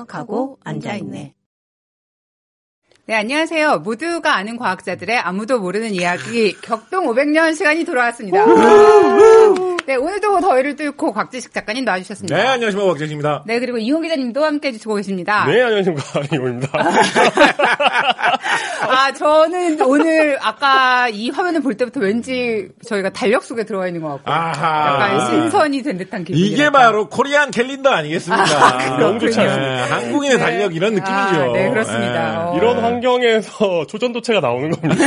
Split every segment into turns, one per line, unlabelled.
생각하고 앉아있네.
네, 안녕하세요. 모두가 아는 과학자들의 아무도 모르는 이야기 격동 500년 시간이 돌아왔습니다. 네, 오늘도 더위를 뚫고 곽지식 작가님 나와주셨습니다.
네, 안녕하십니까. 곽지식입니다.
네, 그리고 이홍 기자님도 함께 해주시고 계십니다.
네, 안녕하십니까. 이홍입니다.
저는 오늘 아까 이 화면을 볼 때부터 왠지 저희가 달력 속에 들어와 있는 것 같고 약간 신선이 된 듯한 기분이.
이게 바로 코리안 캘린더 아니겠습니까?
너무 좋지 않습니까?
네, 한국인의 달력 이런 느낌이죠.
네, 그렇습니다.
네.
이런 환경에서 초전도체가 나오는 겁니다.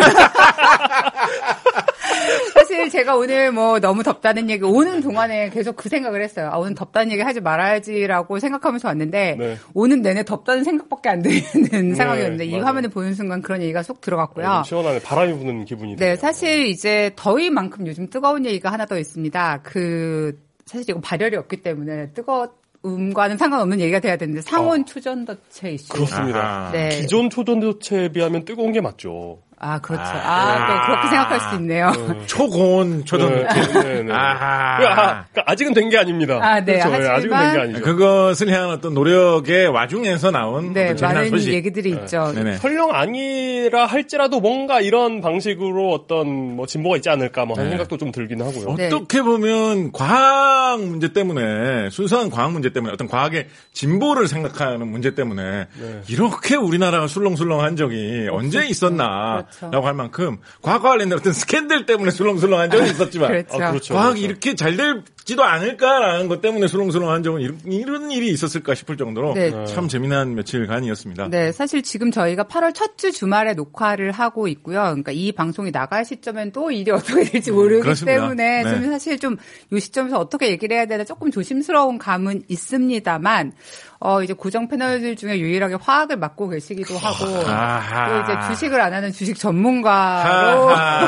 사실 제가 오늘 뭐 너무 덥다는 얘기 오는 동안에 계속 그 생각을 했어요. 오늘 덥다는 얘기 하지 말아야지라고 생각하면서 왔는데
네.
오는 내내 덥다는 생각밖에 안 드는 상황이었는데 이
맞아요.
화면을 보는 순간 그런 얘기가 속 들어갔고요.
시원하네. 바람이 부는 기분이
네,
들어요.
사실 이제 더위만큼 요즘 뜨거운 얘기가 하나 더 있습니다. 사실 이거 발열이 없기 때문에 뜨거움과는 상관없는 얘기가 돼야 되는데 상온 초전도체 이슈.
그렇습니다.
네.
기존 초전도체에 비하면 뜨거운 게 맞죠.
그렇죠. 또 그렇게 생각할 수 있네요.
초고온 초전도체.
네. 그러니까 아직은 된 게 아닙니다.
네.
그렇죠.
하지만
아직은 된 게 아니죠.
그것을 향한 어떤 노력의 와중에서 나온
네,
재미난
많은
소식.
얘기들이 있죠.
네네.
설령 아니라 할지라도 뭔가 이런 방식으로 어떤 뭐 진보가 있지 않을까 뭐 하는 생각도 좀 들긴 하고요.
네.
어떻게 보면 과학 문제 때문에 순수한 과학 문제 때문에 어떤 과학의 진보를 생각하는 문제 때문에 이렇게 우리나라가 술렁술렁한 적이 언제 있었나
그렇죠.
라고 할 만큼 과학과 관련된 어떤 스캔들 때문에 술렁술렁한 적이 있었지만
그렇죠.
그렇죠.
과학이 이렇게 잘 될지도 않을까라는 것 때문에 술렁술렁한 적은 이런 일이 있었을까 싶을 정도로
네.
참 재미난 며칠간이었습니다.
네, 사실 지금 저희가 8월 첫 주 주말에 녹화를 하고 있고요. 그러니까 이 방송이 나갈 시점엔 또 일이 어떻게 될지 모르기
그렇습니다.
때문에
네.
좀 사실 좀 이 시점에서 어떻게 얘기를 해야 되나 조금 조심스러운 감은 있습니다만 이제 고정 패널들 중에 유일하게 화학을 맡고 계시기도 하고 또 이제 주식을 안 하는 주식 전문가로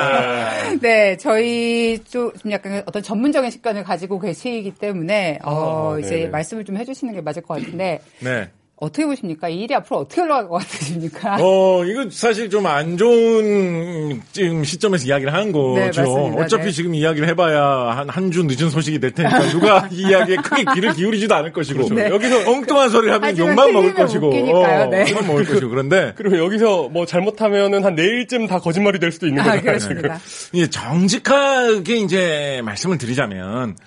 네, 저희 좀 약간 어떤 전문적인 식견을 가지고 계시기 때문에 이제
네네.
말씀을 좀 해주시는 게 맞을 것 같은데.
네.
어떻게 보십니까? 이 일이 앞으로 어떻게 흘러갈 것 같으십니까?
이거 사실 좀 안 좋은 지금 시점에서 이야기를 하는 거죠.
네, 맞습니다.
어차피
네.
지금 이야기를 해봐야 한 주 늦은 소식이 될 테니까 누가 이 이야기에 크게 귀를 기울이지도 않을 것이고.
네.
여기서 엉뚱한 소리를 하면
하지만
욕만 먹을
틀리면
것이고.
웃기니까요. 네.
욕만 먹을 것이고. 그런데.
그리고 여기서 뭐 잘못하면은 한 내일쯤 다 거짓말이 될 수도 있는 거잖아요.
그렇습니다.
이제 정직하게 이제 말씀을 드리자면,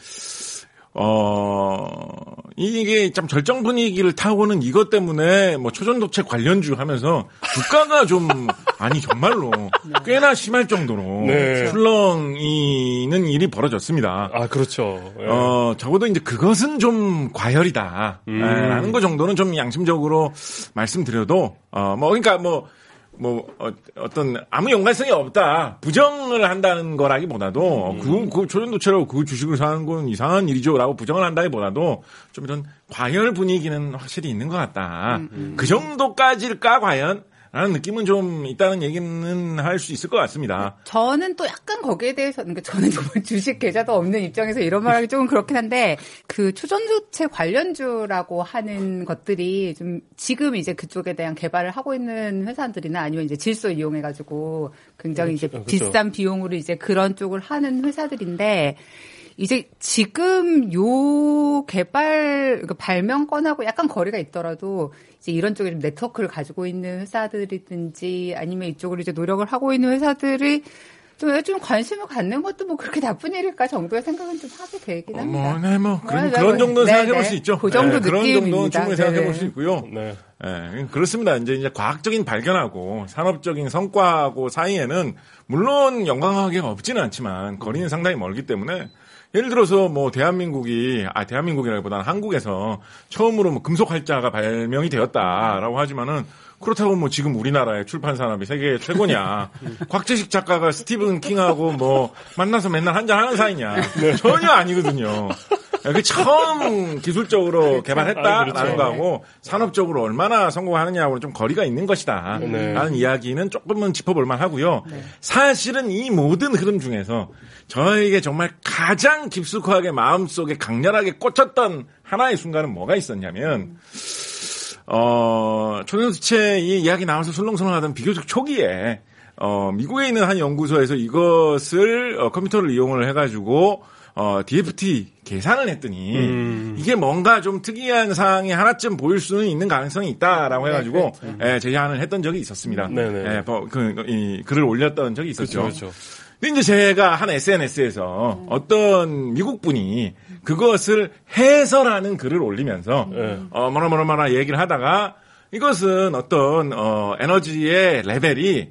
이게 참 절정 분위기를 타고는 이것 때문에 뭐 초전도체 관련주 하면서 주가가 좀, 아니 정말로 꽤나 심할 정도로 출렁이는 일이 벌어졌습니다.
그렇죠.
적어도 이제 그것은 좀 과열이다. 라는 거 정도는 좀 양심적으로 말씀드려도, 그러니까 어떤 아무 연관성이 없다. 부정을 한다는 거라기보다도 그 초전도체라고 그 주식을 사는 건 이상한 일이죠라고 부정을 한다기보다도 좀 이런 과열 분위기는 확실히 있는 것 같다. 그 정도까지일까 과연? 라는 느낌은 좀 있다는 얘기는 할 수 있을 것 같습니다.
저는 또 약간 거기에 대해서, 그러니까 저는 정말 주식 계좌도 없는 입장에서 이런 말하기 조금 그렇긴 한데, 그 초전도체 관련주라고 하는 것들이 좀 지금 이제 그쪽에 대한 개발을 하고 있는 회사들이나 아니면 이제 질소 이용해가지고 굉장히 이제 비싼 비용으로 이제 그런 쪽을 하는 회사들인데, 이제 지금 요 그러니까 발명건하고 약간 거리가 있더라도 이제 이런 쪽에 좀 네트워크를 가지고 있는 회사들이든지 아니면 이쪽으로 이제 노력을 하고 있는 회사들이 좀 관심을 갖는 것도 뭐 그렇게 나쁜 일일까 정도의 생각은 좀 하게 되긴 합니다.
그런 정도는 생각해 볼 수 있죠.
그 정도
그런
느낌입니다.
정도는 충분히 생각해 볼 수 있고요.
네.
그렇습니다. 이제 과학적인 발견하고 산업적인 성과하고 사이에는 물론 연관관계가 없지는 않지만 거리는 상당히 멀기 때문에 예를 들어서 뭐 대한민국이라기보다는 한국에서 처음으로 뭐 금속 활자가 발명이 되었다라고 하지만은 그렇다고 뭐 지금 우리나라의 출판 산업이 세계 최고냐? 곽재식 작가가 스티븐 킹하고 뭐 만나서 맨날 한잔 하는 사이냐? 전혀 아니거든요. 그 처음 기술적으로 개발했다라는
그렇죠.
거하고 산업적으로 얼마나 성공하느냐하고는 좀 거리가 있는 것이다. 라는 이야기는 조금은 짚어볼 만하고요. 사실은 이 모든 흐름 중에서 저에게 정말 가장 깊숙하게 마음속에 강렬하게 꽂혔던 하나의 순간은 뭐가 있었냐면 초전도체 이 이야기 나와서 술렁술렁하던 비교적 초기에 미국에 있는 한 연구소에서 이것을 컴퓨터를 이용을 해가지고 DFT 계산을 했더니 이게 뭔가 좀 특이한 사항이 하나쯤 보일 수는 있는 가능성이 있다라고 해가지고 제안을 했던 적이 있었습니다. 이 글을 올렸던 적이 있었죠.
그렇죠.
근데 이제 제가 한 SNS에서 어떤 미국 분이 그것을 해설하는 글을 올리면서 뭐라 얘기를 하다가 이것은 어떤 에너지의 레벨이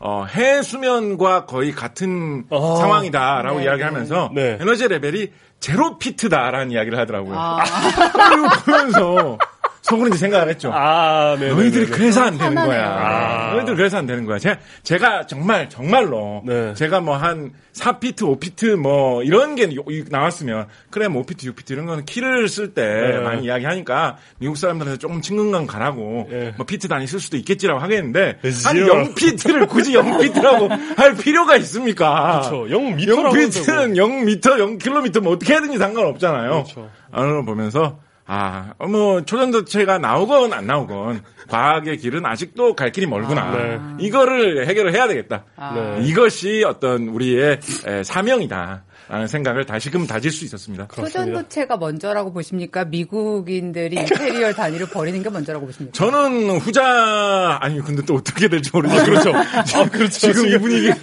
해수면과 거의 같은 상황이다라고 이야기하면서 에너지 레벨이 제로 피트다라는 이야기를 하더라고요. 그리고 보면서 속으로 이제 생각을 했죠. 너희들이 그래서 안 되는 거야. 너희들 그래서 안 되는 거야. 제가 정말로 제가 뭐 한 4피트, 5피트 뭐 이런 게 나왔으면 그래 뭐 5피트, 6피트 이런 거는 키를 쓸 때 많이 이야기하니까 미국 사람들한테 조금 친근감 가라고 뭐 피트 단위 쓸 수도 있겠지라고 하겠는데 한 0피트를 굳이 0피트라고 할 필요가 있습니까?
그렇죠. 0미터라고
0피트는 0미터, 0킬로미터 뭐 어떻게 하든지 상관없잖아요.
그렇죠.
그걸 보면서 뭐 초전도체가 나오건 안 나오건 과학의 길은 아직도 갈 길이 멀구나. 이거를 해결을 해야 되겠다. 이것이 어떤 우리의 사명이다. 라는 생각을 다시금 다질 수 있었습니다.
초전도체가 먼저라고 보십니까? 미국인들이 임페리얼 단위를 버리는 게 먼저라고 보십니까?
저는 근데 또 어떻게 될지 모르겠어요.
그렇죠.
그렇죠. 지금 이 분위기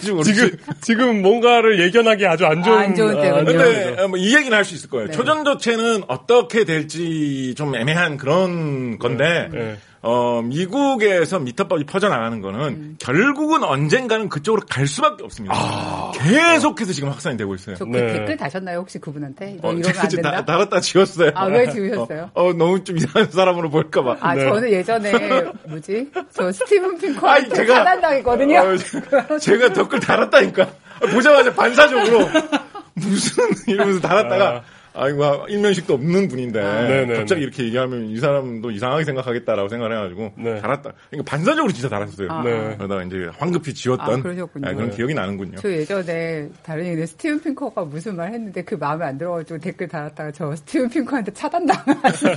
지금 뭔가를 예견하기 아주 안 좋은
때군요.
근데 이 얘기는 할 수 있을 거예요. 초전도체는 어떻게 될지 좀 애매한 그런 건데 미국에서 미터법이 퍼져나가는 거는 결국은 언젠가는 그쪽으로 갈 수밖에 없습니다. 계속해서 지금 확산이 되고 있어요.
저 댓글 다셨나요? 혹시 그분한테? 이러면 안 된다?
달았다 지웠어요.
왜 지우셨어요?
너무 좀 이상한 사람으로 보일까봐.
저는 예전에 저 스티븐 핑커한테 차단당했거든요.
제가 댓글 달았다니까. 보자마자 반사적으로 무슨 이러면서 달았다가 일면식도 없는 분인데 갑자기 이렇게 얘기하면 이 사람도 이상하게 생각하겠다라고 생각을 해가지고 달았다. 그러니까 반사적으로 진짜 달았어요. 그러다가 이제 황급히 지웠던 그런 기억이 나는군요.
저 예전에 다른 얘기인데 스티븐 핑커가 무슨 말 했는데 그 마음에 안 들어가지고 댓글 달았다가 저 스티븐 핑커한테 차단당하신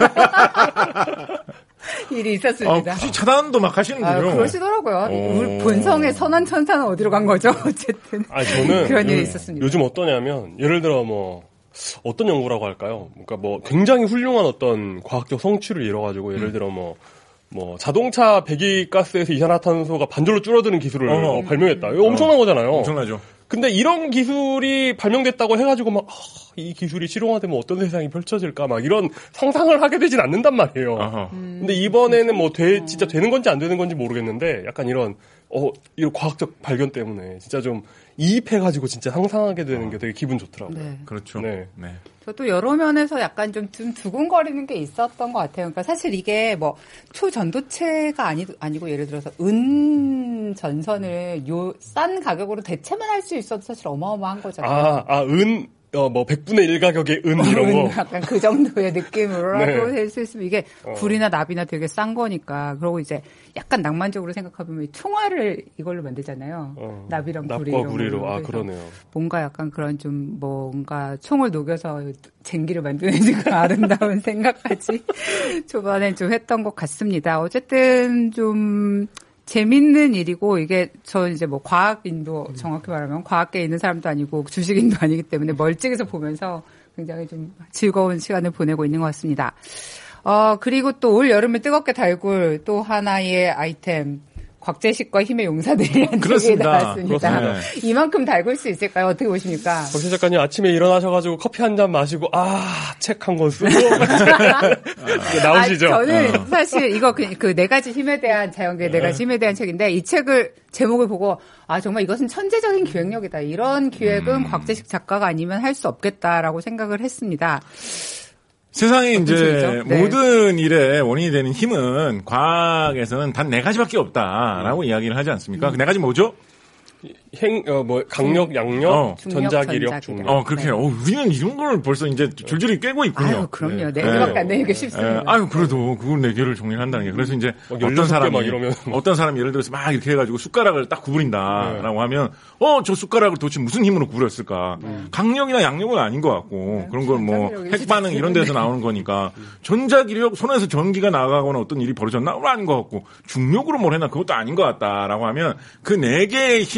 일이 있었습니다.
굳이 차단도 막 하시는군요.
그러시더라고요. 우리 본성의 선한 천사는 어디로 간 거죠? 어쨌든
저는
그런 일이 있었습니다.
요즘 어떠냐면 예를 들어 어떤 연구라고 할까요? 그러니까 굉장히 훌륭한 어떤 과학적 성취를 이뤄가지고 예를 들어 자동차 배기가스에서 이산화탄소가 반절로 줄어드는 기술을 발명했다. 이거 엄청난 거잖아요.
엄청나죠.
근데 이런 기술이 발명됐다고 해가지고 이 기술이 실용화되면 어떤 세상이 펼쳐질까 이런 상상을 하게 되진 않는단 말이에요. 근데 이번에는 진짜 되는 건지 안 되는 건지 모르겠는데 약간 이런 과학적 발견 때문에 진짜 좀 이입해가지고 진짜 상상하게 되는 게 되게 기분 좋더라고요.
네.
그렇죠.
네.
저도 여러 면에서 약간 좀 두근거리는 게 있었던 것 같아요. 그러니까 사실 이게 초전도체가 아니고 예를 들어서 은 전선을 싼 가격으로 대체만 할 수 있어도 사실 어마어마한 거잖아요.
100분의 1 가격의 이런 거.
약간 그 정도의 느낌으로라도 될 수 있으면 이게 굴이나 납이나 되게 싼 거니까. 그리고 이제 약간 낭만적으로 생각해보면 총알을 이걸로 만들잖아요. 납이랑 굴이.
납과 구리로. 그러네요.
뭔가 약간 그런 좀 뭔가 총을 녹여서 쟁기를 만드는 그런 아름다운 생각까지 초반엔 좀 했던 것 같습니다. 어쨌든 좀 재밌는 일이고 이게 저 이제 과학인도 정확히 말하면 과학계에 있는 사람도 아니고 주식인도 아니기 때문에 멀찍이서 보면서 굉장히 좀 즐거운 시간을 보내고 있는 것 같습니다. 그리고 또 올 여름에 뜨겁게 달굴 또 하나의 아이템 곽재식과 힘의 용사들이라는 책이 나왔습니다. 이만큼 달굴 수 있을까요? 어떻게 보십니까?
곽재 작가님 아침에 일어나셔가지고 커피 한 잔 마시고 책 한 권 쓰고 나오시죠?
저는 사실 이거 그 네 가지 힘에 대한 자연계의 네 가지 힘에 대한 책인데 이 책을 제목을 보고 정말 이것은 천재적인 기획력이다. 이런 기획은 곽재식 작가가 아니면 할 수 없겠다라고 생각을 했습니다.
세상에 이제 모든 일의 원인이 되는 힘은 과학에서는 단 4가지밖에 없다라고 이야기를 하지 않습니까? 그 4가지 뭐죠?
강력, 양력, 전자기력, 중력.
그렇게 우리는 이런 걸 벌써 이제 줄줄이 꿰고 있군요.
그럼요. 4개밖에 안 되는 게 쉽습니다.
그래도 그걸 4개를 정리를 한다는 게. 그래서 이제 어떤 사람이 예를 들어서 막 이렇게 해가지고 숟가락을 딱 구부린다라고 하면, 저 숟가락을 도대체 무슨 힘으로 구부렸을까? 강력이나 양력은 아닌 것 같고, 그런 건 핵반응 이런 데서 나오는 거니까, 전자기력, 손에서 전기가 나가거나 어떤 일이 벌어졌나? 아닌 것 같고, 중력으로 뭘 했나? 그것도 아닌 것 같다라고 하면, 그 4개의 힘 말고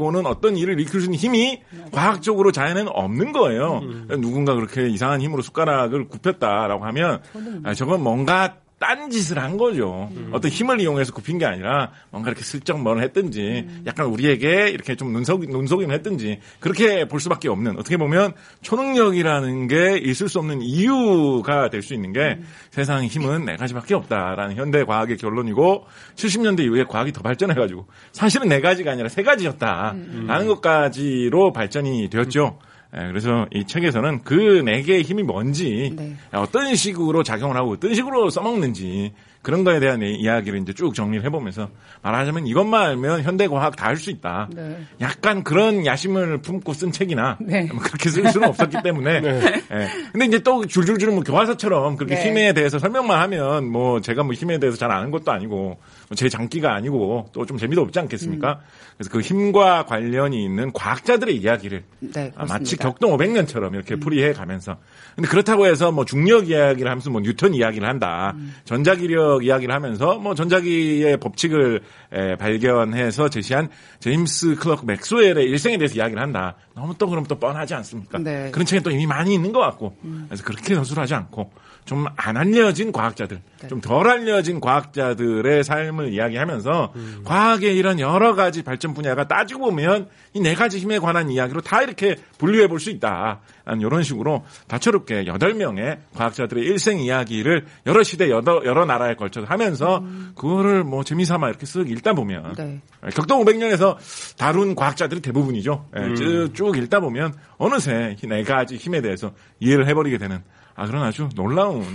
말고는 어떤 일을 일으킬 수 있는 힘이 과학적으로 자연에는 없는 거예요. 누군가 그렇게 이상한 힘으로 숟가락을 굽혔다라고 하면 저건 뭔가 딴 짓을 한 거죠. 어떤 힘을 이용해서 굽힌 게 아니라 뭔가 이렇게 슬쩍 뭘 했든지 약간 우리에게 이렇게 좀 눈속임을 했든지 그렇게 볼 수밖에 없는, 어떻게 보면 초능력이라는 게 있을 수 없는 이유가 될 수 있는 게 세상의 힘은 네 가지밖에 없다라는 현대 과학의 결론이고 70년대 이후에 과학이 더 발전해가지고 사실은 네 가지가 아니라 세 가지였다라는 것까지로 발전이 되었죠. 그래서 이 책에서는 그 네 개의 힘이 뭔지, 네. 어떤 식으로 작용을 하고 어떤 식으로 써먹는지 그런 거에 대한 이야기를 이제 쭉 정리를 해보면서 말하자면 이것만 알면 현대 과학 다 할 수 있다. 네. 약간 그런 야심을 품고 쓴 책이나 네. 그렇게 쓸 수는 없었기 때문에. 네. 네. 근데 이제 또 줄줄줄 뭐 교과서처럼 그렇게 네. 힘에 대해서 설명만 하면 뭐 제가 뭐 힘에 대해서 잘 아는 것도 아니고 제 장기가 아니고 또 좀 재미도 없지 않겠습니까? 그래서 그 힘과 관련이 있는 과학자들의 이야기를 네, 마치 격동 500년처럼 이렇게 풀이해 가면서. 근데 그렇다고 해서 뭐 중력 이야기를 하면서 뭐 뉴턴 이야기를 한다. 전자기력 이야기를 하면서 뭐 전자기의 법칙을 발견해서 제시한 제임스 클러크 맥스웰의 일생에 대해서 이야기를 한다. 너무 또 그럼 또 뻔하지 않습니까? 네. 그런 책은 또 이미 많이 있는 것 같고. 그래서 그렇게 서술하지 않고 좀 안 알려진 과학자들, 네. 좀 덜 알려진 과학자들의 삶을 이야기하면서 과학의 이런 여러 가지 발전 분야가 따지고 보면 이 네 가지 힘에 관한 이야기로 다 이렇게 분류해 볼 수 있다. 이런 식으로 다채롭게 8명의 과학자들의 일생 이야기를 여러 시대 여러 나라에 걸쳐서 하면서 그거를 뭐 재미삼아 이렇게 쓱 읽다 보면 네. 격동 500년에서 다룬 과학자들이 대부분이죠. 쭉 읽다 보면 어느새 이 네 가지 힘에 대해서 이해를 해버리게 되는 그런 아주 놀라운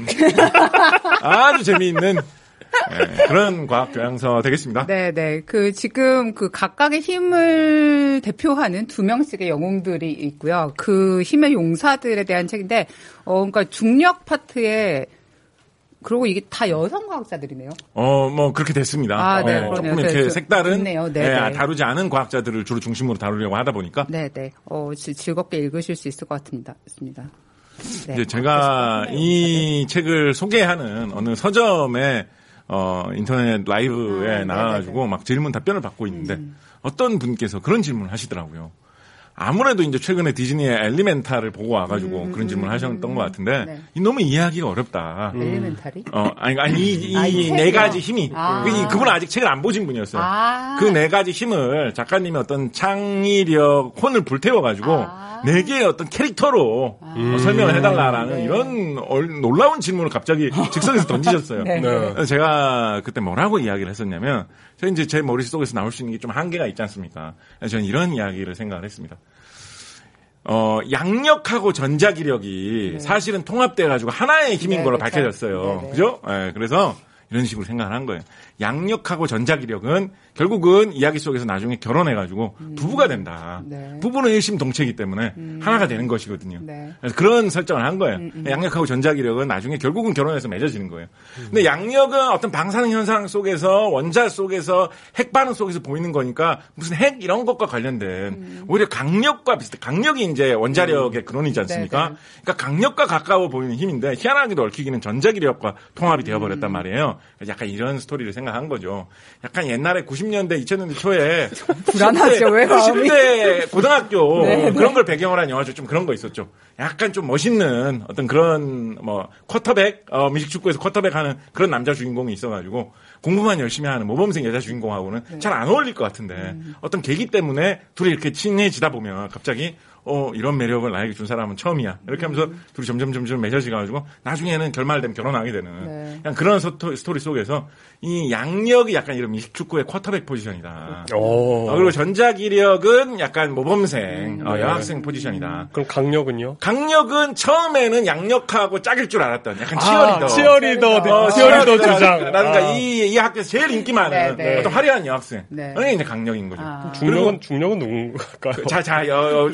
아주 재미있는 그런 과학 교양서 되겠습니다.
네네. 지금 각각의 힘을 대표하는 2명씩의 영웅들이 있고요. 그 힘의 용사들에 대한 책인데, 그러니까 중력 파트에 그리고 이게 다 여성 과학자들이네요.
뭐 그렇게 됐습니다.
네,
조금 이렇게 색다른,
좋네요. 네,
다루지 않은 과학자들을 주로 중심으로 다루려고 하다 보니까.
네네. 즐겁게 읽으실 수 있을 것 같습니다.
네, 이제 제가 이 책을 소개하는 어느 서점에 인터넷 라이브에 나와가지고 막 질문 답변을 받고 있는데 어떤 분께서 그런 질문을 하시더라고요. 아무래도 이제 최근에 디즈니의 엘리멘탈을 보고 와가지고 그런 질문을 하셨던 것 같은데 네. 너무 이해하기가 어렵다.
엘리멘탈이?
이 네 가지 힘이 그분은 아직 책을 안 보신 분이었어요. 그 네 가지 힘을 작가님이 어떤 창의력 혼을 불태워가지고 네 개의 어떤 캐릭터로 설명을 해달라라는 네. 이런 놀라운 질문을 갑자기 즉석에서 던지셨어요. 네. 그래서 제가 그때 뭐라고 이야기를 했었냐면 이제 제 머릿속에서 나올 수 있는 게 좀 한계가 있지 않습니까? 그래서 저는 이런 이야기를 생각을 했습니다. 양력하고 전자기력이 네. 사실은 통합돼가지고 하나의 힘인 걸로 밝혀졌어요. 네. 그죠? 네, 그래서 이런 식으로 생각을 한 거예요. 양력하고 전자기력은 결국은 이야기 속에서 나중에 결혼해가지고 부부가 된다. 네. 부부는 일심동체이기 때문에 하나가 되는 것이거든요. 네. 그래서 그런 설정을 한 거예요. 양력하고 전자기력은 나중에 결국은 결혼해서 맺어지는 거예요. 근데 양력은 어떤 방사능 현상 속에서 원자 속에서 핵 반응 속에서 보이는 거니까 무슨 핵 이런 것과 관련된 오히려 강력과 비슷해. 강력이 이제 원자력의 근원이지 않습니까? 네, 네. 그러니까 강력과 가까워 보이는 힘인데 희한하게도 얽히기는 전자기력과 통합이 되어버렸단 말이에요. 약간 이런 스토리를 생각한 거죠. 약간 옛날에 90년대, 2000년대 초에
불안하죠. 왜
10대 고등학교 네, 그런 걸 배경으로 한 영화 중 좀 그런 거 있었죠. 약간 좀 멋있는 어떤 그런 뭐 쿼터백, 미식축구에서 쿼터백 하는 그런 남자 주인공이 있어가지고 공부만 열심히 하는 모범생 여자 주인공하고는 네. 잘 안 어울릴 것 같은데 어떤 계기 때문에 둘이 이렇게 친해지다 보면 갑자기 이런 매력을 나에게 준 사람은 처음이야. 이렇게 하면서 둘이 점점 맺어지가지고 나중에는 결말되면 결혼하게 되는 네. 그냥 그런 스토리 속에서 이 양력이 약간 이런 미식축구의 쿼터백 포지션이다. 그리고 전자기력은 약간 모범생, 여학생 포지션이다.
그럼 강력은요?
강력은 처음에는 양력하고 짝일 줄 알았던 약간 치어리더.
치어리더 주장.
그러니까 이 학교에서 제일 인기 많은 네. 어떤 화려한 여학생. 네. 그게 이제 강력인 거죠.
중력은 누군가요?
좋은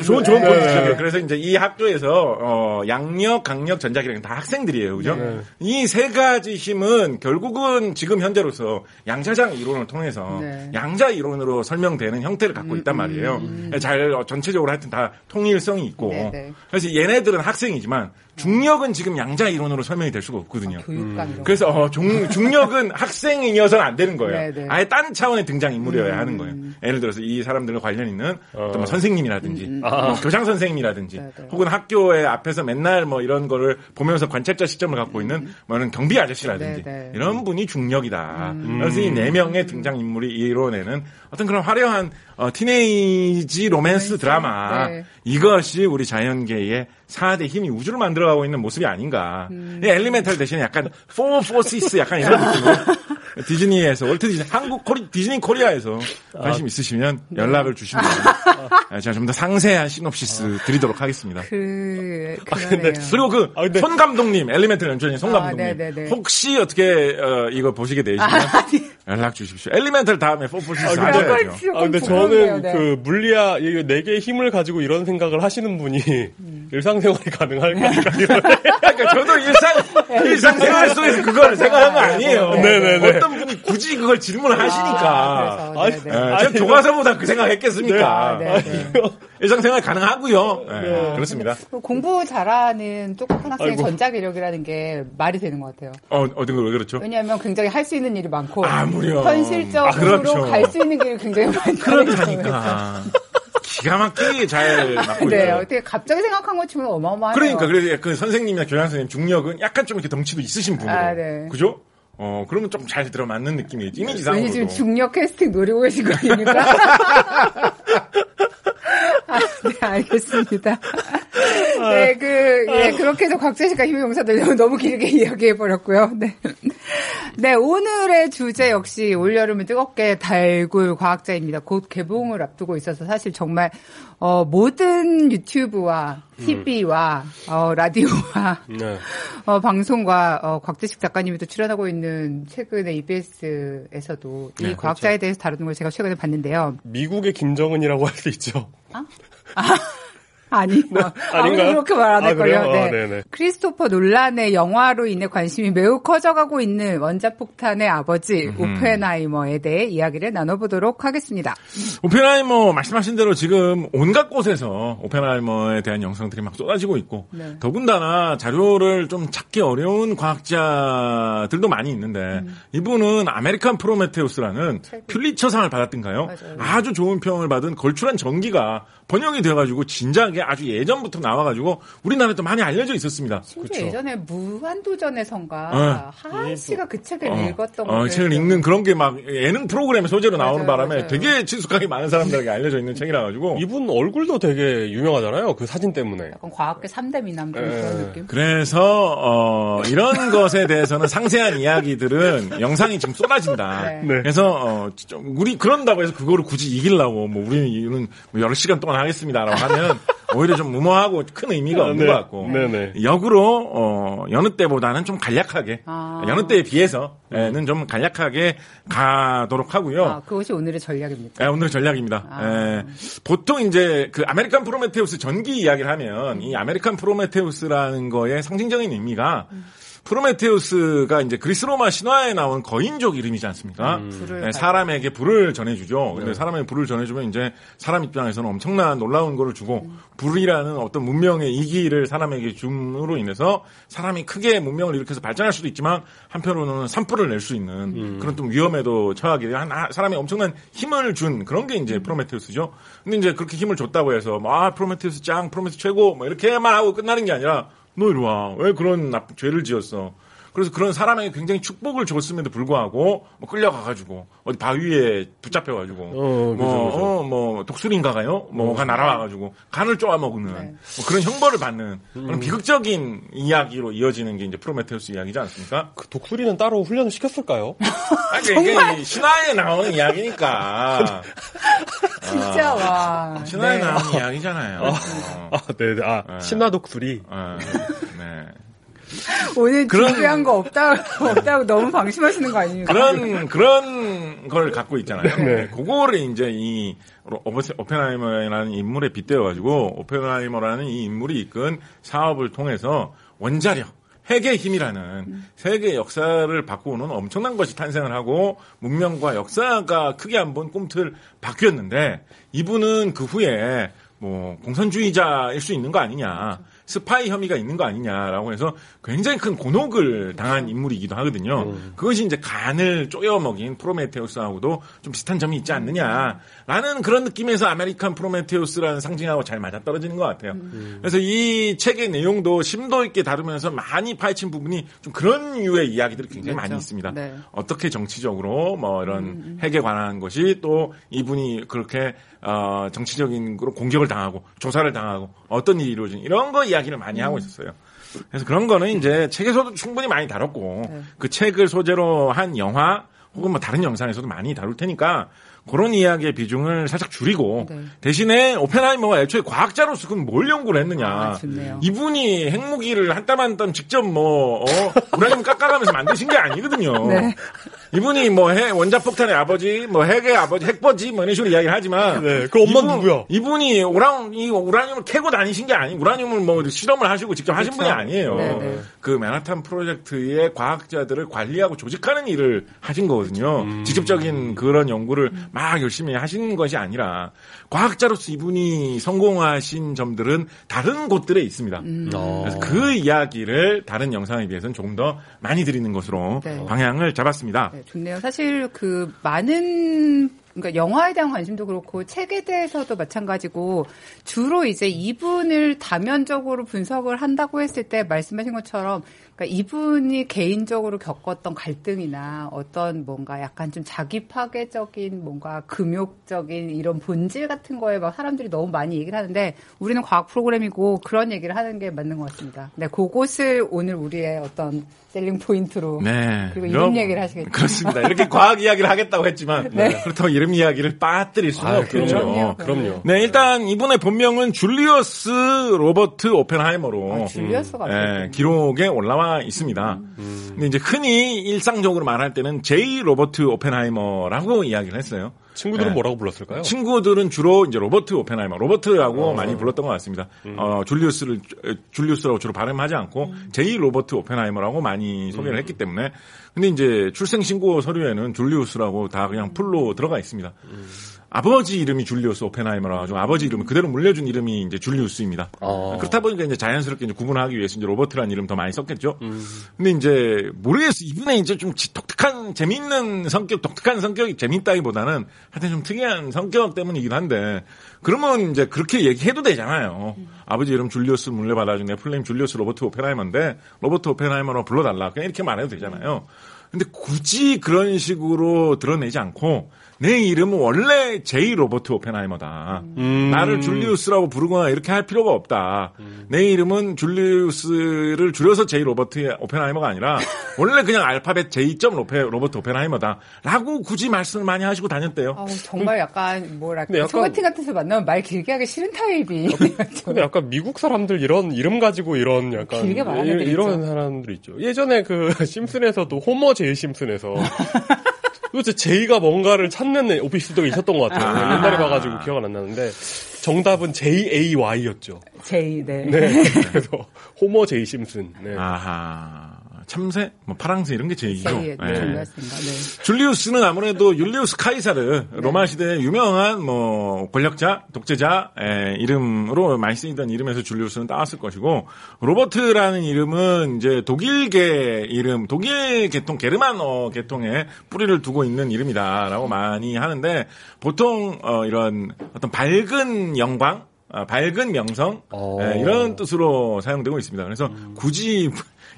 네. 그래서 이제 이 학교에서 양력, 강력, 전자기력 다 학생들이에요, 그죠? 네. 이 세 가지 힘은 결국은 지금 현재로서 양자장 이론을 통해서 네. 양자 이론으로 설명되는 형태를 갖고 있단 말이에요. 잘 전체적으로 하여튼 다 통일성이 있고. 네. 그래서 얘네들은 학생이지만 중력은 지금 양자 이론으로 설명이 될 수가 없거든요. 그래서 중력은 학생이어서는 안 되는 거예요. 네네. 아예 딴 차원의 등장 인물이어야 하는 거예요. 예를 들어서 이 사람들과 관련 있는 어떤 뭐 선생님이라든지 뭐 교장 선생님이라든지 네네. 혹은 학교의 앞에서 맨날 뭐 이런 거를 보면서 관찰자 시점을 갖고 있는 뭐 이런 경비 아저씨라든지 네네. 이런 분이 중력이다. 그래서 이 네 명의 등장 인물이 이뤄내는 어떤 그런 화려한 티네이지 로맨스 드라마 네. 이것이 우리 자연계의 4대 힘이 우주를 만들어가고 있는 모습이 아닌가. 엘리멘탈 대신에 약간 포시스 약간 이런 느낌으로 디즈니에서 월트 디즈니 디즈니 코리아에서 관심 있으시면 연락을 주시면 제가 좀 더 상세한 시놉시스 드리도록 하겠습니다. 그리고 손 감독님 엘리멘탈 연출인 손 감독님 혹시 어떻게 이거 보시게 되시면 연락 주십시오. 엘리멘탈 다음에 포시스 하셔야죠.
근데 저는 그 물리학 4개의 힘을 가지고 이런 생각을 하시는 분이 일상생활이 가능할까?
그러니까 저도 일상생활 속에서 그걸 생각한 거 아니에요. 네네네. 어떤 분이 굳이 그걸 질문을 하시니까. 전 교과서보다 그 생각했겠습니까? 일상생활 가능하고요. 그렇습니다.
공부 잘하는 똑똑한 학생의 전자기력이라는 게 말이 되는 것 같아요.
어떤 걸 왜 그렇죠?
왜냐하면 굉장히 할 수 있는 일이 많고
무려.
현실적으로
그렇죠.
갈 수 있는 길이 굉장히 많다는
그렇다니까. 기가 막히게 잘 맡고
네,
있어요.
어떻게 갑자기 생각한 것 치면 어마어마해요.
그러니까 그래서 그 선생님이나 교장 선생님 중력은 약간 좀 이렇게 덩치도 있으신 분으로. 네. 그죠? 그러면 좀 잘 들어맞는 느낌이겠지. 이미지상으로도.
지금 중력 캐스팅 노리고 계신 거 아닙니까? 네, 알겠습니다. 네, 그렇게 해서 곽재식과 힘용사들 너무 길게 이야기해버렸고요. 네. 네, 오늘의 주제 역시 올여름을 뜨겁게 달굴 과학자입니다. 곧 개봉을 앞두고 있어서 사실 정말, 모든 유튜브와 TV와, 라디오와, 네. 방송과, 곽재식 작가님이 또 출연하고 있는 최근에 EBS에서도 이 네, 과학자에 그렇죠. 대해서 다루는 걸 제가 최근에 봤는데요.
미국의 김정은이라고 할 수 있죠.
아니, 아닌가요? 그렇게 말 안 할걸요. 네. 크리스토퍼 놀란의 영화로 인해 관심이 매우 커져가고 있는 원자폭탄의 아버지 오펜하이머에 대해 이야기를 나눠보도록 하겠습니다.
오펜하이머 말씀하신 대로 지금 온갖 곳에서 오펜하이머에 대한 영상들이 막 쏟아지고 있고 네. 더군다나 자료를 좀 찾기 어려운 과학자들도 많이 있는데 이분은 아메리칸 프로메테우스라는 퓰리처상을 받았던가요? 맞아요. 아주 좋은 평을 받은 걸출한 전기가 번역이 돼가지고 진작에 아주 예전부터 나와가지고 우리나라에도 많이 알려져 있었습니다.
심지어 그렇죠. 예전에 무한도전에선가 하한 씨가 그 책을 읽었던 거
책을 읽는 그런 게 막 예능 프로그램의 소재로 나오는 바람에 맞아요. 되게 친숙하게 많은 사람들에게 알려져 있는 책이라 가지고
이분 얼굴도 되게 유명하잖아요. 그 사진 때문에.
약간 과학계 3대 미남들 그런 느낌.
그래서 이런 것에 대해서는 상세한 이야기들은 영상이 지금 쏟아진다. 네. 그래서 우리 그런다고 해서 그거를 굳이 이기려고 뭐 우리는 여러 시간 동안 하겠습니다라고 하면 오히려 좀 무모하고 큰 의미가 없는 것 같고 역으로 여느 때보다는 좀 간략하게 여느 때에 비해서는 좀 간략하게 가도록 하고요.
그것이 오늘의 전략입니다.
네, 오늘의 전략입니다. 보통 이제 그 아메리칸 프로메테우스 전기 이야기를 하면 이 아메리칸 프로메테우스라는 거의 상징적인 의미가 프로메테우스가 이제 그리스 로마 신화에 나온 거인족 이름이지 않습니까? 네, 사람에게 불을 전해주죠. 근데 사람에게 불을 전해주면 이제 사람 입장에서는 엄청난 놀라운 거를 주고 불이라는 어떤 문명의 이기를 사람에게 줌으로 인해서 사람이 크게 문명을 일으켜서 발전할 수도 있지만 한편으로는 산불을 낼 수 있는 그런 좀 위험에도 처하게 되는 사람이 엄청난 힘을 준 그런 게 이제 프로메테우스죠. 근데 이제 그렇게 힘을 줬다고 해서 프로메테우스 짱, 프로메테우스 최고 뭐 이렇게만 하고 끝나는 게 아니라 너 이리 와. 왜 그런 죄를 지었어? 그래서 그런 사람에게 굉장히 축복을 줬음에도 불구하고 뭐 끌려가가지고 어디 바위에 붙잡혀가지고 뭐 독수리인가가요? 뭐가 날아와가지고 간을 쪼아먹는 뭐 그런 형벌을 받는 그런 비극적인 이야기로 이어지는 게 이제 프로메테우스 이야기지 않습니까?
그 독수리는 따로 훈련을 시켰을까요?
이게 신화에 나오는 이야기니까.
진짜 와.
신화에 나오는 이야기잖아요.
네. 신화 독수리.
네.
오늘 준비한 거 없다고 너무 방심하시는 거 아닙니까?
그런 걸 갖고 있잖아요. 네. 그거를 이제 이 오펜하이머라는 인물에 빗대어가지고 오펜하이머라는 이 인물이 이끈 사업을 통해서 원자력, 핵의 힘이라는 세계 역사를 바꾸는 엄청난 것이 탄생을 하고 문명과 역사가 크게 한번 꿈틀 바뀌었는데 이분은 그 후에 뭐 공산주의자일 수 있는 거 아니냐. 스파이 혐의가 있는 거 아니냐라고 해서 굉장히 큰 곤혹을 당한 인물이기도 하거든요. 그것이 이제 간을 쪼여먹인 프로메테우스하고도 좀 비슷한 점이 있지 않느냐라는 그런 느낌에서 아메리칸 프로메테우스라는 상징하고 잘 맞아떨어지는 것 같아요. 그래서 이 책의 내용도 심도 있게 다루면서 많이 파헤친 부분이 좀 그런 류의 이야기들이 굉장히 많이 있습니다. 네. 어떻게 정치적으로 뭐 이런 핵에 관한 것이 또 이분이 그렇게 정치적인 거로 공격을 당하고 조사를 당하고 어떤 일이 이루어진 이런 거 이야기를 많이 하고 있었어요. 그래서 그런 거는 이제 책에서도 충분히 많이 다뤘고 그 책을 소재로 한 영화 혹은 뭐 다른 영상에서도 많이 다룰 테니까 그런 이야기의 비중을 살짝 줄이고 대신에 오펜하이머가 애초에 과학자로서 그럼 뭘 연구를 했느냐. 이분이 핵무기를 한 땀 한 땀 직접 우라늄 깎아가면서 만드신 게 아니거든요. 네. 이분이 뭐 원자폭탄의 아버지, 뭐 핵의 아버지, 핵버지 뭐 이런 식으로 이야기를 하지만
네. 그 엄마는 누구야?
이분이 우라늄을 캐고 다니신 게 아니고 우라늄을 뭐 실험을 하시고 직접 하신 분이 아니에요. 네네. 그 맨하탄 프로젝트의 과학자들을 관리하고 조직하는 일을 하신 거거든요. 직접적인 그런 연구를 막 열심히 하시는 것이 아니라 과학자로서 이분이 성공하신 점들은 다른 곳들에 있습니다. 그래서 그 이야기를 다른 영상에 비해서는 조금 더 많이 드리는 것으로 방향을 잡았습니다.
네, 좋네요. 사실 그러니까 영화에 대한 관심도 그렇고 책에 대해서도 마찬가지고 주로 이제 이분을 다면적으로 분석을 한다고 했을 때 말씀하신 것처럼 그러니까 이분이 개인적으로 겪었던 갈등이나 어떤 뭔가 약간 좀 자기 파괴적인 뭔가 금욕적인 이런 본질 같은 거에 막 사람들이 너무 많이 얘기를 하는데 우리는 과학 프로그램이고 그런 얘기를 하는 게 맞는 것 같습니다. 네, 그것을 오늘 우리의 어떤 셀링 포인트로 그리고 이름 얘기를 하시겠죠.
그렇습니다. 이렇게 과학 이야기를 하겠다고 했지만 그렇다고 이름 이야기를 빠뜨릴 수는 없겠죠.
그럼요.
네, 일단 이분의 본명은 줄리어스 로버트 오펜하이머로
줄리어스가
기록에 올라와 있습니다. 근데 이제 흔히 일상적으로 말할 때는 제이 로버트 오펜하이머라고 이야기를 했어요.
친구들은 뭐라고 불렀을까요?
친구들은 주로 이제 로버트 오펜하이머, 로버트라고 많이 불렀던 것 같습니다. 줄리우스라고 주로 발음하지 않고 제이 로버트 오펜하이머라고 많이 소개를 했기 때문에. 근데 이제 출생신고 서류에는 줄리우스라고 다 그냥 풀로 들어가 있습니다. 아버지 이름이 줄리우스 오펜하이머라 가지고 아버지 이름을 그대로 물려준 이름이 이제 줄리우스입니다. 그렇다 보니까 이제 자연스럽게 이제 구분하기 위해서 이제 로버트라는 이름 더 많이 썼겠죠. 근데 이제 모르겠어요. 이분의 이제 좀 독특한 재미있는 성격, 독특한 성격이 재밌다기보다는 하여튼 좀 특이한 성격 때문이긴 한데 그러면 이제 그렇게 얘기해도 되잖아요. 아버지 이름 줄리우스 물려받아준 내 풀네임 줄리우스 로버트 오펜하이머인데 로버트 오펜하이머로 불러달라. 그냥 이렇게 말해도 되잖아요. 근데 굳이 그런 식으로 드러내지 않고 내 이름은 원래 제이 로버트 오펜하이머다. 나를 줄리우스라고 부르거나 이렇게 할 필요가 없다. 내 이름은 줄리우스를 줄여서 제이 로버트 오펜하이머가 아니라 원래 그냥 알파벳 J. 로버트 오펜하이머다. 라고 굳이 말씀을 많이 하시고 다녔대요.
정말 약간 소개팅 같은 데 만나면 말 길게 하기 싫은 타입이.
근데 약간 미국 사람들 이런 이름 가지고 이런 약간
길게 말하는
이런 사람들이 있죠. 예전에 그 심슨에서도 호머 제이 심슨에서 도대체 제이가 뭔가를 찾는 오피스덕이 있었던 것 같아요. 옛날에 봐가지고 기억은 안 나는데 정답은 JAY였죠.
제이, 네.
그래서 호머 제이 심슨. 네.
아하. 참새, 뭐 파랑새 이런 게 제이죠.
네.
줄리우스는 아무래도 율리우스 카이사르 로마 시대의 유명한 뭐 권력자, 독재자 이름으로 많이 쓰이던 이름에서 줄리우스는 따왔을 것이고 로버트라는 이름은 이제 독일계 이름, 독일 계통 게르만어 계통에 뿌리를 두고 있는 이름이다라고 많이 하는데 보통 이런 어떤 밝은 영광, 밝은 명성 이런 뜻으로 사용되고 있습니다. 그래서 굳이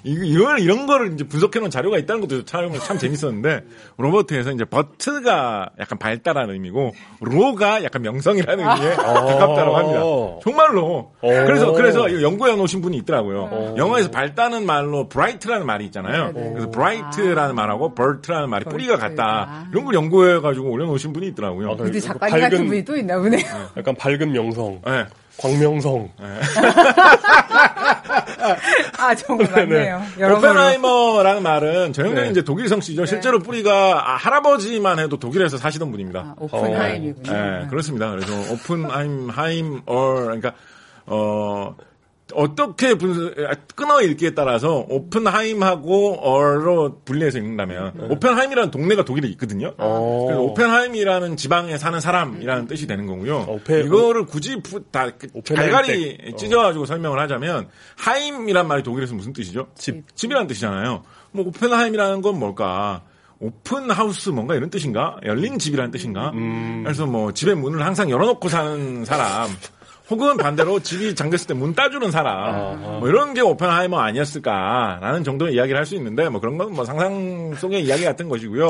이런 거를 이제 분석해놓은 자료가 있다는 것도 참 재밌었는데, 로버트에서 이제 버트가 약간 밝다라는 의미고, 로가 약간 명성이라는 의미에 가깝다고 합니다. 정말로. 그래서 연구해 놓으신 분이 있더라고요. 영어에서 밝다는 말로 브라이트라는 말이 있잖아요. 그래서 브라이트라는 말하고 버트라는 말이 뿌리가 같다. 이런 걸 연구해가지고 올려놓으신 분이 있더라고요.
근데 작가님 같은 분이 또 있나 보네.
약간 밝은 명성. 광명성.
정말 맞네요.
오펜하이머라는 말은 저희는 이제 독일 성씨죠. 실제로 뿌리가 할아버지만 해도 독일에서 사시던 분입니다.
오펜하임이군요.
네, 그렇습니다. 그래서 오펜하임, 그러니까 어떻게 끊어 읽기에 따라서 오펜하임하고 어로 분리해서 읽는다면 오펜하임이라는 동네가 독일에 있거든요. 그래서 오펜하임이라는 지방에 사는 사람이라는 뜻이 되는 거고요. 이거를 굳이 다 갈갈이 찢어가지고 설명을 하자면 하임이란 말이 독일에서 무슨 뜻이죠? 집이라는 뜻이잖아요. 뭐 오펜하임이라는 건 뭘까? 오픈 하우스 뭔가 이런 뜻인가? 열린 집이라는 뜻인가? 그래서 뭐 집의 문을 항상 열어놓고 사는 사람. 혹은 반대로 집이 잠겼을 때 문 따주는 사람, 뭐 이런 게 오펜하이머 아니었을까라는 정도의 이야기를 할 수 있는데, 뭐 그런 건 뭐 상상 속의 이야기 같은 것이고요.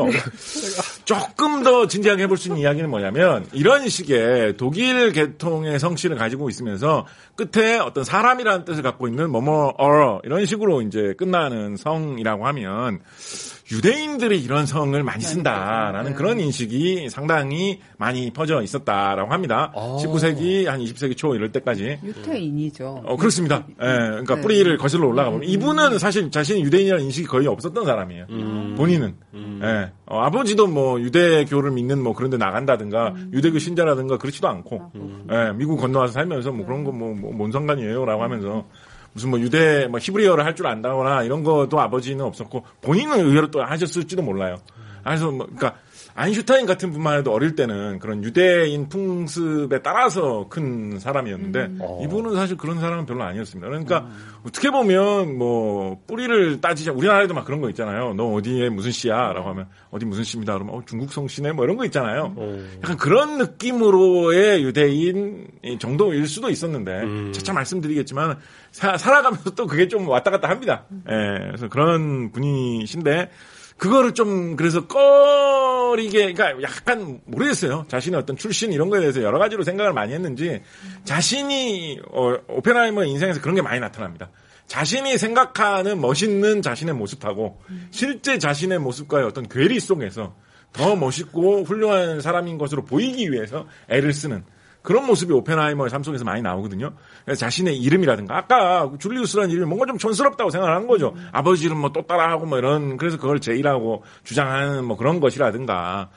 조금 더 진지하게 해볼 수 있는 이야기는 뭐냐면, 이런 식의 독일 계통의 성씨를 가지고 있으면서 끝에 어떤 사람이라는 뜻을 갖고 있는 이런 식으로 이제 끝나는 성이라고 하면, 유대인들이 이런 성을 많이 쓴다라는 그런 인식이 상당히 많이 퍼져 있었다라고 합니다. 19세기 한 20세기 초 이럴 때까지.
유태인이죠.
그렇습니다. 예, 그러니까 뿌리를 거슬러 올라가 보면 이분은 사실 자신이 유대인이라는 인식이 거의 없었던 사람이에요. 본인은. 예. 아버지도 뭐 유대교를 믿는 뭐 그런 데 나간다든가 유대교 신자라든가 그렇지도 않고. 예, 미국 건너와서 살면서 뭐 그런 거 뭔 상관이에요라고 하면서 무슨 뭐 유대 뭐 히브리어를 할 줄 안다거나 이런 것도 아버지는 없었고 본인은 의외로 또 하셨을지도 몰라요. 그래서 뭐 그러니까 아인슈타인 같은 분만 해도 어릴 때는 그런 유대인 풍습에 따라서 큰 사람이었는데 이분은 사실 그런 사람은 별로 아니었습니다. 그러니까 어떻게 보면 뭐 뿌리를 따지자 우리나라에도 막 그런 거 있잖아요. 너 어디에 무슨 씨야라고 하면 어디 무슨 씨입니다. 그러면 중국 성씨네 뭐 이런 거 있잖아요. 약간 그런 느낌으로의 유대인 정도일 수도 있었는데 차차 말씀드리겠지만 살아가면서 또 그게 좀 왔다 갔다 합니다. 예, 그래서 그런 분이신데. 그거를 좀 그래서 꺼리게 그러니까 약간 모르겠어요. 자신의 어떤 출신 이런 거에 대해서 여러 가지로 생각을 많이 했는지 자신이 오펜하이머의 인생에서 그런 게 많이 나타납니다. 자신이 생각하는 멋있는 자신의 모습하고 실제 자신의 모습과의 어떤 괴리 속에서 더 멋있고 훌륭한 사람인 것으로 보이기 위해서 애를 쓰는 그런 모습이 오펜하이머의 삶 속에서 많이 나오거든요. 그래서 자신의 이름이라든가 아까 줄리우스라는 이름이 뭔가 좀 촌스럽다고 생각하는 거죠. 아버지 이름 뭐 또 따라하고 뭐 이런 그래서 그걸 제이라고 주장하는 뭐 그런 것이라든가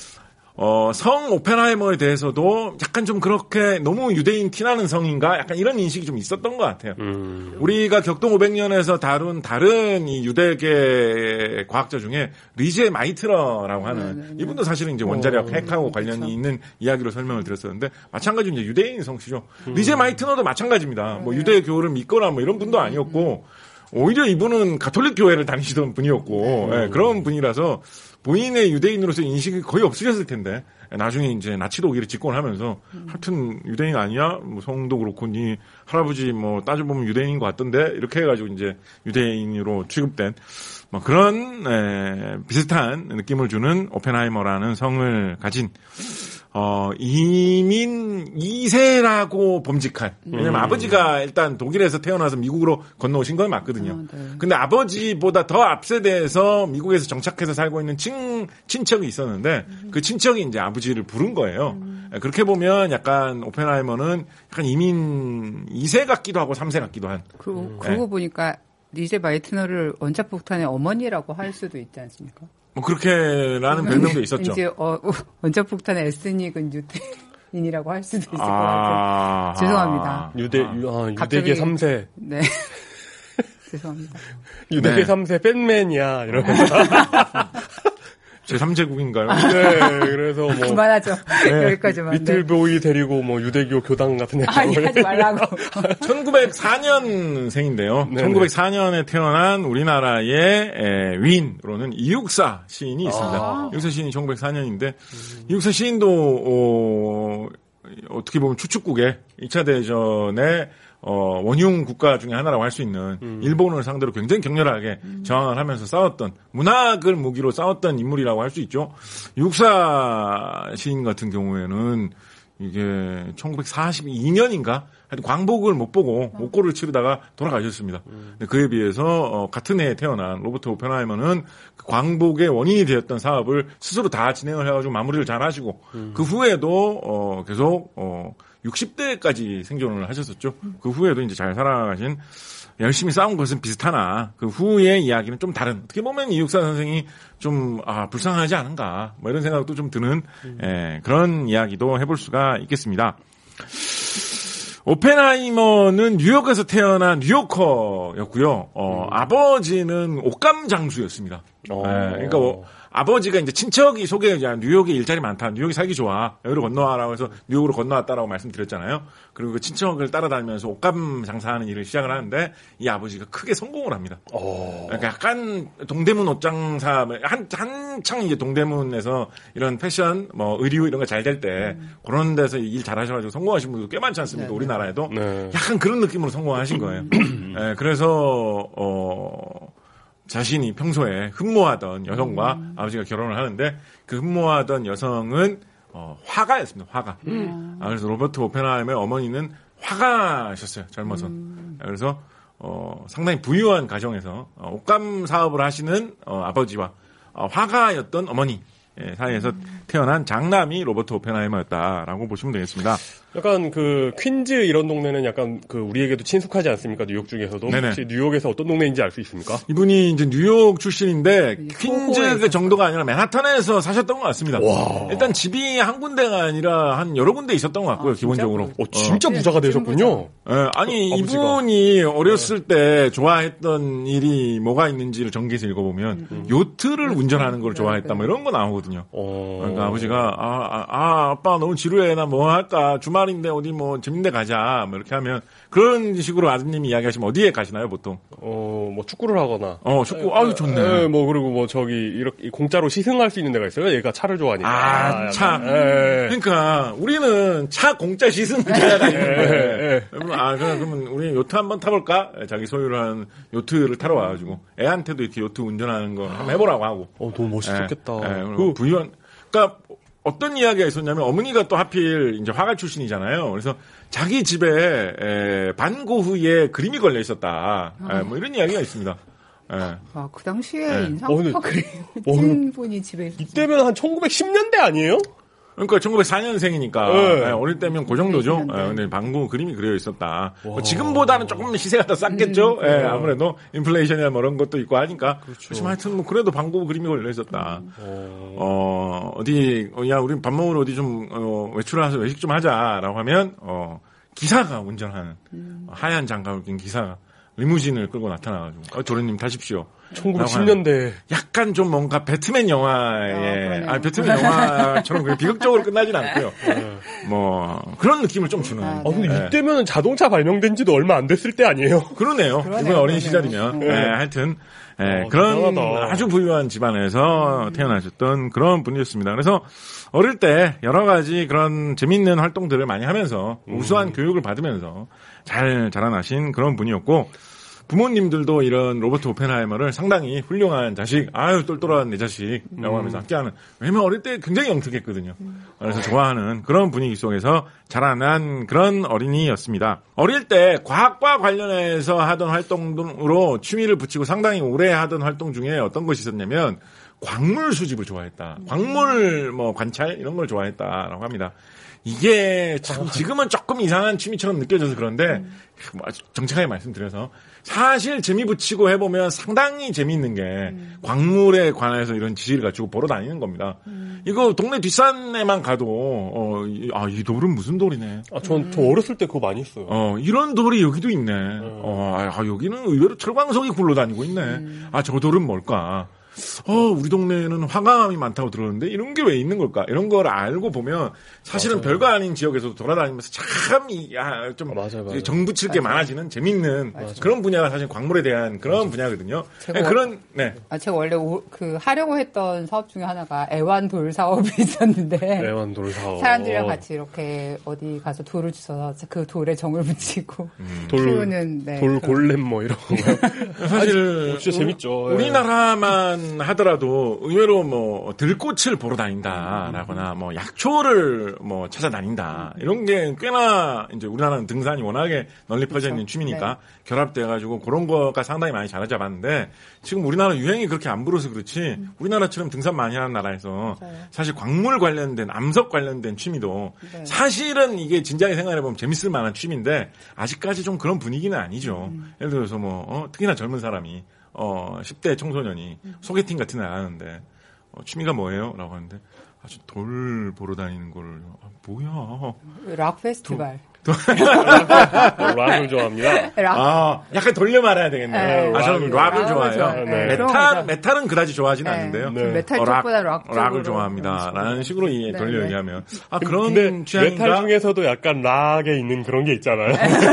성 오펜하이머에 대해서도 약간 좀 그렇게 너무 유대인 티나는 성인가 약간 이런 인식이 좀 있었던 것 같아요. 우리가 격동 500년에서 다룬 다른 이 유대계 과학자 중에 리제 마이트러라고 하는 이분도 사실은 이제 원자력 핵하고 관련이 있는 이야기로 설명을 드렸었는데 마찬가지로 이제 유대인 성씨죠. 리제 마이트너도 마찬가지입니다. 뭐 유대교를 믿거나 뭐 이런 분도 아니었고 오히려 이분은 가톨릭 교회를 다니시던 분이었고 예, 그런 분이라서 본인의 유대인으로서의 인식이 거의 없으셨을 텐데 나중에 이제 나치 독일이 집권하면서 하여튼 유대인 아니야? 뭐 성도 그렇고 니 할아버지 뭐 따져보면 유대인인 것 같던데 이렇게 해가지고 이제 유대인으로 취급된 뭐 그런 비슷한 느낌을 주는 오펜하이머라는 성을 가진 이민 2세라고 범직한. 왜냐면 아버지가 일단 독일에서 태어나서 미국으로 건너오신 건 맞거든요. 네. 근데 아버지보다 더 앞세대에서 미국에서 정착해서 살고 있는 친척이 있었는데 그 친척이 이제 아버지를 부른 거예요. 그렇게 보면 약간 오펜하이머는 약간 이민 2세 같기도 하고 3세 같기도 한.
그러고 보니까 리제 마이트너를 원자폭탄의 어머니라고 할 수도 있지 않습니까?
뭐 그렇게라는 별명도 있었죠.
이제 원자폭탄의 에스닉은 유대인이라고 할 수도 있을 것 같아요. 죄송합니다.
유대계 3세.
네. 죄송합니다.
유대계 3세 팬맨이야 이러면서.
제 3제국인가요?
네, 그래서 뭐.
그만하죠. 네. 여기까지만.
리틀보이 데리고 뭐 유대교 교당 같은 데.
아니, 하지 말라고.
1904년생인데요. 네네. 1904년에 태어난 우리나라의 위인으로는 이육사 시인이 있습니다. 이육사 시인이 1904년인데, 이육사 시인도, 어떻게 보면 추축국의 2차 대전에 원흉 국가 중에 하나라고 할 수 있는 일본을 상대로 굉장히 격렬하게 저항을 하면서 싸웠던 문학을 무기로 싸웠던 인물이라고 할 수 있죠. 육사 시인 같은 경우에는 이게 1942년인가 하여튼 광복을 못 보고 목고를 치르다가 돌아가셨습니다. 근데 그에 비해서 같은 해에 태어난 로버트 오펜하이머는 그 광복의 원인이 되었던 사업을 스스로 다 진행을 해가지고 마무리를 잘 하시고 그 후에도 계속 60대까지 생존을 하셨었죠. 그 후에도 이제 잘 살아가신 열심히 싸운 것은 비슷하나 그 후의 이야기는 좀 다른 어떻게 보면 이육사 선생이 좀 불쌍하지 않은가 뭐 이런 생각도 좀 드는 그런 이야기도 해볼 수가 있겠습니다. 오펜하이머는 뉴욕에서 태어난 뉴요커였고요. 아버지는 옷감 장수였습니다. 그러니까 아버지가 이제 친척이 소개하자 뉴욕에 일자리 많다. 뉴욕이 살기 좋아. 여기로 건너와라고 해서 뉴욕으로 건너왔다라고 말씀드렸잖아요. 그리고 그 친척을 따라다니면서 옷감 장사하는 일을 시작을 하는데 이 아버지가 크게 성공을 합니다. 그러니까 약간 동대문 옷장사 한창 이제 동대문에서 이런 패션 뭐 의류 이런 거 잘 될 때 그런 데서 일 잘하셔가지고 성공하신 분도 꽤 많지 않습니까? 네. 우리나라에도 약간 그런 느낌으로 성공하신 거예요. 그래서 자신이 평소에 흠모하던 여성과 아버지가 결혼을 하는데 그 흠모하던 여성은 화가였습니다. 화가. 그래서 로버트 오펜하이머의 어머니는 화가셨어요. 젊어서. 그래서 상당히 부유한 가정에서 옷감 사업을 하시는 아버지와 화가였던 어머니 사이에서 태어난 장남이 로버트 오펜하이머였다라고 보시면 되겠습니다.
약간 그 퀸즈 이런 동네는 약간 그 우리에게도 친숙하지 않습니까? 뉴욕 중에서도. 네네. 혹시 뉴욕에서 어떤 동네인지 알 수 있습니까?
이분이 이제 뉴욕 출신인데 퀸즈 그 정도가 아니라 맨하탄에서 사셨던 것 같습니다. 와. 일단 집이 한 군데가 아니라 한 여러 군데 있었던 것 같고요. 기본적으로.
진짜 부자가 되셨군요.
아니 이분이 어렸을 때 좋아했던 일이 뭐가 있는지를 전기에서 읽어보면 요트를 운전하는 걸 좋아했다 뭐 이런 거 나오거든요. 그러니까 아버지가 아빠 너무 지루해 나 뭐 할까 주말인데 어디 뭐 재밌는 데 가자 뭐 이렇게 하면 그런 식으로 아드님이 이야기하시면 어디에 가시나요 보통?
뭐 축구를 하거나.
축구 아유 좋네.
뭐 그리고 뭐 저기 이렇게 공짜로 시승할 수 있는 데가 있어요. 얘가 차를 좋아하니까.
차. 그러니까 우리는 차 공짜 시승 해야 되는데. 그러면 우리 요트 한번 타볼까? 자기 소유를 한 요트를 타러 와가지고 애한테도 이렇게 요트 운전하는 거 한번 해보라고 하고.
너무 멋있었겠다.
그 부유한. 그러니까 어떤 이야기가 있었냐면 어머니가 또 하필 이제 화가 출신이잖아요. 그래서 자기 집에 반고흐의 그림이 걸려 있었다. 뭐 이런 이야기가 있습니다.
그 당시에 인상파 그린 분이 집에 있었어요.
이때면 한 1910년대 아니에요?
그러니까 1904년생이니까 어릴 때면 그 정도죠. 근데 방구 그림이 그려 있었다. 지금보다는 조금 시세가 더 쌌겠죠. 아무래도 인플레이션이나 뭐 이런 것도 있고 하니까. 그렇죠. 하여튼 뭐 그래도 방구 그림이 걸려 있었다. 야 우리 밥 먹으러 어디 좀 외출해서 외식 좀 하자라고 하면 기사가 운전하는 하얀 장갑을 낀 기사가 리무진을 끌고 나타나가지고 도련님 타십시오.
1910년대.
약간 좀 뭔가 배트맨 영화에 배트맨 영화처럼 비극적으로 끝나진 않고요. 뭐 그런 느낌을 좀 주는.
근데 이때면 자동차 발명된 지도 얼마 안 됐을 때 아니에요?
그러네요. 이번 어린 시절이면. 하여튼 그런 대단하다. 아주 부유한 집안에서 태어나셨던 그런 분이었습니다. 그래서 어릴 때 여러 가지 그런 재밌는 활동들을 많이 하면서 우수한 교육을 받으면서 잘 자라나신 그런 분이었고 부모님들도 이런 로버트 오펜하이머를 상당히 훌륭한 자식, 똘똘한 내 자식이라고 하면서 함께하는. 왜냐면 어릴 때 굉장히 영특했거든요. 그래서 좋아하는 그런 분위기 속에서 자라난 그런 어린이였습니다. 어릴 때 과학과 관련해서 하던 활동으로 취미를 붙이고 상당히 오래 하던 활동 중에 어떤 것이 있었냐면 광물 수집을 좋아했다. 광물 관찰 이런 걸 좋아했다라고 합니다. 이게 참 지금은 조금 이상한 취미처럼 느껴져서 그런데 정직하게 말씀드려서 사실 재미 붙이고 해보면 상당히 재미있는 게 광물에 관해서 이런 지식을 가지고 보러 다니는 겁니다. 이거 동네 뒷산에만 가도 이 돌은 무슨 돌이네.
저 어렸을 때 그거 많이 했어요.
이런 돌이 여기도 있네. 여기는 의외로 철광석이 굴러다니고 있네. 저 돌은 뭘까? 우리 동네에는 화강암이 많다고 들었는데 이런 게 왜 있는 걸까? 이런 걸 알고 보면 사실은 맞아요. 별거 아닌 지역에서도 돌아다니면서 참 좀 정붙일 게 많아지는 재밌는 그런 분야가 사실 광물에 대한 그런 분야거든요.
제가 원래 하려고 했던 사업 중에 하나가 애완돌 사업이 있었는데
애완돌 사업.
사람들이랑 같이 이렇게 어디 가서 돌을 주워서 그 돌에 정을 붙이고 키우는
돌 골렘 뭐 이런 거.
사실
진짜 재밌죠.
우리나라만 취미만 하더라도 의외로 뭐 들꽃을 보러 다닌다라거나 뭐 약초를 뭐 찾아다닌다 이런 게 꽤나 이제 우리나라는 등산이 워낙에 널리 퍼져 있는 취미니까 네. 결합돼가지고 그런 거가 상당히 많이 자리 잡았는데 지금 우리나라 유행이 그렇게 안 불어서 그렇지 우리나라처럼 등산 많이 하는 나라에서 맞아요. 사실 광물 관련된 암석 관련된 취미도 네. 사실은 이게 진지하게 생각해보면 재밌을 만한 취미인데 아직까지 좀 그런 분위기는 아니죠. 예를 들어서 뭐 특히나 젊은 사람이 10대 청소년이 소개팅 같은 날 하는데 취미가 뭐예요? 라고 하는데 아주 돌 보러 다니는 걸 뭐야?
락 페스티벌.
락을 좋아합니다.
약간 돌려 말해야 되겠네요.
네.
저는 락을 좋아해요. 네. 메탈은 그다지 좋아하진 않는데요.
네. 메탈 쪽보다
락을 좋아합니다. 라는 식으로 돌려
네.
얘기하면. 그런 취향인가?
메탈 중에서도 약간 락에 있는 그런 게 있잖아요.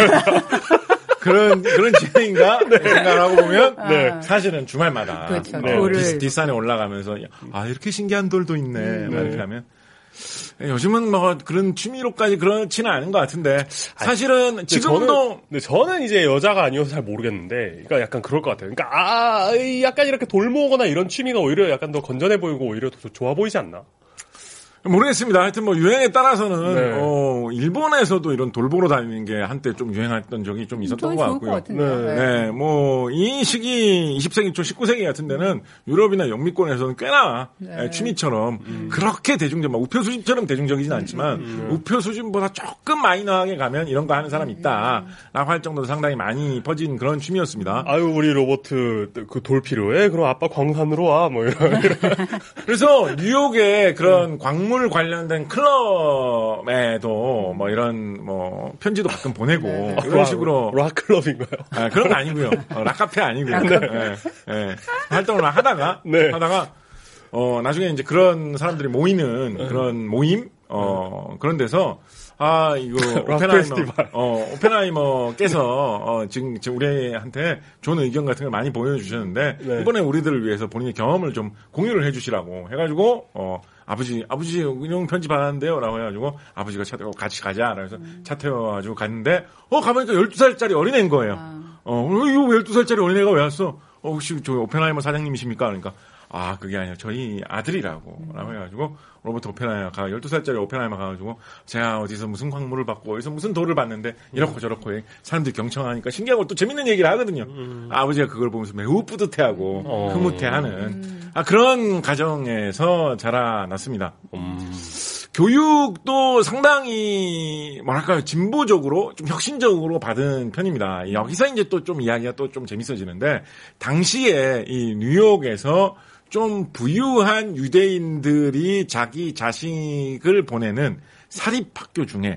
그런 취향인가? 네. 생각하고 보면 사실은 주말마다
그렇죠.
뒷산에 올라가면서 이렇게 신기한 돌도 있네. 이렇게 하면 요즘은 뭐 그런 취미로까지 그렇지는 않은 것 같은데 사실은 지금도
저는 이제 여자가 아니어서 잘 모르겠는데 그러니까 약간 그럴 것 같아요. 그러니까 약간 이렇게 돌 모으거나 이런 취미가 오히려 약간 더 건전해 보이고 오히려 더 좋아 보이지 않나?
모르겠습니다. 하여튼 뭐 유행에 따라서는 일본에서도 이런 돌 보러 다니는 게 한때 좀 유행했던 적이 좀 있었던 것 같고요. 뭐 이 시기 20세기 초 19세기 같은 데는 유럽이나 영미권에서는 꽤나 취미처럼 그렇게 대중적, 우표 수준처럼 대중적이진 않지만 우표 수준보다 조금 마이너하게 가면 이런 거 하는 사람이 있다라고 할 정도로 상당히 많이 퍼진 그런 취미였습니다.
아유 우리 로버트 그 돌 필요해? 그럼 아빠 광산으로 와 뭐 이런.
그래서 뉴욕에 그런 광물 관련된 클럽에도 뭐 이런 뭐 편지도 가끔 보내고 이런 식으로
락 클럽인가요?
그런 거 아니고요. 락 카페 아니고요. 활동을 하다가 나중에 이제 그런 사람들이 모이는 그런 모임 그런 데서 이거 오펜하이머께서 지금 우리한테 좋은 의견 같은 걸 많이 보여주셨는데 이번에 우리들을 위해서 본인의 경험을 좀 공유를 해주시라고 해가지고 아버지 이런 편지 받았는데요 라고 해가지고 아버지가 차 타고 같이 가자 그래서 차 태워가지고 갔는데 가보니까 12살짜리 어린애인 거예요. 이거 12살짜리 어린애가 왜 왔어? 혹시 저 오펜하이머 사장님이십니까? 그러니까 그게 아니라 저희 아들이라고 라고 해가지고 로버트 오펜하이머가 12살짜리 오펜하이머가 가가지고 제가 어디서 무슨 광물을 받고 어디서 무슨 돌을 받는데 이렇고 저렇고 사람들이 경청하니까 신기하고 또 재밌는 얘기를 하거든요. 아버지가 그걸 보면서 매우 뿌듯해하고 흐뭇해하는 그런 가정에서 자라났습니다. 교육도 상당히 뭐랄까요 진보적으로 좀 혁신적으로 받은 편입니다. 여기서 이제 또 좀 이야기가 또 좀 재밌어지는데 당시에 이 뉴욕에서 좀 부유한 유대인들이 자기 자식을 보내는 사립학교 중에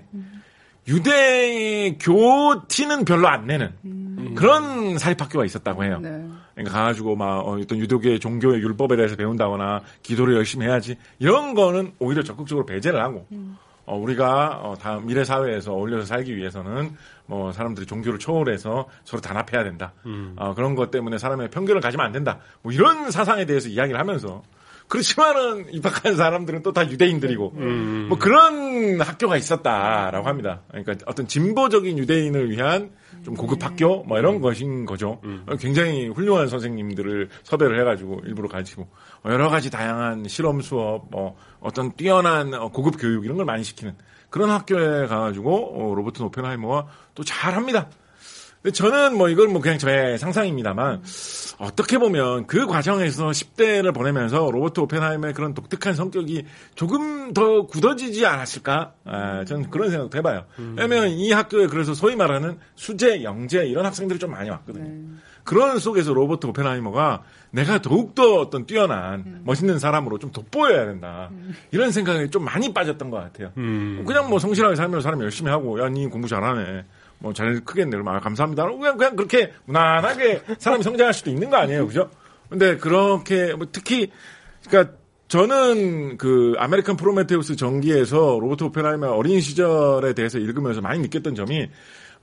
유대교 티는 별로 안 내는 그런 사립학교가 있었다고 해요. 그러니까 가가지고 어떤 유대교의 종교의 율법에 대해서 배운다거나 기도를 열심히 해야지 이런 거는 오히려 적극적으로 배제를 하고 우리가 다음 미래 사회에서 어울려서 살기 위해서는 뭐 사람들이 종교를 초월해서 서로 단합해야 된다. 그런 것 때문에 사람의 편견을 가지면 안 된다. 뭐 이런 사상에 대해서 이야기를 하면서 그렇지만은 입학한 사람들은 또 다 유대인들이고 뭐 그런 학교가 있었다라고 합니다. 그러니까 어떤 진보적인 유대인을 위한 좀 고급 학교 뭐 이런 것인 거죠. 굉장히 훌륭한 선생님들을 섭외를 해가지고 일부러 가르치고 여러 가지 다양한 실험 수업 뭐 어떤 뛰어난 고급 교육 이런 걸 많이 시키는 그런 학교에 가가지고 로버트 오펜하이머가 또 잘합니다. 저는 뭐 이건 뭐 그냥 저의 상상입니다만 어떻게 보면 그 과정에서 10대를 보내면서 로버트 오펜하이머의 그런 독특한 성격이 조금 더 굳어지지 않았을까? 저는 그런 생각도 해봐요. 왜냐면 이 학교에 그래서 소위 말하는 수재, 영재 이런 학생들이 좀 많이 왔거든요. 그런 속에서 로버트 오펜하이머가 내가 더욱더 어떤 뛰어난 멋있는 사람으로 좀 돋보여야 된다. 이런 생각에 좀 많이 빠졌던 것 같아요. 그냥 뭐 성실하게 살면 사람 열심히 하고 야, 니 공부 잘하네. 뭐 잘 크겠네. 감사합니다. 그냥 그렇게 무난하게 사람이 성장할 수도 있는 거 아니에요. 그죠? 근데 그렇게 뭐 특히 그러니까 저는 그 아메리칸 프로메테우스 전기에서 로버트 오펜하이머 어린 시절에 대해서 읽으면서 많이 느꼈던 점이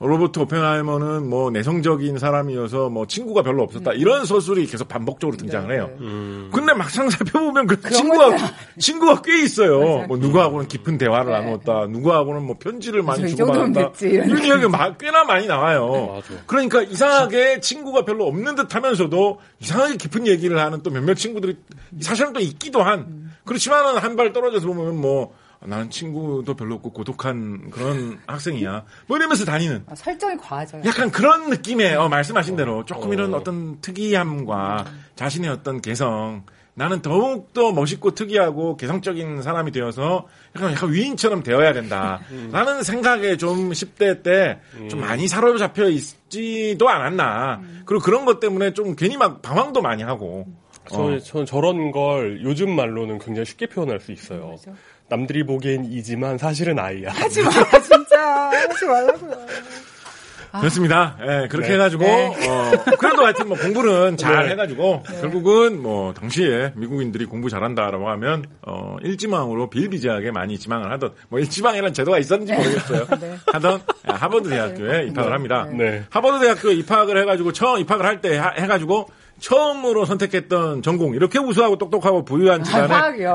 로버트 오펜하이머는 뭐 내성적인 사람이어서 뭐 친구가 별로 없었다. 이런 서술이 계속 반복적으로 등장을 해요. 근데 막상 살펴보면 그 친구가 꽤 있어요. 뭐 누구하고는 깊은 대화를 나누었다. 누구하고는 뭐 편지를 많이 주고받았다. 이런 이야기가 꽤나 많이 나와요. 그러니까 이상하게 친구가 별로 없는 듯 하면서도 이상하게 깊은 얘기를 하는 또 몇몇 친구들이 사실은 또 있기도 한. 그렇지만은 한 발 떨어져서 보면 뭐 나는 친구도 별로 없고 고독한 그런 학생이야. 뭐 이러면서 다니는.
설정이 과하죠.
약간 그런 느낌의 말씀하신 대로 조금 이런 어떤 특이함과 자신의 어떤 개성. 나는 더욱더 멋있고 특이하고 개성적인 사람이 되어서 약간 위인처럼 되어야 된다. 라는 생각에 좀 10대 때 좀 많이 사로잡혀 있지도 않았나. 그리고 그런 것 때문에 좀 괜히 막 방황도 많이 하고.
저는 저런 걸 요즘 말로는 굉장히 쉽게 표현할 수 있어요.
그렇죠?
남들이 보기엔 이지만 사실은 아이야.
하지 마, 진짜. 하지 말라고요.
그렇습니다. 예, 그렇게 해가지고, 그래도 하여튼 뭐 공부는 잘 해가지고, 결국은 뭐, 당시에 미국인들이 공부 잘한다라고 하면, 일지망으로 비일비재하게 많이 지망을 하던, 뭐, 일지망이라는 제도가 있었는지 모르겠어요. 하던, 하버드 대학교에 입학을 합니다. 하버드 대학교에 입학을 해가지고, 처음 입학을 할 때 해가지고, 처음으로 선택했던 전공, 이렇게 우수하고 똑똑하고 부유한 집안에.
화학이요.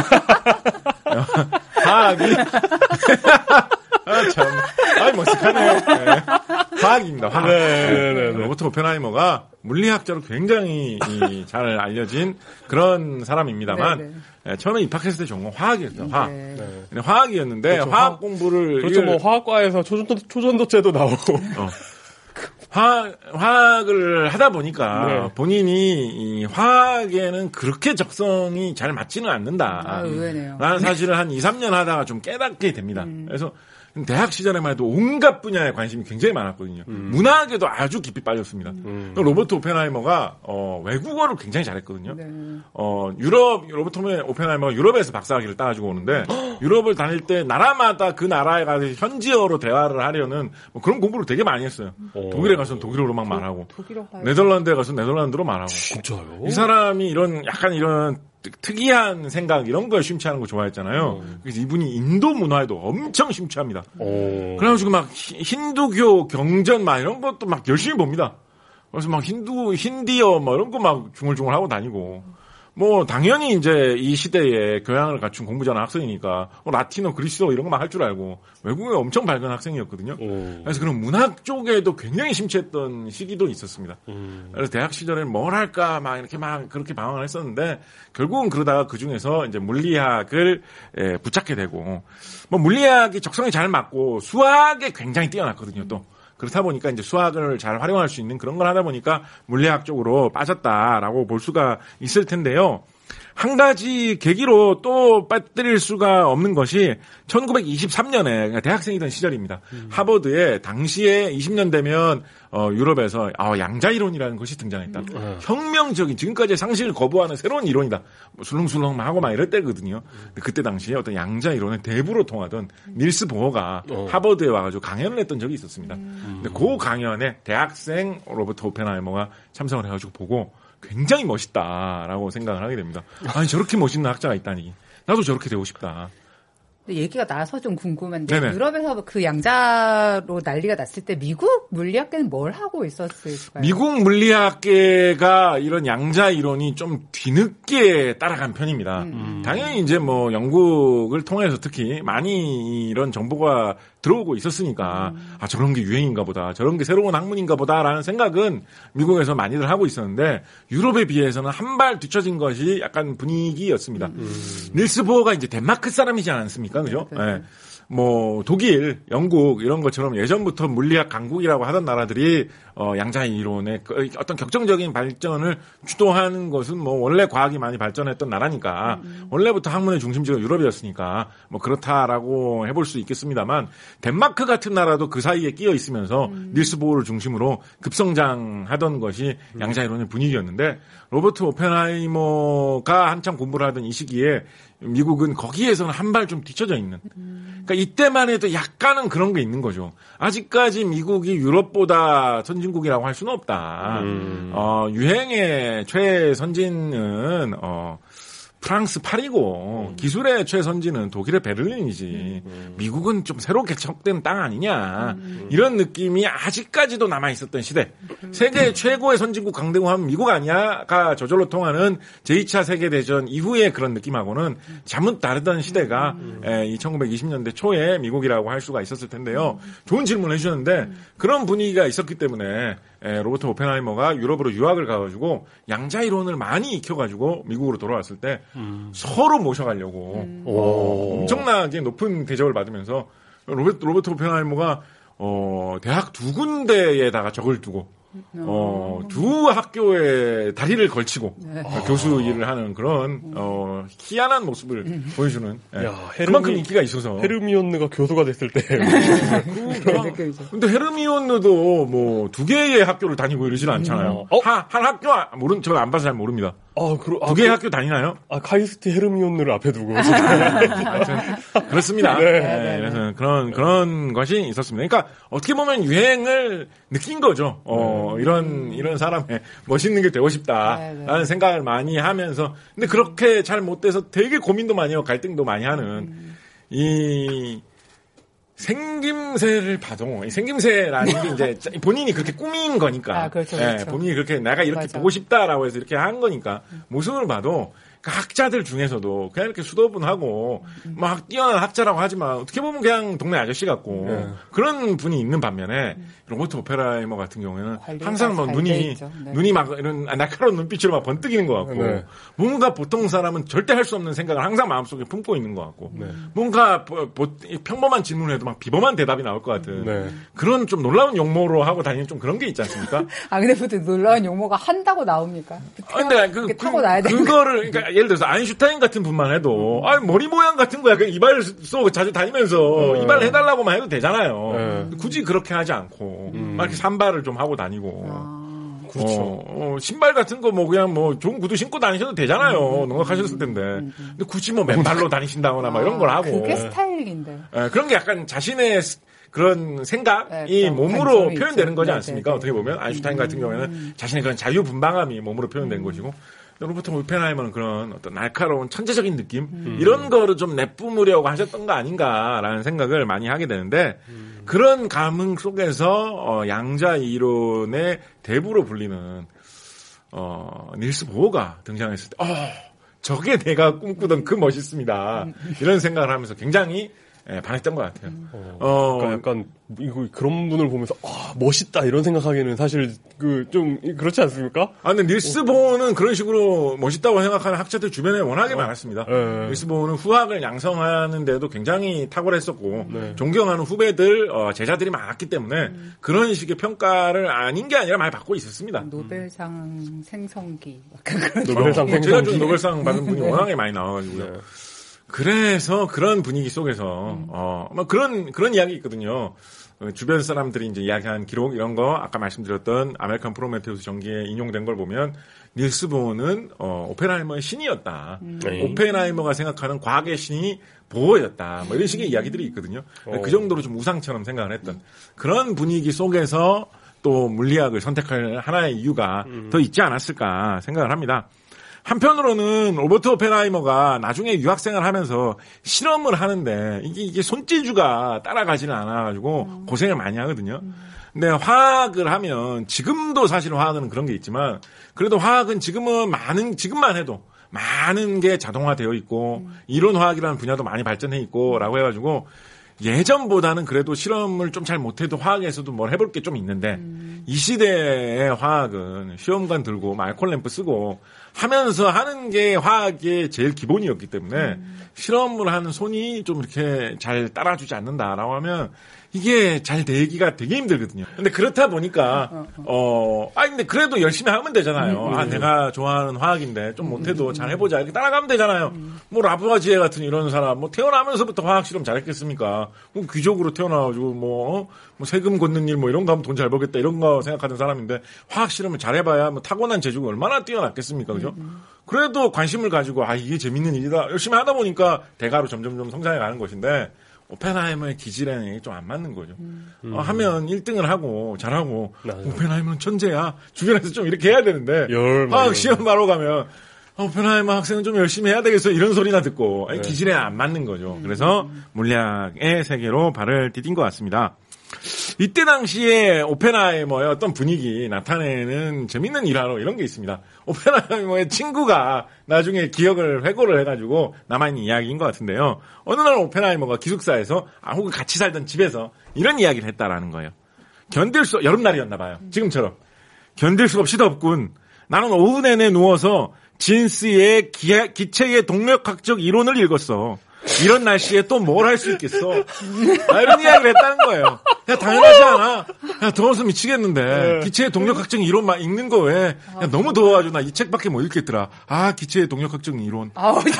화학이. 참. 머쓱하네. 네. 화학입니다, 화학. 로버트 오펜하이머가 물리학자로 굉장히 잘 알려진 그런 사람입니다만, 처음에 입학했을 때 전공 화학이었죠, 화학. 화학이었는데, 그렇죠, 화학 공부를.
그렇죠, 뭐, 화학과에서 초전도체도 나오고.
화학을 하다 보니까 본인이 이 화학에는 그렇게 적성이 잘 맞지는 않는다.
의외네요.
라는 사실을 한 2, 3년 하다가 좀 깨닫게 됩니다. 그래서 대학 시절에만 해도 온갖 분야에 관심이 굉장히 많았거든요. 문학에도 아주 깊이 빠졌습니다. 로버트 오펜하이머가 외국어를 굉장히 잘했거든요. 로버트 오펜하이머가 유럽에서 박사학위를 따가지고 오는데 유럽을 다닐 때 나라마다 그 나라에 가서 현지어로 대화를 하려는 뭐 그런 공부를 되게 많이 했어요. 독일에 가서는 독일어로 막 말하고, 네덜란드에 가서는 네덜란드로 말하고.
진짜요?
이 사람이 약간 이런 특이한 생각 이런 거에 심취하는 거 좋아했잖아요. 그래서 이분이 인도 문화에도 엄청 심취합니다. 그래가지고 막 힌두교 경전 막 이런 것도 막 열심히 봅니다. 그래서 막 힌디어 뭐 이런 거 막 중얼중얼 하고 다니고. 뭐 당연히 이제 이 시대에 교양을 갖춘 공부 잘하는 학생이니까 라틴어, 그리스어 이런 거 막 할 줄 알고 외국에 엄청 밝은 학생이었거든요. 그래서 그런 문학 쪽에도 굉장히 심취했던 시기도 있었습니다. 그래서 대학 시절에 뭘 할까 막 이렇게 막 그렇게 방황을 했었는데 결국은 그러다가 그 중에서 이제 물리학을 붙잡게 되고 뭐 물리학이 적성이 잘 맞고 수학에 굉장히 뛰어났거든요. 또. 그렇다 보니까 이제 수학을 잘 활용할 수 있는 그런 걸 하다 보니까 물리학 쪽으로 빠졌다라고 볼 수가 있을 텐데요. 한 가지 계기로 또 빠뜨릴 수가 없는 것이 1923년에 대학생이던 시절입니다. 하버드에 당시에 20년 되면 유럽에서 양자이론이라는 것이 등장했다. 혁명적인 지금까지 상식을 거부하는 새로운 이론이다. 뭐 술렁술렁 하고 막 이럴 때거든요. 그때 당시에 어떤 양자이론의 대부로 통하던 닐스 보어가 하버드에 와가지고 강연을 했던 적이 있었습니다. 근데 그 강연에 대학생 로버트 오펜하이머가 참석을 해가지고 보고 굉장히 멋있다라고 생각을 하게 됩니다. 아니 저렇게 멋있는 학자가 있다니. 나도 저렇게 되고 싶다.
얘기가 나서 좀 궁금한데 네네. 유럽에서 그 양자로 난리가 났을 때 미국 물리학계는 뭘 하고 있었을까요?
미국 물리학계가 이런 양자 이론이 좀 뒤늦게 따라간 편입니다. 당연히 이제 뭐 영국을 통해서 특히 많이 이런 정보가 들어오고 있었으니까 저런 게 유행인가 보다. 저런 게 새로운 학문인가 보다라는 생각은 미국에서 많이들 하고 있었는데 유럽에 비해서는 한 발 뒤처진 것이 약간 분위기였습니다. 닐스 보어가 이제 덴마크 사람이지 않습니까? 그죠? 네. 뭐 독일, 영국 이런 것처럼 예전부터 물리학 강국이라고 하던 나라들이 양자 이론의 어떤 격정적인 발전을 주도하는 것은 뭐 원래 과학이 많이 발전했던 나라니까 원래부터 학문의 중심지가 유럽이었으니까 뭐 그렇다라고 해볼 수 있겠습니다만 덴마크 같은 나라도 그 사이에 끼어 있으면서 닐스 보어를 중심으로 급성장하던 것이 양자 이론의 분위기였는데 로버트 오펜하이머가 한참 공부를 하던 이 시기에 미국은 거기에서는 한 발 좀 뒤쳐져 있는. 그러니까 이때만 해도 약간은 그런 게 있는 거죠. 아직까지 미국이 유럽보다 선진국이라고 할 수는 없다. 유행의 최선진은 프랑스 파리고 기술의 최선지는 독일의 베를린이지 미국은 좀 새로 개척된 땅 아니냐 이런 느낌이 아직까지도 남아 있었던 시대. 세계 최고의 선진국 강대국 하면 미국 아니야가 저절로 통하는 제2차 세계대전 이후의 그런 느낌하고는 잘못 다르던 시대가 이 1920년대 초에 미국이라고 할 수가 있었을 텐데요. 좋은 질문을 해주셨는데 그런 분위기가 있었기 때문에 로버트 오펜하이머가 유럽으로 유학을 가가지고 양자 이론을 많이 익혀가지고 미국으로 돌아왔을 때 서로 모셔가려고 엄청나게 높은 대접을 받으면서 로버트 오펜하이머가 대학 두 군데에다가 적을 두고 두 학교에 다리를 걸치고 교수 일을 하는 그런 희한한 모습을 보여주는 그만큼 인기가 있어서
헤르미온느가 교수가 됐을 때
근데 헤르미온느도 뭐 두 개의 학교를 다니고 이러지는 않잖아요. 한 학교 제가 안 봐서 잘 모릅니다. 두 개의 학교 다니나요?
카이스트 헤르미온느를 앞에 두고
그렇습니다. 네, 그래서 그런 것이 있었습니다. 그러니까 어떻게 보면 유행을 느낀 거죠. 이런 사람의 멋있는 게 되고 싶다라는 생각을 많이 하면서 근데 그렇게 잘 못 돼서 되게 고민도 많이 하고 갈등도 많이 하는 이 생김새를 봐도 이 생김새라는 게 이제 본인이 그렇게 꾸민 거니까
그렇죠.
본인이 그렇게 내가 이렇게 보고 싶다라고 해서 이렇게 한 거니까 모습을 봐도 그 학자들 중에서도 그냥 이렇게 수더분하고 막 뛰어난 학자라고 하지만 어떻게 보면 그냥 동네 아저씨 같고 그런 분이 있는 반면에 로버트 오펜하이머 같은 경우에는 항상 뭐 눈이 막 이런 날카로운 눈빛으로 막 번뜩이는 것 같고 뭔가 보통 사람은 절대 할 수 없는 생각을 항상 마음속에 품고 있는 것 같고 뭔가 평범한 질문을 해도 막 비범한 대답이 나올 것 같은 그런 좀 놀라운 용모로 하고 다니는 좀 그런 게 있지 않습니까?
근데 보통 놀라운 용모가 한다고 나옵니까?
근데
타고 나야 되는
그거를 그러니까 예를 들어서 아인슈타인 같은 분만 해도 머리 모양 같은 거야. 그냥 이발 쏘고 자주 다니면서 이발 해달라고만 해도 되잖아요. 굳이 그렇게 하지 않고 막 이렇게 산발을 좀 하고 다니고. 그렇죠. 신발 같은 거 뭐 그냥 뭐 좋은 구두 신고 다니셔도 되잖아요. 농락하셨을 텐데. 근데 굳이 뭐 맨발로 다니신다거나 막 이런 걸 하고.
그게 스타일인데.
그런 게 약간 자신의 그런 생각이 몸으로 표현되는 거지 않습니까? 어떻게 보면 아인슈타인 같은 경우에는 자신의 그런 자유분방함이 몸으로 표현된 것이고. 로버트 오펜하이머는 그런 어떤 날카로운 천재적인 느낌 이런 거를 좀 내뿜으려고 하셨던 거 아닌가라는 생각을 많이 하게 되는데 그런 감흥 속에서 양자 이론의 대부로 불리는 닐스 보어가 등장했을 때 저게 내가 꿈꾸던 그 멋있습니다 이런 생각을 하면서 굉장히 반했던 것 같아요.
그러니까 약간 그런 분을 보면서 멋있다 이런 생각하기에는 사실 좀 그렇지 않습니까?
근데 닐스 보어는 그런 식으로 멋있다고 생각하는 학자들 주변에 워낙에 많았습니다. 닐스 보어는 후학을 양성하는 데도 굉장히 탁월했었고 존경하는 후배들 제자들이 많았기 때문에 그런 식의 평가를 아닌 게 아니라 많이 받고 있었습니다.
노벨상 생성기.
노벨상 생성기.
제가 준 노벨상 받은 분이 워낙에 많이 나와가지고요. 그래서 그런 분위기 속에서 그런 이야기 있거든요. 주변 사람들이 이제 이야기한 기록 이런 거 아까 말씀드렸던 아메리칸 프로메테우스 전기에 인용된 걸 보면 닐스 보어는 오펜하이머의 신이었다. 오펜하이머가 생각하는 과학의 신이 보어였다. 뭐 이런 식의 이야기들이 있거든요. 그 정도로 좀 우상처럼 생각을 했던 그런 분위기 속에서 또 물리학을 선택할 하나의 이유가 더 있지 않았을까 생각을 합니다. 한편으로는 로버트 오펜하이머가 나중에 유학생을 하면서 실험을 하는데 이게 손재주가 따라가지는 않아가지고 고생을 많이 하거든요. 근데 화학을 하면 지금도 사실 화학은 그런 게 있지만 그래도 화학은 지금만 해도 많은 게 자동화되어 있고 이론 화학이라는 분야도 많이 발전해 있고라고 해가지고 예전보다는 그래도 실험을 좀 잘 못해도 화학에서도 뭘 해볼 게 좀 있는데 이 시대의 화학은 시험관 들고 알코올 램프 쓰고 하면서 하는 게 화학의 제일 기본이었기 때문에 실험을 하는 손이 좀 이렇게 잘 따라주지 않는다라고 하면 이게 잘 되기가 되게 힘들거든요. 근데 그렇다 보니까 근데 그래도 열심히 하면 되잖아요. 내가 좋아하는 화학인데 좀 못해도 잘 해보자 이렇게 따라가면 되잖아요. 뭐 라부아지에 같은 이런 사람 뭐 태어나면서부터 화학 실험 잘했겠습니까? 뭐 귀족으로 태어나가지고 뭐 세금 걷는 일 뭐 이런 거 하면 돈 잘 벌겠다 이런 거 생각하는 사람인데 화학 실험을 잘해봐야 뭐 타고난 재주가 얼마나 뛰어났겠습니까, 그죠? 그래도 관심을 가지고 이게 재밌는 일이다 열심히 하다 보니까 대가로 점점 성장해가는 것인데. 오펜하이머의 기질에는 좀 안 맞는 거죠. 하면 1등을 하고 잘하고 오펜하이머는 천재야. 주변에서 좀 이렇게 해야 되는데 화학 시험 바로 가면 오펜하이머 학생은 좀 열심히 해야 되겠어 이런 소리나 듣고 기질에 안 맞는 거죠. 그래서 물리학의 세계로 발을 디딘 것 같습니다. 이때 당시에 오펜하이머의 어떤 분위기 나타내는 재밌는 일화로 이런 게 있습니다. 오펜하이머의 친구가 나중에 기억을 회고를 해가지고 남아있는 이야기인 것 같은데요. 어느 날 오펜하이머가 기숙사에서 혹은 같이 살던 집에서 이런 이야기를 했다라는 거예요. 여름날이었나 봐요. 지금처럼. 견딜 수 없이 덥군. 나는 오후 내내 누워서 진스의 기체의 동력학적 이론을 읽었어. 이런 날씨에 또 뭘 할 수 있겠어. 이런 이야기를 했다는 거예요. 야, 당연하지 않아. 야, 더워서 미치겠는데. 기체의 동력학적 이론 막 읽는 거 왜? 야, 너무 더워가지고 나 이 책밖에 못 읽겠더라. 기체의 동력학적 이론.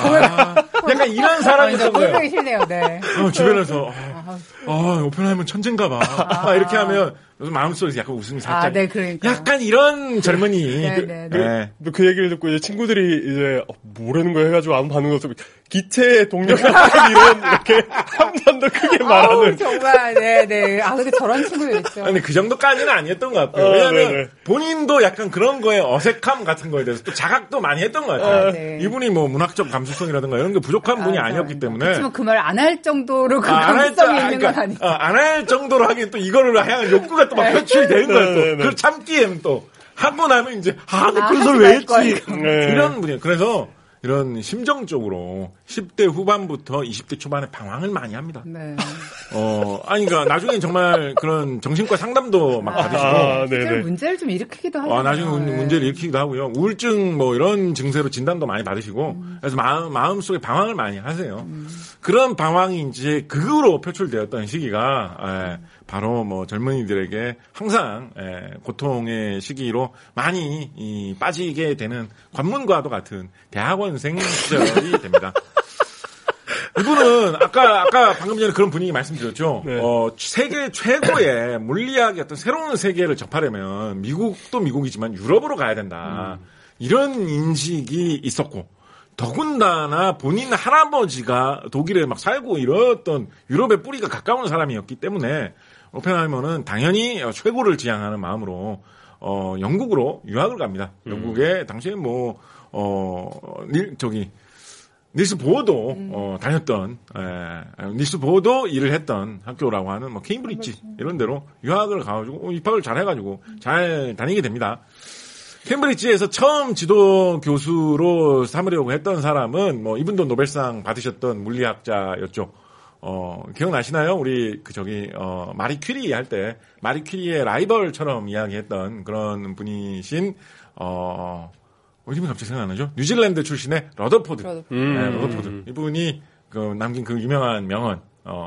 약간 이런 사람이었던 거예요.
보기 싫네요, 네.
주변에서, 오펜하이머는 천재인가 봐. 이렇게 하면, 마음속에서 약간 웃음이 살짝.
네, 그러니까.
약간 이런 젊은이.
네.
그 얘기를 듣고 이제 친구들이 이제 뭐라는 거야 해가지고 아무 반응 없어. 기체의 동력학적 이론 이렇게 한 번 더 크게 말하는.
정말, 네네. 근데 저런 친구들 있죠.
근데 그 정도까지는 아니었던 것 같아요. 왜냐면 본인도 약간 그런 거에 어색함 같은 거에 대해서 또 자각도 많이 했던 것 같아요.
네.
이분이 뭐 문학적 감수성이라든가 이런 게 부족한 분이 아니었기 때문에.
그렇지만 그 말 안 할 정도로 그 감수성이 있는 건 아니죠.
안 할 정도로 하긴 또 이거를 향한 욕구가 또 막 표출이 되는 거예요. 또. 그걸 참기에는 또. 하고 나면 이제, 그런 소리 왜 했지? 이런 분이에요. 그래서 이런 심정적으로 10대 후반부터 20대 초반에 방황을 많이 합니다.
네.
그러니까 나중엔 정말 그런 정신과 상담도 막 받으시고.
실제로 문제를 좀 일으키기도 하죠.
나중에 문제를 일으키기도 하고요. 우울증 뭐 이런 증세로 진단도 많이 받으시고. 그래서 마음속에 방황을 많이 하세요. 그런 방황이 이제 극으로 표출되었던 시기가, 바로 뭐 젊은이들에게 항상 고통의 시기로 많이 빠지게 되는 관문과도 같은 대학원생 시절이 됩니다. 이분은 아까 방금 전에 그런 분위기 말씀드렸죠.
네.
세계 최고의 물리학의 어떤 새로운 세계를 접하려면 미국도 미국이지만 유럽으로 가야 된다. 이런 인식이 있었고 더군다나 본인 할아버지가 독일에 막 살고 이랬던 유럽의 뿌리가 가까운 사람이었기 때문에 오펜하이머는 당연히 최고를 지향하는 마음으로 영국으로 유학을 갑니다. 영국에 당시에 닐스 보어도 다녔던 닐스 보어도 일을 했던 학교라고 하는 뭐 케임브리지 이런 데로 유학을 가가지고 입학을 잘 해가지고 잘 다니게 됩니다. 캠브리지에서 처음 지도 교수로 삼으려고 했던 사람은 이분도 노벨상 받으셨던 물리학자였죠. 기억나시나요? 우리 마리 퀴리 할 때 마리 퀴리의 라이벌처럼 이야기했던 그런 분이신 이름이 갑자기 생각 안 나죠? 뉴질랜드 출신의 러더포드. 러더포드. 이분이 남긴 그 유명한 명언.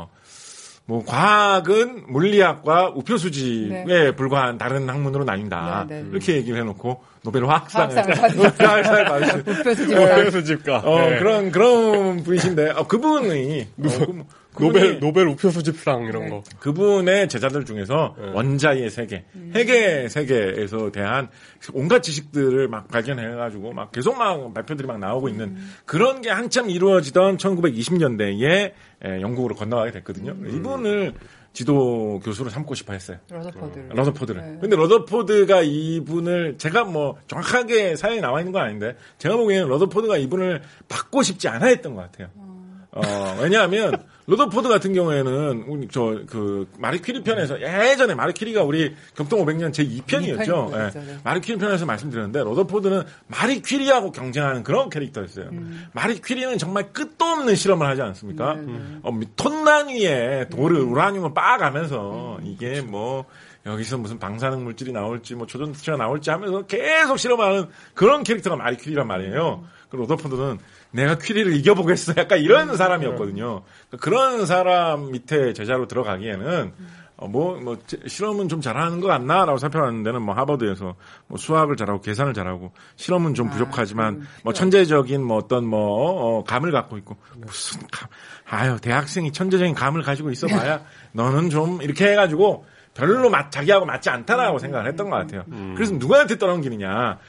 과학은 물리학과 우표 수집에 불과한 다른 학문으로 나뉜다. 이렇게 얘기를 해놓고 노벨 화학상을 받으셨어요.
우표
수집가.
그런 분이신데, 그분이
노벨 우표 수집상 이런 거.
그분의 제자들 중에서 원자의 세계, 핵의 세계에서 대한 온갖 지식들을 막 발견해가지고 막 계속 막 발표들이 막 나오고 있는 그런 게 한참 이루어지던 1920년대에 영국으로 건너가게 됐거든요. 이분을 지도 교수로 삼고 싶어 했어요. 러더포드를. 근데 러더포드가 이분을 제가 정확하게 사연이 나와 있는 건 아닌데 제가 보기에는 러더포드가 이분을 받고 싶지 않아 했던 것 같아요. 왜냐하면 러더포드 같은 경우에는 마리 퀴리 편에서 예전에 마리 퀴리가 우리 격동 500년 제 2편이었죠. 마리 퀴리 편에서 말씀드렸는데 러더포드는 마리 퀴리하고 경쟁하는 그런 캐릭터였어요. 마리 퀴리는 정말 끝도 없는 실험을 하지 않습니까? 톤 단위의 돌을 우라늄을 빻아가면서 이게 여기서 무슨 방사능 물질이 나올지 초전도체가 나올지 하면서 계속 실험하는 그런 캐릭터가 마리 퀴리란 말이에요. 그리고 러더포드는 내가 퀴리를 이겨보겠어. 약간 이런 사람이었거든요. 그런 사람 밑에 제자로 들어가기에는, 실험은 좀 잘하는 것 같나? 라고 살펴봤는 데는 하버드에서 수학을 잘하고 계산을 잘하고 실험은 좀 부족하지만 천재적인 감을 갖고 있고 무슨 대학생이 천재적인 감을 가지고 있어 봐야 너는 좀 이렇게 해가지고 별로 자기하고 맞지 않다라고 생각을 했던 것 같아요. 그래서 누구한테 떠넘기느냐.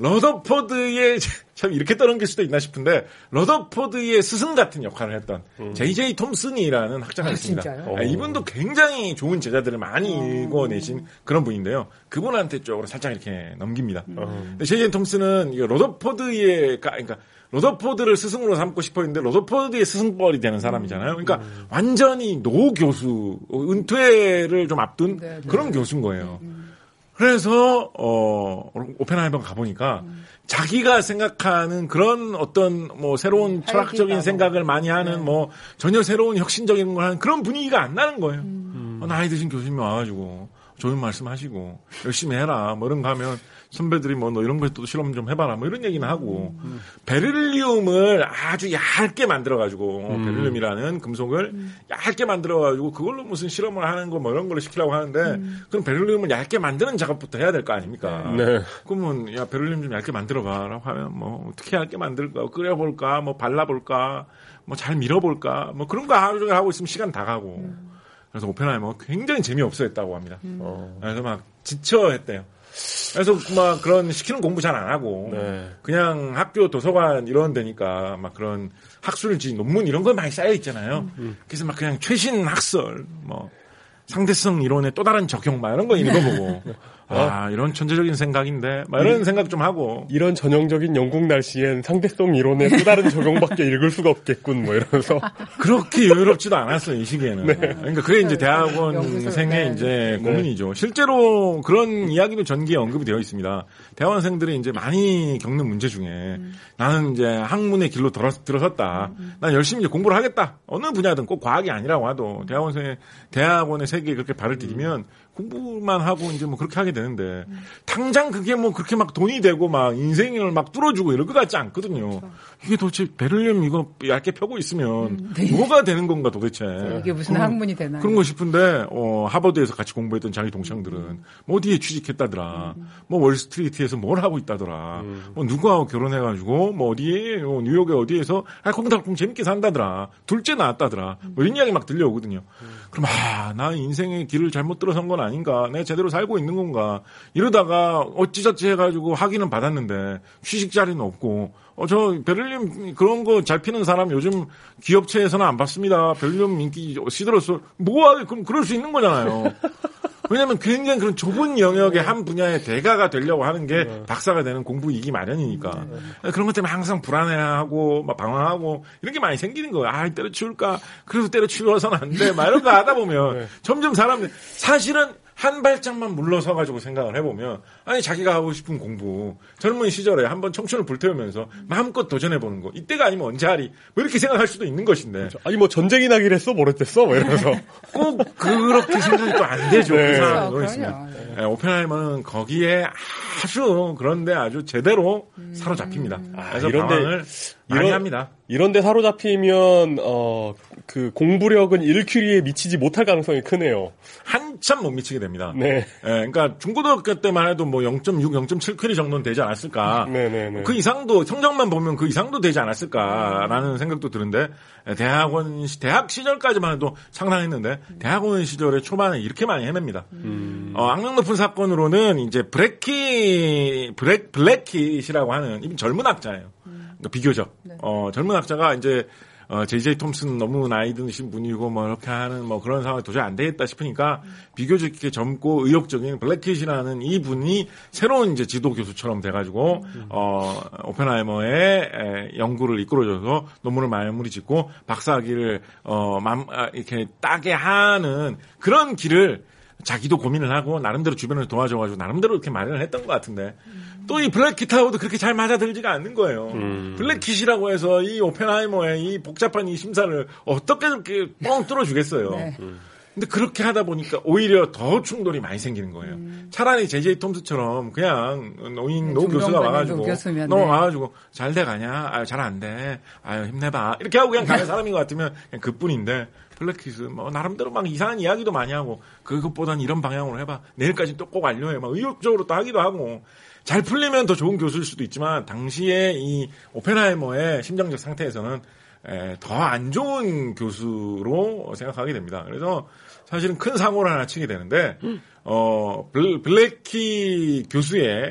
러더포드의 참 이렇게 떠넘길 수도 있나 싶은데 러더포드의 스승 같은 역할을 했던 J.J. 톰슨이라는 학자가 있습니다.
진짜요?
이분도 굉장히 좋은 제자들을 많이 읽어내신 그런 분인데요. 그분한테 쪽으로 살짝 이렇게 넘깁니다. 근데 J.J. 톰슨은 러더포드의 그러니까 러더포드를 스승으로 삼고 싶어 했는데 러더포드의 스승뻘이 되는 사람이잖아요. 그러니까 완전히 노 교수, 은퇴를 좀 앞둔 그런 교수인 거예요. 그래서 오펜하이머가 가보니까 자기가 생각하는 그런 어떤 뭐 새로운 철학적인 생각을 많이 하는 뭐 전혀 새로운 혁신적인 걸 하는 그런 분위기가 안 나는 거예요. 나이 드신 교수님이 와가지고 좋은 말씀하시고 열심히 해라 뭐 이런 거 하면 선배들이 뭐 너 이런 거 또 실험 좀 해봐라 뭐 이런 얘기는 하고 베릴리움을 아주 얇게 만들어가지고 베릴리움이라는 금속을 얇게 만들어가지고 그걸로 무슨 실험을 하는 거 뭐 이런 걸 시키려고 하는데 그럼 베릴리움을 얇게 만드는 작업부터 해야 될 거 아닙니까?
네.
그러면 야 베릴리움 좀 얇게 만들어봐라고 하면 뭐 어떻게 얇게 만들까 끓여볼까 뭐 발라볼까 뭐 잘 밀어볼까 뭐 그런 거 하루 종일 하고 있으면 시간 다 가고 그래서 오펜하이머가 굉장히 재미없어했다고 합니다. 그래서 막 지쳐했대요. 그래서 막 그런 시키는 공부 잘 안 하고 그냥 학교 도서관 이런 데니까 막 그런 학술지 논문 이런 거 많이 쌓여 있잖아요. 그래서 막 그냥 최신 학설 뭐 상대성 이론의 또 다른 적용 막 이런 거 읽어보고 이런 천재적인 생각인데 막 이런 생각 좀 하고
이런 전형적인 영국 날씨엔 상대성 이론의 또 다른 적용밖에 읽을 수가 없겠군 뭐 이러면서
그렇게 여유롭지도 않았어요 이 시기에는. 그러니까 그게 이제 대학원생의 이제 고민이죠. 실제로 그런 이야기도 전기에 언급이 되어 있습니다. 대학원생들이 이제 많이 겪는 문제 중에 나는 이제 학문의 길로 들어섰다. 난 열심히 이제 공부를 하겠다. 어느 분야든 꼭 과학이 아니라고 하도 대학원의 세계에 그렇게 발을 디디면 공부만 하고 이제 뭐 그렇게 하게 되는데 당장 그게 뭐 그렇게 막 돈이 되고 막 인생을 막 뚫어주고 이럴 것 같지 않거든요. 그렇죠. 이게 도대체 베릴륨 이거 얇게 펴고 있으면 뭐가 되는 건가 도대체.
이게 무슨 학문이 되나요?
그런 거 싶은데 하버드에서 같이 공부했던 자기 동창들은 뭐 어디에 취직했다더라. 뭐 월스트리트에서 뭘 하고 있다더라. 뭐 누구하고 결혼해가지고 뭐 어디에 뉴욕에 어디에서 콩닥콩 재밌게 산다더라. 둘째 낳았다더라. 뭐 이런 이야기 막 들려오거든요. 그럼 나 인생의 길을 잘못 들어선 건 아닌가? 내가 제대로 살고 있는 건가? 이러다가 어찌저찌 해가지고 학위는 받았는데 취직 자리는 없고 저 베를린 그런 거 잘 피는 사람 요즘 기업체에서는 안 받습니다. 베를린 인기 시들었어. 그럼 그럴 수 있는 거잖아요. 왜냐하면 굉장히 그런 좁은 영역의 한 분야의 대가가 되려고 하는 게 박사가 되는 공부이기 마련이니까 그런 것 때문에 항상 불안해하고 막 방황하고 이런 게 많이 생기는 거예요. 때려치울까? 그래도 때려치워서는 안 돼. 막 이런 거 하다 보면 점점 사람들 사실은 한 발짝만 물러서가지고 생각을 해보면 자기가 하고 싶은 공부 젊은 시절에 한번 청춘을 불태우면서 마음껏 도전해보는 거 이때가 아니면 언제 하리 뭐 이렇게 생각할 수도 있는 것인데
그렇죠. 뭐 전쟁이 나기로 했어 뭐랬댔어 뭐 이러면서
꼭 그렇게 생각이 또 안 되죠. 그 상황이 있으면 오펜하이머는 거기에 그런데 아주 제대로 사로잡힙니다. 그래서 방황을 많이 합니다.
이런데 사로잡히면 그 공부력은 1큐리에 미치지 못할 가능성이 크네요.
한참 못 미치게 됩니다.
네.
그러니까 중고등학교 때만 해도 뭐 0.6, 0.7큐리 정도는 되지 않았을까.
네네네.
그 이상도 성적만 보면 그 이상도 되지 않았을까라는 생각도 드는데 대학 시절까지만 해도 상당했는데 대학원 시절에 초반에 이렇게 많이 헤맵니다. 악명 높은 사건으로는 이제 블랙킷이라고 하는 이분 젊은 학자예요. 그러니까 비교적 젊은 학자가 이제 J.J. 톰슨 너무 나이 드신 분이고 뭐 이렇게 하는 뭐 그런 상황이 도저히 안 되겠다 싶으니까 비교적 이렇게 젊고 의욕적인 블랙킷이라는 이 분이 새로운 이제 지도 교수처럼 돼가지고 오펜하이머의 연구를 이끌어줘서 논문을 마무리 짓고 박사학위를 이렇게 따게 하는 그런 길을 자기도 고민을 하고 나름대로 주변을 도와줘가지고 나름대로 이렇게 마련을 했던 것 같은데 또 이 블랙킷하고도 그렇게 잘 맞아들지가 않는 거예요. 블랙킷이라고 해서 이 오펜하이머의 이 복잡한 이 심사를 어떻게 그렇게 뻥 뚫어주겠어요. 근데 그렇게 하다 보니까 오히려 더 충돌이 많이 생기는 거예요. 차라리 J.J. 톰스처럼 그냥 노 교수가 와가지고 와가지고 잘 돼가냐? 잘 안 돼. 힘내봐. 이렇게 하고 그냥 가는 사람인 것 같으면 그냥 그뿐인데 블랙킷은 뭐 나름대로 막 이상한 이야기도 많이 하고 그것보다는 이런 방향으로 해봐. 내일까지 또 꼭 완료해. 막 의욕적으로 또 하기도 하고 잘 풀리면 더 좋은 교수일 수도 있지만 당시에 이 오펜하이머의 심정적 상태에서는 더 안 좋은 교수로 생각하게 됩니다. 그래서 사실은 큰 사고를 하나 치게 되는데 블랙킷 교수의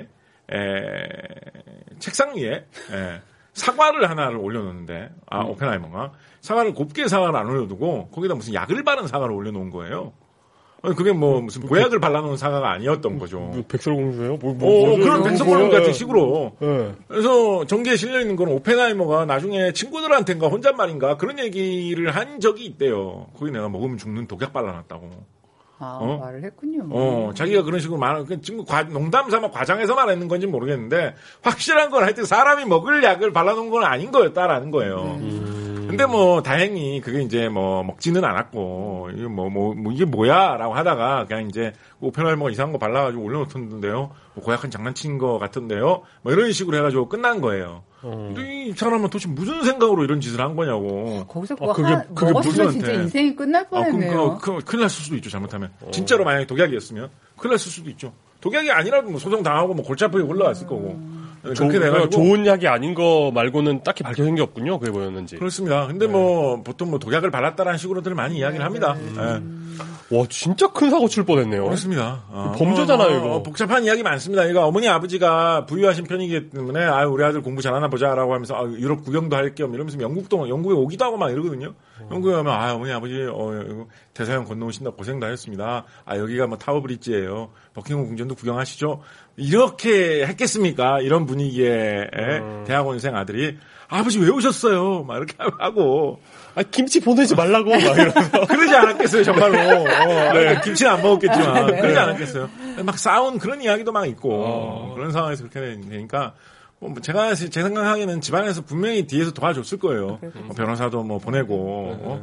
책상 위에 사과를 하나를 올려놓는데 오펜하이머가 사과를 곱게 사과를 안 올려두고 거기다 무슨 약을 바른 사과를 올려놓은 거예요. 그게 뭐 무슨 보약을 발라놓은 사과가 아니었던 거죠.
백설공주예요?
그런 백설공주 같은 식으로. 네. 그래서 전기에 실려 있는 건 오펜하이머가 나중에 친구들한테인가 혼잣말인가 그런 얘기를 한 적이 있대요. 거기 내가 먹으면 죽는 독약 발라놨다고.
말을 했군요.
자기가 그런 식으로 지금 농담 삼아 과장해서 말했는 건지 모르겠는데 확실한 건 하여튼 사람이 먹을 약을 발라놓은 건 아닌 거였다라는 거예요. 근데 뭐 다행히 그게 이제 뭐 먹지는 않았고 이게 뭐야라고 하다가 그냥 이제 오펜하이머가 이상한 거 발라가지고 올려놓던데요. 뭐 고약한 장난친 거 같은데요. 뭐 이런 식으로 해가지고 끝난 거예요. 근데 이 사람은 도대체 무슨 생각으로 이런 짓을 한 거냐고.
거기서 그게 먹었으면 진짜 인생이 끝날 뻔했네요.
큰일 났을 수도 있죠, 잘못하면. 진짜로 만약에 독약이었으면 큰일 났을 수도 있죠. 독약이 아니라도 뭐 소송 당하고 뭐 골치 아프게 올라갔을 거고. 그렇게 돼가지고
좋은 약이 아닌 거 말고는 딱히 밝혀진 게 없군요. 그게 뭐였는지.
그렇습니다. 근데 뭐 보통 뭐 독약을 발랐다라는 식으로들 많이 이야기를 합니다.
와, 진짜 큰 사고 칠 뻔했네요.
그렇습니다.
범죄잖아요, 이거.
복잡한 이야기 많습니다. 이거 어머니 아버지가 부유하신 편이기 때문에 우리 아들 공부 잘하나 보자라고 하면서 유럽 구경도 할 겸 이러면서 영국에 오기도 하고 막 이러거든요. 영국에 가면 어머니 아버지 대서양 건너오신다 고생 다 했습니다. 여기가 뭐 타워 브릿지예요. 버킹엄 궁전도 구경하시죠. 이렇게 했겠습니까? 이런 분위기에 대학원생 아들이 아버지 왜 오셨어요? 막 이렇게 하고
김치 보내지 말라고 막 이러면서
그러지 않았겠어요 정말로. 네. 김치는 안 먹었겠지만 그러지 않았겠어요. 막 싸운 그런 이야기도 막 있고 그런 상황에서 그렇게 되니까 제 생각하기에는 집안에서 분명히 뒤에서 도와줬을 거예요. 변호사도 뭐 보내고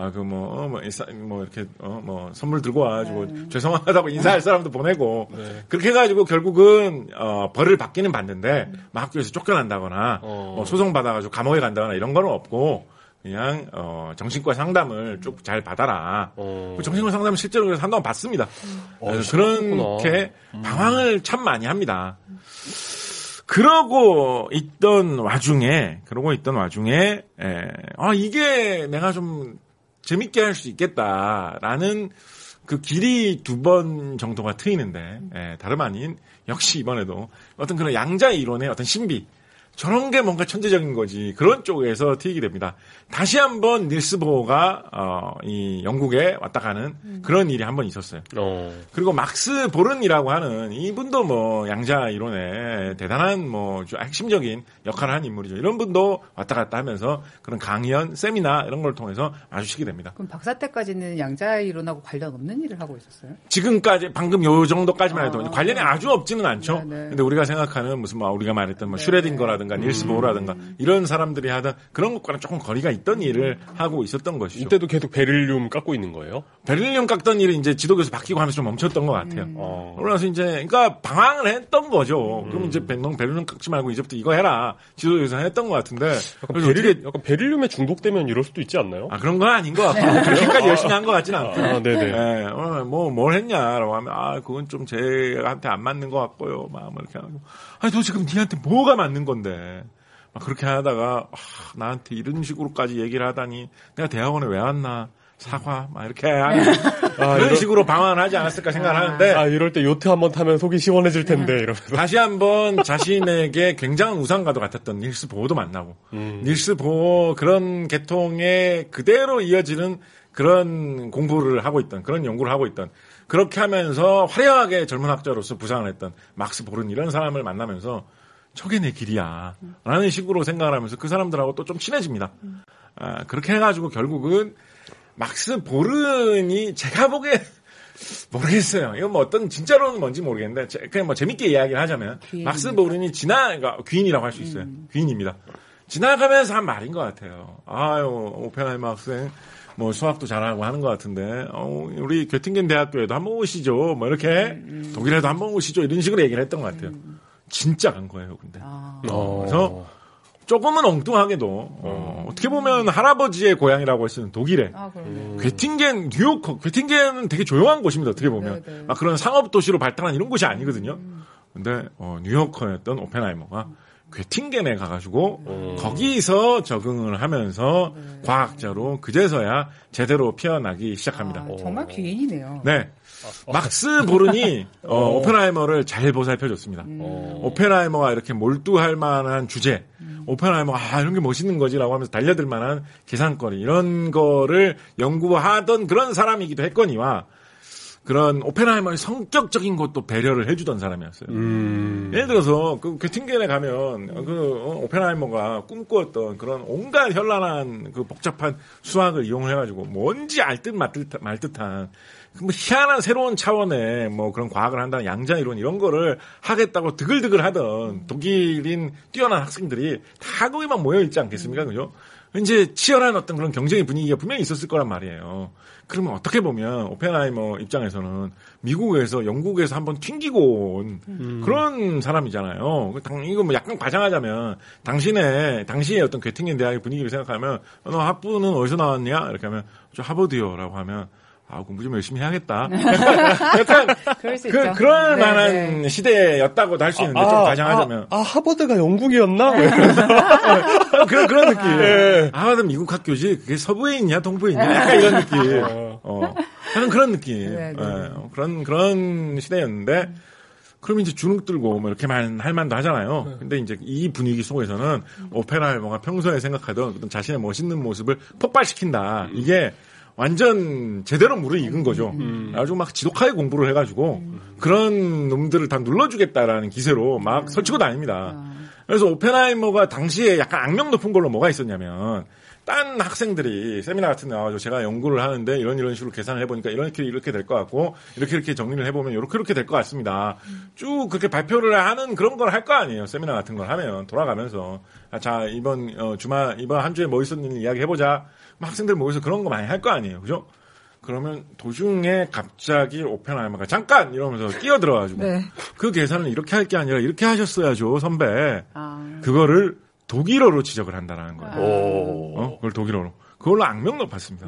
이렇게 선물 들고 와가지고 죄송하다고 인사할 사람도 보내고 그렇게 해가지고 결국은 벌을 받기는 받는데 막 학교에서 쫓겨난다거나 소송 받아가지고 감옥에 간다거나 이런 거는 없고 그냥 정신과 상담을 쭉 잘 받아라. 정신과 상담을 실제로 그래서 한동안 받습니다. 그렇게 방황을 참 많이 합니다. 그러고 있던 와중에 이게 내가 좀 재밌게 할 수 있겠다라는 그 길이 2번 정도가 트이는데 다름 아닌 역시 이번에도 어떤 그런 양자 이론의 어떤 신비 저런 게 뭔가 천재적인 거지 그런 쪽에서 트이게 됩니다. 다시 한번 닐스 보어가 이 영국에 왔다 가는 그런 일이 한번 있었어요. 그리고 막스 보른이라고 하는 이분도 뭐 양자 이론의 대단한 뭐 핵심적인 역할을 한 인물이죠. 이런 분도 왔다 갔다 하면서 그런 강연, 세미나 이런 걸 통해서 마주치게 됩니다.
그럼 박사 때까지는 양자 이론하고 관련 없는 일을 하고 있었어요?
지금까지 방금 요 정도까지만 해도 관련이 아주 없지는 않죠. 근데 우리가 생각하는 무슨 우리가 말했던 뭐 슈레딩거라든가 닐스 보어라든가 이런 사람들이 하던 그런 것과는 조금 거리가 있던 일을 하고 있었던 것이죠.
이때도 계속 베릴륨 깎고 있는 거예요?
베릴륨 깎던 일이 이제 지도교수 바뀌고 하면서 좀 멈췄던 것 같아요. 그러면서 이제 그러니까 방황을 했던 거죠. 그럼 이제 베릴륨 깎지 말고 이제부터 이거 해라. 지도교수 했던 것 같은데.
약간 베릴륨에 중독되면 이럴 수도 있지 않나요?
그런 건 아닌 것 같고 그렇게까지 열심히 한 것 같지는 않고.
네네.
뭘 했냐라고 하면 그건 좀 제한테 안 맞는 것 같고요. 막 이렇게 하고. 너 지금 니한테 뭐가 맞는 건데. 막 그렇게 하다가 나한테 이런 식으로까지 얘기를 하다니 내가 대학원에 왜 왔나 사과 막 이렇게 하는 그런 식으로 방황을 하지 않았을까 생각을 하는데
이럴 때 요트 한번 타면 속이 시원해질 텐데 이러면서
다시 한번 자신에게 굉장한 우상과도 같았던 닐스 보어도 만나고 닐스 보어 그런 계통에 그대로 이어지는 그런 공부를 하고 있던 그런 연구를 하고 있던 그렇게 하면서 화려하게 젊은 학자로서 부상을 했던 막스 보른 이런 사람을 만나면서 저게 내 길이야 라는 식으로 생각을 하면서 그 사람들하고 또 좀 친해집니다. 그렇게 해가지고 결국은 막스 보른이 제가 보기에 모르겠어요. 이건 뭐 어떤 진짜로는 뭔지 모르겠는데 그냥 뭐 재밌게 이야기를 하자면 귀인입니다. 막스 보른이 그러니까 귀인이라고 할 수 있어요. 귀인입니다. 지나가면서 한 말인 것 같아요. 오펜하이머 학생 뭐 수학도 잘하고 하는 것 같은데 우리 교팅겐 대학교에도 한번 오시죠. 뭐 이렇게 독일에도 한번 오시죠. 이런 식으로 얘기를 했던 것 같아요. 진짜 간 거예요, 근데. 그래서 조금은 엉뚱하게도 어떻게 보면 할아버지의 고향이라고 할 수 있는 독일에 괴팅겐, 뉴욕, 괴팅겐은 되게 조용한 곳입니다. 어떻게 보면 막 그런 상업 도시로 발달한 이런 곳이 아니거든요. 근데 뉴요커였던 오펜하이머가 괴팅겐에 가가지고 거기서 적응을 하면서 과학자로 그제서야 제대로 피어나기 시작합니다.
정말 귀인이네요.
네. 막스 보른이 오펜하이머를 잘 보살펴줬습니다. 오펜하이머가 이렇게 몰두할 만한 주제, 오펜하이머가 이런 게 멋있는 거지라고 하면서 달려들 만한 계산거리 이런 거를 연구하던 그런 사람이기도 했거니와 그런 오펜하이머의 성격적인 것도 배려를 해주던 사람이었어요. 예를 들어서 그 괴팅겐에 가면 오펜하이머가 꿈꾸었던 그런 온갖 현란한 그 복잡한 수학을 이용해가지고 뭔지 알 듯 말 듯한 뭐 희한한 새로운 차원의 뭐 그런 과학을 한다는 양자 이론 이런 거를 하겠다고 드글드글 하던 독일인 뛰어난 학생들이 다 거기만 모여 있지 않겠습니까, 그죠? 이제 치열한 어떤 그런 경쟁의 분위기가 분명히 있었을 거란 말이에요. 그러면 어떻게 보면 오펜하이머 입장에서는 미국에서 영국에서 한번 튕기고 온 그런 사람이잖아요. 이거 뭐 약간 과장하자면 당시의 어떤 괴팅겐 대학의 분위기를 생각하면 너 학부는 어디서 나왔냐? 이렇게 하면 저 하버드요라고 하면 공부 좀 열심히 해야겠다. 약간 그럴 만한 시대였다고도 할 수 있는데 좀 과장하자면
하버드가 영국이었나?
그런 느낌. 네. 하버드 미국 학교지 그게 서부에 있냐 동부에 있냐 약간 이런 느낌. 하는 그런 느낌. 네. 그런 시대였는데 그럼 이제 주눅 들고 뭐 이렇게만 할 만도 하잖아요. 근데 이제 이 분위기 속에서는 오펜하이머가 평소에 생각하던 어떤 자신의 멋있는 모습을 폭발시킨다. 이게 완전 제대로 물을 익은 거죠. 아주 막 지독하게 공부를 해가지고 그런 놈들을 다 눌러주겠다라는 기세로 막 설치고 다닙니다. 그래서 오펜하이머가 당시에 약간 악명 높은 걸로 뭐가 있었냐면 딴 학생들이 세미나 같은 데 나와서 제가 연구를 하는데 이런 식으로 계산을 해보니까 이렇게 될 것 같고 이렇게 정리를 해보면 이렇게 될 것 같습니다. 쭉 그렇게 발표를 하는 그런 걸 할 거 아니에요. 세미나 같은 걸 하면 돌아가면서 자 이번 한 주에 뭐 있었는지 이야기해보자. 학생들 모여서 그런 거 많이 할 거 아니에요. 그죠? 그러면 도중에 갑자기 오펜하이머가 잠깐! 이러면서 끼어들어가지고 네. 그 계산을 이렇게 할 게 아니라 이렇게 하셨어야죠, 선배. 그거를 독일어로 지적을 한다는 거예요. 그걸 독일어로. 그걸로 악명 높았습니다.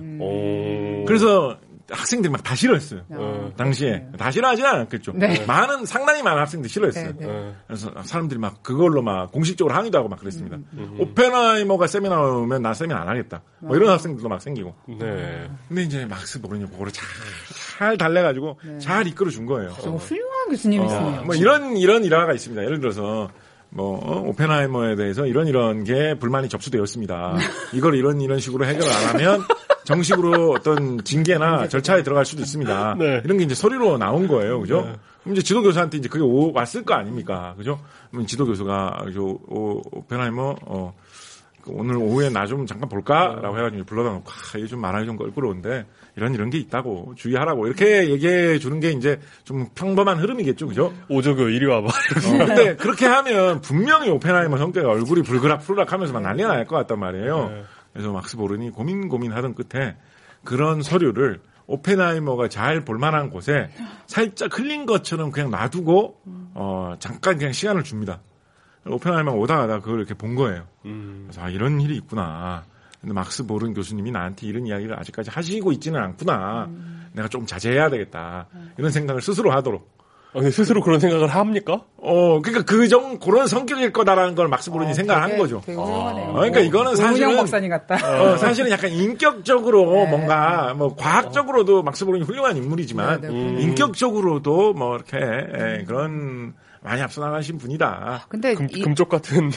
그래서 학생들이 막 다 싫어했어요. 당시에. 다 싫어하진 않았겠죠. 네. 상당히 많은 학생들이 싫어했어요. 그래서 사람들이 막 그걸로 막 공식적으로 항의도 하고 막 그랬습니다. 오펜하이머가 세미나 오면 나 세미나 안 하겠다. 뭐 이런 학생들도 막 생기고. 네. 근데 이제 막스 보른이 그거를 잘 달래가지고 잘 이끌어준 거예요.
정말 훌륭한 교수님이시네요.
뭐 이런 일화가 있습니다. 예를 들어서 오펜하이머에 대해서 이런 게 불만이 접수되었습니다. 이걸 이런 식으로 해결을 안 하면 정식으로 어떤 징계나 절차에 들어갈 수도 있습니다. 네. 이런 게 이제 서류로 나온 거예요. 그죠? 네. 그럼 이제 지도교수한테 이제 그게 왔을 거 아닙니까? 그죠? 그럼 지도교수가, 오펜하이머, 오늘 오후에 나 좀 잠깐 볼까? 라고 해가지고 불러다 놓고, 이게 좀 말하기 좀 껄끄러운데, 이런 게 있다고, 주의하라고. 이렇게 얘기해 주는 게 이제 좀 평범한 흐름이겠죠. 그죠?
오조교 이리 와봐.
근데 그렇게 하면 분명히 오펜하이머 성격이 얼굴이 불그락 하면서 막 난리가 날 것 같단 말이에요. 네. 그래서 막스 보른이 고민하던 끝에 그런 서류를 오펜하이머가 잘 볼만한 곳에 살짝 흘린 것처럼 그냥 놔두고 잠깐 그냥 시간을 줍니다. 오펜하이머가 오다가다 그걸 이렇게 본 거예요. 그래서 이런 일이 있구나. 근데 막스 보른 교수님이 나한테 이런 이야기를 아직까지 하시고 있지는 않구나. 내가 좀 자제해야 되겠다. 이런 생각을 스스로 하도록.
스스로 그런 생각을 합니까?
그러니까 그런 성격일 거다라는 걸 막스 보른이 생각을 한 거죠.
되게 훌륭하네요.
그러니까 이거는 사실은
박사님 같다.
사실은 약간 인격적으로 뭔가 뭐 과학적으로도 막스 보른이 훌륭한 인물이지만 인격적으로도 뭐 이렇게 그런 많이 앞서 나가신 분이다.
근데 금쪽 같은.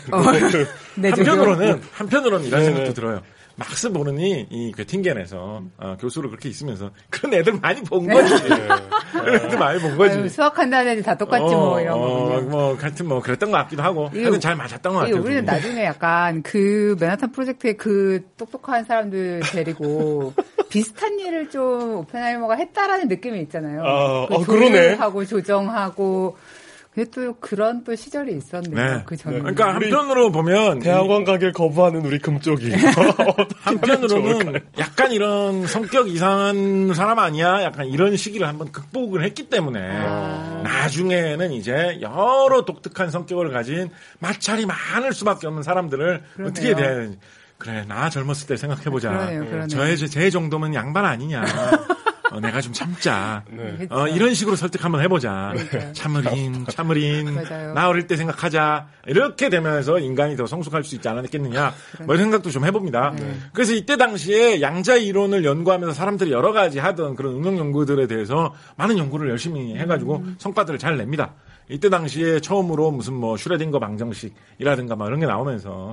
한편으로는 이런 생각도 들어요. 막스 보른이 이 괴팅겐에서 교수로 그렇게 있으면서 그런 애들 많이 본 거지. 그런 애들 많이 본 거지.
수학한다는 애들 다 똑같지 뭐 이런 거.
하여튼 그랬던 것 같기도 하고. 하여튼 잘 맞았던 것 같아요.
우리는 나중에 약간 그 맨하탄 프로젝트의 그 똑똑한 사람들 데리고 비슷한 일을 좀 오펜하이머가 했다라는 느낌이 있잖아요.
그러네.
하고
조정하고. 근데 또 그런 또 시절이 있었네요.
네.
그 전에.
그러니까 한편으로 보면
대학원 가길 거부하는 우리 금쪽이
한편으로는 약간 이런 성격 이상한 사람 아니야? 약간 이런 시기를 한번 극복을 했기 때문에 나중에는 이제 여러 독특한 성격을 가진 마찰이 많을 수밖에 없는 사람들을 그러네요. 어떻게 대해야 되는지. 그래, 나 젊었을 때 생각해보자.
그러네요.
제 정도면 양반 아니냐. 내가 좀 참자.
네.
이런 식으로 설득 한번 해보자. 참으린.
맞아요.
나 어릴 때 생각하자. 이렇게 되면서 인간이 더 성숙할 수 있지 않았겠느냐. 뭐 이런 생각도 좀 해봅니다. 그래서 이때 당시에 양자 이론을 연구하면서 사람들이 여러 가지 하던 그런 응용 연구들에 대해서 많은 연구를 열심히 해가지고 성과들을 잘 냅니다. 이때 당시에 처음으로 무슨 뭐 슈레딩거 방정식이라든가 뭐 이런 게 나오면서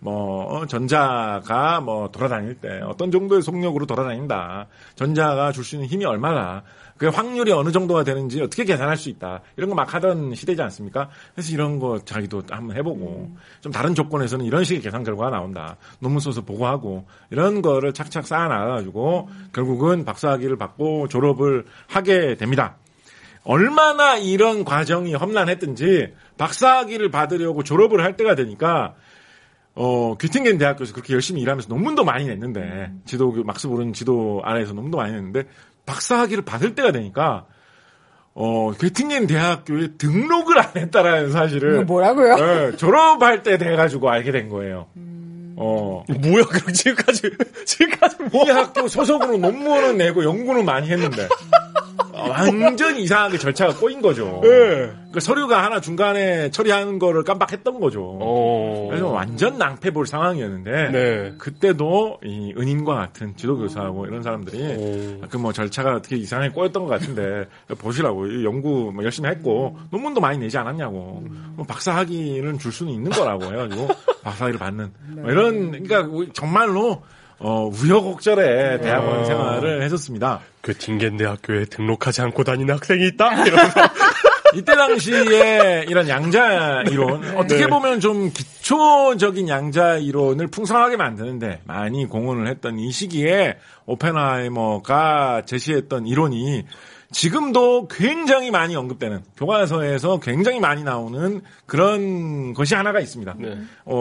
전자가 돌아다닐 때 어떤 정도의 속력으로 돌아다닌다. 전자가 줄 수 있는 힘이 얼마나. 그 확률이 어느 정도가 되는지 어떻게 계산할 수 있다. 이런 거 막 하던 시대지 않습니까? 그래서 이런 거 자기도 한번 해보고 좀 다른 조건에서는 이런 식의 계산 결과가 나온다. 논문 써서 보고하고 이런 거를 착착 쌓아나가가지고 결국은 박사학위를 받고 졸업을 하게 됩니다. 얼마나 이런 과정이 험난했든지 박사학위를 받으려고 졸업을 할 때가 되니까 귀팅겐 대학교에서 그렇게 열심히 일하면서 논문도 많이 냈는데 막스 보른 지도 아래에서 논문도 많이 냈는데 박사학위를 받을 때가 되니까 귀팅겐 대학교에 등록을 안 했다라는 사실을
뭐라고요?
네, 졸업할 때 돼가지고 알게 된 거예요.
뭐야, 그럼 지금까지
이 학교 소속으로 논문은 내고 연구는 많이 했는데 완전 이상하게 절차가 꼬인 거죠.
네.
그 서류가 하나 중간에 처리하는 거를 깜빡했던 거죠. 그래서 완전 낭패 볼 상황이었는데
네.
그때도 이 은인과 같은 지도교사하고 이런 사람들이 그 절차가 어떻게 이상하게 꼬였던 것 같은데 보시라고 연구 열심히 했고 논문도 많이 내지 않았냐고 박사학위는 줄 수는 있는 거라고 해가지고 박사학위를 받는 이런 그러니까 정말로 우여곡절의 대학원 생활을 했었습니다.
귀팅겐 대학교에 등록하지 않고 다니는 학생이 있다? 이러면서.
이때 당시에 이런 양자 이론, 어떻게 보면 좀 기초적인 양자 이론을 풍성하게 만드는데 많이 공헌을 했던 이 시기에 오펜하이머가 제시했던 이론이 지금도 굉장히 많이 언급되는 교과서에서 굉장히 많이 나오는 그런 것이 하나가 있습니다.
네.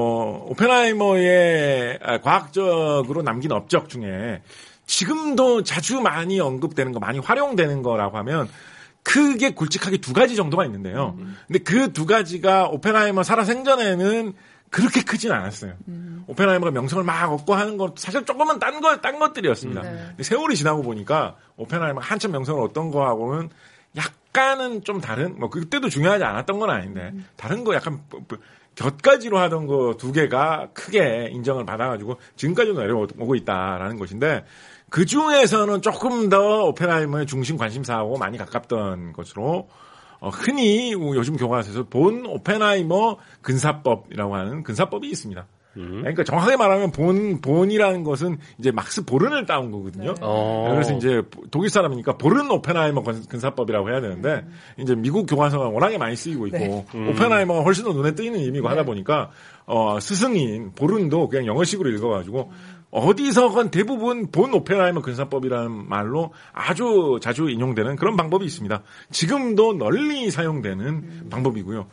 오펜하이머의 과학적으로 남긴 업적 중에 지금도 자주 많이 언급되는 거, 많이 활용되는 거라고 하면 크게 굵직하게 두 가지 정도가 있는데요. 근데 그 두 가지가 오펜하이머 살아생전에는 그렇게 크진 않았어요. 오펜하이머가 명성을 막 얻고 하는 건 사실 조금은 딴 것들이었습니다. 근데 세월이 지나고 보니까 오펜하이머가 한참 명성을 얻던 거하고는 약간은 좀 다른, 그때도 중요하지 않았던 건 아닌데, 다른 거 약간 곁가지로 하던 거 두 개가 크게 인정을 받아가지고 지금까지도 내려오고 있다라는 것인데, 그 중에서는 조금 더 오펜하이머의 중심 관심사하고 많이 가깝던 것으로, 흔히 요즘 교과서에서 본 오펜하이머 근사법이라고 하는 근사법이 있습니다. 그러니까 정확하게 말하면 본이라는 것은 이제 막스 보른을 따온 거거든요. 그래서 이제 독일 사람이니까 보른 오펜하이머 근사법이라고 해야 되는데 이제 미국 교과서가 워낙에 많이 쓰이고 있고 오펜하이머가 훨씬 더 눈에 띄는 이미고 하다 보니까 스승인 보른도 그냥 영어식으로 읽어가지고 어디서건 대부분 본 오펜하이머 근사법이라는 말로 아주 자주 인용되는 그런 방법이 있습니다. 지금도 널리 사용되는 방법이고요.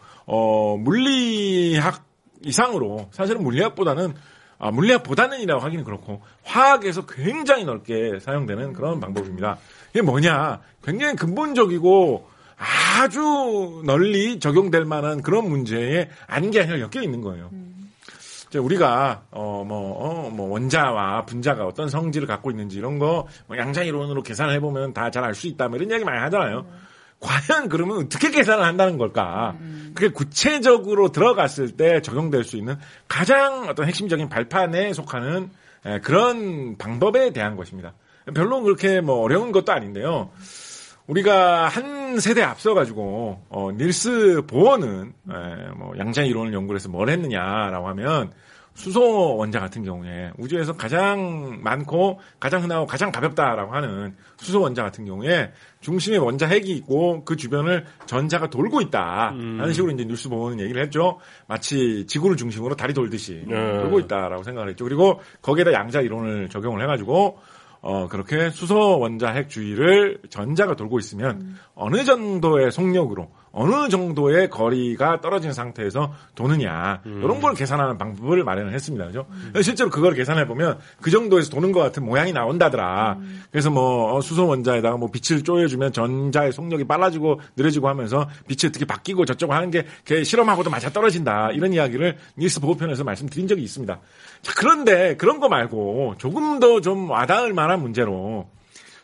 물리학 이상으로 사실은 물리학보다는이라고 하기는 그렇고 화학에서 굉장히 넓게 사용되는 그런 방법입니다. 이게 뭐냐? 굉장히 근본적이고 아주 널리 적용될 만한 그런 문제에 아닌 게 아니라 엮여 있는 거예요. 우리가 원자와 분자가 어떤 성질을 갖고 있는지 이런 거 양자 이론으로 계산을 해보면 다 잘 알 수 있다. 이런 이야기 많이 하잖아요. 과연 그러면 어떻게 계산을 한다는 걸까? 그게 구체적으로 들어갔을 때 적용될 수 있는 가장 어떤 핵심적인 발판에 속하는 그런 방법에 대한 것입니다. 별로 그렇게 어려운 것도 아닌데요. 우리가 한 세대 앞서가지고 닐스 보어는 양자 이론을 연구를 해서 뭘 했느냐라고 하면 수소 원자 같은 경우에 우주에서 가장 많고 가장 흔하고 가장 가볍다라고 하는 수소 원자 같은 경우에 중심에 원자 핵이 있고 그 주변을 전자가 돌고 있다 하는 식으로 이제 닐스 보어는 얘기를 했죠. 마치 지구를 중심으로 달이 돌듯이 돌고 있다라고 생각을 했죠. 그리고 거기에다 양자 이론을 적용을 해가지고 그렇게 수소 원자 핵 주위를 전자가 돌고 있으면 어느 정도의 속력으로 어느 정도의 거리가 떨어진 상태에서 도느냐 이런 걸 계산하는 방법을 마련을 했습니다. 그죠? 실제로 그걸 계산해 보면 그 정도에서 도는 것 같은 모양이 나온다더라. 그래서 수소 원자에다가 빛을 쪼여주면 전자의 속력이 빨라지고 느려지고 하면서 빛이 어떻게 바뀌고 저쪽 하는 게 실험하고도 맞아 떨어진다. 이런 이야기를 닐스 보어 편에서 말씀드린 적이 있습니다. 자, 그런데 그런 거 말고 조금 더 좀 와닿을 만한 문제로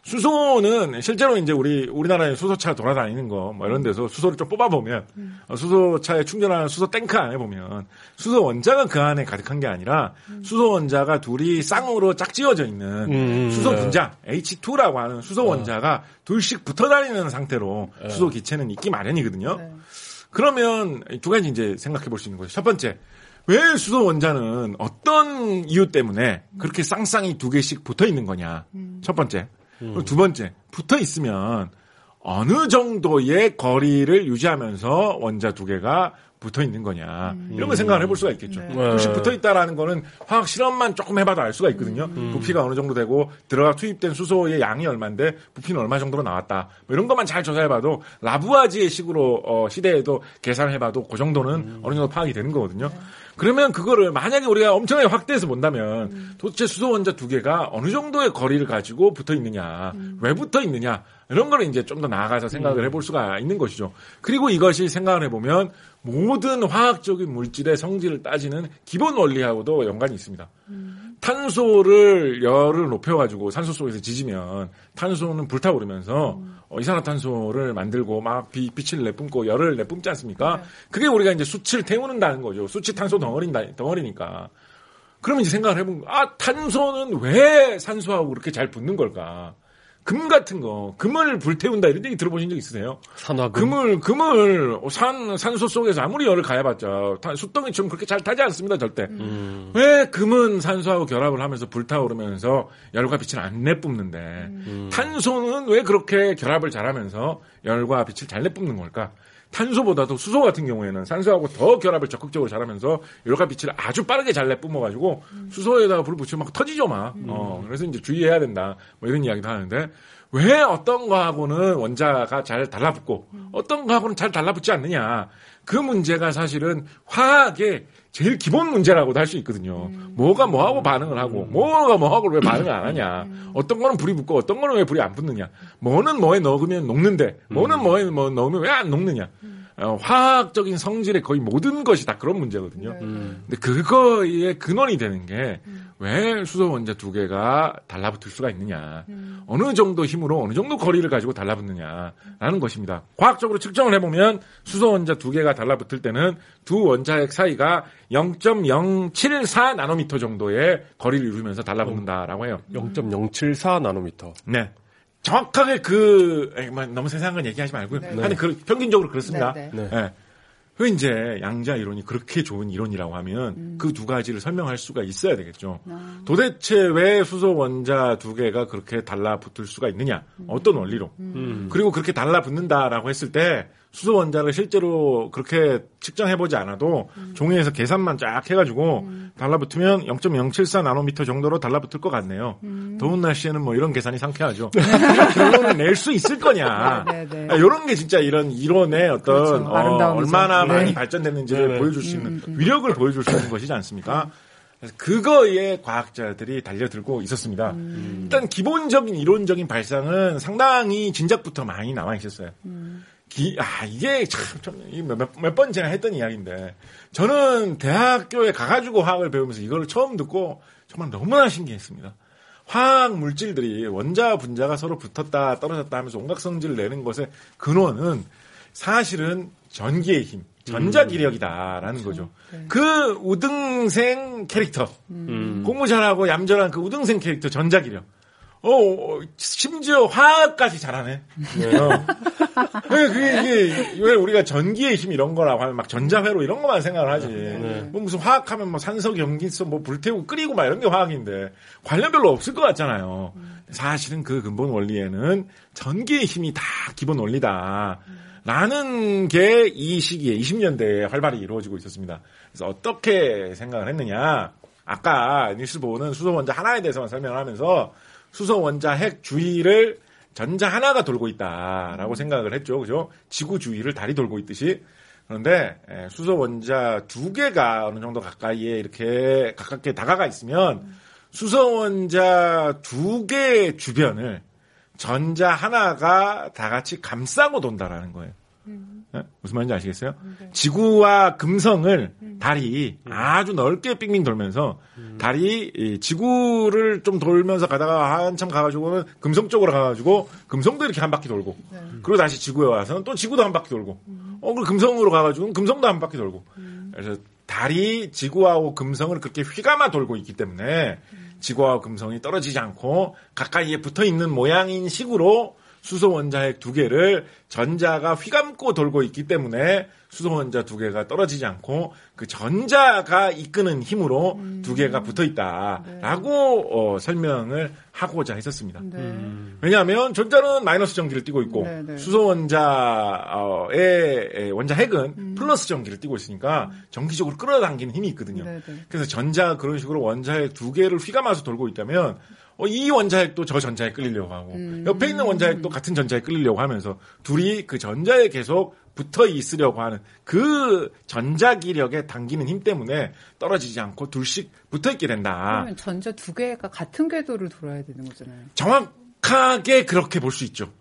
수소는 실제로 이제 우리나라에 수소차 돌아다니는 거 뭐 이런 데서 수소를 좀 뽑아보면 수소차에 충전하는 수소 탱크 안에 보면 수소 원자가 그 안에 가득한 게 아니라 수소 원자가 둘이 쌍으로 짝지어져 있는 수소 분자 H2라고 하는 수소 원자가 둘씩 붙어 다니는 상태로 수소 기체는 있기 마련이거든요. 네. 그러면 두 가지 이제 생각해 볼 수 있는 거죠. 첫 번째, 왜 수소 원자는 어떤 이유 때문에 그렇게 쌍쌍이 두 개씩 붙어 있는 거냐. 첫 번째. 그리고 두 번째, 붙어 있으면 어느 정도의 거리를 유지하면서 원자 두 개가 붙어 있는 거냐. 이런 걸 생각을 해볼 수가 있겠죠. 둘씩 붙어 있다라는 거는 화학 실험만 조금 해봐도 알 수가 있거든요. 부피가 어느 정도 되고 들어가 투입된 수소의 양이 얼마인데 부피는 얼마 정도로 나왔다. 뭐 이런 것만 잘 조사해봐도 라부아지의 식으로 시대에도 계산해봐도 그 정도는 어느 정도 파악이 되는 거거든요. 그러면 그거를 만약에 우리가 엄청나게 확대해서 본다면 도대체 수소 원자 두 개가 어느 정도의 거리를 가지고 붙어 있느냐, 왜 붙어 있느냐 이런 거를 이제 좀 더 나아가서 생각을 해볼 수가 있는 것이죠. 그리고 이것이 생각을 해보면 모든 화학적인 물질의 성질을 따지는 기본 원리하고도 연관이 있습니다. 탄소를 열을 높여가지고 산소 속에서 지지면 탄소는 불타오르면서 이산화탄소를 만들고 막 빛을 내뿜고 열을 내뿜지 않습니까? 그게 우리가 이제 숯을 태우는다는 거죠. 숯이 탄소 덩어리니까. 그러면 이제 생각을 해보면 탄소는 왜 산소하고 그렇게 잘 붙는 걸까? 금 같은 거, 금을 불태운다 이런 얘기 들어보신 적 있으세요?
산화금.
금을 산소 속에서 아무리 열을 가해봤자 숯덩이처럼 그렇게 잘 타지 않습니다, 절대. 왜 금은 산소하고 결합을 하면서 불타오르면서 열과 빛을 안 내뿜는데 탄소는 왜 그렇게 결합을 잘하면서 열과 빛을 잘 내뿜는 걸까? 탄소보다도 수소 같은 경우에는 산소하고 더 결합을 적극적으로 잘하면서 열과 빛을 아주 빠르게 잘 내뿜어가지고 수소에다가 불을 붙이면 막 터지죠, 막. 그래서 이제 주의해야 된다. 뭐 이런 이야기도 하는데 왜 어떤 거하고는 원자가 잘 달라붙고 어떤 거하고는 잘 달라붙지 않느냐. 그 문제가 사실은 화학의 제일 기본 문제라고도 할 수 있거든요. 뭐가 뭐하고 반응을 하고 뭐가 뭐하고 왜 반응을 안 하냐. 어떤 거는 불이 붙고 어떤 거는 왜 불이 안 붙느냐. 뭐는 뭐에 넣으면 녹는데 뭐는 뭐에 뭐 넣으면 왜 안 녹느냐. 화학적인 성질의 거의 모든 것이 다 그런 문제거든요. 근데 그거의 근원이 되는 게 왜 수소 원자 두 개가 달라붙을 수가 있느냐. 어느 정도 힘으로 어느 정도 거리를 가지고 달라붙느냐라는 것입니다. 과학적으로 측정을 해보면 수소 원자 두 개가 달라붙을 때는 두 원자핵 사이가 0.074 나노미터 정도의 거리를 이루면서 달라붙는다라고 해요.
0.074 나노미터.
네. 정확하게 너무 세세한 건 얘기하지 말고요. 하여튼 평균적으로 그렇습니다. 네. 그 이제 양자 이론이 그렇게 좋은 이론이라고 하면 그 두 가지를 설명할 수가 있어야 되겠죠. 도대체 왜 수소 원자 두 개가 그렇게 달라붙을 수가 있느냐? 어떤 원리로? 그리고 그렇게 달라붙는다라고 했을 때 수소 원자를 실제로 그렇게 측정해보지 않아도 종이에서 계산만 쫙 해가지고 달라붙으면 0.074 나노미터 정도로 달라붙을 것 같네요. 더운 날씨에는 뭐 이런 계산이 상쾌하죠. 결론을 낼 수 있을 거냐. 이런 게 진짜 이런 이론의 어떤
그렇죠.
얼마나 많이 발전됐는지를 보여줄 수 있는 위력을 보여줄 수 있는 것이지 않습니까? 그래서 그거에 과학자들이 달려들고 있었습니다. 일단 기본적인 이론적인 발상은 상당히 진작부터 많이 나와 있었어요. 이게 참 몇 번 제가 했던 이야기인데 저는 대학교에 가가지고 화학을 배우면서 이걸 처음 듣고 정말 너무나 신기했습니다. 화학 물질들이 원자와 분자가 서로 붙었다 떨어졌다 하면서 온갖 성질을 내는 것의 근원은 사실은 전기의 힘, 전자기력이다라는 거죠. 네. 그 우등생 캐릭터, 공부 잘하고 얌전한 그 우등생 캐릭터 전자기력. 심지어 화학까지 잘하네. 이게 왜 우리가 전기의 힘 이런 거라고 하면 막 전자회로 이런 것만 생각을 하지. 뭐 무슨 화학하면 뭐 산소, 염기소 뭐 불태우고 끓이고 막 이런 게 화학인데 관련 별로 없을 것 같잖아요. 사실은 그 근본 원리에는 전기의 힘이 다 기본 원리다. 라는 게 이 시기에 20년대에 활발히 이루어지고 있었습니다. 그래서 어떻게 생각을 했느냐. 아까 뉴스 보는 수소 원자 하나에 대해서만 설명을 하면서 수소 원자 핵 주위를 전자 하나가 돌고 있다라고 생각을 했죠. 그죠? 지구 주위를 달이 돌고 있듯이. 그런데 수소 원자 두 개가 어느 정도 가까이에 이렇게 가깝게 다가가 있으면 수소 원자 두 개의 주변을 전자 하나가 다 같이 감싸고 돈다라는 거예요. 무슨 말인지 아시겠어요? 지구와 금성을 달이 아주 넓게 빙빙 돌면서 달이 지구를 좀 돌면서 가다가 한참 가가지고는 금성 쪽으로 가가지고 금성도 이렇게 한 바퀴 돌고 그리고 다시 지구에 와서는 또 지구도 한 바퀴 돌고 그리고 금성으로 가가지고는 금성도 한 바퀴 돌고 그래서 달이 지구하고 금성을 그렇게 휘감아 돌고 있기 때문에 지구와 금성이 떨어지지 않고 가까이에 붙어 있는 모양인 식으로 수소 원자핵 두 개를 전자가 휘감고 돌고 있기 때문에 수소 원자 두 개가 떨어지지 않고 그 전자가 이끄는 힘으로 두 개가 붙어 있다라고 설명을 하고자 했었습니다. 왜냐하면 전자는 마이너스 전기를 띠고 있고 수소 원자의 원자핵은 플러스 전기를 띠고 있으니까 전기적으로 끌어당기는 힘이 있거든요. 그래서 전자가 그런 식으로 원자핵 두 개를 휘감아서 돌고 있다면 이 원자핵도 저 전자에 끌리려고 하고 옆에 있는 원자핵도 같은 전자에 끌리려고 하면서 둘이 그 전자에 계속 붙어 있으려고 하는 그 전자기력에 당기는 힘 때문에 떨어지지 않고 둘씩 붙어 있게 된다.
그러면 전자 두 개가 같은 궤도를 돌아야 되는 거잖아요.
정확하게 그렇게 볼 수 있죠.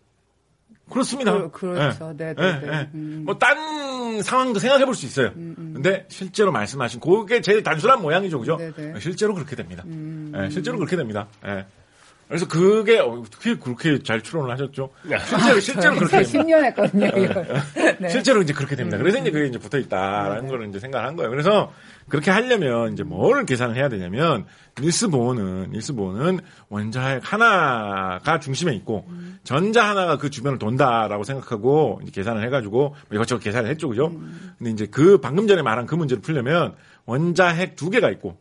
그렇습니다.
그렇죠. 네.
뭐 딴 상황도 생각해 볼 수 있어요. 근데 실제로 말씀하신 그게 제일 단순한 모양이죠, 그죠? 실제로 그렇게 됩니다. 실제로 그렇게 됩니다. 그래서 그게 어떻게 그렇게 잘 추론을 하셨죠? 실제로 그렇게 됩니다.
10년 했거든요, 이걸.
네. 실제로 이제 그렇게 됩니다. 그래서 이제 그게 이제 붙어 있다라는 걸 이제 생각한 거예요. 그래서 그렇게 하려면 이제 뭘 계산을 해야 되냐면 닐스 보어는 원자핵 하나가 중심에 있고 전자 하나가 그 주변을 돈다라고 생각하고 이제 계산을 해가지고 이것저것 계산을 했죠, 그죠? 근데 이제 그 방금 전에 말한 그 문제를 풀려면 원자핵 두 개가 있고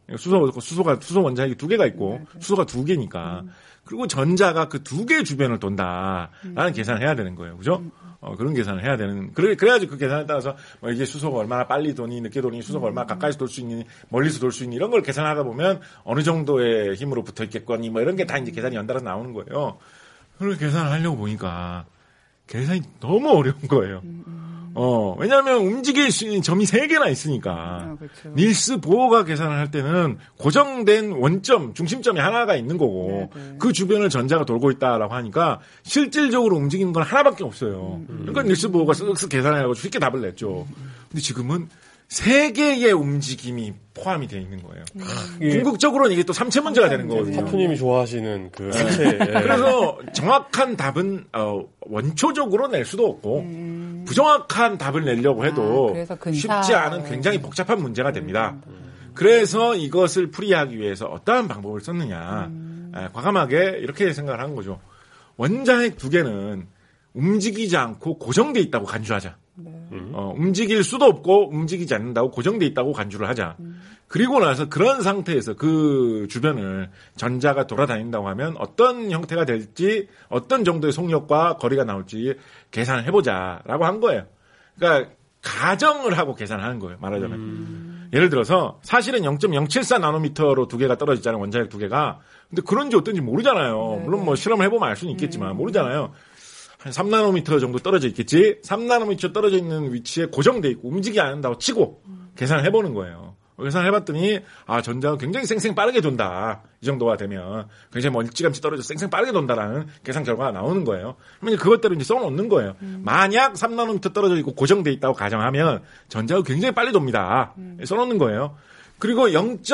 수소 원자핵이 두 개가 있고 수소가 두 개니까 그리고 전자가 그 두 개 주변을 돈다라는 계산을 해야 되는 거예요, 그죠? 그런 계산을 해야 되는, 그래야지 그 계산에 따라서, 이게 수소가 얼마나 빨리 도니, 늦게 도니, 수소가 얼마나 가까이서 돌 수 있니, 멀리서 돌 수 있니, 이런 걸 계산하다 보면 어느 정도의 힘으로 붙어 있겠거니, 이런 게 다 이제 계산이 연달아서 나오는 거예요. 그걸 계산을 하려고 보니까, 계산이 너무 어려운 거예요. 왜냐하면 움직일 수 있는 점이 3개나 있으니까. 그렇죠. 닐스 보어가 계산을 할 때는 고정된 원점, 중심점이 하나가 있는 거고, 그 주변을 전자가 돌고 있다라고 하니까, 실질적으로 움직이는 건 하나밖에 없어요. 그러니까 닐스 보어가 쓱쓱 계산해가지고 쉽게 답을 냈죠. 근데 지금은 3개의 움직임이 포함이 되어 있는 거예요. 궁극적으로는 이게 또 삼체 문제가 되는 거거든요.
타투님이 좋아하시는 그 삼체.
그래서 정확한 답은 원초적으로 낼 수도 없고 부정확한 답을 내려고 해도 쉽지 않은 굉장히 복잡한 문제가 됩니다. 그래서 이것을 풀이하기 위해서 어떠한 방법을 썼느냐. 과감하게 이렇게 생각을 한 거죠. 원자핵 두 개는 움직이지 않고 고정돼 있다고 간주하자. 움직일 수도 없고 움직이지 않는다고 고정돼 있다고 간주를 하자. 그리고 나서 그런 상태에서 그 주변을 전자가 돌아다닌다고 하면 어떤 형태가 될지 어떤 정도의 속력과 거리가 나올지 계산을 해보자라고 한 거예요. 그러니까 가정을 하고 계산을 하는 거예요. 말하자면. 예를 들어서 사실은 0.074 나노미터로 두 개가 떨어지잖아요. 원자핵 두 개가. 근데 그런지 어떤지 모르잖아요. 물론 뭐 실험을 해보면 알 수는 있겠지만 모르잖아요. 한 3나노미터 정도 떨어져 있겠지. 3나노미터 떨어져 있는 위치에 고정돼 있고 움직이지 않는다고 치고 계산을 해보는 거예요. 계산을 해봤더니 전자가 굉장히 쌩쌩 빠르게 돈다. 이 정도가 되면 굉장히 멀찌감치 떨어져 쌩쌩 빠르게 돈다라는 계산 결과가 나오는 거예요. 그러면 그것대로 이제 써놓는 거예요. 만약 3나노미터 떨어져 있고 고정돼 있다고 가정하면 전자가 굉장히 빨리 돕니다. 써놓는 거예요. 그리고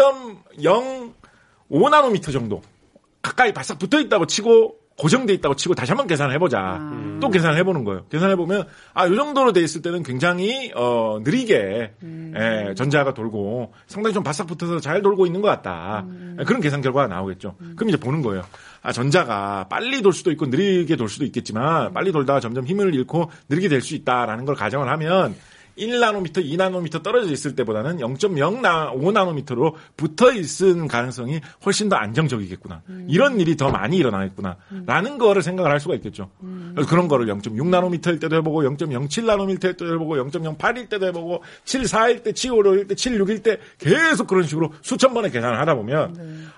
0.05나노미터 정도 가까이 바싹 붙어 있다고 치고 고정돼 있다고 치고 다시 한번 계산을 해보자. 또 계산을 해보는 거예요. 계산해보면 이 정도로 돼 있을 때는 굉장히 느리게 전자가 돌고 상당히 좀 바싹 붙어서 잘 돌고 있는 것 같다. 그런 계산 결과가 나오겠죠. 그럼 이제 보는 거예요. 전자가 빨리 돌 수도 있고 느리게 돌 수도 있겠지만 빨리 돌다가 점점 힘을 잃고 느리게 될 수 있다라는 걸 가정을 하면 1나노미터, 2나노미터 떨어져 있을 때보다는 0.05나노미터로 붙어 있을 가능성이 훨씬 더 안정적이겠구나. 이런 일이 더 많이 일어나겠구나. 라는 거를 생각을 할 수가 있겠죠. 그래서 그런 거를 0.6나노미터일 때도 해보고 0.07나노미터일 때도 해보고 0.08일 때도 해보고 7.4일 때, 7.5일 때, 7.6일 때 계속 그런 식으로 수천 번의 계산을 하다 보면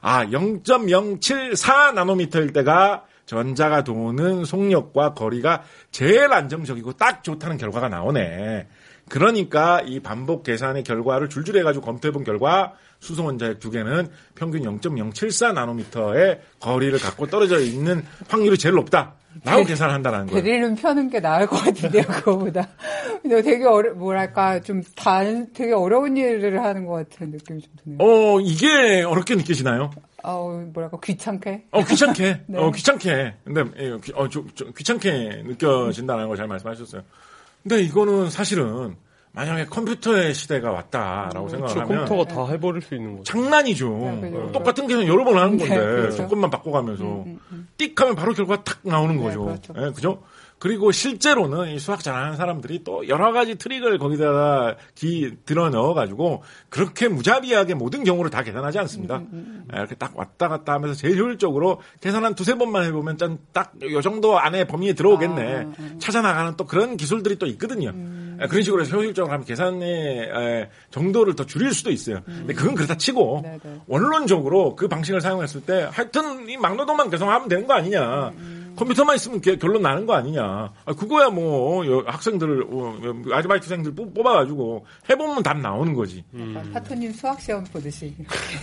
0.074나노미터일 때가 전자가 도는 속력과 거리가 제일 안정적이고 딱 좋다는 결과가 나오네. 그러니까 이 반복 계산의 결과를 줄줄이 해가지고 검토해본 결과 수소 원자핵 2개는 평균 0.074 나노미터의 거리를 갖고 떨어져 있는 확률이 제일 높다. 라고 계산을 한다는 거예요.
베릴륨 펴는 게 나을 것 같은데요, 그거보다. 근데 되게 뭐랄까, 되게 어려운 일을 하는 것 같은 느낌이 좀 드네요.
이게 어렵게 느껴지나요?
뭐랄까, 귀찮게?
귀찮게.
네.
귀찮게. 근데, 귀찮게 느껴진다는 걸 잘 말씀하셨어요. 근데 이거는 사실은, 만약에 컴퓨터의 시대가 왔다라고 생각을 하면
컴퓨터가 다 해버릴 수 있는 거죠.
장난이죠.
그렇죠.
똑같은 계산 여러 번 하는 건데
그렇죠.
조건만 바꿔가면서 띡 하면 바로 결과가 탁 나오는 거죠.
그렇죠.
네, 그죠? 그리고 실제로는 이 수학 잘하는 사람들이 또 여러 가지 트릭을 거기다가 들어 넣어가지고 그렇게 무자비하게 모든 경우를 다 계산하지 않습니다. 이렇게 딱 왔다 갔다 하면서 제일 효율적으로 계산 한 두세 번만 해보면 딱 요 정도 안에 범위에 들어오겠네. 찾아나가는 또 그런 기술들이 또 있거든요. 그런 식으로 해서 효율적으로 하면 계산의 정도를 더 줄일 수도 있어요. 근데 그건 그렇다 치고 원론적으로 그 방식을 사용했을 때 하여튼 이 막노동만 계속하면 되는 거 아니냐. 컴퓨터만 있으면 결론 나는 거 아니냐. 그거야 뭐 학생들 아르바이트생들 뽑아가지고 해보면 답 나오는 거지.
파토님 수학 시험 보듯이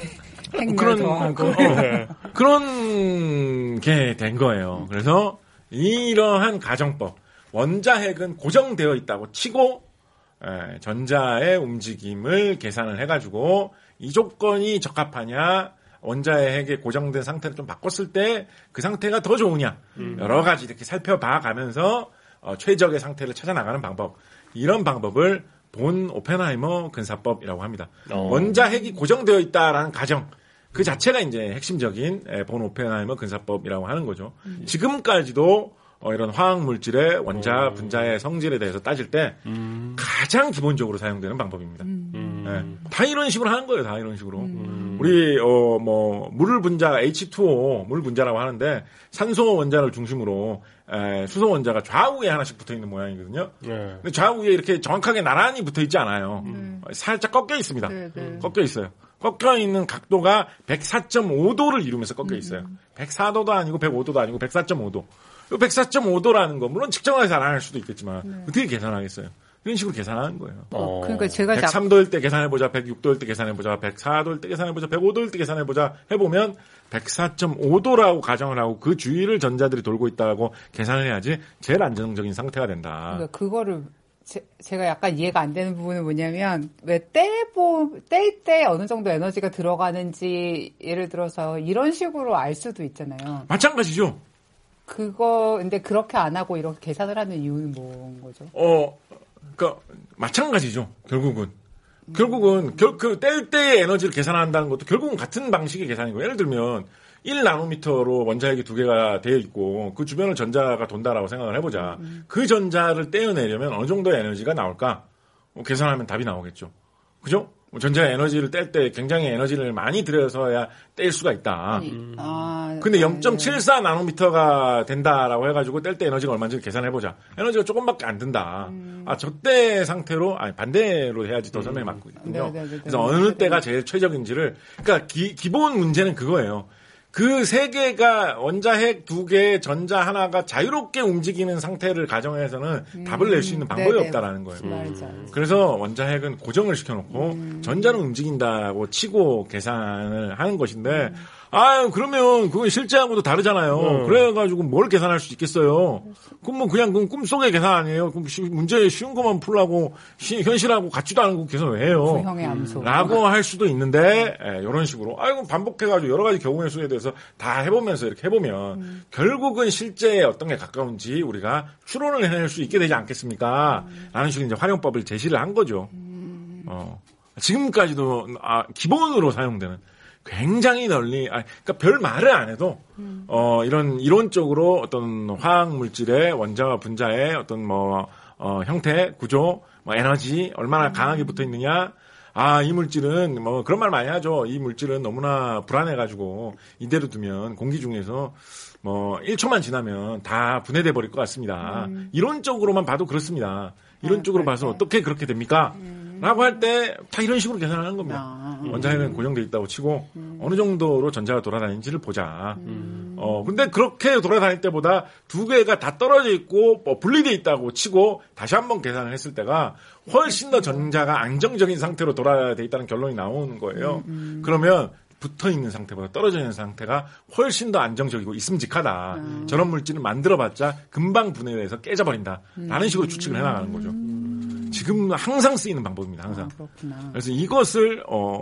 그런 게 된 거예요. 그래서 이러한 가정법 원자핵은 고정되어 있다고 치고 전자의 움직임을 계산을 해가지고 이 조건이 적합하냐. 원자의 핵에 고정된 상태를 좀 바꿨을 때 그 상태가 더 좋으냐 여러 가지 이렇게 살펴봐 가면서 최적의 상태를 찾아 나가는 방법 이런 방법을 본 오펜하이머 근사법이라고 합니다. 원자핵이 고정되어 있다라는 가정 그 자체가 이제 핵심적인 본 오펜하이머 근사법이라고 하는 거죠. 지금까지도 이런 화학 물질의 원자 분자의 성질에 대해서 따질 때 가장 기본적으로 사용되는 방법입니다. 다 이런 식으로 하는 거예요. 다 이런 식으로. 우리 물 분자 H2O 물 분자라고 하는데 산소 원자를 중심으로 수소 원자가 좌우에 하나씩 붙어 있는 모양이거든요. 근데 좌우에 이렇게 정확하게 나란히 붙어 있지 않아요. 살짝 꺾여 있습니다. 꺾여 있어요. 꺾여 있는 각도가 104.5도를 이루면서 꺾여 있어요. 104도도 아니고 105도도 아니고 104.5도. 104.5도라는 거 물론 측정해서 안 할 수도 있겠지만 어떻게 계산하겠어요? 이런 식으로 계산하는 거예요.
그러니까 제가
103도일 때 계산해보자, 106도일 때 계산해보자, 104도일 때 계산해보자, 105도일 때 계산해보자 해보면 104.5도라고 가정을 하고 그 주위를 전자들이 돌고 있다고 계산을 해야지 제일 안정적인 상태가 된다.
그러니까 그거를 제가 약간 이해가 안 되는 부분은 뭐냐면 왜 뗄 때 어느 정도 에너지가 들어가는지 예를 들어서 이런 식으로 알 수도 있잖아요.
마찬가지죠.
근데 그렇게 안 하고 이렇게 계산을 하는 이유는 뭔 거죠?
그러니까 마찬가지죠. 결국은 뗄 때의 에너지를 계산한다는 것도 결국은 같은 방식의 계산이고 예를 들면 1나노미터로 원자핵이 2개가 되어 있고 그 주변을 전자가 돈다라고 생각을 해보자. 그 전자를 떼어내려면 어느 정도의 에너지가 나올까? 계산하면 답이 나오겠죠. 그죠? 전자의 에너지를 뗄 때 굉장히 에너지를 많이 들여서야 뗄 수가 있다. 근데 0.74 나노미터가 된다라고 해가지고 뗄 때 에너지가 얼마인지 계산해보자. 에너지가 조금밖에 안 든다. 저때 상태로, 반대로 해야지 더 설명이 맞거든요. 그래서 어느 때가 제일 최적인지를, 그러니까 기본 문제는 그거예요. 그 세 개가 원자핵 2개, 전자 하나가 자유롭게 움직이는 상태를 가정해서는 답을 낼 수 있는 방법이 없다라는 거예요. 그래서 원자핵은 고정을 시켜놓고 전자는 움직인다고 치고 계산을 하는 것인데 그러면 그건 실제하고도 다르잖아요. 그래가지고 뭘 계산할 수 있겠어요? 그럼 그냥 꿈속의 계산 아니에요? 그럼 문제 쉬운 것만 풀라고 현실하고 같지도 않은 거 계산 왜 해요?
구형의 암소.
라고 할 수도 있는데 이런 식으로 반복해가지고 여러 가지 경우의 수에 대해서 다 해보면서 이렇게 해보면 결국은 실제에 어떤 게 가까운지 우리가 추론을 해낼 수 있게 되지 않겠습니까? 라는 식으로 이제 활용법을 제시를 한 거죠. 지금까지도 기본으로 사용되는 굉장히 널리, 그러니까 별 말을 안 해도, 이런 이론적으로 어떤 화학 물질의 원자와 분자의 어떤 형태, 구조, 에너지, 얼마나 강하게 붙어 있느냐, 이 물질은 그런 말 많이 하죠. 이 물질은 너무나 불안해가지고 이대로 두면 공기 중에서 1초만 지나면 다 분해돼 버릴 것 같습니다. 이론적으로만 봐도 그렇습니다. 이론적으로 봐서 어떻게 그렇게 됩니까? 라고 할 때 다 이런 식으로 계산하는 겁니다. 원자핵은 고정되어 있다고 치고 어느 정도로 전자가 돌아다니는지를 보자. 근데 그렇게 돌아다닐 때보다 두 개가 다 떨어져 있고 뭐 분리돼 있다고 치고 다시 한번 계산을 했을 때가 훨씬 더 전자가 안정적인 상태로 돌아돼 있다는 결론이 나오는 거예요. 그러면 붙어 있는 상태보다 떨어져 있는 상태가 훨씬 더 안정적이고 있음직하다. 저런 물질을 만들어봤자 금방 분해해서 깨져버린다. 라는 식으로 추측을 해나가는 거죠. 지금 항상 쓰이는 방법입니다. 항상.
그렇구나.
그래서 이것을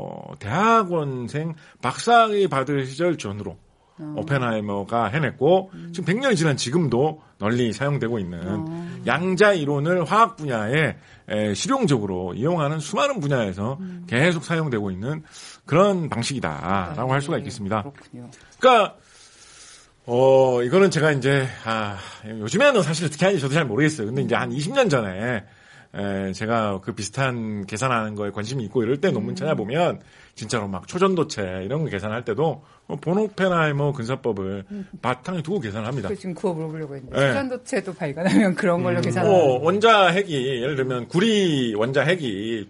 대학원생 박사학위 받을 시절 전후로 오펜하이머가 해냈고 지금 100년이 지난 지금도 널리 사용되고 있는 양자 이론을 화학 분야에 실용적으로 이용하는 수많은 분야에서 계속 사용되고 있는 그런 방식이다라고 할 수가 있겠습니다.
그렇군요.
그러니까 이거는 제가 이제 요즘에는 사실 어떻게 하는지 저도 잘 모르겠어요. 근데 이제 한 20년 전에 제가 그 비슷한 계산하는 거에 관심이 있고 이럴 때 논문 찾아보면 진짜로 막 초전도체 이런 거 계산할 때도 본 오펜하이머 근사법을 바탕에 두고 계산을 합니다.
지금 그거 물어보려고 했는데 초전도체도 발견하면 그런 걸로 계산하는
원자핵이 예를 들면 구리 원자핵이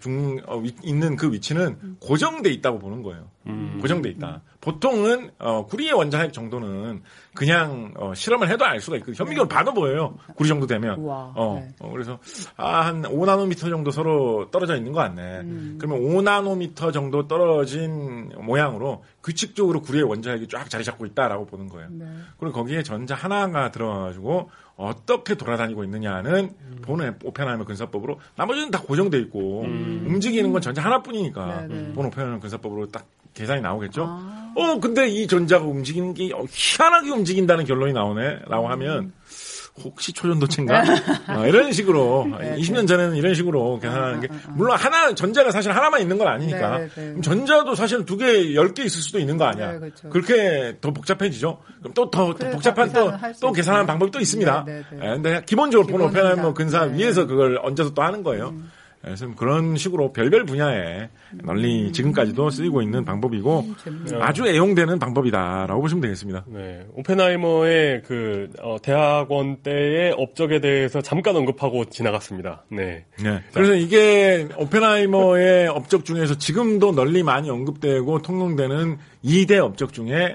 있는 그 위치는 고정돼 있다고 보는 거예요. 고정돼 있다. 보통은 구리의 원자핵 정도는 그냥 실험을 해도 알 수가 있거든요. 현미경으로 봐도 보여요. 구리 정도 되면.
네.
그래서 한 5나노미터 정도 서로 떨어져 있는 거 같네. 그러면 5나노미터 정도 떨어진 모양으로 규칙적으로 구리의 원자핵이 쫙 자리 잡고 있다라고 보는 거예요. 네. 그리고 거기에 전자 하나가 들어가가지고 어떻게 돌아다니고 있느냐는 본 오펜하이머 근사법으로 나머지는 다 고정돼 있고 움직이는 건 전자 하나뿐이니까 본 오펜하이머 근사법으로 딱 계산이 나오겠죠. 근데 이 전자가 움직이는 게 희한하게 움직인다는 결론이 나오네라고 하면 혹시 초전도체인가? 이런 식으로 20년 전에는 이런 식으로 계산하는 게 물론 전자가 사실 하나만 있는 건 아니니까 그럼 전자도 사실 2개, 10개 있을 수도 있는 거 아니야.
네, 그렇죠.
그렇게 더 복잡해지죠. 그럼 또 복잡한 또 계산하는 방법이 또 있습니다. 근데 기본적으로 본 오펜하이머 근사 위에서 그걸 얹어서 또 하는 거예요. 그래서 그런 식으로 별별 분야에 널리 지금까지도 쓰이고 있는 방법이고 아주 애용되는 방법이다라고 보시면 되겠습니다.
네, 오펜하이머의 그 대학원 때의 업적에 대해서 잠깐 언급하고 지나갔습니다. 네.
그래서 이게 오펜하이머의 업적 중에서 지금도 널리 많이 언급되고 통용되는 2대 업적 중에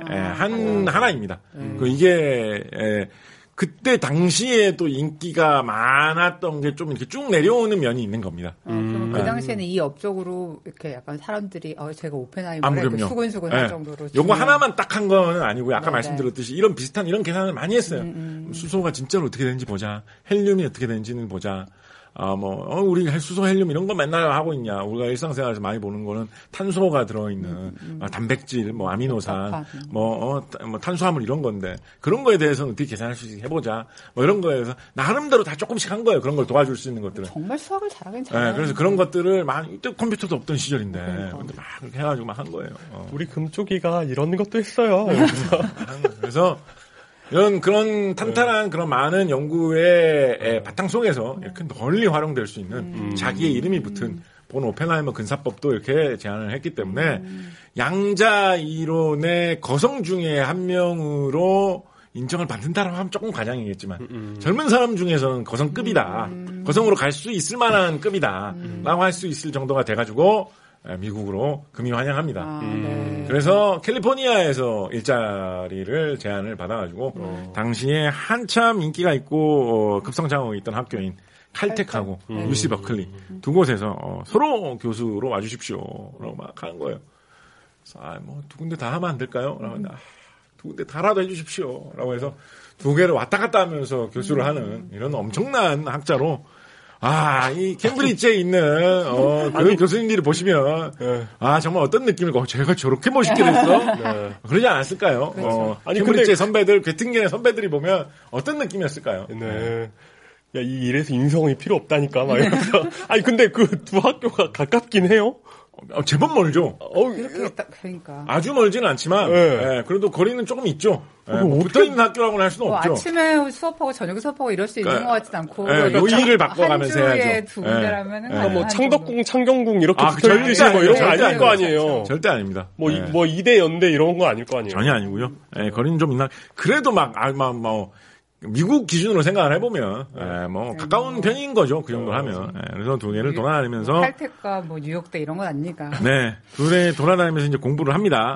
하나입니다. 이게 그때 당시에 또 인기가 많았던 게 좀 이렇게 쭉 내려오는 면이 있는 겁니다.
그럼 그 당시에는 이 업적으로 이렇게 약간 사람들이 제가 오펜하이머를 수근수근 할 정도로.
요거 하나만 딱 한 거는 아니고요. 아까 말씀드렸듯이 이런 비슷한 이런 계산을 많이 했어요. 수소가 진짜로 어떻게 되는지 보자. 헬륨이 어떻게 되는지는 보자. 우리 수소, 헬륨 이런 거 맨날 하고 있냐. 우리가 일상생활에서 많이 보는 거는 탄소가 들어있는, 단백질, 아미노산, 탄수화물 이런 건데, 그런 거에 대해서는 어떻게 계산할 수 있게 해보자. 이런 거에서, 나름대로 다 조금씩 한 거예요. 그런 걸 도와줄 수 있는 것들은.
정말 수학을 잘하긴 잘해요.
그래서 그런 것들을 이때 컴퓨터도 없던 시절인데, 근데 막 그렇게 해가지고 막 한 거예요.
우리 금쪽이가 이런 것도 했어요.
그래서, 그런 탄탄한 그런 많은 연구의 바탕 속에서 이렇게 널리 활용될 수 있는 자기의 이름이 붙은 본 오펜하이머 근사법도 이렇게 제안을 했기 때문에 양자 이론의 거성 중에 한 명으로 인정을 받는다라고 하면 조금 과장이겠지만 젊은 사람 중에서는 거성급이다. 거성으로 갈 수 있을 만한 급이다. 라고 할 수 있을 정도가 돼가지고 미국으로 금이 환영합니다. 그래서 캘리포니아에서 일자리를 제안을 받아가지고 당시에 한참 인기가 있고 급성장하고 있던 학교인 칼텍하고 UC 버클리 두 곳에서 서로 교수로 와주십시오라고 막 하는 거예요. 그래서 두 군데 다 하면 안 될까요? 라고 두 군데 다라도 해주십시오라고 해서 두 개를 왔다 갔다 하면서 교수를 하는 이런 엄청난 학자로. 이 캠브리지에 있는, 그런 교수님들이 보시면, 정말 어떤 느낌일까? 제가 저렇게 멋있게 됐어? 그러지 않았을까요?
그렇죠.
캠브리지의 선배들, 괴팅겐의 선배들이 보면 어떤 느낌이었을까요?
네. 야, 이 일에서 인성이 필요 없다니까, 막 이러면서. 근데 그 두 학교가 가깝긴 해요?
제법 멀죠.
이렇게 딱 그러니까.
아주 멀지는 않지만, 그래도 거리는 조금 있죠. 붙어 있는 학교라고는 할 수는 없죠.
아침에 수업하고 저녁에 수업하고 이럴 수 있는 것 같진 않고.
요일을 바꿔가면서 해야죠.
한 주에 두 군데라면은.
창덕궁, 창경궁 이렇게 붙어 있듯이 이런 거 아닐 거 아니에요.
절대 아닙니다.
이대 연대 이런 거 아닐 거 아니에요.
전혀 아니고요. 거리는 좀 있나. 그래도 미국 기준으로 생각을 해보면 뭐 가까운 편인 거죠. 그 정도 하면. 그래서 두 개를 돌아다니면서
칼텍과 뭐 뉴욕대 이런 건 아니니까.
네, 둘이 돌아다니면서 이제 공부를 합니다.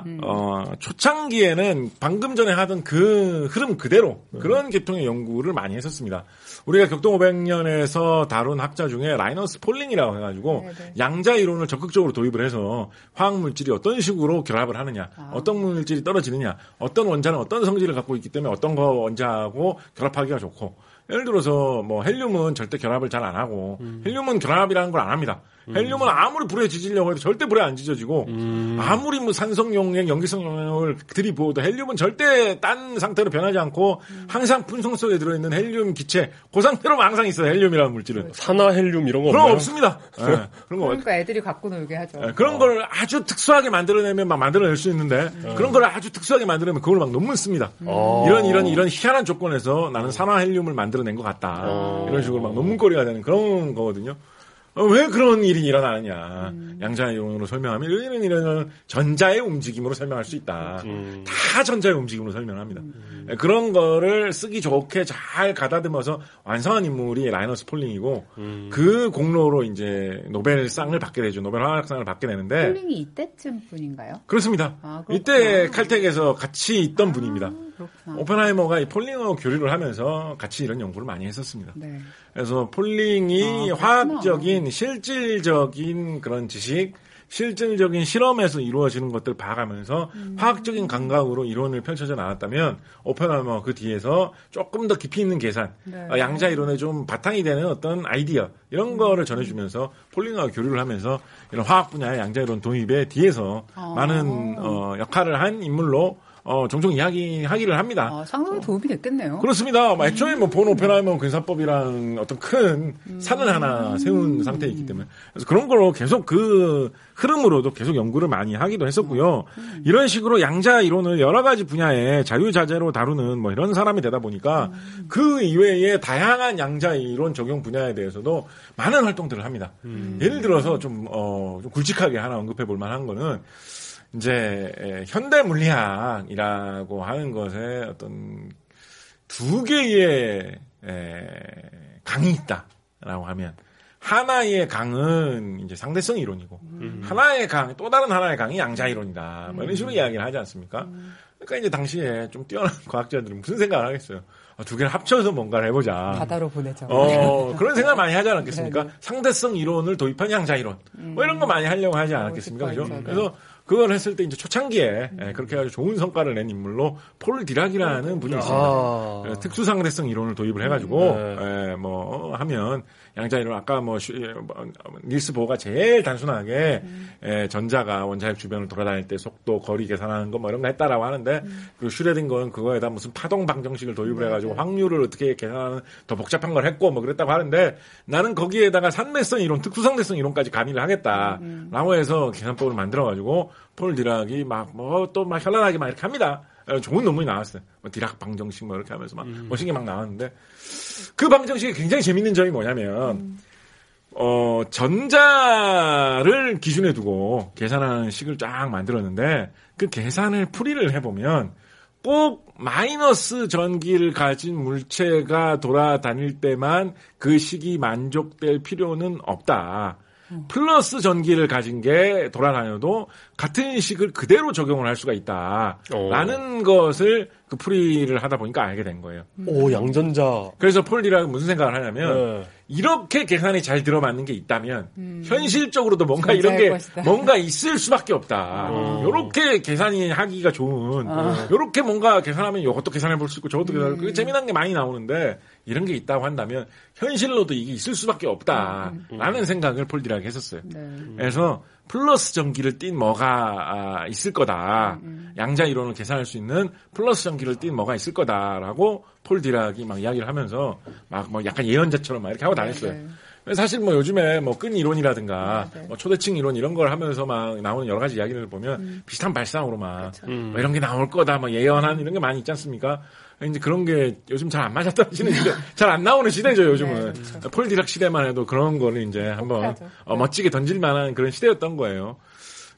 초창기에는 방금 전에 하던 그 흐름 그대로 그런 계통의 연구를 많이 했었습니다. 우리가 격동 500년에서 다룬 학자 중에 라이너스 폴링이라고 해가지고 네네. 양자 이론을 적극적으로 도입을 해서 화학 물질이 어떤 식으로 결합을 하느냐, 어떤 물질이 떨어지느냐, 어떤 원자는 어떤 성질을 갖고 있기 때문에 어떤 거 원자하고 결합하기가 좋고, 예를 들어서 뭐 헬륨은 절대 결합을 잘 안 하고 헬륨은 결합이라는 걸 안 합니다. 헬륨은 아무리 불에 지지려고 해도 절대 불에 안 지져지고 아무리 뭐 산성 용액, 연기성 용액을 들이부어도 헬륨은 절대 딴 상태로 변하지 않고 항상 분성 속에 들어있는 헬륨 기체 그 상태로 항상 있어요. 헬륨이라는 물질은.
산화 헬륨 이런 거
그런
없나요?
거 없습니다. 네, 그런 거
그러니까 애들이 갖고 놀게 하죠.
네, 그런 걸 아주 특수하게 만들어내면 막 만들어낼 수 있는데 그런 걸 아주 특수하게 만들어내면 그걸 막 논문 씁니다. 이런 희한한 조건에서 나는 산화 헬륨을 만들어낸 것 같다. 이런 식으로 막 논문거리가 되는 그런 거거든요. 왜 그런 일이 일어나느냐. 양자 이론으로 설명하면 이런 전자의 움직임으로 설명할 수 있다. 다 전자의 움직임으로 설명합니다. 그런 거를 쓰기 좋게 잘 가다듬어서 완성한 인물이 라이너스 폴링이고 그 공로로 이제 노벨상을 받게 되죠. 노벨 화학상을 받게 되는데.
폴링이 이때쯤 분인가요?
그렇습니다. 이때 칼텍에서 같이 있던 분입니다.
그렇구나.
오펜하이머가 이 폴링하고 교류를 하면서 같이 이런 연구를 많이 했었습니다.
네.
그래서 폴링이 화학적인 실질적인 그런 지식, 실질적인 실험에서 이루어지는 것들을 봐가면서 화학적인 감각으로 이론을 펼쳐져 나왔다면 오펜하이머 그 뒤에서 조금 더 깊이 있는 계산,
네.
양자 이론에 좀 바탕이 되는 어떤 아이디어 이런 거를 전해주면서 폴링하고 교류를 하면서 이런 화학 분야의 양자 이론 도입에 뒤에서 많은 역할을 한 인물로 종종 이야기하기를 합니다.
상당히 도움이 됐겠네요.
그렇습니다. 애초에 뭐 본 오펜하이머 근사법이라는 어떤 큰 산을 하나 세운 상태에 있기 때문에. 그래서 그런 걸로 계속 그 흐름으로도 계속 연구를 많이 하기도 했었고요. 이런 식으로 양자 이론을 여러 가지 분야에 자유자재로 다루는 뭐 이런 사람이 되다 보니까 그 이외에 다양한 양자 이론 적용 분야에 대해서도 많은 활동들을 합니다. 예를 들어서 좀 굵직하게 하나 언급해 볼 만한 거는 이제 현대 물리학이라고 하는 것에 어떤 두 개의 강이 있다라고 하면 하나의 강은 이제 상대성 이론이고 하나의 강, 또 다른 하나의 강이 양자 이론이다. 뭐 이런 식으로 이야기를 하지 않습니까? 그러니까 이제 당시에 좀 뛰어난 과학자들은 무슨 생각을 하겠어요? 두 개를 합쳐서 뭔가를 해보자.
바다로 보내자.
그런 생각 많이 하지 않았겠습니까?
네네.
상대성 이론을 도입한 양자 이론. 뭐 이런 거 많이 하려고 하지 않았겠습니까? 그죠? 그래서 그걸 했을 때 이제 초창기에 그렇게 해가지고 좋은 성과를 낸 인물로 폴 디락이라는 분이 있습니다. 특수상대성 이론을 도입을 해가지고 뭐 하면 양자 이론 아까 뭐 닐스 보어가 제일 단순하게 전자가 원자핵 주변을 돌아다닐 때 속도, 거리 계산하는 거 뭐 이런 거 했다라고 하는데 그리고 슈레딩거는 그거에다 무슨 파동 방정식을 도입을 해가지고 확률을 어떻게 계산하는 더 복잡한 걸 했고 뭐 그랬다고 하는데 나는 거기에다가 산대성 이론, 특수상대성 이론까지 가미를 하겠다라고 해서 계산법을 만들어가지고 폴 디락이 막 현란하게 막 이렇게 합니다. 좋은 논문이 나왔어요. 뭐 디락 방정식 뭐 이렇게 하면서 막 멋있게 막 나왔는데 그 방정식이 굉장히 재밌는 점이 뭐냐면 전자를 기준에 두고 계산하는 식을 쫙 만들었는데 그 계산을 풀이를 해보면 꼭 마이너스 전기를 가진 물체가 돌아다닐 때만 그 식이 만족될 필요는 없다. 플러스 전기를 가진 게 돌아다녀도 같은 식을 그대로 적용을 할 수가 있다. 라는 것을 그 풀이를 하다 보니까 알게 된 거예요.
오, 양전자.
그래서 폴 디락은 무슨 생각을 하냐면 이렇게 계산이 잘 들어맞는 게 있다면 현실적으로도 뭔가 이런 게 뭔가 있을 수밖에 없다. 요렇게 계산이 하기가 좋은 요렇게 뭔가 계산하면 이것도 계산해 볼 수 있고 저것도 계산해 볼 수 있고 재미난 게 많이 나오는데 이런 게 있다고 한다면 현실로도 이게 있을 수밖에 없다라는 생각을 폴 디락이 했었어요. 그래서 플러스 전기를 띤 뭐가 있을 거다. 양자 이론을 계산할 수 있는 플러스 전기를 띤 뭐가 있을 거다라고 폴 디락이 막 이야기를 하면서 막 뭐 약간 예언자처럼 막 이렇게 하고 다녔어요. 사실 뭐 요즘에 뭐 끈 이론이라든가 뭐 초대칭 이론 이런 걸 하면서 막 나오는 여러 가지 이야기들을 보면 비슷한 발상으로 막 뭐 이런 게 나올 거다 뭐 예언한 이런 게 많이 있지 않습니까? 이제 그런 게 요즘 잘 안 맞았다는 시대, 잘 안 나오는 시대죠, 요즘은. 네, 그렇죠. 폴 디락 시대만 해도 그런 거를 이제 한번 멋지게 던질 만한 그런 시대였던 거예요.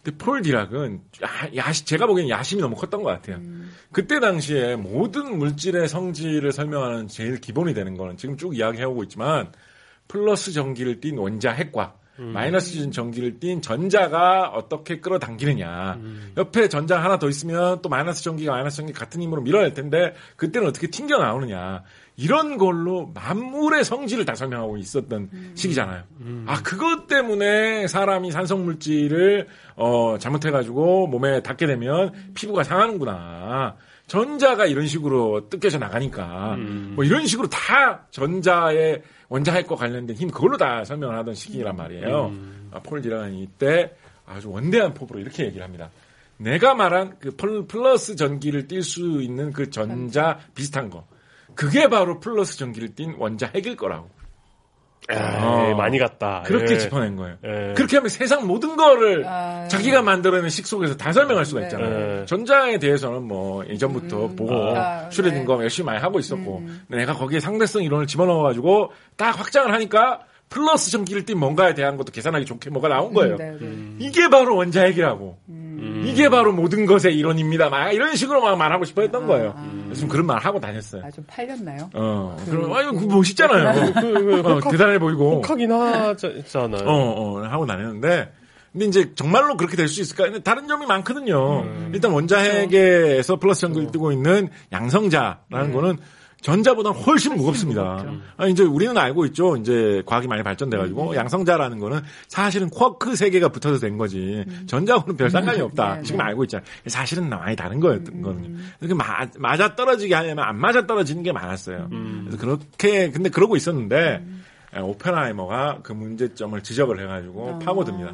근데 폴 디락은 제가 보기엔 야심이 너무 컸던 것 같아요. 그때 당시에 모든 물질의 성질을 설명하는 제일 기본이 되는 거는 지금 쭉 이야기해오고 있지만 플러스 전기를 띤 원자 핵과 마이너스 전기를 띤 전자가 어떻게 끌어당기느냐. 옆에 전자가 하나 더 있으면 또 마이너스 전기 같은 힘으로 밀어낼 텐데 그때는 어떻게 튕겨 나오느냐. 이런 걸로 만물의 성질을 다 설명하고 있었던 시기잖아요. 그것 때문에 사람이 산성 물질을 잘못해가지고 몸에 닿게 되면 피부가 상하는구나. 전자가 이런 식으로 뜯겨져 나가니까 뭐 이런 식으로 다 전자의 원자핵과 관련된 힘 그걸로 다 설명을 하던 시기란 말이에요. 폴 디락은 이때 아주 원대한 포부로 이렇게 얘기를 합니다. 내가 말한 그 플러스 전기를 띌 수 있는 그 전자 비슷한 거 그게 바로 플러스 전기를 띤 원자 핵일 거라고.
많이 갔다.
그렇게 짚어낸 거예요. 그렇게 하면 세상 모든 거를 자기가 만들어낸 식 속에서 다 설명할 수가 있잖아요. 전자에 대해서는 뭐 이전부터 보고 슈레딩거 열심히 많이 하고 있었고 내가 거기에 상대성 이론을 집어넣어가지고 딱 확장을 하니까 플러스 전기를 띤 뭔가에 대한 것도 계산하기 좋게 뭐가 나온 거예요. 이게 바로 원자 핵이라고. 이게 바로 모든 것의 이론입니다. 막 이런 식으로 막 말하고 싶어 했던 거예요. 좀 그런 말 하고 다녔어요.
좀 팔렸나요?
그럼, 그거 멋있잖아요. 대단해 보이고.
혹하긴 하잖아요.
하고 다녔는데. 근데 이제 정말로 그렇게 될 수 있을까? 근데 다른 점이 많거든요. 일단 원자핵에서 플러스 전기를 띠고 있는 양성자라는 거는 전자보다 훨씬 무겁습니다. 이제 우리는 알고 있죠. 이제 과학이 많이 발전돼가지고 양성자라는 거는 사실은 쿼크 세 개가 붙어서 된 거지. 전자하고는 별 상관이 없다. 지금 알고 있잖아요. 사실은 많이 다른 거였거든요. 그래서 맞아 떨어지게 하려면 안 맞아 떨어지는 게 많았어요. 그래서 그렇게 근데 그러고 있었는데 오펜하이머가 그 문제점을 지적을 해가지고 파고듭니다.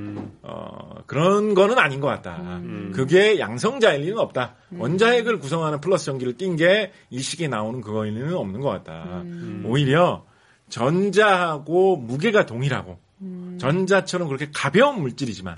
그런 거는 아닌 것 같다. 그게 양성자일 리는 없다. 원자핵을 구성하는 플러스 전기를 띈 게 이 시기에 나오는 그거일 리는 없는 것 같다. 오히려 전자하고 무게가 동일하고 전자처럼 그렇게 가벼운 물질이지만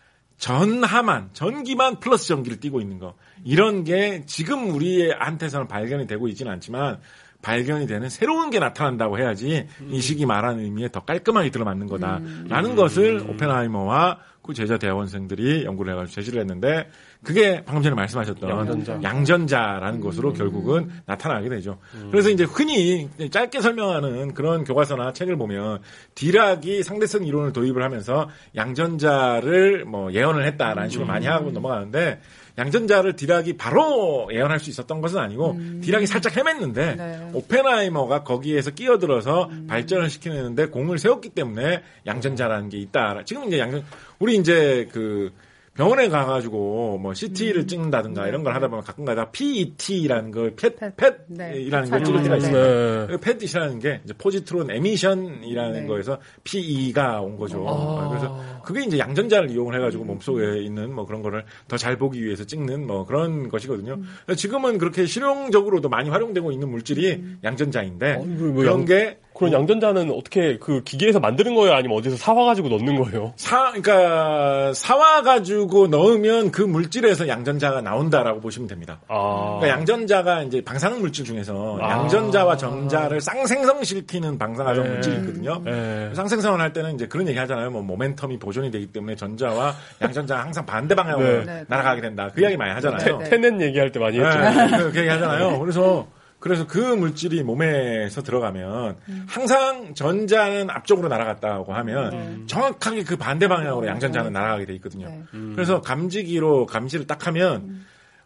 전기만 플러스 전기를 띠고 있는 거. 이런 게 지금 우리한테서는 발견이 되고 있지는 않지만 발견이 되는 새로운 게 나타난다고 해야지 이 시기 말하는 의미에 더 깔끔하게 들어맞는 거다라는 것을 오펜하이머와 그 제자 대학원생들이 연구를 해가지고 제시를 했는데 그게 방금 전에 말씀하셨던 양전자라는 것으로 결국은 나타나게 되죠. 그래서 이제 흔히 짧게 설명하는 그런 교과서나 책을 보면 디락이 상대성 이론을 도입을 하면서 양전자를 뭐 예언을 했다라는 식으로 많이 하고 넘어가는데 양전자를 디락이 바로 예언할 수 있었던 것은 아니고 디락이 살짝 헤맸는데 오펜하이머가 거기에서 끼어들어서 발전을 시키는데 공을 세웠기 때문에 양전자라는 게 있다. 지금 이제 우리 이제 그 병원에 가가지고 뭐 CT를 찍는다든가 이런 걸 하다 보면 가끔가다 PET라는 걸 펫이라는 걸 찍을 때가 있어요. 펫이라는 게 이제 포지트론 에미션이라는 거에서 PE가 온 거죠. 그래서 그게 이제 양전자를 이용을 해가지고 몸속에 있는 뭐 그런 거를 더 잘 보기 위해서 찍는 뭐 그런 것이거든요. 지금은 그렇게 실용적으로도 많이 활용되고 있는 물질이 양전자인데 그런 게
그런 양전자는 어떻게 그 기계에서 만드는 거예요? 아니면 어디서 사와가지고 넣는 거예요?
그러니까 사와가지고 넣으면 그 물질에서 양전자가 나온다라고 보시면 됩니다. 그러니까 양전자가 이제 방사능 물질 중에서 양전자와 전자를 쌍생성시키는 방사능 물질이 있거든요. 쌍생성을 할 때는 이제 그런 얘기 하잖아요. 뭐 모멘텀이 보존이 되기 때문에 전자와 양전자가 항상 반대 방향으로 날아가게 된다. 그 이야기 많이 하잖아요.
테넷 얘기할 때 많이 했죠.
그 얘기 하잖아요. 그래서 그 물질이 몸에서 들어가면 항상 전자는 앞쪽으로 날아갔다고 하면 정확하게 그 반대 방향으로 양전자는 날아가게 돼 있거든요. 그래서 감지기로 감지를 딱 하면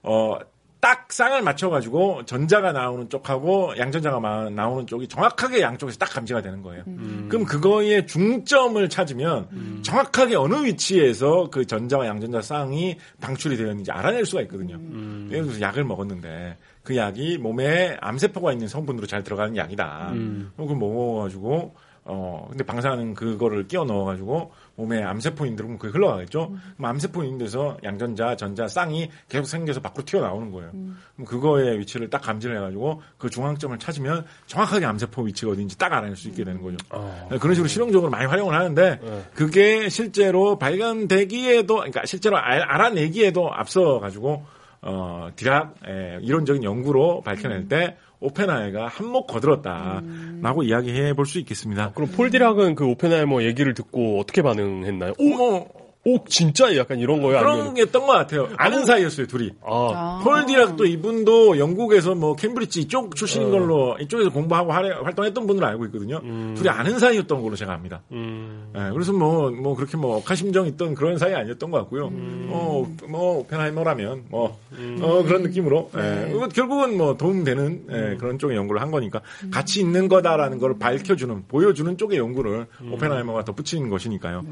딱 쌍을 맞춰가지고 전자가 나오는 쪽하고 양전자가 나오는 쪽이 정확하게 양쪽에서 딱 감지가 되는 거예요. 그럼 그거의 중점을 찾으면 정확하게 어느 위치에서 그 전자와 양전자 쌍이 방출이 되었는지 알아낼 수가 있거든요. 예를 들어서 약을 먹었는데 그 약이 몸에 암세포가 있는 성분으로 잘 들어가는 약이다. 그걸 먹어가지고 근데 방사능 그거를 끼워 넣어가지고 몸에 암세포인들은 그게 흘러가겠죠. 그럼 암세포인 데서 양전자, 전자, 쌍이 계속 생겨서 밖으로 튀어나오는 거예요. 그럼 그거의 위치를 딱 감지를 해가지고 그 중앙점을 찾으면 정확하게 암세포 위치가 어딘지 딱 알아낼 수 있게 되는 거죠. 그런 식으로 실용적으로 많이 활용을 하는데 그게 실제로 발견되기에도, 그러니까 실제로 알아내기에도 앞서가지고 디락 이론적인 연구로 밝혀낼 때 오펜하이머가 한몫 거들었다라고 이야기해 볼 수 있겠습니다.
그럼 폴 디락은 그 오펜하이머 얘기를 듣고 어떻게 반응했나요? 오, 진짜 약간 이런 거예요?
그런
아니면...
게 있던 것 같아요. 아는 사이였어요, 둘이. 폴 디락도 이분도 영국에서 뭐 캠브리지 이쪽 출신인 걸로 이쪽에서 공부하고 활동했던 분으로 알고 있거든요. 둘이 아는 사이였던 걸로 제가 압니다. 네, 그래서 뭐 그렇게 뭐 억하심정 있던 그런 사이 아니었던 것 같고요. 뭐 오펜하이머라면 그런 느낌으로. 네. 결국은 뭐 도움되는 그런 쪽의 연구를 한 거니까 가치 있는 거다라는 걸 밝혀주는, 보여주는 쪽의 연구를 오펜하이머가 덧붙이는 것이니까요.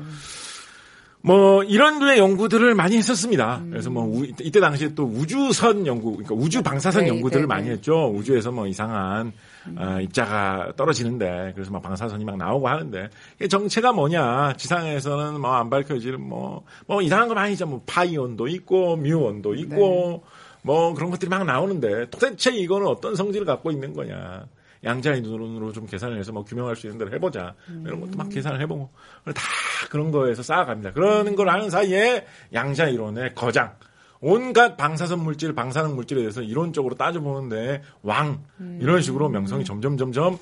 뭐 이런 류의 연구들을 많이 했었습니다. 그래서 뭐 이때 당시에 또 우주선 연구, 그러니까 우주 방사선 연구들을 많이 했죠. 우주에서 뭐 이상한 입자가 떨어지는데 그래서 막 방사선이 막 나오고 하는데 이게 정체가 뭐냐? 지상에서는 뭐 안 밝혀질 뭐 이상한 거 많이 있죠. 뭐 파이온도 있고 뮤온도 있고 뭐 그런 것들이 막 나오는데 도대체 이거는 어떤 성질을 갖고 있는 거냐? 양자의 눈으로 좀 계산을 해서 뭐 규명할 수 있는 대로 해보자. 이런 것도 막 계산을 해보고. 다 그런 거에서 쌓아갑니다. 그러는 걸 아는 사이에 양자 이론의 거장. 온갖 방사선 물질, 방사능 물질에 대해서 이론적으로 따져보는데 이런 식으로 명성이 점점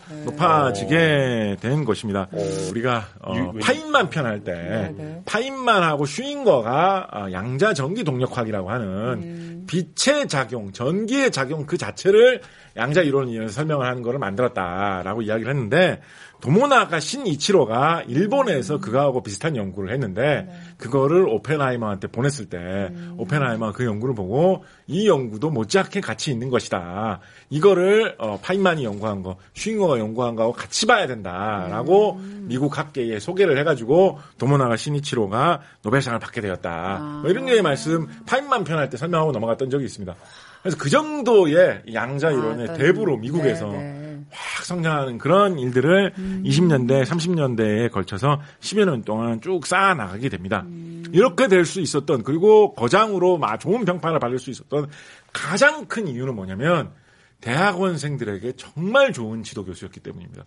높아지게 된 것입니다. 우리가 파인만 편할 때 파인만하고 슈잉거가 양자 전기 동력학이라고 하는 빛의 작용, 전기의 작용 그 자체를 양자 이론을 이용해서 설명을 하는 거를 만들었다라고 이야기를 했는데 도모나가 신이치로가 일본에서 그거하고 비슷한 연구를 했는데 그거를 오펜하이머한테 보냈을 때 오펜하이머가 그 연구를 보고 이 연구도 못지않게 가치 있는 것이다. 이거를 파인만이 연구한 거, 슈잉거가 연구한 거하고 같이 봐야 된다라고 미국 학계에 소개를 해가지고 도모나가 신이치로가 노벨상을 받게 되었다. 뭐 이런 류의 말씀 파인만 편할 때 설명하고 넘어갔던 적이 있습니다. 그래서 그 정도의 양자 이론의 대부로 미국에서 확 성장하는 그런 일들을 20년대, 30년대에 걸쳐서 10여 년 동안 쭉 쌓아나가게 됩니다. 이렇게 될 수 있었던, 그리고 거장으로 좋은 평판을 받을 수 있었던 가장 큰 이유는 뭐냐면 대학원생들에게 정말 좋은 지도 교수였기 때문입니다.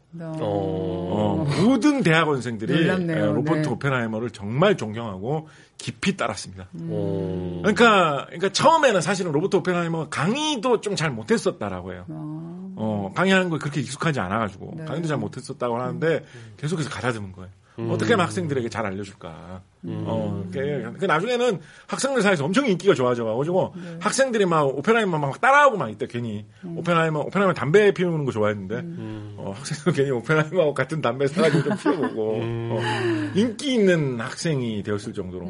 모든 대학원생들이 로버트 오펜하이머를 정말 존경하고 깊이 따랐습니다. 그러니까 처음에는 사실은 로버트 오펜하이머가 강의도 좀 잘 못했었다라고 해요. 강의하는 거 그렇게 익숙하지 않아가지고 강의도 잘 못했었다고 하는데 계속해서 가다듬은 거예요. 어떻게 하면 학생들에게 잘 알려줄까. 나중에는 학생들 사이에서 엄청 인기가 좋아져가지고 학생들이 막 오펜하이머 막 따라하고 막 있다, 괜히. 오펜하이머 담배 피우는 거 좋아했는데, 학생들 괜히 오펜하이머하고 같은 담배 사가지고 좀 피워보고, 인기 있는 학생이 되었을 정도로.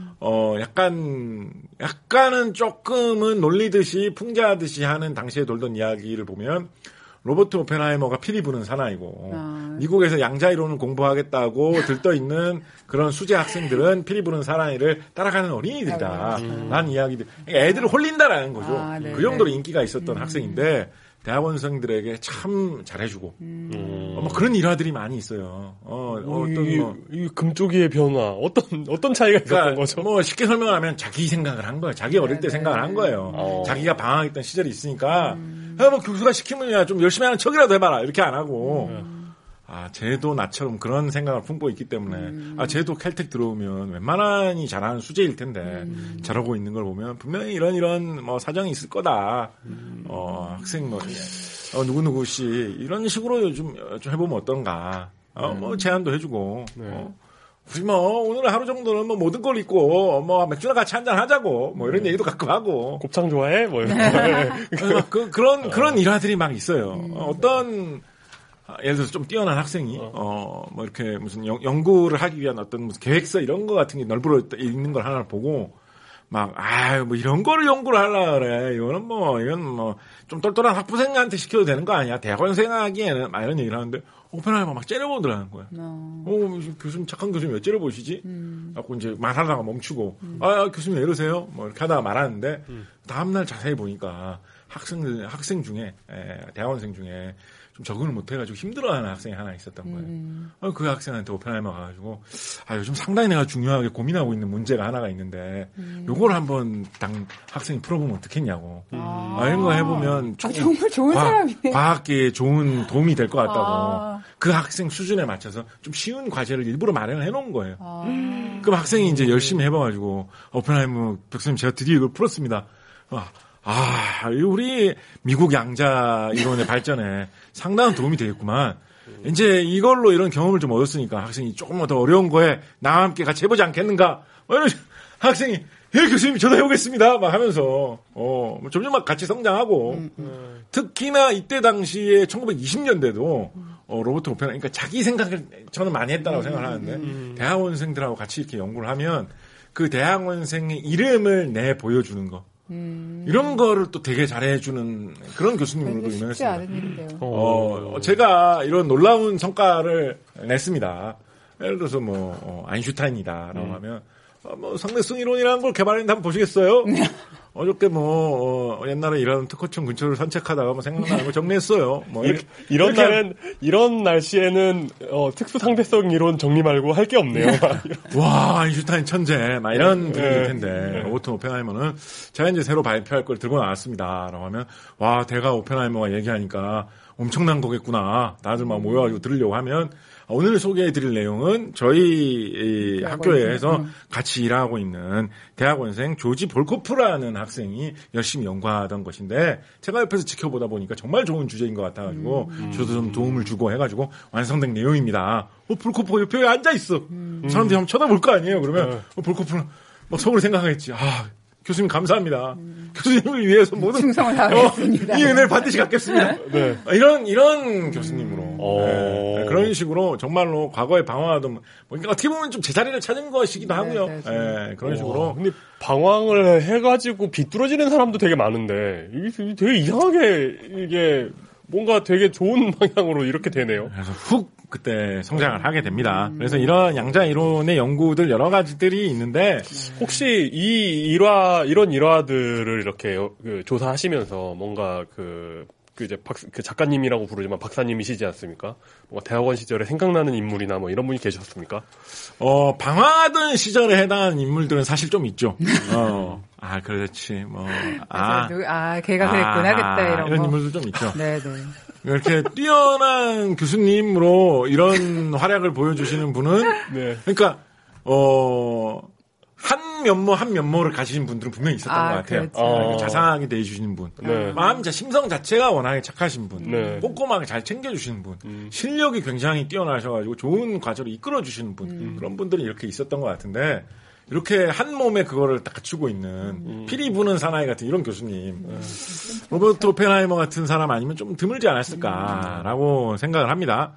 약간은 조금은 놀리듯이, 풍자하듯이 하는 당시에 돌던 이야기를 보면, 로버트 오펜하이머가 피리 부는 사나이고 미국에서 양자 이론을 공부하겠다고 들떠있는 그런 수재 학생들은 피리 부는 사나이를 따라가는 어린이들이다 라는 이야기들. 애들을 홀린다라는 거죠. 그 정도로 인기가 있었던 학생인데 대학원생들에게 참 잘해주고 뭐 그런 일화들이 많이 있어요.
이 금쪽이의 변화 어떤 차이가 있었던 거죠?
뭐 쉽게 설명하면 자기 생각을 한 거예요. 자기 어릴 때 생각을 한 거예요. 자기가 방황했던 시절이 있으니까 뭐 교수가 시키면 좀 열심히 하는 척이라도 해봐라 이렇게 안 하고 쟤도 나처럼 그런 생각을 품고 있기 때문에 쟤도 캘텍 들어오면 웬만하니 잘하는 수재일 텐데 잘하고 있는 걸 보면 분명히 이런 뭐 사정이 있을 거다. 학생 누구누구 씨 이런 식으로 좀 해보면 어떤가. 뭐 제안도 해주고. 우리 오늘 하루 정도는 모든 걸 잊고 맥주나 같이 한잔 하자고 이런 얘기도 가끔 하고.
곱창 좋아해?
그런 일화들이 막 있어요. 어떤 예를 들어서 좀 뛰어난 학생이 이렇게 무슨 연구를 하기 위한 어떤 무슨 계획서 이런 거 같은 게 널브러 있는 걸 하나 보고 이런 거를 연구를 하려고 그래. 이건 좀 똘똘한 학부생한테 시켜도 되는 거 아니야? 대학원생 하기에는 이런 얘기를 하는데 오펜하이머 막 째려보더라는 거야. 교수님 착한 교수님 왜 째려보시지? 하고 이제 말하다가 멈추고 교수님 왜 이러세요? 이렇게 하다가 말하는데 다음날 자세히 보니까 학생 중에 대학원생 중에 좀 적응을 못해가지고 힘들어하는 학생이 하나 있었던 거예요. 그 학생한테 오펜하이머 가가지고 요즘 상당히 내가 중요하게 고민하고 있는 문제가 하나가 있는데 요걸 한번 학생이 풀어보면 어떻겠냐고. 이런 거 해보면
정말 좋은 사람이네.
과학계에 좋은 도움이 될 것 같다고. 그 학생 수준에 맞춰서 좀 쉬운 과제를 일부러 마련을 해놓은 거예요. 그럼 학생이 이제 열심히 해봐가지고 오펜하이머 교수님 제가 드디어 이걸 풀었습니다. 우리 미국 양자 이론의 발전에 상당한 도움이 되겠구만. 이제 이걸로 이런 경험을 좀 얻었으니까 학생이 조금만 더 어려운 거에 나와 함께 같이 해보지 않겠는가? 이런 학생이 예, 교수님 저도 해보겠습니다. 막 하면서 점점 막 같이 성장하고 특히나 이때 당시에 1920년대도 로버트 오펜하이머, 그러니까 자기 생각을 저는 많이 했다라고 생각을 하는데 대학원생들하고 같이 이렇게 연구를 하면 그 대학원생의 이름을 내 보여주는 거. 이런 거를 또 되게 잘해주는 그런 교수님으로도 유명했습니다.
쉽지 않은 일인데요.
제가 이런 놀라운 성과를 냈습니다. 예를 들어서 아인슈타인이다라고 하면 상대성 이론이라는 걸 개발했는데 한번 보시겠어요? 어저께 옛날에 이런 특허청 근처를 산책하다가 생각나는 거 정리했어요.
이런 날은, 이런 날씨에는, 특수 상대성 이론 정리 말고 할 게 없네요.
와, 아인슈타인 천재. 이런 분위기일 텐데. 로버트 오펜하이머는 제가 이제 새로 발표할 걸 들고 나왔습니다. 라고 하면, 와, 대가 오펜하이머가 얘기하니까 엄청난 거겠구나. 다들 막 모여가지고 들으려고 하면, 오늘 소개해드릴 내용은 저희 학교에서 같이 일하고 있는 대학원생 조지 볼코프라는 학생이 열심히 연구하던 것인데 제가 옆에서 지켜보다 보니까 정말 좋은 주제인 것 같아가지고 저도 좀 도움을 주고 해가지고 완성된 내용입니다. 볼코프가 옆에 앉아있어. 사람들이 한번 쳐다볼 거 아니에요. 그러면 볼코프는 막 속으로 생각하겠지. 교수님 감사합니다. 교수님을 위해서 모든
충성을 다하겠습니다.
이 은혜를 반드시 갖겠습니다. 네. 이런 교수님으로 네. 그런 식으로 정말로 과거에 방황하던 그러니까 어떻게 보면 좀 제자리를 찾은 것이기도 하고요. 네, 그런 식으로.
근데 방황을 해가지고 비뚤어지는 사람도 되게 많은데 이게 되게 이상하게 이게 뭔가 되게 좋은 방향으로 이렇게 되네요.
그래서 그때 성장을 하게 됩니다. 그래서 이런 양자 이론의 연구들 여러 가지들이 있는데
혹시 이런 일화들을 이렇게 조사하시면서 뭔가 이제 작가님이라고 부르지만 박사님이시지 않습니까? 뭔가 대학원 시절에 생각나는 인물이나 이런 분이 계셨습니까?
방황하던 시절에 해당하는 인물들은 사실 좀 있죠. 그렇지.
걔가 그랬구나, 그때
이런 인물도 좀 있죠.
네네.
이렇게 뛰어난 교수님으로 이런 활약을 보여주시는 분은,
네.
그러니까, 한 면모를 가지신 분들은 분명히 있었던 것 같아요.
그렇죠.
자상하게 대해주시는 분.
네.
심성 자체가 워낙에 착하신 분.
네.
꼼꼼하게 잘 챙겨주시는 분. 실력이 굉장히 뛰어나셔가지고 좋은 과제를 이끌어주시는 분. 그런 분들이 이렇게 있었던 것 같은데, 이렇게 한 몸에 그거를 딱 갖추고 있는 피리 부는 사나이 같은 이런 교수님. 로버트 오펜하이머 같은 사람 아니면 좀 드물지 않았을까라고 생각을 합니다.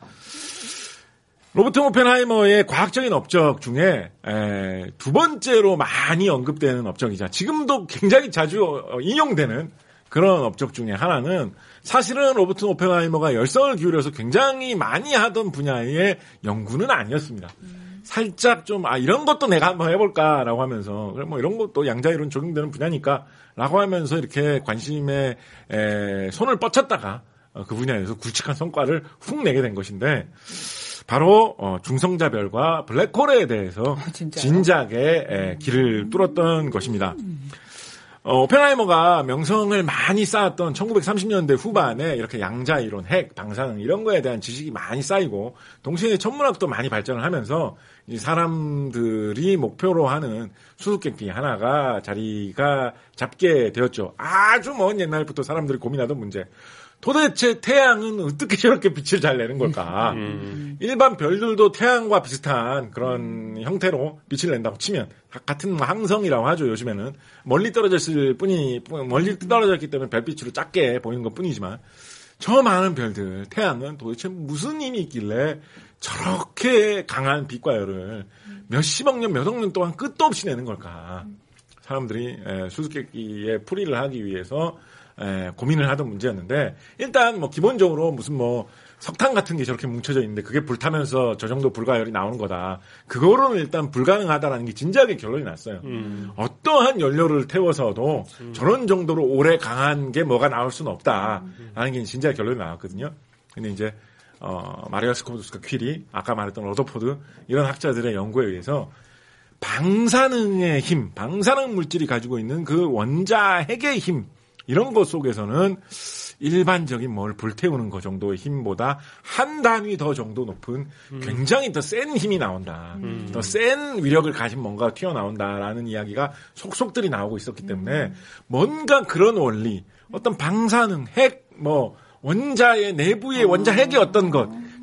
로버트 오펜하이머의 과학적인 업적 중에 두 번째로 많이 언급되는 업적이자 지금도 굉장히 자주 인용되는 그런 업적 중에 하나는 사실은 로버트 오펜하이머가 열성을 기울여서 굉장히 많이 하던 분야의 연구는 아니었습니다. 살짝 좀 이런 것도 내가 한번 해볼까라고 하면서 이런 것도 양자이론 적용되는 분야니까 라고 하면서 이렇게 관심에 손을 뻗쳤다가 그 분야에서 굵직한 성과를 훅 내게 된 것인데 바로 중성자별과 블랙홀에 대해서 진작에 길을 뚫었던 것입니다. 오펜하이머가 명성을 많이 쌓았던 1930년대 후반에 이렇게 양자이론, 핵, 방사능 이런 거에 대한 지식이 많이 쌓이고 동시에 천문학도 많이 발전을 하면서 이 사람들이 목표로 하는 수수께끼 하나가 자리가 잡게 되었죠. 아주 먼 옛날부터 사람들이 고민하던 문제. 도대체 태양은 어떻게 저렇게 빛을 잘 내는 걸까? 일반 별들도 태양과 비슷한 그런 형태로 빛을 낸다고 치면 같은 항성이라고 하죠. 요즘에는 멀리 떨어졌기 때문에 별빛으로 작게 보이는 것 뿐이지만 저 많은 별들 태양은 도대체 무슨 힘이 있길래 저렇게 강한 빛과 열을 몇십억 년, 몇억 년 동안 끝도 없이 내는 걸까? 사람들이 수수께끼에 풀이를 하기 위해서 고민을 하던 문제였는데 일단 기본적으로 무슨 석탄 같은 게 저렇게 뭉쳐져 있는데 그게 불타면서 저 정도 불가열이 나오는 거다. 그거로는 일단 불가능하다라는 게 진작에 결론이 났어요. 어떠한 연료를 태워서도 저런 정도로 오래 강한 게 뭐가 나올 수는 없다라는 게 진작에 결론이 나왔거든요. 근데 이제 마리아 스코보스카 퀴리, 아까 말했던 러더포드 이런 학자들의 연구에 의해서 방사능의 힘, 방사능 물질이 가지고 있는 그 원자 핵의 힘 이런 것 속에서는 일반적인 뭘 불태우는 것 정도의 힘보다 한 단위 더 정도 높은 굉장히 더 센 힘이 나온다. 더 센 위력을 가진 뭔가가 튀어나온다라는 이야기가 속속들이 나오고 있었기 때문에 뭔가 그런 원리, 어떤 방사능, 핵, 원자의 내부의 원자 핵의 어떤 것,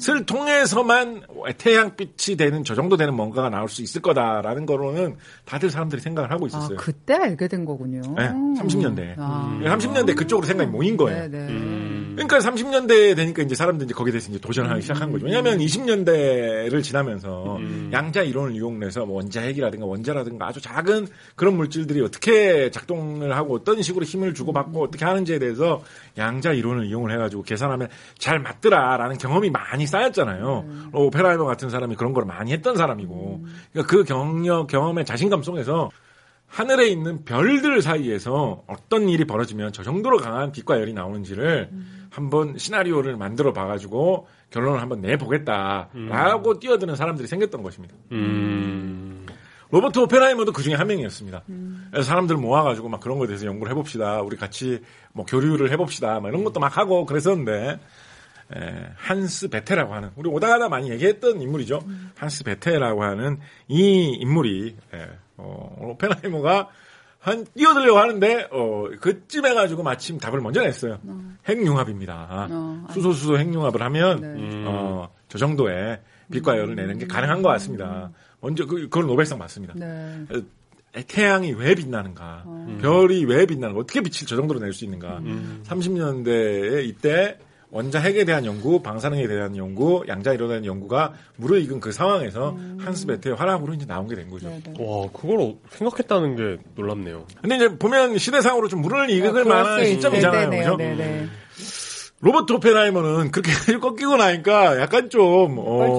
통해서만 태양빛이 되는 저 정도 되는 뭔가가 나올 수 있을 거다라는 거로는 다들 사람들이 생각을 하고 있었어요.
그때 알게 된 거군요.
네, 30년대. 30년대 그쪽으로 생각이 모인 거예요. 그러니까 30년대 되니까 이제 사람들이 이제 거기에 대해서 이제 도전하기 시작한 거죠. 왜냐하면 20년대를 지나면서 양자 이론을 이용해서 뭐 원자핵이라든가 원자라든가 아주 작은 그런 물질들이 어떻게 작동을 하고 어떤 식으로 힘을 주고받고 어떻게 하는지에 대해서 양자 이론을 이용을 해가지고 계산하면 잘 맞더라라는 경험이 많이 쌓였잖아요. 오펜하이머 같은 사람이 그런 걸 많이 했던 사람이고, 그러니까 그 경험의 자신감 속에서 하늘에 있는 별들 사이에서 어떤 일이 벌어지면 저 정도로 강한 빛과 열이 나오는지를 한번 시나리오를 만들어 봐가지고 결론을 한번 내보겠다라고 뛰어드는 사람들이 생겼던 것입니다. 로버트 오펜하이머도 그 중에 한 명이었습니다. 그래서 사람들 모아가지고 막 그런 거에 대해서 연구를 해봅시다. 우리 같이 뭐 교류를 해봅시다. 막 이런 것도 막 하고 그랬었는데, 한스 베테라고 하는, 우리 오다가다 많이 얘기했던 인물이죠. 한스 베테라고 하는 이 인물이, 오펜하이머가 뛰어들려고 하는데, 그쯤 해가지고 마침 답을 먼저 냈어요. 핵융합입니다. 수소 핵융합을 하면, 저 정도의 빛과 열을 내는 게 가능한 것 같습니다. 먼저 그걸 노벨상 받습니다. 네. 태양이 왜 빛나는가, 별이 왜 빛나는가, 어떻게 빛을 저 정도로 낼 수 있는가. 30년대에 이때 원자핵에 대한 연구, 방사능에 대한 연구, 양자 이론에 대한 연구가 무르익은 그 상황에서 한스 베테의 활약으로 이제 나오게 된 거죠.
네네.
와, 그걸 생각했다는 게 놀랍네요.
근데 이제 보면 시대상으로 좀 무르익을 만한 시점이잖아요, 그죠? 로버트 오펜하이머는 그렇게 꺾이고 나니까 약간 좀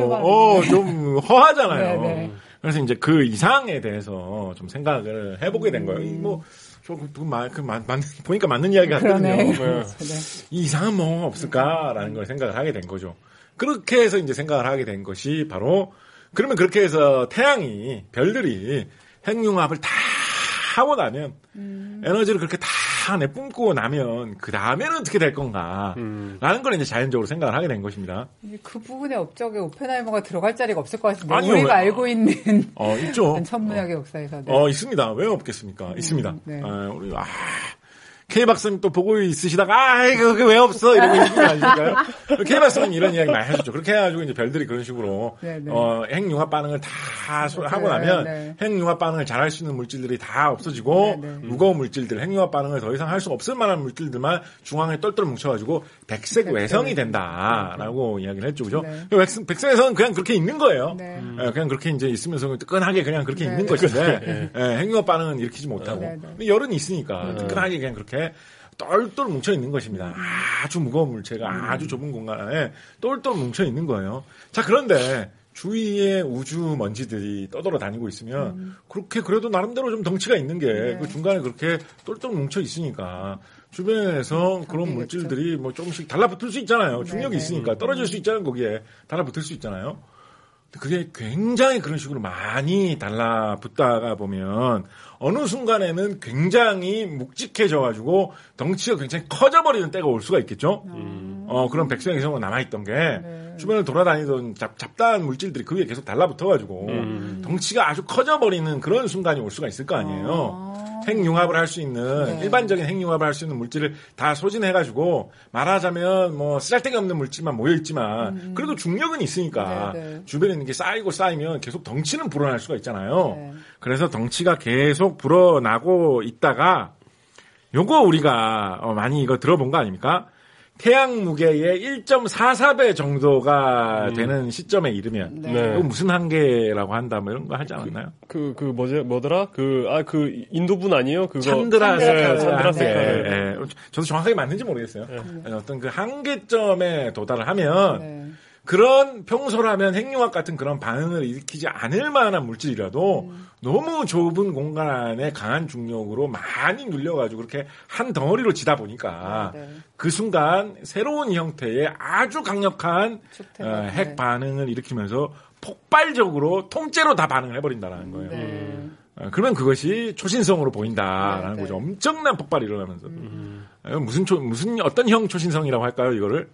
허하잖아요. 네네. 그래서 이제 그 이상에 대해서 좀 생각을 해보게 된 거예요. 보니까 맞는 이야기 같거든요. 이 이상한 뭐가 없을까라는 걸 생각을 하게 된 거죠. 그렇게 해서 이제 생각을 하게 된 것이 바로, 그러면 그렇게 해서 태양이, 별들이 핵융합을 다 하고 나면, 에너지를 그렇게 다 내뿜고 나면 그 다음에는 어떻게 될 건가 라는 걸 이제 자연적으로 생각을 하게 된 것입니다.
그 부분의 업적에 오펜하이머가 들어갈 자리가 없을 것 같은데. 아니요, 우리가 알고 있는
있죠.
천문학의 역사에서.
있습니다. 왜 없겠습니까? 있습니다. 네. 우리 K 박사님 또 보고 있으시다가 그게 왜 없어 이러고 있는 거 아니실까요? K 박사님 이런 이야기 많이 해줬죠. 그렇게 해가지고 이제 별들이 그런 식으로 핵융합 반응을 다 하고 나면 핵융합 반응을 잘할 수 있는 물질들이 다 없어지고 무거운 물질들, 핵융합 반응을 더 이상 할 수 없을 만한 물질들만 중앙에 똘똘 뭉쳐가지고 백색 외성이 된다라고 이야기를 했죠, 그죠? 백색 외성은 그냥 그렇게 있는 거예요. 그냥 그렇게 이제 있으면서 뜨끈하게 그냥 그렇게 있는 것인데 핵융합 반응은 일으키지 못하고 근데 열은 있으니까 뜨끈하게 그냥 그렇게 똘똘 뭉쳐 있는 것입니다. 아주 무거운 물체가 아주 좁은 공간 안에 똘똘 뭉쳐 있는 거예요. 자, 그런데 주위에 우주 먼지들이 떠돌아 다니고 있으면 그렇게 그래도 나름대로 좀 덩치가 있는 게 그 중간에 그렇게 똘똘 뭉쳐 있으니까 주변에서 그런 물질들이 뭐 조금씩 달라붙을 수 있잖아요. 중력이 있으니까 떨어질 수 있잖아요. 거기에 달라붙을 수 있잖아요. 그게 굉장히 그런 식으로 많이 달라붙다가 보면 어느 순간에는 굉장히 묵직해져가지고 덩치가 굉장히 커져버리는 때가 올 수가 있겠죠. 그런 백색 외성으로 남아있던 게 주변을 돌아다니던 잡다한 물질들이 그 위에 계속 달라붙어가지고 덩치가 아주 커져버리는 그런 순간이 올 수가 있을 거 아니에요. 핵융합을 할 수 있는 일반적인 핵융합을 할 수 있는 물질을 다 소진해가지고 말하자면 뭐 쓰잘데기 없는 물질만 모여있지만 그래도 중력은 있으니까 주변에 있는 게 쌓이면 계속 덩치는 불어날 수가 있잖아요. 그래서 덩치가 계속 불어나고 있다가 요거 우리가 많이 이거 들어본 거 아닙니까? 태양 무게의 1.44배 정도가 되는 시점에 이르면 이거 무슨 한계라고 한다 뭐 이런 거 하지 않았나요?
뭐더라? 인도분 아니에요? 그거
찬드라세카. 저도 정확하게 맞는지 모르겠어요. 어떤 그 한계점에 도달을 하면 그런 평소라면 핵융합 같은 그런 반응을 일으키지 않을 만한 물질이라도 너무 좁은 공간 안에 강한 중력으로 많이 눌려가지고 그렇게 한 덩어리로 지다 보니까 그 순간 새로운 형태의 아주 강력한 핵 반응을 일으키면서 폭발적으로 통째로 다 반응을 해버린다는 거예요. 그러면 그것이 초신성으로 보인다라는 거죠. 엄청난 폭발이 일어나면서. 무슨 어떤 형 초신성이라고 할까요, 이거를?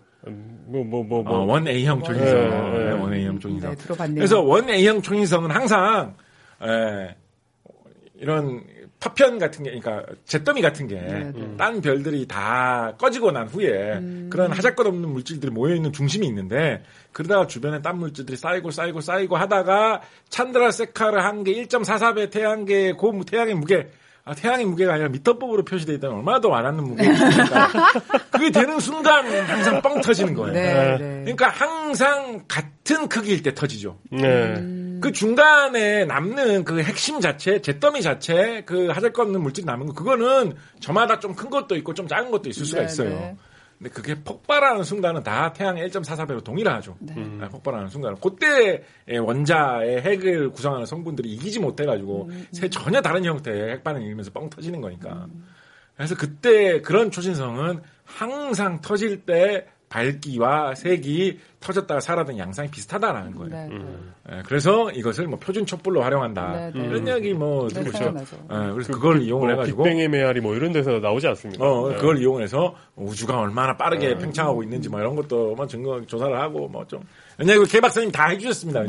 원 A형 초신성. 원 A형 초신성.
들어봤네요.
그래서 원 A형 초신성은 항상 이런 파편 같은 게, 그러니까 잿더미 같은 게 딴 별들이 다 꺼지고 난 후에 그런 하잘것없는 물질들이 모여있는 중심이 있는데 그러다가 주변에 딴 물질들이 쌓이고 하다가 찬드라세카르 한 개 1.44배 태양계의 태양의 무게 태양의 무게가 아니라 미터법으로 표시되어 있다면 얼마나 더 와닿는 무게입니까? 그게 되는 순간 항상 뻥 터지는 거예요.
네.
그러니까 항상 같은 크기일 때 터지죠. 그 중간에 남는 그 핵심 자체, 잿더미 자체, 그 하잘것없는 물질 남은 거, 그거는 저마다 좀 큰 것도 있고 좀 작은 것도 있을 수가 있어요. 근데 그게 폭발하는 순간은 다 태양의 1.44배로 동일하죠. 폭발하는 순간은. 그때 원자의 핵을 구성하는 성분들이 이기지 못해가지고 전혀 다른 형태의 핵반응이 일면서 뻥 터지는 거니까. 그래서 그때 그런 초신성은 항상 터질 때 밝기와 색이 터졌다가 사라진 양상이 비슷하다라는 거예요. 그래서 이것을 뭐 표준 촛불로 활용한다. 이런 이야기 뭐 들으시죠. 그래서 그걸 이용을 해가지고
빅뱅의 메아리 뭐 이런 데서 나오지 않습니까?
그걸 이용해서 우주가 얼마나 빠르게 팽창하고 있는지 뭐 이런 것도 뭐 증거 조사를 하고 뭐 좀. 왜냐면 개 박사님 다 해주셨습니다.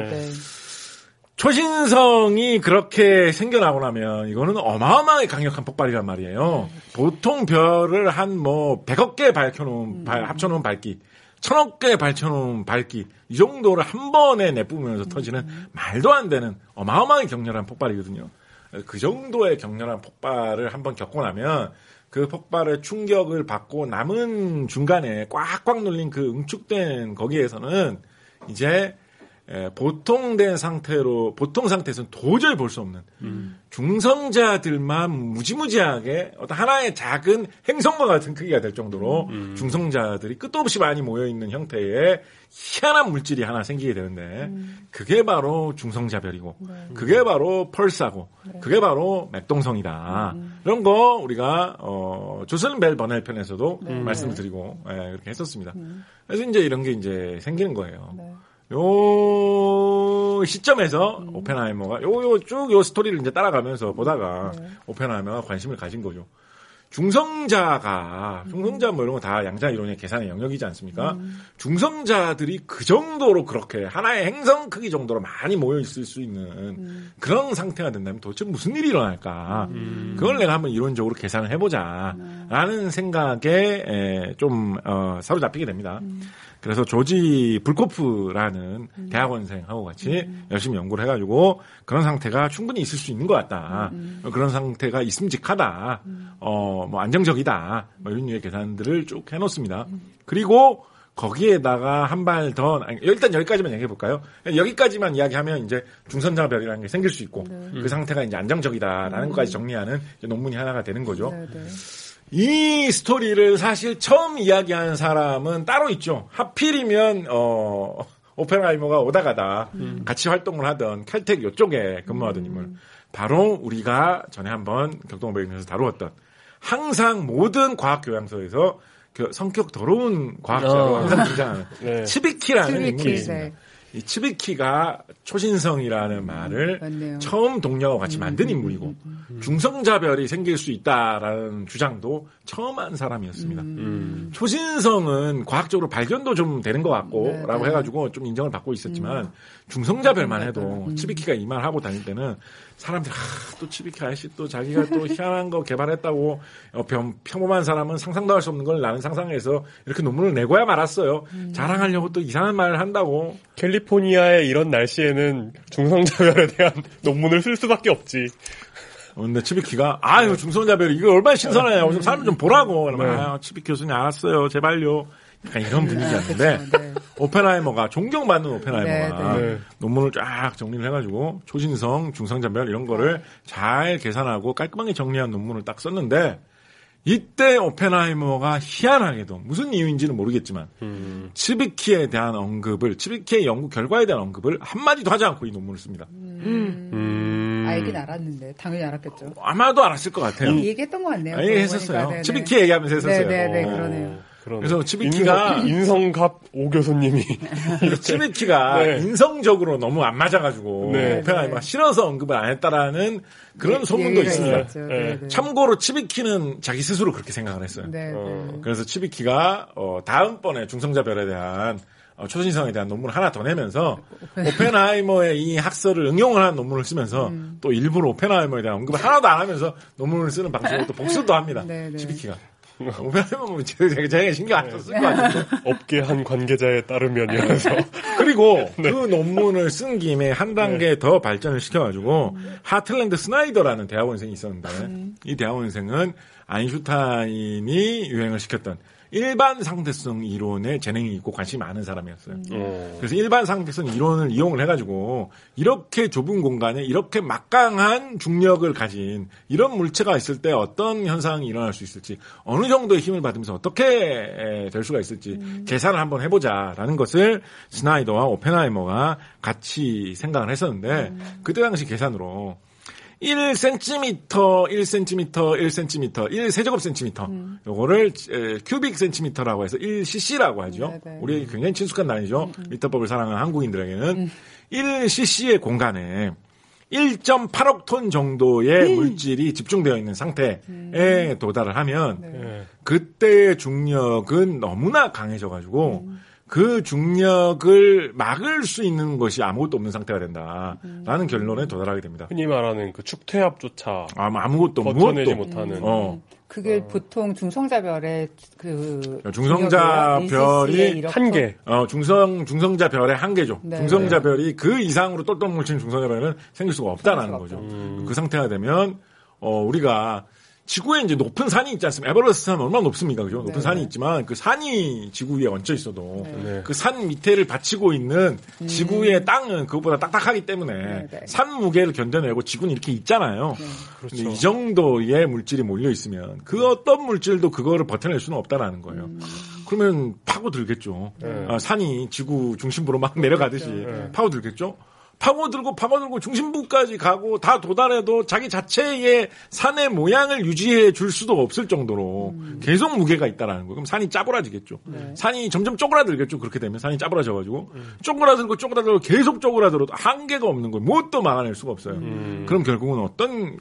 초신성이 그렇게 생겨나고 나면 이거는 어마어마하게 강력한 폭발이란 말이에요. 보통 별을 한 뭐 100억 개 밝혀놓은 합쳐놓은 밝기, 1000억 개 밝혀놓은 밝기 이 정도를 한 번에 내뿜으면서 터지는 말도 안 되는 어마어마하게 격렬한 폭발이거든요. 그 정도의 격렬한 폭발을 한번 겪고 나면 그 폭발의 충격을 받고 남은 중간에 꽉꽉 눌린 그 응축된 거기에서는 이제 보통 상태에서는 도저히 볼 수 없는 중성자들만 무지무지하게 어떤 하나의 작은 행성과 같은 크기가 될 정도로 중성자들이 끝도 없이 많이 모여있는 형태의 희한한 물질이 하나 생기게 되는데 그게 바로 중성자별이고 그게 바로 펄사고 그게 바로 맥동성이다. 이런 거 우리가 조슬 벨 버넬 편에서도 말씀을 드리고 그렇게 했었습니다. 그래서 이제 이런 게 이제 생기는 거예요. 요 시점에서 오펜하이머가 요 스토리를 이제 따라가면서 보다가 오펜하이머가 관심을 가진 거죠. 중성자 뭐 이런 거 다 양자 이론의 계산의 영역이지 않습니까? 중성자들이 그 정도로 그렇게 하나의 행성 크기 정도로 많이 모여 있을 수 있는 그런 상태가 된다면 도대체 무슨 일이 일어날까? 그걸 내가 한번 이론적으로 계산을 해보자라는 생각에 좀 사로잡히게 됩니다. 그래서 조지 불코프라는 대학원생하고 같이 열심히 연구를 해가지고 그런 상태가 충분히 있을 수 있는 것 같다. 그런 상태가 있음직하다. 뭐 안정적이다. 뭐 이런 류의 계산들을 쭉 해놓습니다. 그리고 거기에다가 한 발 더, 일단 여기까지만 얘기해 볼까요? 여기까지만 이야기하면 이제 중성자별이라는 게 생길 수 있고 그 상태가 이제 안정적이다라는 것까지 정리하는 이제 논문이 하나가 되는 거죠. 이 스토리를 사실 처음 이야기하는 사람은 따로 있죠. 하필이면 오펜하이머가 오다 가다 같이 활동을 하던 칼텍 요쪽에 근무하던 인물. 바로 우리가 전에 한번 격동배경에서 다루었던 항상 모든 과학 교양서에서 그 성격 더러운 과학자로 항상 등장하는 치비키라는 인물이 있습니다. 이 치비키가 초신성이라는 말을
맞네요.
처음 동료와 같이 만든 인물이고 중성자별이 생길 수 있다라는 주장도 처음 한 사람이었습니다. 초신성은 과학적으로 발견도 좀 되는 것 같고 라고 해가지고 좀 인정을 받고 있었지만 중성자별만 해도 치비키가 이 말 하고 다닐 때는 사람들이 또 치비키 아저씨 또 자기가 또 희한한 거 개발했다고 평범한 사람은 상상도 할 수 없는 걸 나는 상상해서 이렇게 논문을 내고야 말았어요. 자랑하려고 또 이상한 말을 한다고.
캘리포니아의 이런 날씨에는 중성자별에 대한 논문을 쓸 수밖에 없지.
근데 치비키가 이거 중성자별 이거 얼마나 신선해요. 사람 좀 보라고. 그러면 치비키 교수님 알았어요. 제발요. 약간 이런 분위기였는데 오펜하이머가 존경받는 오펜하이머가 논문을 쫙 정리를 해가지고 초신성, 중성자별 이런 거를 잘 계산하고 깔끔하게 정리한 논문을 딱 썼는데 이때 오펜하이머가 희한하게도 무슨 이유인지는 모르겠지만 치비키에 대한 언급을 치비키의 연구 결과에 대한 언급을 한마디도 하지 않고 이 논문을 씁니다.
알긴 알았는데 당연히 알았겠죠.
아마도 알았을 것 같아요.
얘기했던 것 같네요.
얘기했었어요. 치비키 얘기하면서 했었어요.
네네 그러네요.
그래서 치비키가
인성갑 오 교수님이
치비키가 인성적으로 너무 안 맞아가지고 오펜하이머가 싫어서 언급을 안 했다라는 그런 소문도 있습니다. 참고로 치비키는 자기 스스로 그렇게 생각을 했어요. 그래서 치비키가 다음번에 중성자별에 대한 초신성에 대한 논문을 하나 더 내면서 오펜하이머의 이 학설을 응용을 한 논문을 쓰면서 또 일부러 오펜하이머에 대한 언급을 하나도 안 하면서 논문을 쓰는 방식으로 또 복수도 합니다. 시비키가. 오펜하이머는 제가 신경 안 썼을 거 아니에요.
업계 한 관계자에 따르면이라서.
그리고 그 논문을 쓴 김에 한 단계 더 발전을 시켜가지고 하틀랜드 스나이더라는 대학원생이 있었는데 이 대학원생은 아인슈타인이 유행을 시켰던 일반 상대성 이론에 재능이 있고 관심이 많은 사람이었어요. 그래서 일반 상대성 이론을 이용을 해가지고 이렇게 좁은 공간에 이렇게 막강한 중력을 가진 이런 물체가 있을 때 어떤 현상이 일어날 수 있을지 어느 정도의 힘을 받으면서 어떻게 될 수가 있을지 계산을 한번 해보자라는 것을 스나이더와 오펜하이머가 같이 생각을 했었는데 그때 당시 계산으로 1cm, 1cm, 1cm, 1세제곱센티미터. 요거를 큐빅 센티미터라고 해서 1cc라고 하죠. 네네. 우리 굉장히 친숙한 단위죠. 미터법을 사랑하는 한국인들에게는 1cc의 공간에 1.8억 톤 정도의 물질이 집중되어 있는 상태에 도달을 하면 그때의 중력은 너무나 강해져가지고 그 중력을 막을 수 있는 것이 아무것도 없는 상태가 된다라는 결론에 도달하게 됩니다.
흔히 말하는 그 축퇴압조차
아무것도
버텨내지 못하는.
그게 보통 중성자별의
중성자별이
한계.
중성자별의 한계죠. 네. 중성자별이 그 이상으로 똘똘 뭉친 중성자별은 생길 수가 없다라는 거죠. 그 상태가 되면 우리가 지구에 이제 높은 산이 있지 않습니까? 에버레스트 산은 얼마나 높습니까? 그죠? 높은 산이 있지만 그 산이 지구 위에 얹혀 있어도 그 산 밑에를 받치고 있는 지구의 땅은 그것보다 딱딱하기 때문에 산 무게를 견뎌내고 지구는 이렇게 있잖아요.
그렇죠.
근데 이 정도의 물질이 몰려 있으면 그 어떤 물질도 그거를 버텨낼 수는 없다라는 거예요. 그러면 파고들겠죠. 산이 지구 중심부로 막 내려가듯이 파고들겠죠. 파고들고 중심부까지 가고 다 도달해도 자기 자체의 산의 모양을 유지해 줄 수도 없을 정도로 계속 무게가 있다라는 거예요. 그럼 산이 짜부라지겠죠. 산이 점점 쪼그라들겠죠. 그렇게 되면 산이 짜부라져가지고 쪼그라들고 계속 쪼그라들어도 한계가 없는 거예요. 무엇도 막아낼 수가 없어요. 그럼 결국은 어떤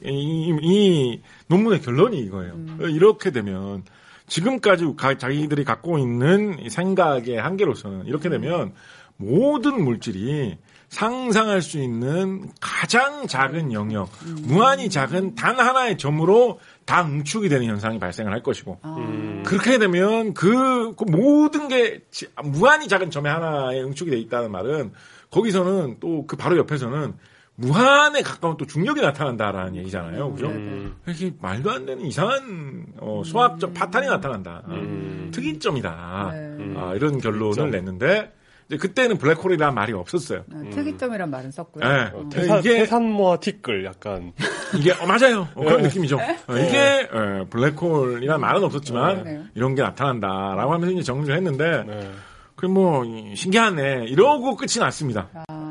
이 논문의 결론이 이거예요. 이렇게 되면 지금까지 자기들이 갖고 있는 생각의 한계로서는 이렇게 되면 모든 물질이 상상할 수 있는 가장 작은 영역, 무한히 작은 단 하나의 점으로 다 응축이 되는 현상이 발생을 할 것이고, 그렇게 되면 그 모든 게 무한히 작은 점에 하나에 응축이 돼 있다는 말은 거기서는 또 그 바로 옆에서는 무한에 가까운 또 중력이 나타난다라는 얘기잖아요. 그죠? 이렇게 말도 안 되는 이상한 수학적 파탄이 나타난다. 특이점이다. 이런 결론을 냈는데, 그때는 블랙홀이라는 말이 없었어요.
특이점이란 말은 썼고요.
이게
태산모아 티끌 약간
이게 맞아요. 그런 느낌이죠. 이게 블랙홀이라는 말은 없었지만 이런 게 나타난다라고 하면서 이제 정리를 했는데 그 뭐 신기하네 이러고 끝이 났습니다.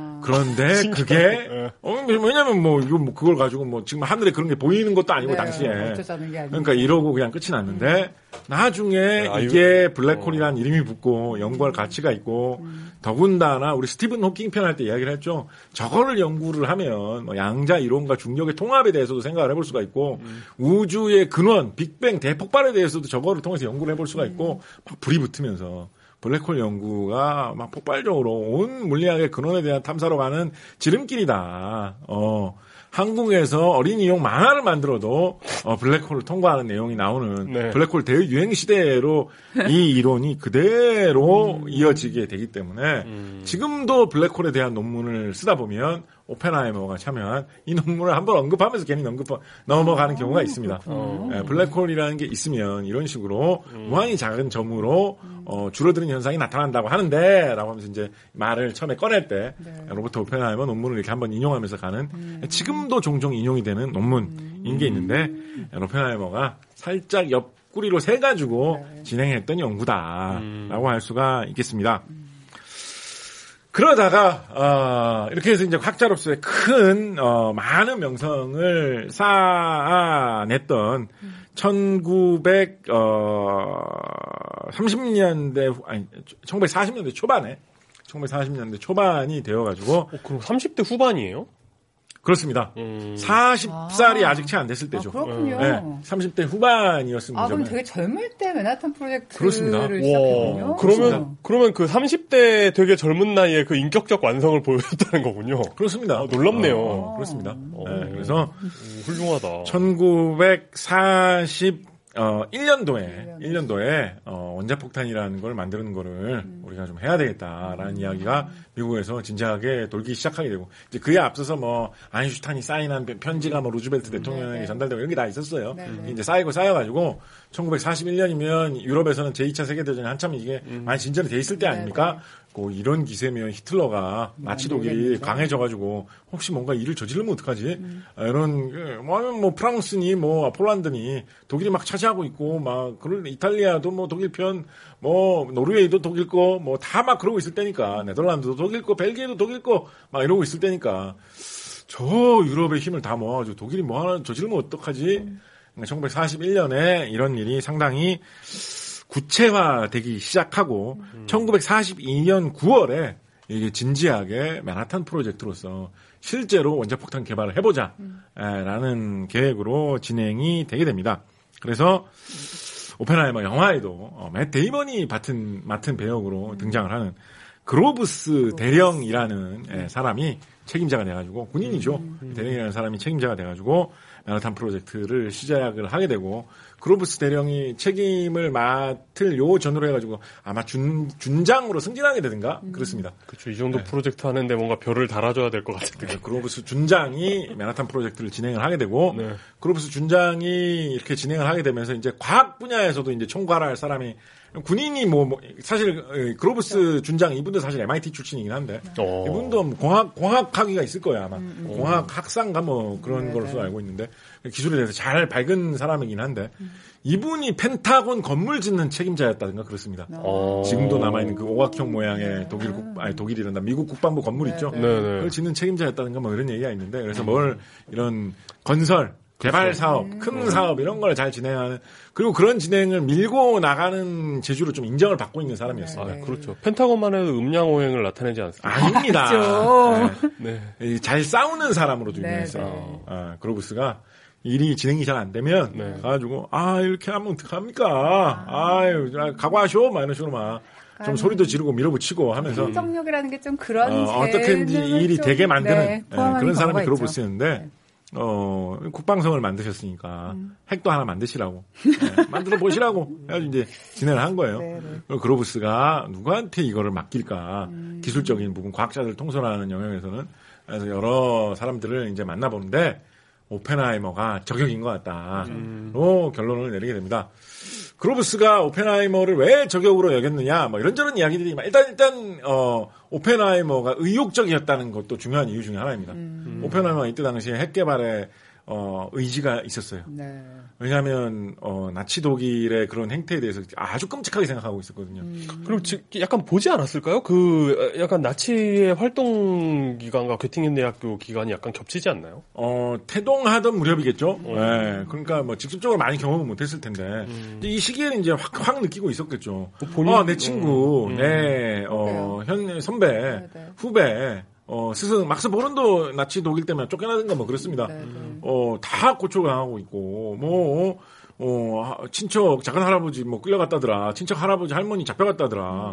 그런데 그게 왜냐면 뭐 이거 뭐 그걸 가지고 뭐 지금 하늘에 그런 게 보이는 것도 아니고 당시에 그러니까 이러고 그냥 끝이 났는데 나중에 이게 블랙홀이라는 이름이 붙고 연구할 가치가 있고 더군다나 우리 스티븐 호킹 편 할 때 이야기를 했죠. 저거를 연구를 하면 뭐 양자 이론과 중력의 통합에 대해서도 생각을 해볼 수가 있고 우주의 근원 빅뱅 대폭발에 대해서도 저거를 통해서 연구를 해볼 수가 있고 막 불이 붙으면서 블랙홀 연구가 막 폭발적으로 온 물리학의 근원에 대한 탐사로 가는 지름길이다. 한국에서 어린이용 만화를 만들어도 블랙홀을 통과하는 내용이 나오는 블랙홀 대유행 시대로 이 이론이 그대로 이어지게 되기 때문에 지금도 블랙홀에 대한 논문을 쓰다 보면 오펜하이머가 참여한 이 논문을 한번 언급하면서 괜히 넘어가는 경우가 있습니다. 블랙홀이라는 게 있으면 이런 식으로 무한히 작은 점으로 줄어드는 현상이 나타난다고 하는데 라고 하면서 이제 말을 처음에 꺼낼 때 로버트 오펜하이머 논문을 이렇게 한번 인용하면서 가는 지금도 종종 인용이 되는 논문인 게 있는데 오펜하이머가 살짝 옆구리로 세가지고 진행했던 연구다라고 할 수가 있겠습니다. 그러다가 이렇게 해서 이제 학자로서의 큰 많은 명성을 쌓아냈던 1940년대 초반에 1940년대 초반이 되어가지고
그럼 30대 후반이에요?
그렇습니다. 40살이 아직 채 안 됐을 때죠.
그렇군요.
네, 30대 후반이었습니다.
그럼 되게 젊을 때 맨하탄 프로젝트를
그렇습니다.
시작했군요.
그러면 그 30대 되게 젊은 나이에 그 인격적 완성을 보여줬다는 거군요.
그렇습니다.
놀랍네요.
그렇습니다. 네, 그래서
훌륭하다.
1년도에 원자폭탄이라는 걸 만드는 거를 우리가 좀 해야 되겠다라는 이야기가 미국에서 진지하게 돌기 시작하게 되고, 이제 그에 앞서서 뭐 아인슈타인이 사인한 편지가 뭐 루즈벨트 대통령에게 전달되고 이런 게 다 있었어요. 이제 쌓여가지고 1941년이면 유럽에서는 제2차 세계대전이 한참 이게 많이 진전이 돼 있을 때 아닙니까? 이런 기세면 히틀러가 나치 독일이 강해져가지고 혹시 뭔가 일을 저지르면 어떡하지? 이런 뭐 프랑스니 뭐 폴란드니 독일이 막 차지하고 있고 막 그런 이탈리아도 뭐 독일 편, 뭐 노르웨이도 독일 거 뭐 다 막 그러고 있을 때니까, 네덜란드도 독일 거, 벨기에도 독일 거 막 이러고 있을 때니까 저 유럽의 힘을 다 모아가지고 독일이 뭐 하나 저지르면 어떡하지? 1941년에 이런 일이 상당히 구체화되기 시작하고 1942년 9월에 이게 진지하게 맨하탄 프로젝트로서 실제로 원자폭탄 개발을 해보자 라는 계획으로 진행이 되게 됩니다. 그래서 오펜하이머 영화에도 맷 데이먼이 맡은 배역으로 등장을 하는 그로브스 대령이라는 사람이 책임자가 돼가지고, 군인이죠. 대령이라는 사람이 책임자가 돼가지고 맨하탄 프로젝트를 시작을 하게 되고, 그로브스 대령이 책임을 맡을 요 전으로 해가지고 아마 준장으로 승진하게 되든가 그렇습니다.
그렇죠. 이 정도 프로젝트 하는데 뭔가 별을 달아줘야 될 것 같은데.
그로브스 준장이 맨하탄 프로젝트를 진행을 하게 되고, 그로브스 준장이 이렇게 진행을 하게 되면서 이제 과학 분야에서도 이제 총괄할 사람이, 군인이 사실 그로브스 준장 이분도 사실 MIT 출신이긴 한데 이분도 공학학위가 있을 거예요 아마. 공학 학사인가 뭐 그런 걸로 알고 있는데 기술에 대해서 잘 밝은 사람이긴 한데 이분이 펜타곤 건물 짓는 책임자였다든가 그렇습니다. 지금도 남아있는 그 오각형 모양의 독일이란다 미국 국방부 건물 있죠. 그걸 짓는 책임자였다든가 뭐 이런 얘기가 있는데, 그래서 이런 건설 개발 사업, 큰 사업 이런 걸 잘 진행하는, 그리고 그런 진행을 밀고 나가는 재주로 좀 인정을 받고 있는 사람이었습니다.
그렇죠. 펜타곤만 해도 음양오행을 나타내지 않습니까?
아닙니다. 잘 싸우는 사람으로도 유명했어요. 그로브스가 일이 진행이 잘 안 되면 가가지고 이렇게 하면 어떡합니까? 각오하쇼 막 이런 식으로 막 좀 소리도 지르고 밀어붙이고 하면서
행정력이라는 게 좀 그런
어떻게든지 일이 되게 만드는 그런 사람이 그로브스였는데, 국방성을 만드셨으니까 핵도 하나 만드시라고, 만들어 보시라고 해가지고 이제 진행을 한 거예요. 그로브스가 누구한테 이거를 맡길까? 기술적인 부분, 과학자들 통솔하는 영역에서는. 그래서 여러 사람들을 이제 만나보는데 오펜하이머가 저격인 것 같다로 결론을 내리게 됩니다. 그로브스가 오펜하이머를 왜 저격으로 여겼느냐, 뭐 이런저런 이야기들이 일단 오펜하이머가 의욕적이었다는 것도 중요한 이유 중에 하나입니다. 오펜하이머가 이때 당시에 핵 개발에 의지가 있었어요. 왜냐하면 나치 독일의 그런 행태에 대해서 아주 끔찍하게 생각하고 있었거든요.
그리고 약간 보지 않았을까요? 그 약간 나치의 활동 기간과 괴팅겐 대학교 기간이 약간 겹치지 않나요?
태동하던 무렵이겠죠. 네. 그러니까 뭐 직접적으로 많이 경험은 못했을 텐데 이 시기에는 이제 확 느끼고 있었겠죠. 내 친구, 내 선배, 후배. 스승, 막스 보른도 나치 독일 때문에 쫓겨나든가 뭐 그렇습니다. 다 고초당하고 있고, 친척, 작은 할아버지 뭐 끌려갔다더라. 친척 할아버지 할머니 잡혀갔다더라.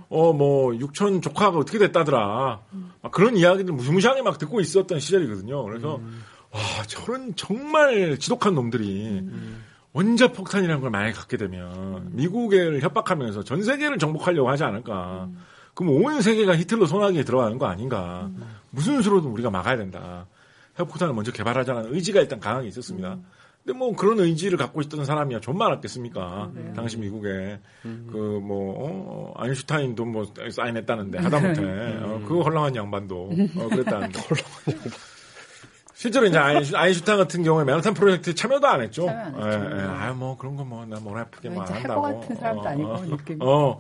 육촌 조카가 어떻게 됐다더라. 그런 이야기들 무시무시하게 막 듣고 있었던 시절이거든요. 그래서, 저런 정말 지독한 놈들이 원자폭탄이라는 걸 만약에 갖게 되면 미국을 협박하면서 전 세계를 정복하려고 하지 않을까. 그럼 온 세계가 히틀러 손아귀에 들어가는 거 아닌가. 무슨 수로든 우리가 막아야 된다. 핵폭탄을 먼저 개발하자는 의지가 일단 강하게 있었습니다. 근데 뭐 그런 의지를 갖고 있던 사람이야 좀 많았겠습니까? 당시 미국에. 아인슈타인도 뭐 사인했다는데 하다못해. 그 헐렁한 양반도 그랬다는데. 헐렁한 양반. 실제로 이제 아인슈타인 같은 경우에 맨하탄 프로젝트에 참여도 안 했죠. 뭐 그런 거 나 뭘 아프게 뭐 안 한다고.
해커 같은 사람도 아니고 느낌이.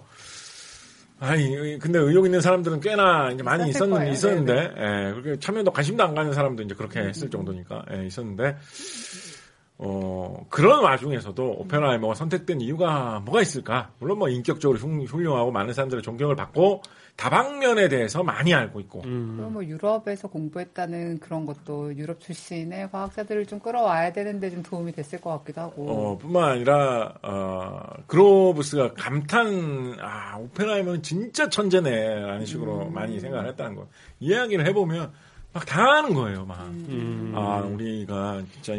근데 의욕 있는 사람들은 꽤나 이제 많이 있었는데, 그렇게 참여도 관심도 안 가는 사람도 이제 그렇게 했을 정도니까, 있었는데, 그런 와중에서도 오펜하이머가 선택된 이유가 뭐가 있을까? 물론 뭐 인격적으로 훌륭하고 많은 사람들의 존경을 받고 다방면에 대해서 많이 알고 있고.
그리고 뭐 유럽에서 공부했다는 그런 것도 유럽 출신의 과학자들을 좀 끌어와야 되는데 좀 도움이 됐을 것 같기도 하고.
뿐만 아니라 그로브스가 감탄, 오펜하이머는 진짜 천재네라는 식으로 많이 생각을 했다는 거. 이야기를 해보면 막 당하는 거예요, 막. 우리가 진짜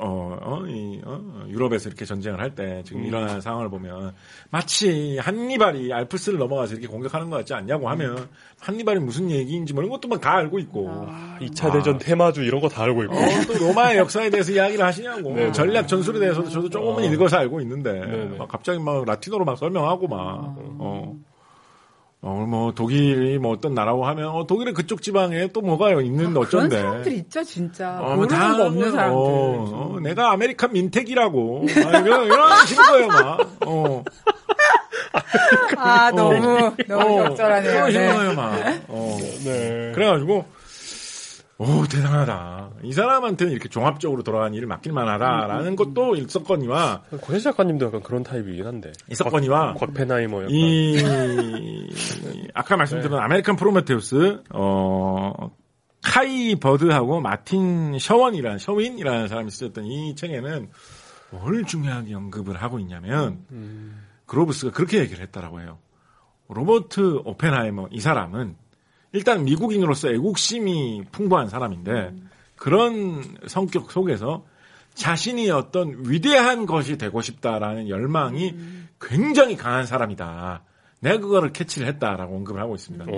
유럽에서 이렇게 전쟁을 할 때 지금 일어나는 상황을 보면 마치 한니발이 알프스를 넘어가서 이렇게 공격하는 것 같지 않냐고 하면 한니발이 무슨 얘기인지 뭐 이런 것도 막 다 알고 있고.
2차 대전 테마주 이런 거 다 알고 있고.
또 로마의 역사에 대해서 이야기를 하시냐고. 네. 전략 전술에 대해서도 저도 조금은 읽어서 알고 있는데. 막 갑자기 막 라틴어로 막 설명하고 막. 뭐 독일이 뭐 어떤 나라고 하면 독일의 그쪽 지방에 또 뭐가 있는데 어쩐데.
그런 사람들 있죠 진짜. 모르는 거 없는 사람들.
내가 아메리칸 민택이라고. 이런 식인 거예요 막.
너무 적절하네요.
그런 식인 거예요 막.
네.
그래가지고 대단하다. 이 사람한테는 이렇게 종합적으로 돌아가는 일을 맡길만 하다라는 것도 있었거니와.
고현 작가님도 약간 그런 타입이긴 한데.
있었거니와.
곽페나이머 약간.
아까 말씀드린 아메리칸 프로메테우스, 카이 버드하고 마틴 셔윈이라는 사람이 쓰셨던 이 책에는 뭘 중요하게 언급을 하고 있냐면, 그로브스가 그렇게 얘기를 했다라고 해요. 로버트 오펜하이머, 이 사람은 일단 미국인으로서 애국심이 풍부한 사람인데 그런 성격 속에서 자신이 어떤 위대한 것이 되고 싶다라는 열망이 굉장히 강한 사람이다. 내가 그거를 캐치를 했다라고 언급을 하고 있습니다.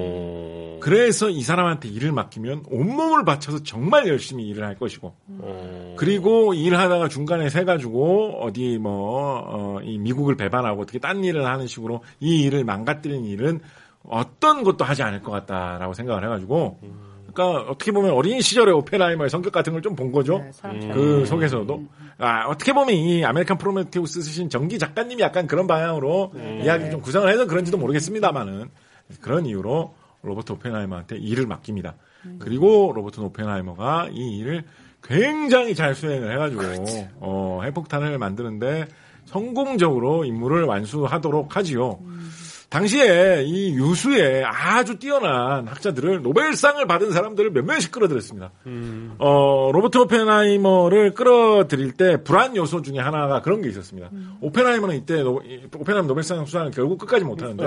그래서 이 사람한테 일을 맡기면 온몸을 바쳐서 정말 열심히 일을 할 것이고 그리고 일하다가 중간에 새가지고 어디 이 미국을 배반하고 어떻게 딴 일을 하는 식으로 이 일을 망가뜨리는 일은 어떤 것도 하지 않을 것 같다라고 생각을 해가지고, 그러니까 어떻게 보면 어린 시절의 오펜하이머의 성격 같은 걸 좀 본 거죠. 그 속에서도. 어떻게 보면 이 아메리칸 프로메테우스 쓰신 정기 작가님이 약간 그런 방향으로 이야기를 좀 구성을 해서 그런지도 모르겠습니다만은 그런 이유로 로버트 오펜하이머한테 일을 맡깁니다. 그리고 로버트 오펜하이머가 이 일을 굉장히 잘 수행을 해가지고 핵폭탄을 만드는데 성공적으로 임무를 완수하도록 하지요. 당시에 이 유수의 아주 뛰어난 학자들을 노벨상을 받은 사람들을 몇 명씩 끌어들였습니다. 로버트 오펜하이머를 끌어들일 때 불안 요소 중에 하나가 그런 게 있었습니다. 오펜하이머는 이때 오펜하이머 노벨상 수상을 결국 끝까지 못하는데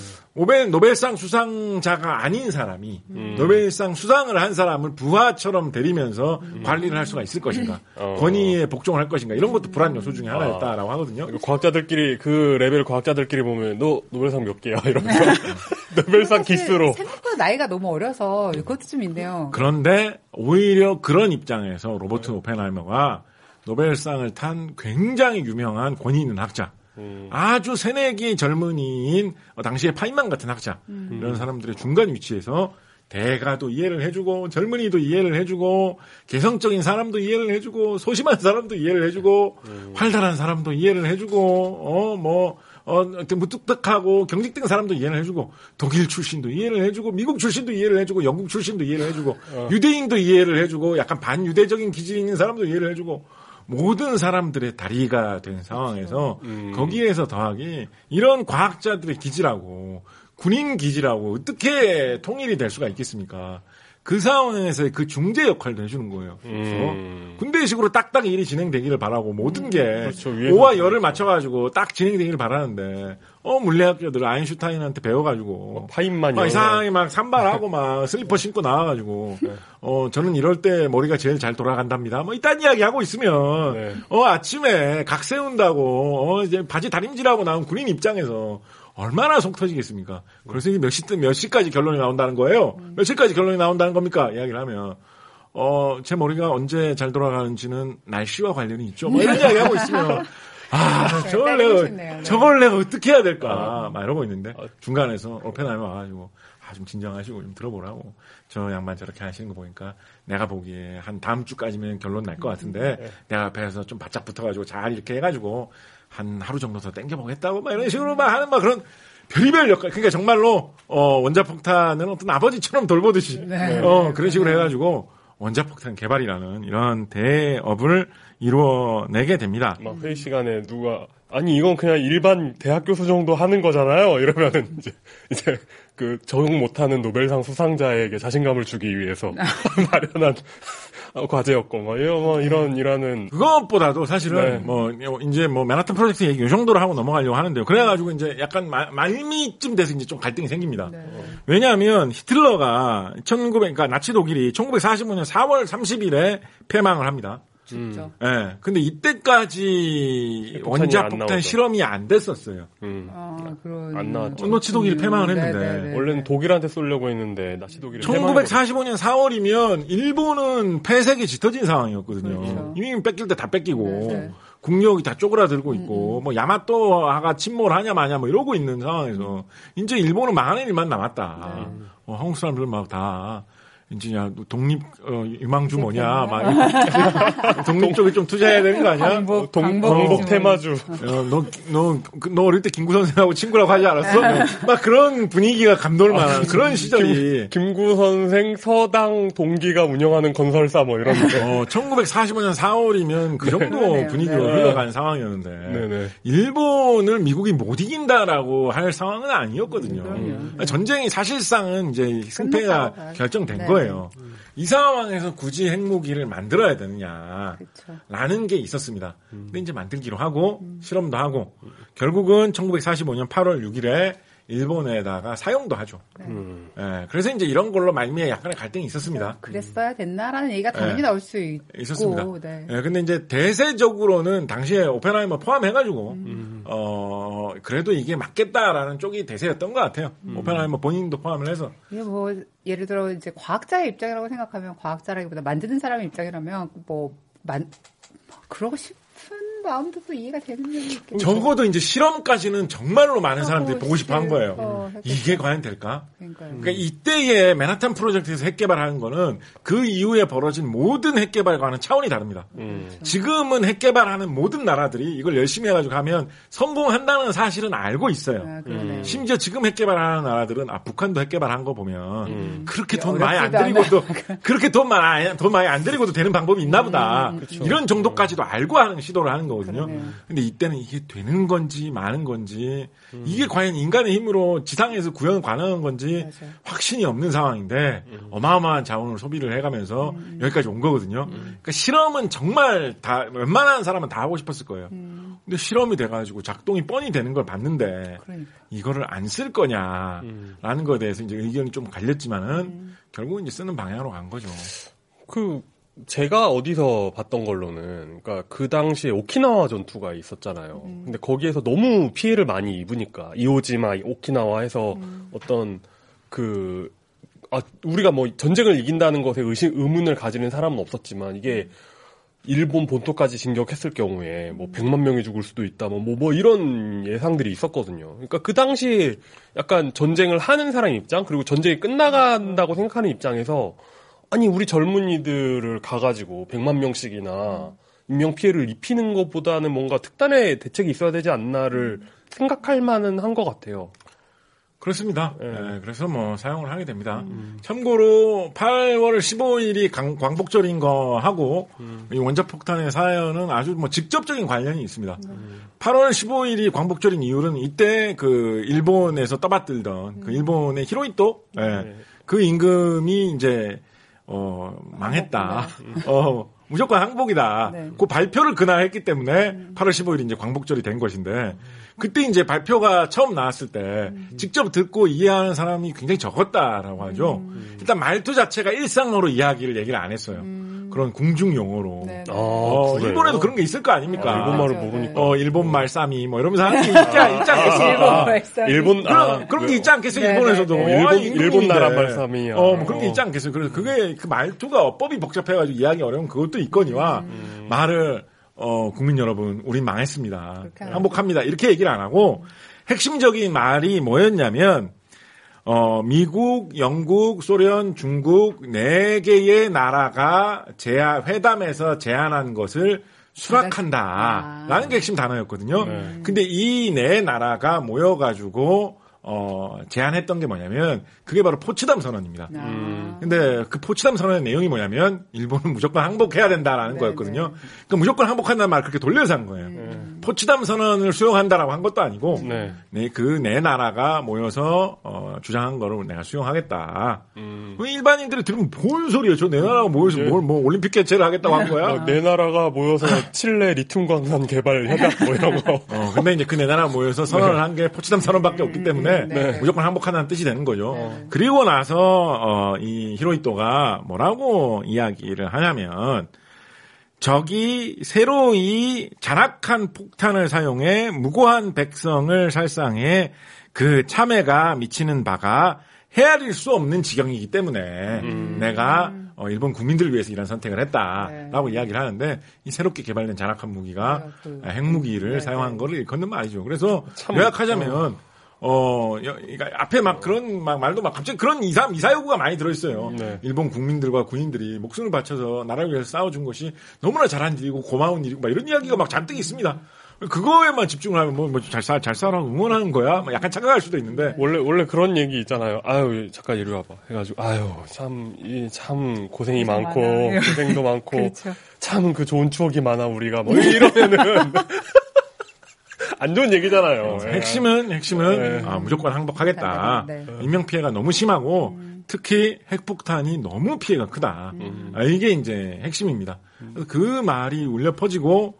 노벨상 수상자가 아닌 사람이 노벨상 수상을 한 사람을 부하처럼 데리면서 관리를 할 수가 있을 것인가, 권위에 복종을 할 것인가, 이런 것도 불안 요소 중에 하나였다라고 하거든요.
과학자들끼리 그 레벨 과학자들끼리 보면 너 노벨상 몇 개야 이러면서 노벨상 기수로.
생각보다 나이가 너무 어려서 그것도 좀 있네요.
그런데 오히려 그런 입장에서 로버트 오펜하이머가 노벨상을 탄 굉장히 유명한 권위 있는 학자, 아주 새내기 젊은이인 당시에 파인만 같은 학자, 이런 사람들의 중간 위치에서 대가도 이해를 해주고 젊은이도 이해를 해주고 개성적인 사람도 이해를 해주고 소심한 사람도 이해를 해주고 활달한 사람도 이해를 해주고 무뚝뚝하고 경직된 사람도 이해를 해주고 독일 출신도 이해를 해주고 미국 출신도 이해를 해주고 영국 출신도 이해를 해주고 유대인도 이해를 해주고 약간 반유대적인 기질이 있는 사람도 이해를 해주고 모든 사람들의 다리가 된 상황에서 거기에서 더하기 이런 과학자들의 기질하고 군인 기질하고 어떻게 통일이 될 수가 있겠습니까? 그 상황에서의 그 중재 역할도 해주는 거예요. 그래서 군대식으로 딱딱 일이 진행되기를 바라고 모든 게 그렇죠. 오와 열을 맞춰가지고 딱 진행되기를 바라는데 물리학자들 아인슈타인한테 배워가지고
파인만요.
이상하게 막 산발하고 막 슬리퍼 신고 나와가지고 저는 이럴 때 머리가 제일 잘 돌아간답니다. 이딴 이야기 하고 있으면 아침에 각 세운다고 이제 바지 다림질하고 나온 군인 입장에서 얼마나 속 터지겠습니까? 그래서 이게 몇 시까지 결론이 나온다는 거예요? 며칠까지 결론이 나온다는 겁니까? 이야기를 하면, 제 머리가 언제 잘 돌아가는지는 날씨와 관련이 있죠. 이런 이야기 하고 있으면, 저걸 내가 어떻게 해야 될까? 막 이러고 있는데, 중간에서 오펜하이머 와가지고, 좀 진정하시고 좀 들어보라고. 저 양반 저렇게 하시는 거 보니까 내가 보기에 한 다음 주까지면 결론 날 것 같은데, 내가 앞에서 좀 바짝 붙어가지고 잘 이렇게 해가지고, 한 하루 정도 더 땡겨보겠다고 막 이런 식으로 막 하는 막 그런 별의별 역할. 그러니까 정말로 원자폭탄은 어떤 아버지처럼 돌보듯이 그런 식으로 해가지고 원자폭탄 개발이라는 이런 대업을 이루어내게 됩니다.
막 회의 시간에 누가 아니 이건 그냥 일반 대학 교수 정도 하는 거잖아요. 이러면은 이제 그 적응 못하는 노벨상 수상자에게 자신감을 주기 위해서 마련한 과제였고 이런
그것보다도 사실은 이제 맨하탄 프로젝트 얘기 이 정도로 하고 넘어가려고 하는데요. 그래가지고 이제 약간 말미쯤 돼서 이제 좀 갈등이 생깁니다. 네. 왜냐하면 히틀러가 그러니까 나치 독일이 1945년 4월 30일에 패망을 합니다. 예. 근데 이때까지 원자폭탄 실험이 안 됐었어요.
안 나왔죠.
나치 독일이 패망을 했는데.
원래는 독일한테 쏘려고 했는데 나치 독일이
1945년 4월이면 일본은 폐색이 짙어진 상황이었거든요. 그렇죠. 이미 뺏길 때 다 뺏기고 국력이 다 쪼그라들고 있고 뭐 야마토가 침몰하냐 마냐 뭐 이러고 있는 상황에서 이제 일본은 망하는 일만 남았다. 한국 사람들 막 다 이제 독립 유망주 뭐냐 막 독립 쪽에 좀 투자해야 되는 거 아니야?
광복 테마주.
너 어릴 때 김구 선생하고 친구라고 하지 않았어? 막 그런 분위기가 감돌 만한 그런 시절이.
김구 선생 서당 동기가 운영하는 건설사 뭐 이런 거.
1945년 4월이면 그 정도 분위기로 흘러간 상황이었는데 일본을 미국이 못 이긴다라고 할 상황은 아니었거든요. 전쟁이 사실상은 이제 승패가 결정된 거예요. 이 상황에서 굳이 핵무기를 만들어야 되느냐라는 게 있었습니다. 근데 이제 만들기로 하고 실험도 하고 결국은 1945년 8월 6일에 일본에다가 사용도 하죠. 네, 그래서 이제 이런 걸로 말미에 약간의 갈등이 있었습니다.
그랬어야 됐나라는 얘기가 당연히 나올 수
있었습니다. 네, 근데 이제 대세적으로는 당시에 오펜하이머 포함해가지고 그래도 이게 맞겠다라는 쪽이 대세였던 것 같아요. 오펜하이머 본인도 포함을 해서.
이게 뭐 예를 들어 이제 과학자의 입장이라고 생각하면 과학자라기보다 만드는 사람의 입장이라면 그러고 싶은 마음도 또 이해가 되는 면이 있겠죠.
적어도 이제 실험까지는 정말로 많은 사람들이 보고 싶어 한 거예요. 이게 과연 될까? 그러니까 이때의 맨하탄 프로젝트에서 핵 개발하는 거는 그 이후에 벌어진 모든 핵 개발과는 차원이 다릅니다. 지금은 핵 개발하는 모든 나라들이 이걸 열심히 해가지고 가면 성공한다는 사실은 알고 있어요. 심지어 지금 핵 개발하는 나라들은 북한도 핵 개발한 거 보면 그렇게 돈 많이 안 들이고도 그렇게 돈 많이 안 들이고도 되는 방법이 있나 보다. 이런 정도까지도 알고 하는 시도를 하는 거거든요. 근데 이때는 이게 되는 건지 마는 건지 이게 과연 인간의 힘으로 지상에서 구현 가능한 건지 확신이 없는 상황인데 어마어마한 자원을 소비를 해가면서 여기까지 온 거거든요. 그러니까 실험은 정말 다 웬만한 사람은 다 하고 싶었을 거예요. 근데 실험이 돼가지고 작동이 뻔히 되는 걸 봤는데 이거를 안 쓸 거냐라는 거에 대해서 이제 의견이 좀 갈렸지만은 결국은 이제 쓰는 방향으로 간 거죠.
제가 어디서 봤던 걸로는, 그러니까 그 당시에 오키나와 전투가 있었잖아요. 근데 거기에서 너무 피해를 많이 입으니까, 이오지마, 오키나와 해서 어떤 우리가 뭐 전쟁을 이긴다는 것에 의문을 가지는 사람은 없었지만, 이게 일본 본토까지 진격했을 경우에 뭐 100만 명이 죽을 수도 있다, 뭐 이런 예상들이 있었거든요. 그러니까 그 당시 약간 전쟁을 하는 사람 입장, 그리고 전쟁이 끝나간다고 생각하는 입장에서 아니 우리 젊은이들을 가가지고 100만 명씩이나 인명피해를 입히는 것보다는 뭔가 특단의 대책이 있어야 되지 않나를 생각할 만은 한 것 같아요.
그렇습니다. 네, 그래서 뭐 사용을 하게 됩니다. 참고로 8월 15일이 광복절인 거하고 이 원자폭탄의 사연은 아주 뭐 직접적인 관련이 있습니다. 8월 15일이 광복절인 이유는 이때 그 일본에서 떠받들던 그 일본의 히로히토 그 임금이 이제 망했다. 무조건 항복이다. 그 발표를 그날 했기 때문에 8월 15일이 이제 광복절이 된 것인데, 그때 이제 발표가 처음 나왔을 때 직접 듣고 이해하는 사람이 굉장히 적었다라고 하죠. 일단 말투 자체가 일상어로 얘기를 안 했어요. 그런 궁중 용어로. 일본에도 그런 게 있을 거 아닙니까?
일본말을 모르니까.
일본말 쌈이 뭐 이러면서 하는 게 있지 않겠어요? 그런 게 있지 않겠어요? 일본에서도.
일본 나라 말쌈이야.
뭐 그런 게 있지 않겠어요? 그래서 그게 그 말투가 어법이 복잡해가지고 이해하기 어려운 그것도 있거니와 말을 국민 여러분, 우린 망했습니다. 항복합니다. 이렇게 얘기를 안 하고 핵심적인 말이 뭐였냐면 미국, 영국, 소련, 중국 4개의 나라가 회담에서 제안한 것을 수락한다라는 게 핵심 단어였거든요. 근데 이 4 나라가 모여가지고 제안했던 게 뭐냐면 그게 바로 포츠담 선언입니다. 근데 그 포츠담 선언의 내용이 뭐냐면 일본은 무조건 항복해야 된다라는 거였거든요. 그러니까 무조건 항복한다는 말을 그렇게 돌려서 한 거예요. 포츠담 선언을 수용한다라고 한 것도 아니고 내 나라가 모여서 주장한 거를 내가 수용하겠다. 일반인들이 들으면 뭔 소리예요? 저 내 나라가 모여서 뭐 올림픽 개최를 하겠다고 한 거야?
내 나라가 모여서 칠레 리튬 광산 개발 협약 뭐 이런 거.
근데 이제 그 내 나라 모여서 선언을 한 게 포츠담 선언밖에 없기 때문에 무조건 항복한다는 뜻이 되는 거죠. 그리고 나서 이 히로히토가 뭐라고 이야기를 하냐면 적이 새로이 잔악한 폭탄을 사용해 무고한 백성을 살상해 그 참해가 미치는 바가 헤아릴 수 없는 지경이기 때문에 내가 일본 국민들을 위해서 이런 선택을 했다라고 이야기를 하는데 이 새롭게 개발된 잔악한 무기가 핵무기를 사용한 거를 일컫는 말이죠. 그래서 요약하자면 앞에 막 그런 말도 갑자기 그런 이사 요구가 많이 들어있어요. 일본 국민들과 군인들이 목숨을 바쳐서 나라를 위해서 싸워준 것이 너무나 잘한 일이고 고마운 일이고 막 이런 이야기가 막 잔뜩 있습니다. 그거에만 집중을 하면 잘 살아 응원하는 거야? 약간 착각할 수도 있는데.
원래 그런 얘기 있잖아요. 아유, 잠깐 이리 와봐. 해가지고, 참 고생이 많고, 고생도 많고,
그렇죠.
참 그 좋은 추억이 많아, 우리가. 뭐 이러면은. 안 좋은 얘기잖아요.
핵심은 무조건 항복하겠다. 인명피해가 너무 심하고, 특히 핵폭탄이 너무 피해가 크다. 이게 이제 핵심입니다. 그 말이 울려 퍼지고,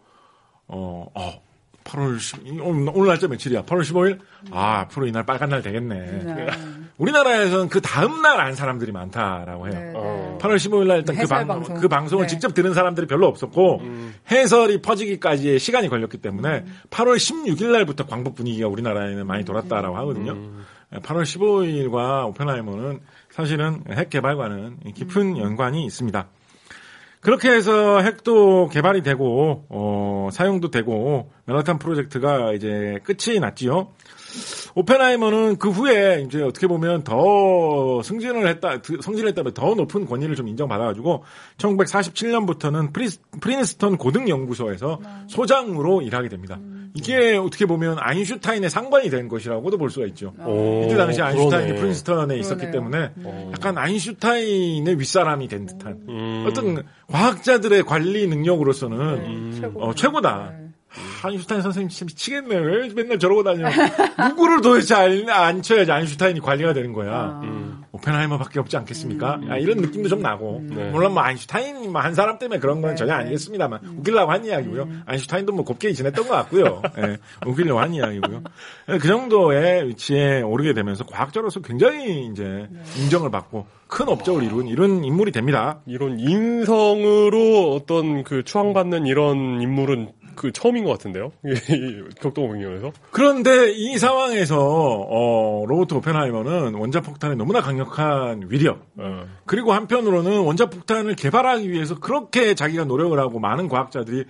8월 10일, 오늘 날짜 며칠이야? 8월 15일? 앞으로 이날 빨간 날 되겠네. 우리나라에서는 그 다음날 안 사람들이 많다라고 해요. 8월 15일 날 일단 그 방송을 직접 들은 사람들이 별로 없었고, 해설이 퍼지기까지의 시간이 걸렸기 때문에 8월 16일 날부터 광복 분위기가 우리나라에는 많이 돌았다라고 하거든요. 8월 15일과 오펜하이머는 사실은 핵 개발과는 깊은 연관이 있습니다. 그렇게 해서 핵도 개발이 되고 사용도 되고 맨하탄 프로젝트가 이제 끝이 났지요. 오펜하이머는 그 후에 이제 어떻게 보면 더 성진을 했다면 더 높은 권위를 좀 인정받아가지고 1947년부터는 프린스턴 고등연구소에서 소장으로 일하게 됩니다. 이게 어떻게 보면 아인슈타인의 상관이 된 것이라고도 볼 수가 있죠. 이때 당시 아인슈타인이 프린스턴에 있었기 때문에 약간 아인슈타인의 윗사람이 된 듯한 어떤 과학자들의 관리 능력으로서는 최고다. 아인슈타인 선생님 진짜 미치겠네. 왜 맨날 저러고 다녀. 누구를 도대체 안 쳐야지 아인슈타인이 관리가 되는 거야. 오펜하이머밖에 없지 않겠습니까? 이런 느낌도 좀 나고. 물론 뭐 아인슈타인이 한 사람 때문에 그런 건 전혀 아니겠습니다만 웃기려고 한 이야기고요. 아인슈타인도 뭐 곱게 지냈던 것 같고요. 웃기려고 한 이야기고요. 그 정도의 위치에 오르게 되면서 과학자로서 굉장히 이제 인정을 받고 큰 업적을 이룬 이런 인물이 됩니다.
이런 인성으로 어떤 그 추앙받는 이런 인물은 그 처음인 것 같은데요. 격동공연에서.
그런데 이 상황에서 로버트 오펜하이머는 원자폭탄의 너무나 강력한 위력 그리고 한편으로는 원자폭탄을 개발하기 위해서 그렇게 자기가 노력을 하고 많은 과학자들이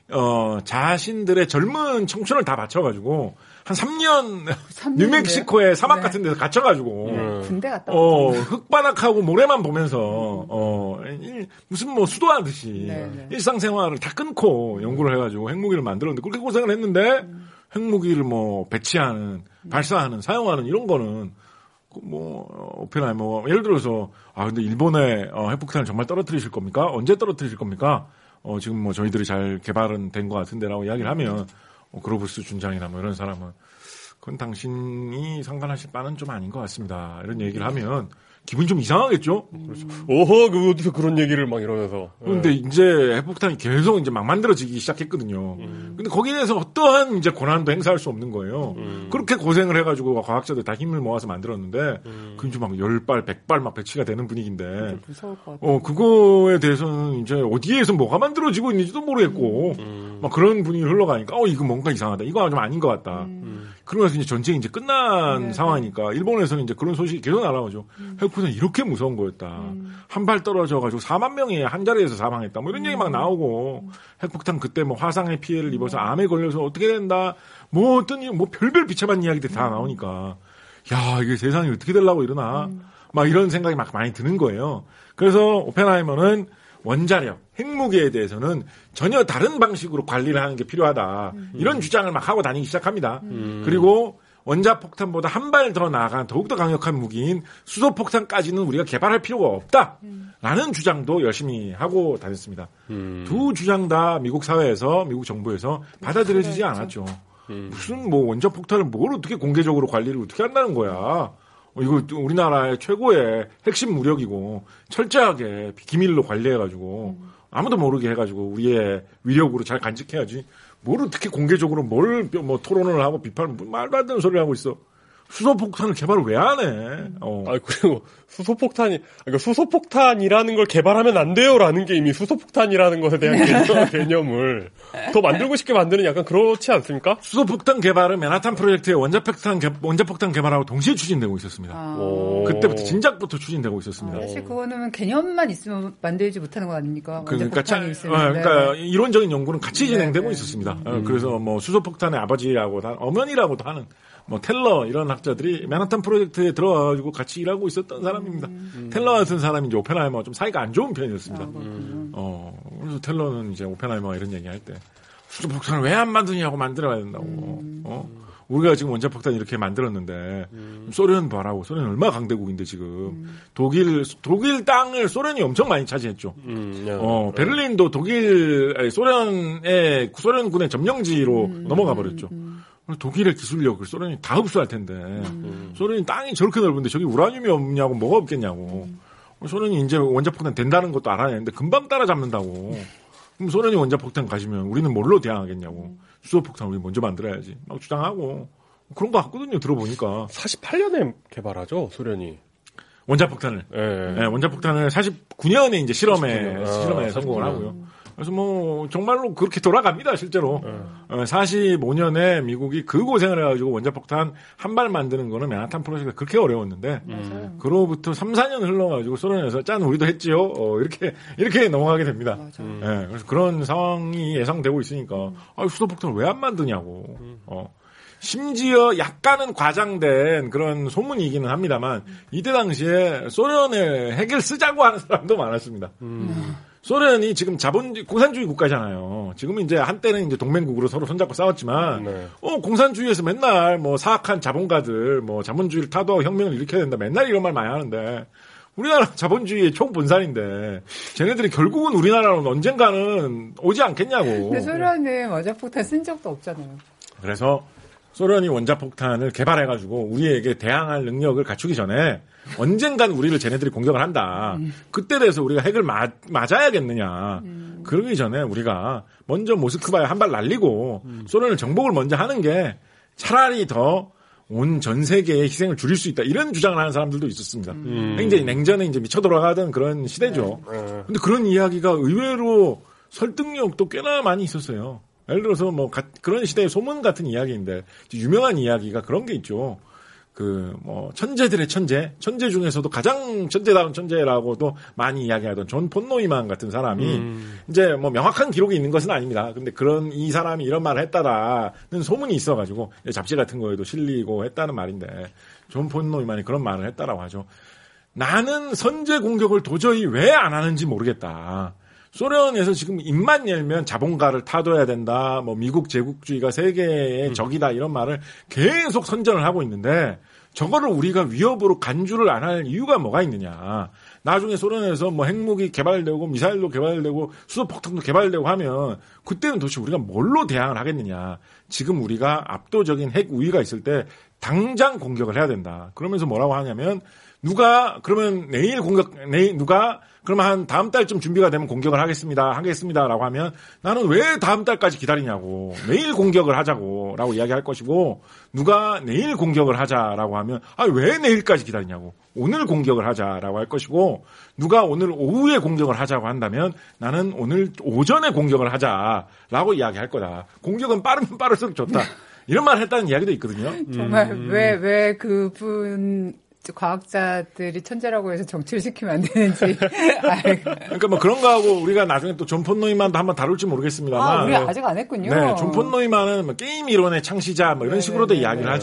자신들의 젊은 청춘을 다 바쳐가지고 한 3년 뉴멕시코의 사막 같은 데서 갇혀가지고
군대 갔다
흙바닥하고 모래만 보면서 무슨 뭐 수도하듯이 일상생활을 다 끊고 연구를 해가지고 핵무기를 만들었는데 그렇게 고생을 했는데 핵무기를 뭐 배치하는 발사하는 사용하는 이런 거는 뭐 오펜하이머 예를 들어서 근데 일본의 핵폭탄을 정말 떨어뜨리실 겁니까? 언제 떨어뜨리실 겁니까? 지금 뭐 저희들이 잘 개발은 된 것 같은데라고 이야기를 하면 그로브스 준장이나 뭐 이런 사람은 그건 당신이 상관하실 바는 좀 아닌 것 같습니다. 이런 얘기를 하면 기분이 좀 이상하겠죠?
그렇죠. 오호, 어디서 그런 얘기를 막 이러면서.
근데 이제 핵폭탄이 계속 이제 막 만들어지기 시작했거든요. 근데 거기에 대해서 어떠한 이제 고난도 행사할 수 없는 거예요. 그렇게 고생을 해가지고 과학자들 다 힘을 모아서 만들었는데, 그게 이제 막 10발, 100발 막 배치가 되는 분위기인데.
무서울 것 같아요.
그거에 대해서는 이제 어디에서 뭐가 만들어지고 있는지도 모르겠고, 막 그런 분위기 흘러가니까, 이거 뭔가 이상하다. 이거 좀 아닌 것 같다. 그러면서 이제 전쟁이 이제 끝난 상황이니까, 일본에서는 이제 그런 소식이 계속 날아오죠. 핵폭탄이 이렇게 무서운 거였다. 한 발 떨어져가지고 4만 명이 한 자리에서 사망했다. 뭐 이런 얘기 막 나오고, 핵폭탄 그때 뭐 화상의 피해를 입어서 암에 걸려서 어떻게 된다. 뭐 어떤, 뭐 별별 비참한 이야기들이 다 나오니까, 야, 이게 세상이 어떻게 되려고 이러나. 막 이런 생각이 막 많이 드는 거예요. 그래서 오펜하이머는 원자력, 핵무기에 대해서는 전혀 다른 방식으로 관리를 하는 게 필요하다. 이런 주장을 막 하고 다니기 시작합니다. 그리고 원자폭탄보다 한 발 더 나아간 더욱더 강력한 무기인 수소폭탄까지는 우리가 개발할 필요가 없다라는 주장도 열심히 하고 다녔습니다. 두 주장 다 미국 사회에서 미국 정부에서 받아들여지지 않았죠. 무슨 뭐 원자폭탄을 뭘 어떻게 공개적으로 관리를 어떻게 한다는 거야. 이거 우리나라의 최고의 핵심 무력이고 철저하게 기밀로 관리해가지고 아무도 모르게 해가지고 우리의 위력으로 잘 간직해야지. 뭘 어떻게 공개적으로 뭘 뭐 토론을 하고 비판을 말도 안 되는 소리를 하고 있어. 수소폭탄을 개발을 왜 안 해?
그리고 수소폭탄이라는 걸 개발하면 안 돼요라는 게 이미 수소폭탄이라는 것에 대한 개념을 더 만들고 싶게 만드는 약간 그렇지 않습니까?
수소폭탄 개발은 맨하탄 프로젝트의 원자폭탄 개발하고 동시에 추진되고 있었습니다. 그때부터 진작부터 추진되고 있었습니다.
사실 그거는 개념만 있으면 만들지 못하는 거 아닙니까?
그러니까 이론적인 연구는 같이 진행되고 있었습니다. 그래서 뭐 수소폭탄의 아버지라고 어머니라고도 하는 뭐 텔러 이런 학자들이 맨하탄 프로젝트에 들어가지고 같이 일하고 있었던 사람입니다. 텔러 같은 사람이 이제 오펜하이머가 좀 사이가 안 좋은 편이었습니다. 그래서 텔러는 이제 오펜하이머가 이런 얘기할 때 수소폭탄을 왜 안 만드냐고 만들어야 된다고. 우리가 지금 원자폭탄 이렇게 만들었는데 소련 봐라고. 소련이 얼마나 강대국인데 지금 독일 땅을 소련이 엄청 많이 차지했죠. 베를린도 소련군의 점령지로 넘어가 버렸죠. 독일의 기술력을 소련이 다 흡수할 텐데 소련이 땅이 저렇게 넓은데 저기 우라늄이 없냐고 뭐가 없겠냐고. 소련이 이제 원자폭탄 된다는 것도 알아내는데 금방 따라잡는다고. 그럼 소련이 원자폭탄 가지면 우리는 뭘로 대항하겠냐고. 수소폭탄 우리 먼저 만들어야지 막 주장하고 그런 거 같거든요. 들어보니까
48년에 개발하죠 소련이
원자폭탄을. 네, 원자폭탄을 49년에 이제 실험에 성공을 하고요. 그래서 뭐 정말로 그렇게 돌아갑니다 실제로. 45년에 미국이 그 고생을 해가지고 원자폭탄 한 발 만드는 거는 맨하탄 프로젝트가 그렇게 어려웠는데 그로부터 3, 4년 흘러가지고 소련에서 짠 우리도 했지요. 이렇게 넘어가게 됩니다. 네, 그래서 그런 상황이 예상되고 있으니까 수소폭탄을 왜 안 만드냐고. 심지어 약간은 과장된 그런 소문이기는 합니다만 이때 당시에 소련의 핵을 쓰자고 하는 사람도 많았습니다. 소련이 지금 공산주의 국가잖아요. 지금은 이제 한때는 이제 동맹국으로 서로 손잡고 싸웠지만, 공산주의에서 맨날 뭐 사악한 자본가들, 뭐 자본주의를 타도하고 혁명을 일으켜야 된다. 맨날 이런 말 많이 하는데, 우리나라 자본주의의 총본산인데, 쟤네들이 결국은 우리나라로 언젠가는 오지 않겠냐고.
근데 소련은 원자폭탄 쓴 적도 없잖아요.
그래서 소련이 원자폭탄을 개발해가지고 우리에게 대항할 능력을 갖추기 전에 언젠간 우리를 쟤네들이 공격을 한다. 그때 돼서 우리가 핵을 맞아야겠느냐. 그러기 전에 우리가 먼저 모스크바에 한 발 날리고 소련을 정복을 먼저 하는 게 차라리 더 온 전 세계의 희생을 줄일 수 있다. 이런 주장을 하는 사람들도 있었습니다. 굉장히 냉전에 이제 미쳐 돌아가던 그런 시대죠. 근데 그런 이야기가 의외로 설득력도 꽤나 많이 있었어요. 예를 들어서 뭐 그런 시대의 소문 같은 이야기인데 유명한 이야기가 그런 게 있죠. 천재들의 천재 중에서도 가장 천재다운 천재라고도 많이 이야기하던 존 폰노이만 같은 사람이 이제 뭐 명확한 기록이 있는 것은 아닙니다. 근데 이 사람이 이런 말을 했다라는 소문이 있어가지고 잡지 같은 거에도 실리고 했다는 말인데 존 폰노이만이 그런 말을 했다라고 하죠. 나는 선제 공격을 도저히 왜 안 하는지 모르겠다. 소련에서 지금 입만 열면 자본가를 타도해야 된다. 뭐 미국 제국주의가 세계의 적이다. 이런 말을 계속 선전을 하고 있는데 저거를 우리가 위협으로 간주를 안 할 이유가 뭐가 있느냐. 나중에 소련에서 뭐 핵무기 개발되고 미사일도 개발되고 수소폭탄도 개발되고 하면 그때는 도대체 우리가 뭘로 대항을 하겠느냐. 지금 우리가 압도적인 핵 우위가 있을 때 당장 공격을 해야 된다. 그러면서 뭐라고 하냐면 그러면 그러면 한 다음 달쯤 준비가 되면 공격을 하겠습니다라고 하면 나는 왜 다음 달까지 기다리냐고. 내일 공격을 하자고라고 이야기할 것이고 누가 내일 공격을 하자라고 하면 왜 내일까지 기다리냐고. 오늘 공격을 하자라고 할 것이고 누가 오늘 오후에 공격을 하자고 한다면 나는 오늘 오전에 공격을 하자라고 이야기할 거다. 공격은 빠르면 빠를수록 좋다. 이런 말을 했다는 이야기도 있거든요.
정말 왜 그분 과학자들이 천재라고 해서 정치를 안 되는지.
그러니까 뭐 그런 거하고 우리가 나중에 또 존 폰노이만도 한번 다룰지 모르겠습니다만.
우리 아직 안 했군요.
네, 존 폰노이만은 뭐 게임 이론의 창시자 뭐 이런 식으로도 이야기를 하죠.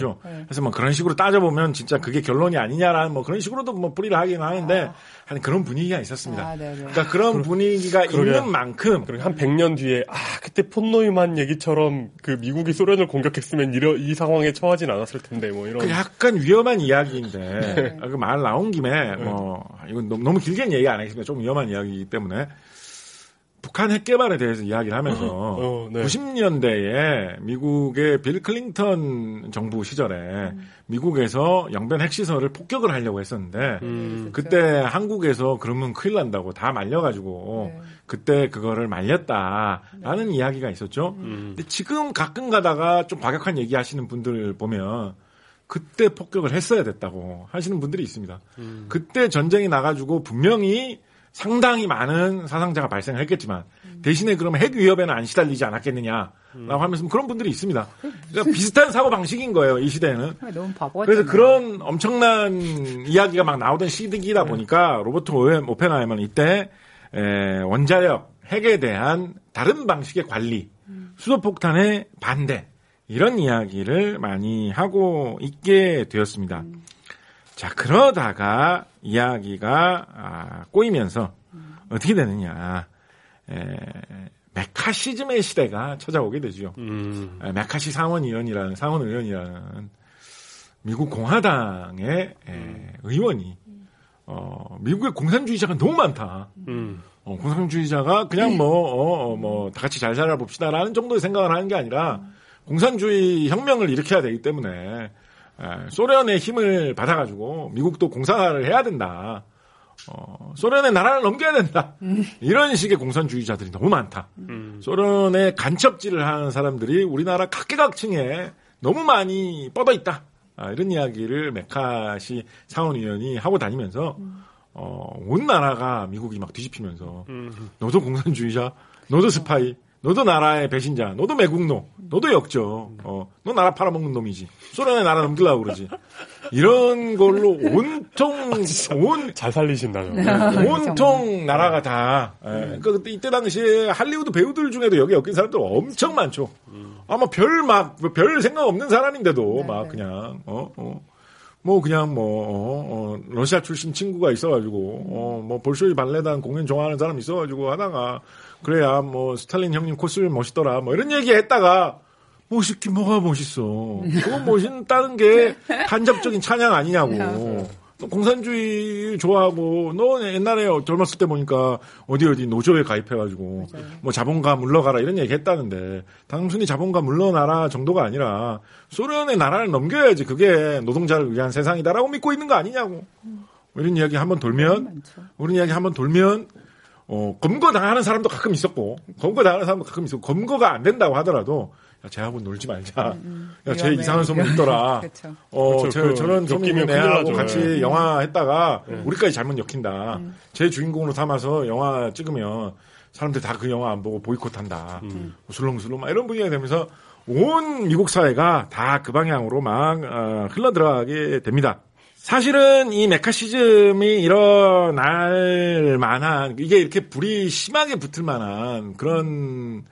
그래서 뭐 그런 식으로 따져보면 진짜 그게 결론이 아니냐라는 뭐 그런 식으로도 뭐 뿌리를 하긴 하는데 한 그런 분위기가 있었습니다. 그러니까 그런 분위기가 있는 만큼
한 100년 뒤에 그때 폰노이만 얘기처럼 그 미국이 소련을 공격했으면 이 상황에 처하진 않았을 텐데 뭐 이런.
그 약간 위험한 이야기인데 그 말 나온 김에 뭐 이건 너무 길게는 얘기 안 하겠습니다. 좀 위험한 이야기이기 때문에. 북한 핵 개발에 대해서 이야기를 하면서 90년대에 미국의 빌 클린턴 정부 시절에 미국에서 영변 핵시설을 폭격을 하려고 했었는데 그때 한국에서 그러면 큰일 난다고 다 말려가지고 그때 그거를 말렸다라는 이야기가 있었죠. 근데 지금 가끔 가다가 좀 과격한 얘기하시는 분들 보면 그때 폭격을 했어야 됐다고 하시는 분들이 있습니다. 그때 전쟁이 나가지고 분명히 상당히 많은 사상자가 발생했겠지만 대신에 그러면 핵 위협에는 안 시달리지 않았겠느냐라고 하면서 그런 분들이 있습니다. 그러니까 비슷한 사고 방식인 거예요. 이 시대에는.
너무 바보같잖아요.
그래서 그런 엄청난 이야기가 막 나오던 시기이다 보니까 로버트 오펜하이머는 이때 원자력 핵에 대한 다른 방식의 관리, 수소폭탄의 반대 이런 이야기를 많이 하고 있게 되었습니다. 자, 그러다가 이야기가 꼬이면서 어떻게 되느냐. 메카시즘의 시대가 찾아오게 되죠. 메카시 상원의원이라는 미국 공화당의 의원이 미국의 공산주의자가 너무 많다. 공산주의자가 그냥 다 같이 잘 살아봅시다라는 정도의 생각을 하는 게 아니라 공산주의 혁명을 일으켜야 되기 때문에 소련의 힘을 받아가지고 미국도 공산화를 해야 된다. 소련의 나라를 넘겨야 된다. 이런 식의 공산주의자들이 너무 많다. 소련의 간첩질을 하는 사람들이 우리나라 각계각층에 너무 많이 뻗어 있다. 이런 이야기를 메카시 상원의원이 하고 다니면서 온 나라가 미국이 막 뒤집히면서 너도 공산주의자, 너도 스파이, 너도 나라의 배신자, 너도 매국노, 너도 역적, 너 나라 팔아먹는 놈이지. 소련의 나라 넘기려고 그러지. 이런 걸로 온통,
잘 살리신다.
온통 나라가 다. 그러니까 그때 이때 당시에 할리우드 배우들 중에도 여기 엮인 사람들 엄청 많죠. 아마 별 생각 없는 사람인데도 막 그냥, 러시아 출신 친구가 있어가지고, 볼쇼이 발레단 공연 좋아하는 사람 있어가지고 하다가, 그래야 스탈린 형님 코스를 멋있더라, 이런 얘기 했다가, 멋있긴 뭐가 멋있어. 그거 멋있다는 게 간접적인 찬양 아니냐고. 너 공산주의 좋아하고, 너 옛날에 젊었을 때 보니까 어디 노조에 가입해가지고, 자본가 물러가라 이런 얘기 했다는데, 단순히 자본가 물러나라 정도가 아니라, 소련의 나라를 넘겨야지 그게 노동자를 위한 세상이다라고 믿고 있는 거 아니냐고. 이런 이야기 한번 돌면, 검거 당하는 사람도 가끔 있었고, 검거가 안 된다고 하더라도, 야, 쟤하고 놀지 말자. 야, 쟤 이상한 소문 있더라. 저런 소문이 내하고 같이 영화 했다가, 우리까지 잘못 엮인다. 쟤 주인공으로 삼아서 영화 찍으면, 사람들 다 그 영화 안 보고 보이콧한다. 술렁술렁, 이런 분위기가 되면서, 온 미국 사회가 다 그 방향으로 막, 흘러들어가게 됩니다. 사실은 이 메카시즘이 일어날 만한, 이게 이렇게 불이 심하게 붙을 만한 그런,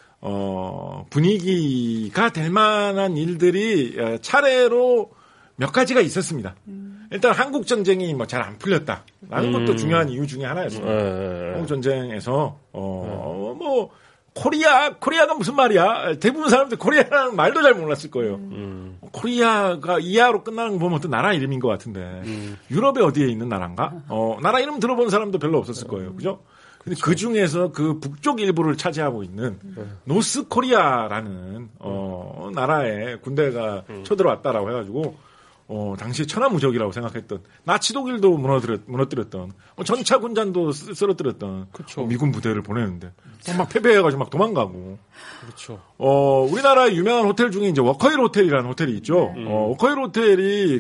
분위기가 될 만한 일들이 차례로 몇 가지가 있었습니다. 일단 한국 전쟁이 잘 안 풀렸다라는 것도 중요한 이유 중에 하나였어요. 한국 전쟁에서, 코리아가 무슨 말이야? 대부분 사람들 코리아라는 말도 잘 몰랐을 거예요. 코리아가 이하로 끝나는 거 보면 어떤 나라 이름인 것 같은데, 유럽에 어디에 있는 나라인가? 나라 이름 들어본 사람도 별로 없었을 거예요. 그죠? 근데 그 중에서 그 북쪽 일부를 차지하고 있는 노스 코리아라는, 나라에 군대가 쳐들어왔다라고 해가지고, 당시에 천하무적이라고 생각했던, 나치 독일도 무너뜨렸던, 전차 군잔도 쓰러뜨렸던, 미군 부대를 보내는데, 막 패배해가지고 막 도망가고.
그렇죠.
우리나라의 유명한 호텔 중에 이제 워커힐 호텔이라는 호텔이 있죠. 워커힐 호텔이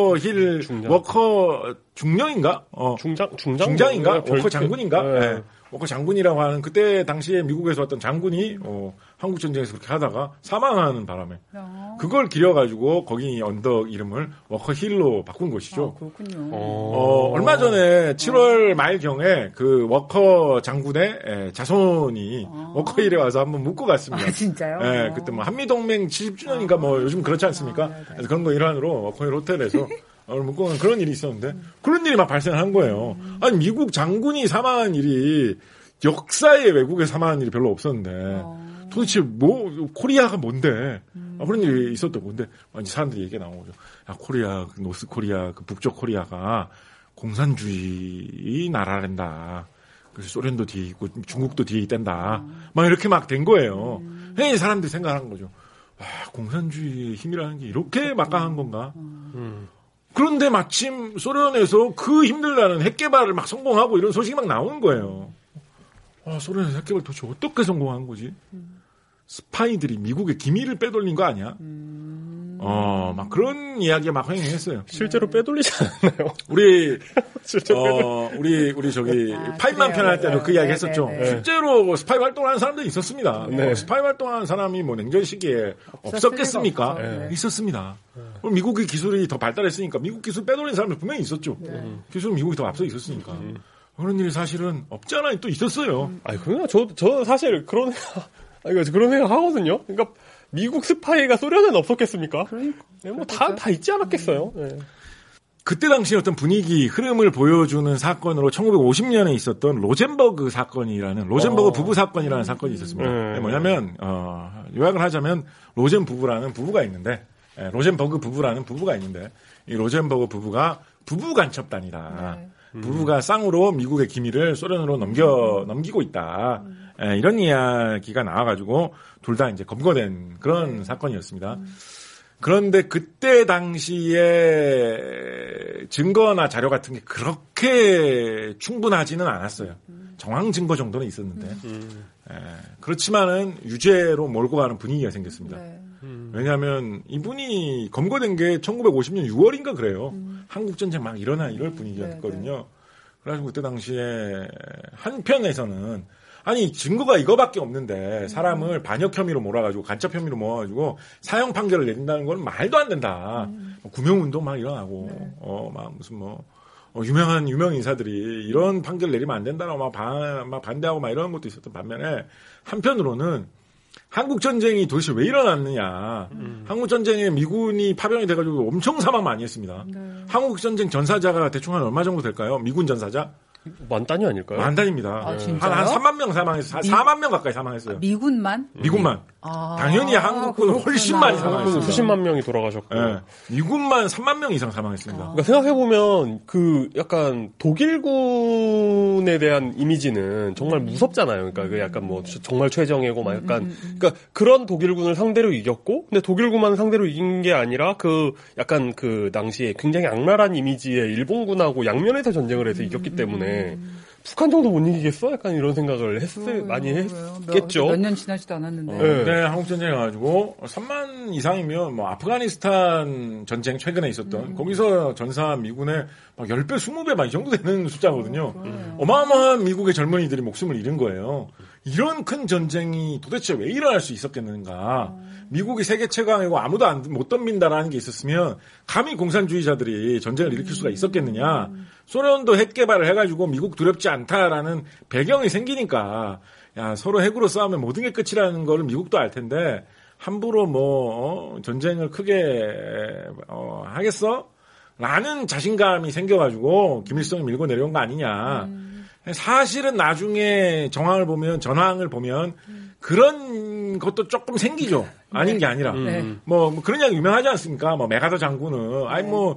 워커 중령인가?
중장인가?
워커 장군인가? 네. 워커 장군이라고 하는 그때 당시에 미국에서 왔던 장군이 한국 전쟁에서 그렇게 하다가 사망하는 바람에 그걸 기려가지고 거기 언덕 이름을 워커 힐로 바꾼 것이죠.
그렇군요.
얼마 전에 7월 말경에 그 워커 장군의 자손이 워커 힐에 와서 한번 묵고 갔습니다.
진짜요?
네, 그때 뭐 한미동맹 70주년인가 뭐 요즘 그렇지 않습니까? 그래서 그런 거 일환으로 워커 힐 호텔에서 묵고 가는 그런 일이 있었는데 그런 일이 막 발생한 거예요. 아니 미국 장군이 사망한 일이 역사의 외국에 사망한 일이 별로 없었는데 도대체 뭐 코리아가 뭔데 그런 일이 있었다고. 근데 이제 사람들이 얘기가 나온 거죠. 야, 코리아, 노스 코리아, 그 북쪽 코리아가 공산주의 나라란다. 그래서 소련도 뒤에 있고 중국도 뒤에 있단다. 막 이렇게 막 된 거예요. 그래서 사람들이 생각하는 거죠. 와, 공산주의의 힘이라는 게 이렇게 막강한 건가? 그런데 마침 소련에서 그 힘들다는 핵 개발을 막 성공하고 이런 소식이 막 나오는 거예요. 아, 소련에서 핵 개발 도대체 어떻게 성공한 거지? 스파이들이 미국의 기밀을 빼돌린 거 아니야? 막 그런 이야기가 막 횡행했어요.
실제로 빼돌리지 않았나요?
우리 저기 파이만 편 할 때도 그 이야기 했었죠. 실제로 스파이 활동을 하는 사람들이 있었습니다. 스파이 활동하는 사람이 뭐 냉전 시기에 없었겠습니까? 있었습니다. 미국의 기술이 더 발달했으니까 미국 기술 빼돌린 사람들 분명히 있었죠. 기술은 미국이 더 앞서 있었으니까. 그런 일이 사실은 없지 않아 또 있었어요.
아니, 그냥 저 사실 그런 생각 하거든요. 그러니까 미국 스파이가 소련에는 없었겠습니까? 뭐 다 있지 않았겠어요. 네.
그때 당시 어떤 분위기, 흐름을 보여주는 사건으로 1950년에 있었던 로젠버그 사건이라는 로젠버그 부부 사건이라는 사건이 있었습니다. 뭐냐면 요약을 하자면 로젠 부부라는 부부가 있는데 로젠버그 부부라는 부부가 있는데 이 로젠버그 부부가 부부 간첩단이다. 부부가 쌍으로 미국의 기밀을 소련으로 넘기고 있다. 이런 이야기가 나와가지고 둘 다 이제 검거된 그런 사건이었습니다. 그런데 그때 당시에 증거나 자료 같은 게 그렇게 충분하지는 않았어요. 정황 증거 정도는 있었는데. 그렇지만은 유죄로 몰고 가는 분위기가 생겼습니다. 왜냐하면 이분이 검거된 게 1950년 6월인가 그래요. 한국전쟁 막 이럴 분위기였거든요. 그래가지고 그때 당시에 한편에서는 아니 증거가 이거밖에 없는데 사람을 반역 혐의로 몰아가지고 간첩 혐의로 모아가지고 사형 판결을 내린다는 건 말도 안 된다. 구명운동 막 일어나고 막 무슨 유명 인사들이 이런 판결 내리면 안 된다라고 막 반대하고 막 이런 것도 있었던 반면에 한편으로는 한국 전쟁이 도대체 왜 일어났느냐. 한국 전쟁에 미군이 파병이 돼가지고 엄청 사망 많이 했습니다. 한국 전쟁 전사자가 대충 한 얼마 정도 될까요? 미군 전사자?
만 단위 아닐까요?
만 단위입니다.
한
3만 명 사망했어요. 4만 명 가까이 사망했어요.
미군만?
미군만. 당연히 한국군은 훨씬 많이 사망했어요.
수십만 명이 돌아가셨고.
네. 미군만 3만 명 이상 사망했습니다.
그러니까 생각해보면 그 약간 독일군에 대한 이미지는 정말 무섭잖아요. 그러니까 그 약간 뭐 정말 최정예고 막 약간 그러니까 그런 독일군을 상대로 이겼고 근데 독일군만 상대로 이긴 게 아니라 그 약간 그 당시에 굉장히 악랄한 이미지의 일본군하고 양면에서 전쟁을 해서 이겼기 때문에 북한 정도 못 이기겠어? 약간 이런 생각을 많이 했겠죠.
몇 년 지나지도 않았는데.
네, 한국 전쟁이 가지고 3만 이상이면 뭐 아프가니스탄 전쟁 최근에 있었던 거기서 전사한 미군의 막 10배, 20배 막 이 정도 되는 숫자거든요. 어마어마한 미국의 젊은이들이 목숨을 잃은 거예요. 이런 큰 전쟁이 도대체 왜 일어날 수 있었겠는가. 미국이 세계 최강이고 아무도 못 덤빈다라는 게 있었으면 감히 공산주의자들이 전쟁을 일으킬 수가 있었겠느냐. 소련도 핵 개발을 해가지고 미국 두렵지 않다라는 배경이 생기니까 야 서로 핵으로 싸우면 모든 게 끝이라는 거를 미국도 알 텐데 함부로 전쟁을 크게 하겠어? 라는 자신감이 생겨가지고 김일성이 밀고 내려온 거 아니냐. 사실은 나중에 전황을 보면 그런 것도 조금 생기죠. 아닌 게 아니라. 뭐 그런 이야기 유명하지 않습니까? 뭐 메가더 장군은 아니 뭐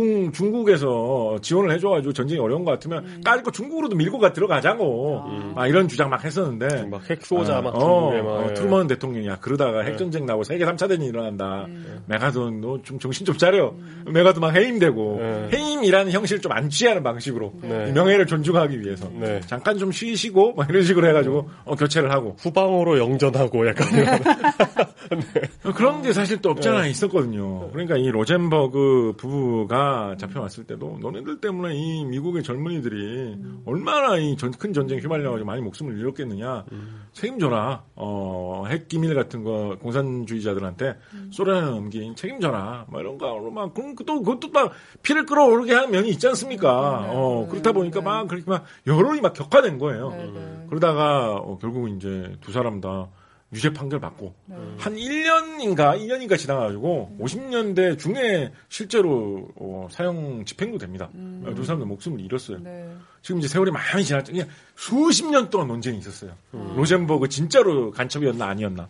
중국에서 지원을 해줘가지고 전쟁이 어려운 것 같으면 까짓 거 중국으로도 밀고 들어가자고. 이런 주장 막 했었는데.
막 핵 쏘자 막 중국에 막.
트루먼 대통령이야. 그러다가 핵전쟁 나고 세계 3차 대전이 일어난다. 메가더 너 좀 정신 좀 차려. 메가더 막 해임되고. 해임이라는 형식을 좀 안 취하는 방식으로. 명예를 존중하기 위해서. 잠깐 좀 쉬시고 막 이런 식으로 해가지고 교체를 하고.
후방으로 영전하고 약간
그런 게 사실 또 없잖아 있었거든요. 그러니까 이 로젠버그 부부가 잡혀왔을 때도 너네들 때문에 이 미국의 젊은이들이 얼마나 이 큰 전쟁에 휘말려가지고 많이 목숨을 잃었겠느냐. 책임져라. 핵 기밀 같은 거 공산주의자들한테 소련에 넘긴 책임져라. 막 이런 거 막 그것도 막 피를 끓어오르게 하는 면이 있지 않습니까? 그렇다 보니까 막 그렇게 막 여론이 막 격화된 거예요. 그러다가 결국은 이제 두 사람 다 유죄 판결 받고 한 2년인가 지나가지고 50년대 중에 실제로 사형 집행도 됩니다. 두 사람도 목숨을 잃었어요. 지금 이제 세월이 많이 지났죠. 그냥 수십 년 동안 논쟁이 있었어요. 로젠버그 진짜로 간첩이었나 아니었나.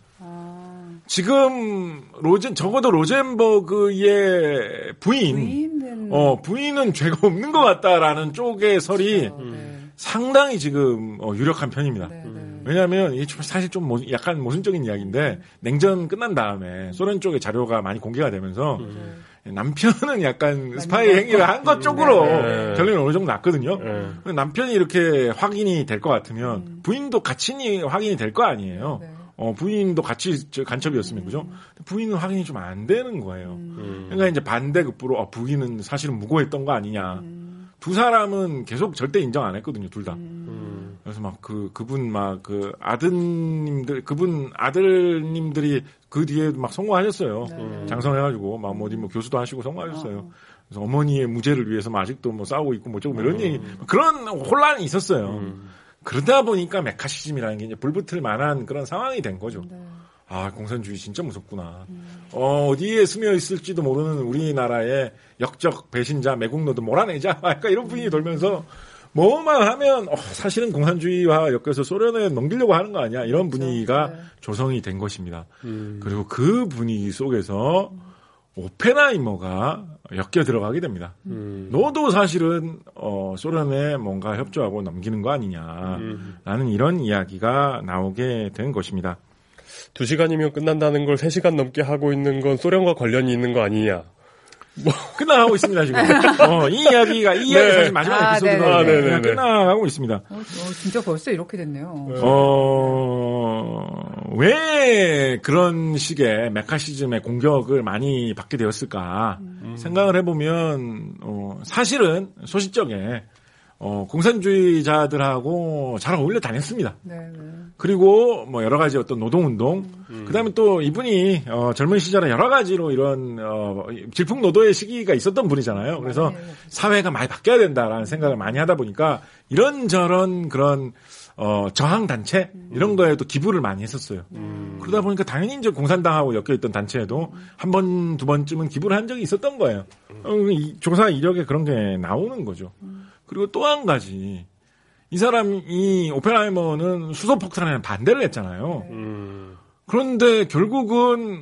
지금 적어도 로젠버그의 부인은 죄가 없는 것 같다라는 쪽의 설이 상당히 지금 유력한 편입니다. 왜냐하면 이게 사실 좀 약간 모순적인 이야기인데 냉전 끝난 다음에 소련 쪽의 자료가 많이 공개가 되면서 남편은 약간 스파이 행위를 한 것 쪽으로 결론이 어느 정도 났거든요. 남편이 이렇게 확인이 될 것 같으면 부인도 같이 확인이 될 거 아니에요. 부인도 같이 간첩이었으면 그죠? 부인은 확인이 좀 안 되는 거예요. 그러니까 이제 반대급부로 부인은 사실은 무고했던 거 아니냐. 두 사람은 계속 절대 인정 안 했거든요, 둘 다. 그래서 막 그분 아들님들이 그 뒤에 막 선고하셨어요. 장성해가지고 막 어디 뭐 교수도 하시고 선고하셨어요. 그래서 어머니의 무죄를 위해서 싸우고 있고 뭐 조금 이런 얘기, 그런 혼란이 있었어요. 그러다 보니까 메카시즘이라는 게 이제 불붙을 만한 그런 상황이 된 거죠. 공산주의 진짜 무섭구나. 어디에 스며 있을지도 모르는 우리나라의 역적 배신자 매국노도 몰아내자. 약간 이런 분위기 돌면서 뭐만 하면 사실은 공산주의와 엮여서 소련에 넘기려고 하는 거 아니야. 이런 분위기가 조성이 된 것입니다. 그리고 그 분위기 속에서 오펜하이머가 엮여 들어가게 됩니다. 너도 사실은 소련에 뭔가 협조하고 넘기는 거 아니냐라는 이런 이야기가 나오게 된 것입니다.
2시간이면 끝난다는 걸 3시간 넘게 하고 있는 건 소련과 관련이 있는 거 아니냐?
끝나가고 있습니다, 지금. 이 이야기 사실 마지막 에피소드가 끝나가고 있습니다.
진짜 벌써 이렇게 됐네요.
왜 그런 식의 메카시즘의 공격을 많이 받게 되었을까 생각을 해보면, 사실은 소시적에 공산주의자들하고 잘 어울려 다녔습니다. 그리고 뭐 여러 가지 어떤 노동운동, 그다음에 또 이분이 젊은 시절에 여러 가지로 이런 질풍노도의 시기가 있었던 분이잖아요. 그래서 사회가 많이 바뀌어야 된다라는 생각을 많이 하다 보니까 이런저런 그런 저항 단체 이런 거에도 기부를 많이 했었어요. 그러다 보니까 당연히 이제 공산당하고 엮여있던 단체에도 한 번, 두 번쯤은 기부를 한 적이 있었던 거예요. 조사 이력에 그런 게 나오는 거죠. 그리고 또 한 가지, 이 오펜하이머는 수소폭탄에 반대를 했잖아요. 그런데 결국은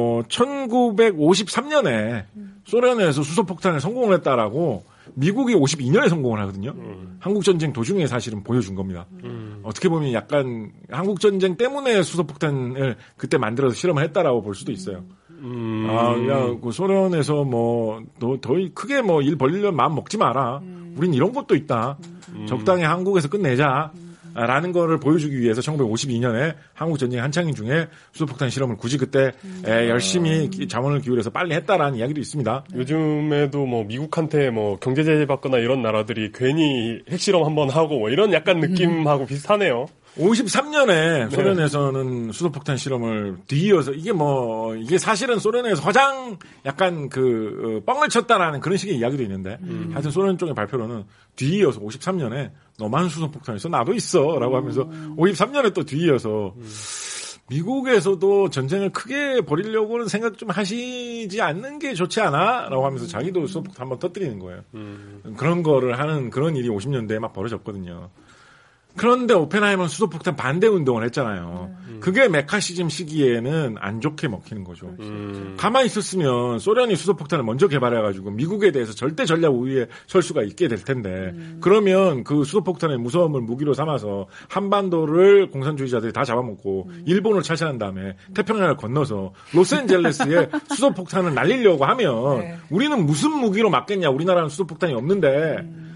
1953년에 소련에서 수소폭탄에 성공을 했다라고 미국이 52년에 성공을 하거든요. 한국전쟁 도중에 사실은 보여준 겁니다. 어떻게 보면 약간 한국전쟁 때문에 수소폭탄을 그때 만들어서 실험을 했다라고 볼 수도 있어요. 그 소련에서 더 크게 일 벌리려면 마음 먹지 마라. 우린 이런 것도 있다. 적당히 한국에서 끝내자. 라는 거를 보여주기 위해서 1952년에 한국전쟁 한창인 중에 수소폭탄 실험을 굳이 그때 열심히 자원을 기울여서 빨리 했다라는 이야기도 있습니다.
요즘에도 미국한테 경제 제재 받거나 이런 나라들이 괜히 핵실험 한번 하고 이런 약간 느낌하고 비슷하네요.
53년에 소련에서는 수소폭탄 실험을 뒤이어서 이게 사실은 소련에서 약간 뻥을 쳤다라는 그런 식의 이야기도 있는데 하여튼 소련 쪽의 발표로는 뒤이어서 53년에 너만 수소폭탄 있어 나도 있어 라고 하면서 53년에 또 뒤이어서 미국에서도 전쟁을 크게 벌이려고는 생각 좀 하시지 않는 게 좋지 않아? 라고 하면서 자기도 수소폭탄 한번 터뜨리는 거예요. 그런 거를 하는 그런 일이 50년대에 막 벌어졌거든요. 그런데 오펜하이머는 수소폭탄 반대 운동을 했잖아요. 그게 메카시즘 시기에는 안 좋게 먹히는 거죠. 가만히 있었으면 소련이 수소폭탄을 먼저 개발해가지고 미국에 대해서 절대 전략 우위에 설 수가 있게 될 텐데 그러면 그 수소폭탄의 무서움을 무기로 삼아서 한반도를 공산주의자들이 다 잡아먹고 일본을 차지한 다음에 태평양을 건너서 로스앤젤레스에 수소폭탄을 날리려고 하면 우리는 무슨 무기로 막겠냐. 우리나라는 수소폭탄이 없는데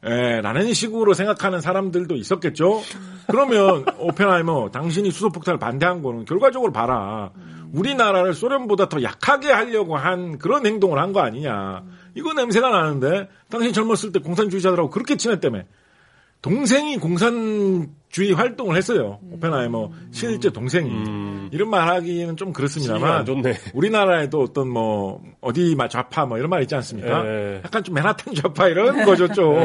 라는 식으로 생각하는 사람들도 있었겠죠. 그러면 오펜하이머 당신이 수소폭탄을 반대한 거는 결과적으로 봐라. 우리나라를 소련보다 더 약하게 하려고 한 그런 행동을 한 거 아니냐. 이거 냄새가 나는데 당신 젊었을 때 공산주의자들하고 그렇게 친했다며. 동생이 공산주의 활동을 했어요. 오펜하이머 실제 동생이. 이런 말 하기는 좀 그렇습니다만 우리나라에도 어떤 뭐 어디 좌파 뭐 이런 말 있지 않습니까? 약간 좀 맨하탄 좌파 이런 거죠 좀.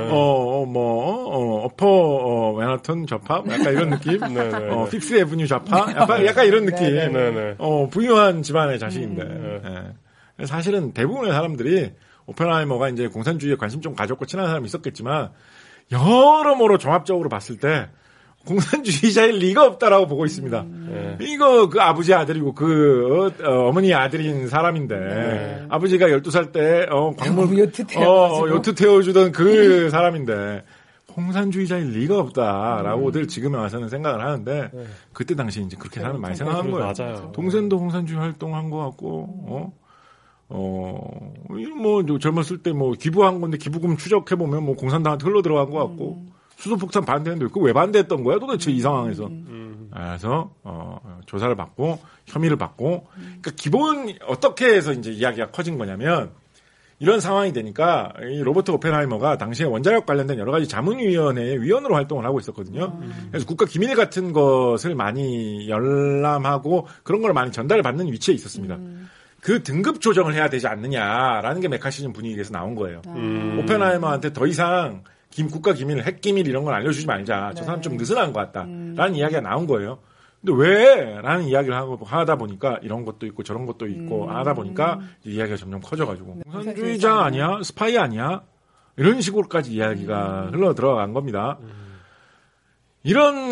어퍼 맨하탄 좌파 약간 이런 느낌. 픽스 에브뉴 좌파 약간 이런 느낌. 부유한 집안의 자식인데. 사실은 대부분의 사람들이 오펜하이머가 이제 공산주의에 관심 좀 가졌고 친한 사람이 있었겠지만 여러모로 종합적으로 봤을 때 공산주의자일 리가 없다라고 보고 있습니다. 이거 그 아버지 아들이고 그 어머니 아들인 사람인데 아버지가 12살 때 광물 요트 태워주던 그 사람인데 공산주의자일 리가 없다라고들 지금에 와서는 생각을 하는데 그때 당시 이제 그렇게 사람을 많이 생각한 거예요.
맞아요.
동생도 공산주의 활동한 것 같고 뭐 젊었을 때 뭐 기부한 건데 기부금 추적해 보면 뭐 공산당한테 흘러 들어간 것 같고 수소폭탄 반대했는데 그 왜 반대했던 거야 도대체 이 상황에서. 그래서 조사를 받고 혐의를 받고 그러니까 기본 어떻게 해서 이제 이야기가 커진 거냐면 이런 상황이 되니까 이 로버트 오펜하이머가 당시에 원자력 관련된 여러 가지 자문위원회의 위원으로 활동을 하고 있었거든요. 그래서 국가 기밀 같은 것을 많이 열람하고 그런 걸 많이 전달을 받는 위치에 있었습니다. 그 등급 조정을 해야 되지 않느냐라는 게 메카시즘 분위기에서 나온 거예요. 오펜하이머한테 더 이상 국가 기밀, 핵 기밀 이런 걸 알려주지 말자. 저 사람 좀 느슨한 것 같다라는 이야기가 나온 거예요. 근데 왜? 라는 이야기를 하다 보니까 이런 것도 있고 저런 것도 있고 하다 보니까 이야기가 점점 커져가지고 공산주의자 아니야? 스파이 아니야? 이런 식으로까지 이야기가 흘러 들어간 겁니다. 이런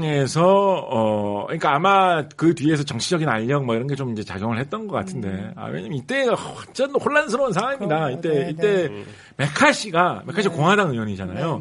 상황에서 그러니까 아마 그 뒤에서 정치적인 알력 뭐 이런 게 좀 이제 작용을 했던 것 같은데 왜냐면 이때가 완전 혼란스러운 상황입니다. 이때 메카시가 공화당 의원이잖아요.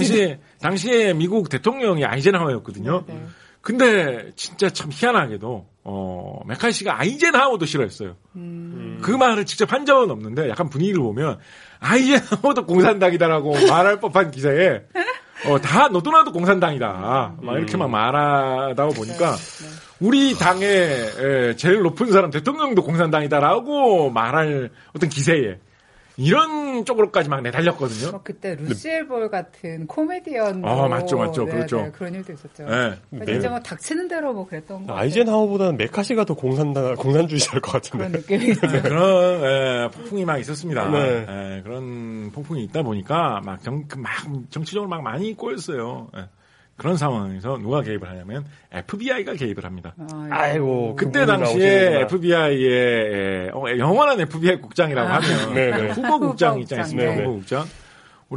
당시에 미국 대통령이 아이젠하워였거든요. 근데 진짜 참 희한하게도 메카시가 아이젠하워도 싫어했어요. 그 말을 직접 한 적은 없는데 약간 분위기를 보면 아이젠하워도 공산당이다라고 말할 법한 기사에 다 너도 나도 공산당이다. 막 이렇게 막 말하다 보니까 우리 당의 제일 높은 사람 대통령도 공산당이다라고 말할 어떤 기세에 이런 쪽으로까지 막 내달렸거든요.
그때 루시엘 같은 코미디언도
맞죠. 그렇죠.
그런 일도 있었죠.
진짜
뭐 닥치는 대로 뭐 그랬던 거.
아이젠하워보다는 메카시가 더 공산주의자일 것 같은데.
그런 느낌이 있죠.
그런 폭풍이 막 있었습니다. 그런 폭풍이 있다 보니까 막 정치적으로 막 많이 꼬였어요. 그런 상황에서 누가 개입을 하냐면 FBI가 개입을 합니다.
아이고
그때 당시에 FBI의 영원한 FBI 국장이라고 하면 후보 국장 있지 않습니까? 후보 국장. 우리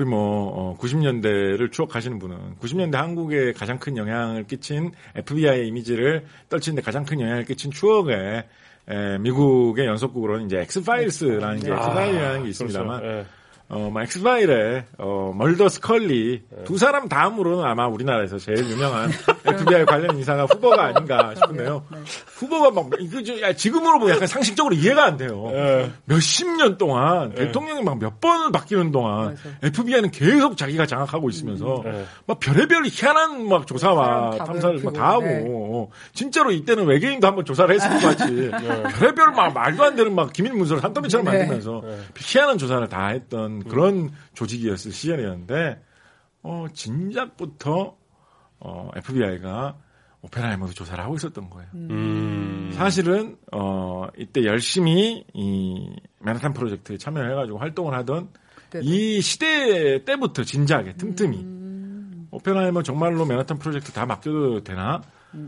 90년대를 추억하시는 분은 90년대 한국에 가장 큰 영향을 끼친 FBI의 이미지를 떨치는데 가장 큰 영향을 끼친 추억의 미국의 연속국으로는 이제 엑스파일스라는 게 엑스파일이라는 게 있습니다만. 엑스파일에, 멀더 스컬리, 두 사람 다음으로는 아마 우리나라에서 제일 유명한 FBI 관련 인사가 후보가 아닌가 싶은데요. 후보가 지금으로 보면 약간 상식적으로 이해가 안 돼요. 몇십 년 동안 대통령이 막 몇 번을 바뀌는 동안 FBI는 계속 자기가 장악하고 있으면서 막 별의별 희한한 막 조사와 탐사를 막 다 하고, 진짜로 이때는 외계인도 한번 조사를 했을 것 같이, 별의별 막 말도 안 되는 막 기밀 문서를 산더미처럼 만들면서 희한한 조사를 다 했던 그런 조직이었을 시절이었는데 진작부터 FBI가 오펜하이머도 조사를 하고 있었던 거예요. 사실은 이때 열심히 이 맨하탄 프로젝트에 참여를 해가지고 활동을 하던 이 시대 때부터 진작에 틈틈이 오펜하이머 정말로 맨하탄 프로젝트 다 맡겨도 되나?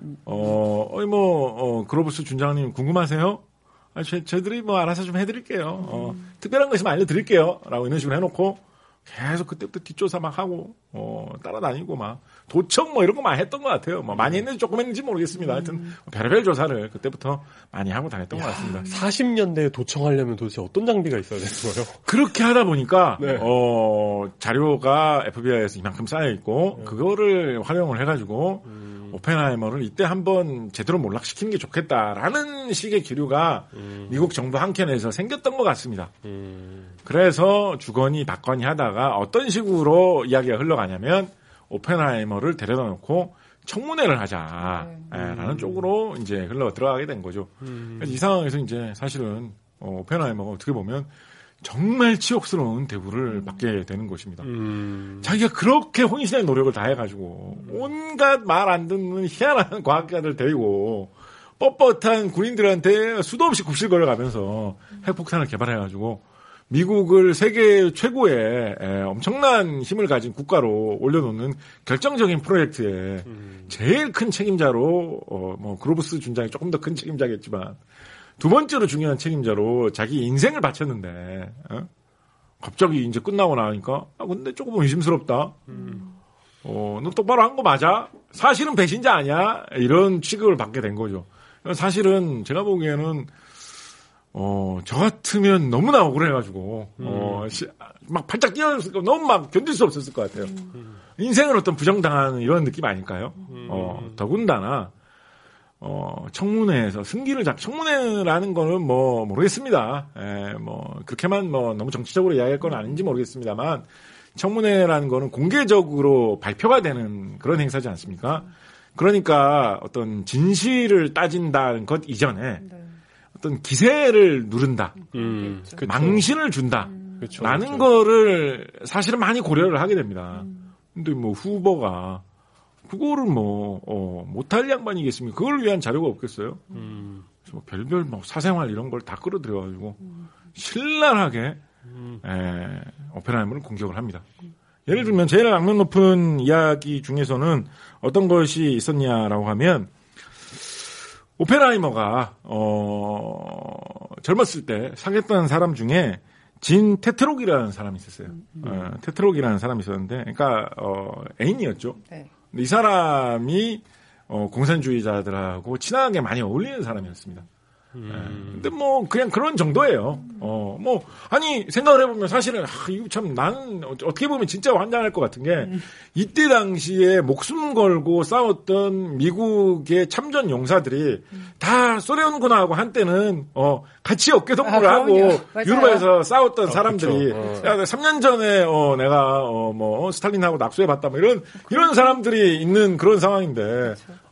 그로브스 준장님 궁금하세요? 저희들이 알아서 좀 해드릴게요. 특별한 거 있으면 알려드릴게요. 라고 이런 식으로 해놓고 계속 그때부터 뒷조사 막 하고, 따라다니고 막 도청 뭐 이런 거 많이 했던 것 같아요. 뭐 많이 했는지 조금 했는지 모르겠습니다. 하여튼 별의별 조사를 그때부터 많이 하고 다녔던 것 같습니다.
40년대에 도청하려면 도대체 어떤 장비가 있어야 되는 거예요?
그렇게 하다 보니까
네.
자료가 FBI에서 이만큼 쌓여 있고 그거를 활용을 해가지고 오펜하이머를 이때 한번 제대로 몰락시키는 게 좋겠다라는 식의 기류가 미국 정부 한켠에서 생겼던 것 같습니다. 그래서 주거니 받거니 하다가 어떤 식으로 이야기가 흘러가냐면 오펜하이머를 데려다 놓고 청문회를 하자라는 쪽으로 이제 흘러 들어가게 된 거죠. 그래서 이 상황에서 이제 사실은 오펜하이머가 어떻게 보면 정말 치욕스러운 대우를 받게 되는 것입니다. 자기가 그렇게 혼신의 노력을 다해가지고 온갖 말 안 듣는 희한한 과학자들 데리고 뻣뻣한 군인들한테 수도 없이 굽실거려가면서 핵폭탄을 개발해가지고 미국을 세계 최고의 엄청난 힘을 가진 국가로 올려놓는 결정적인 프로젝트에 제일 큰 책임자로 뭐 그로브스 준장이 조금 더 큰 책임자겠지만 두 번째로 중요한 책임자로 자기 인생을 바쳤는데 갑자기 이제 끝나고 나니까 근데 조금 의심스럽다. 너 똑바로 한 거 맞아? 사실은 배신자 아니야? 이런 취급을 받게 된 거죠. 사실은 제가 보기에는 저 같으면 너무나 억울해가지고 막 팔짝 뛰어졌을 거 너무 막 견딜 수 없었을 것 같아요. 인생을 어떤 부정당하는 이런 느낌 아닐까요? 더군다나 청문회에서 청문회라는 거는 뭐 모르겠습니다. 뭐 그렇게만 뭐 너무 정치적으로 이야기할 건 아닌지 모르겠습니다만 청문회라는 거는 공개적으로 발표가 되는 그런 행사지 않습니까? 그러니까 어떤 진실을 따진다는 것 이전에 어떤 기세를 누른다, 망신을 준다, 라는 거를 사실은 많이 고려를 하게 됩니다. 근데 뭐 후보가 그거를 못할 양반이겠습니까? 그걸 위한 자료가 없겠어요? 뭐 별별 뭐 사생활 이런 걸 다 끌어들여가지고 신랄하게 오펜하이머를 공격을 합니다. 예를 들면 제일 악명 높은 이야기 중에서는 어떤 것이 있었냐라고 하면 오펜하이머가 젊었을 때 사귀었던 사람 중에 진 테트록이라는 사람이 있었어요. 테트록이라는 사람이 있었는데, 그러니까 애인이었죠. 네. 근데 이 사람이 공산주의자들하고 친하게 많이 어울리는 사람이었습니다. 근데 뭐 그냥 그런 정도예요. 뭐 아니 생각을 해보면 사실은 이거 참 나는 어떻게 보면 진짜 환장할 것 같은 게 이때 당시에 목숨 걸고 싸웠던 미국의 참전 용사들이 다 소련군하고 한때는 같이 어깨동무를 하고 유럽에서 싸웠던 사람들이 야 3년 전에 내가 뭐 스탈린하고 낙수해봤다 뭐 이런 사람들이 있는 그런 상황인데.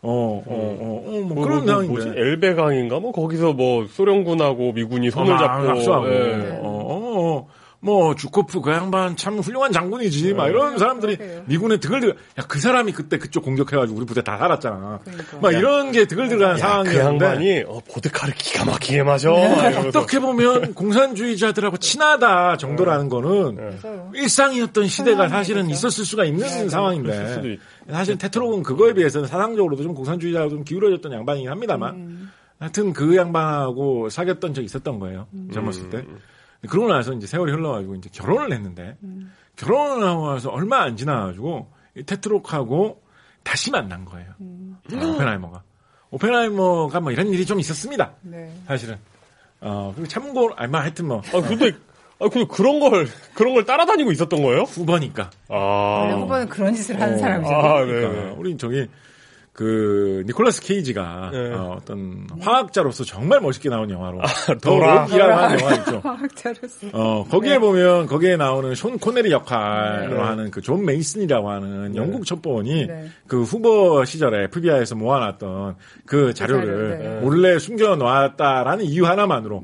뭐 그런 상황인데.
뭐지? 엘베강인가? 뭐 거기서 뭐 소련군하고 미군이 손을 잡고.
낙수하고. 네. 뭐 주코프 그 양반 참 훌륭한 장군이지. 막 이런 사람들이 미군에 드글드글. 야, 그 사람이 그때 그쪽 공격해가지고 우리 부대 다 살았잖아. 그러니까. 막 이런 게 드글드글한 상황이었는데.
그 양반이 보드카를 기가 막히게 마셔.
어떻게 보면 공산주의자들하고 친하다 정도라는 거는 일상이었던 시대가 사실은 있었을 수가 있는 상황인데. 사실 테트록은 그거에 비해서는 사상적으로도 좀 공산주의자가 좀 기울어졌던 양반이긴 합니다만. 하여튼 그 양반하고 사귀었던 적이 있었던 거예요. 젊었을 때. 그러고 나서 이제 세월이 흘러가지고 이제 결혼을 했는데 결혼을 하고 나서 얼마 안 지나가지고 테트록하고 다시 만난 거예요. 오펜하이머가. 오펜하이머가 뭐 이런 일이 좀 있었습니다. 네. 사실은. 그리고 참고로, 하여튼 뭐.
근데 그런 걸 따라다니고 있었던 거예요?
후보니까.
원래 후보는 그런 짓을 하는 사람이죠.
그러니까. 우리 니콜라스 케이지가 어떤 화학자로서 정말 멋있게 나온 영화로 더락이라는 영화 있죠.
화학자로서.
거기에 나오는 숀 코네리 역할로 하는 그 존 메이슨이라고 하는 영국 첩보원이 그 후보 시절에 FBI에서 모아놨던 그 자료를 몰래 숨겨놓았다라는 이유 하나만으로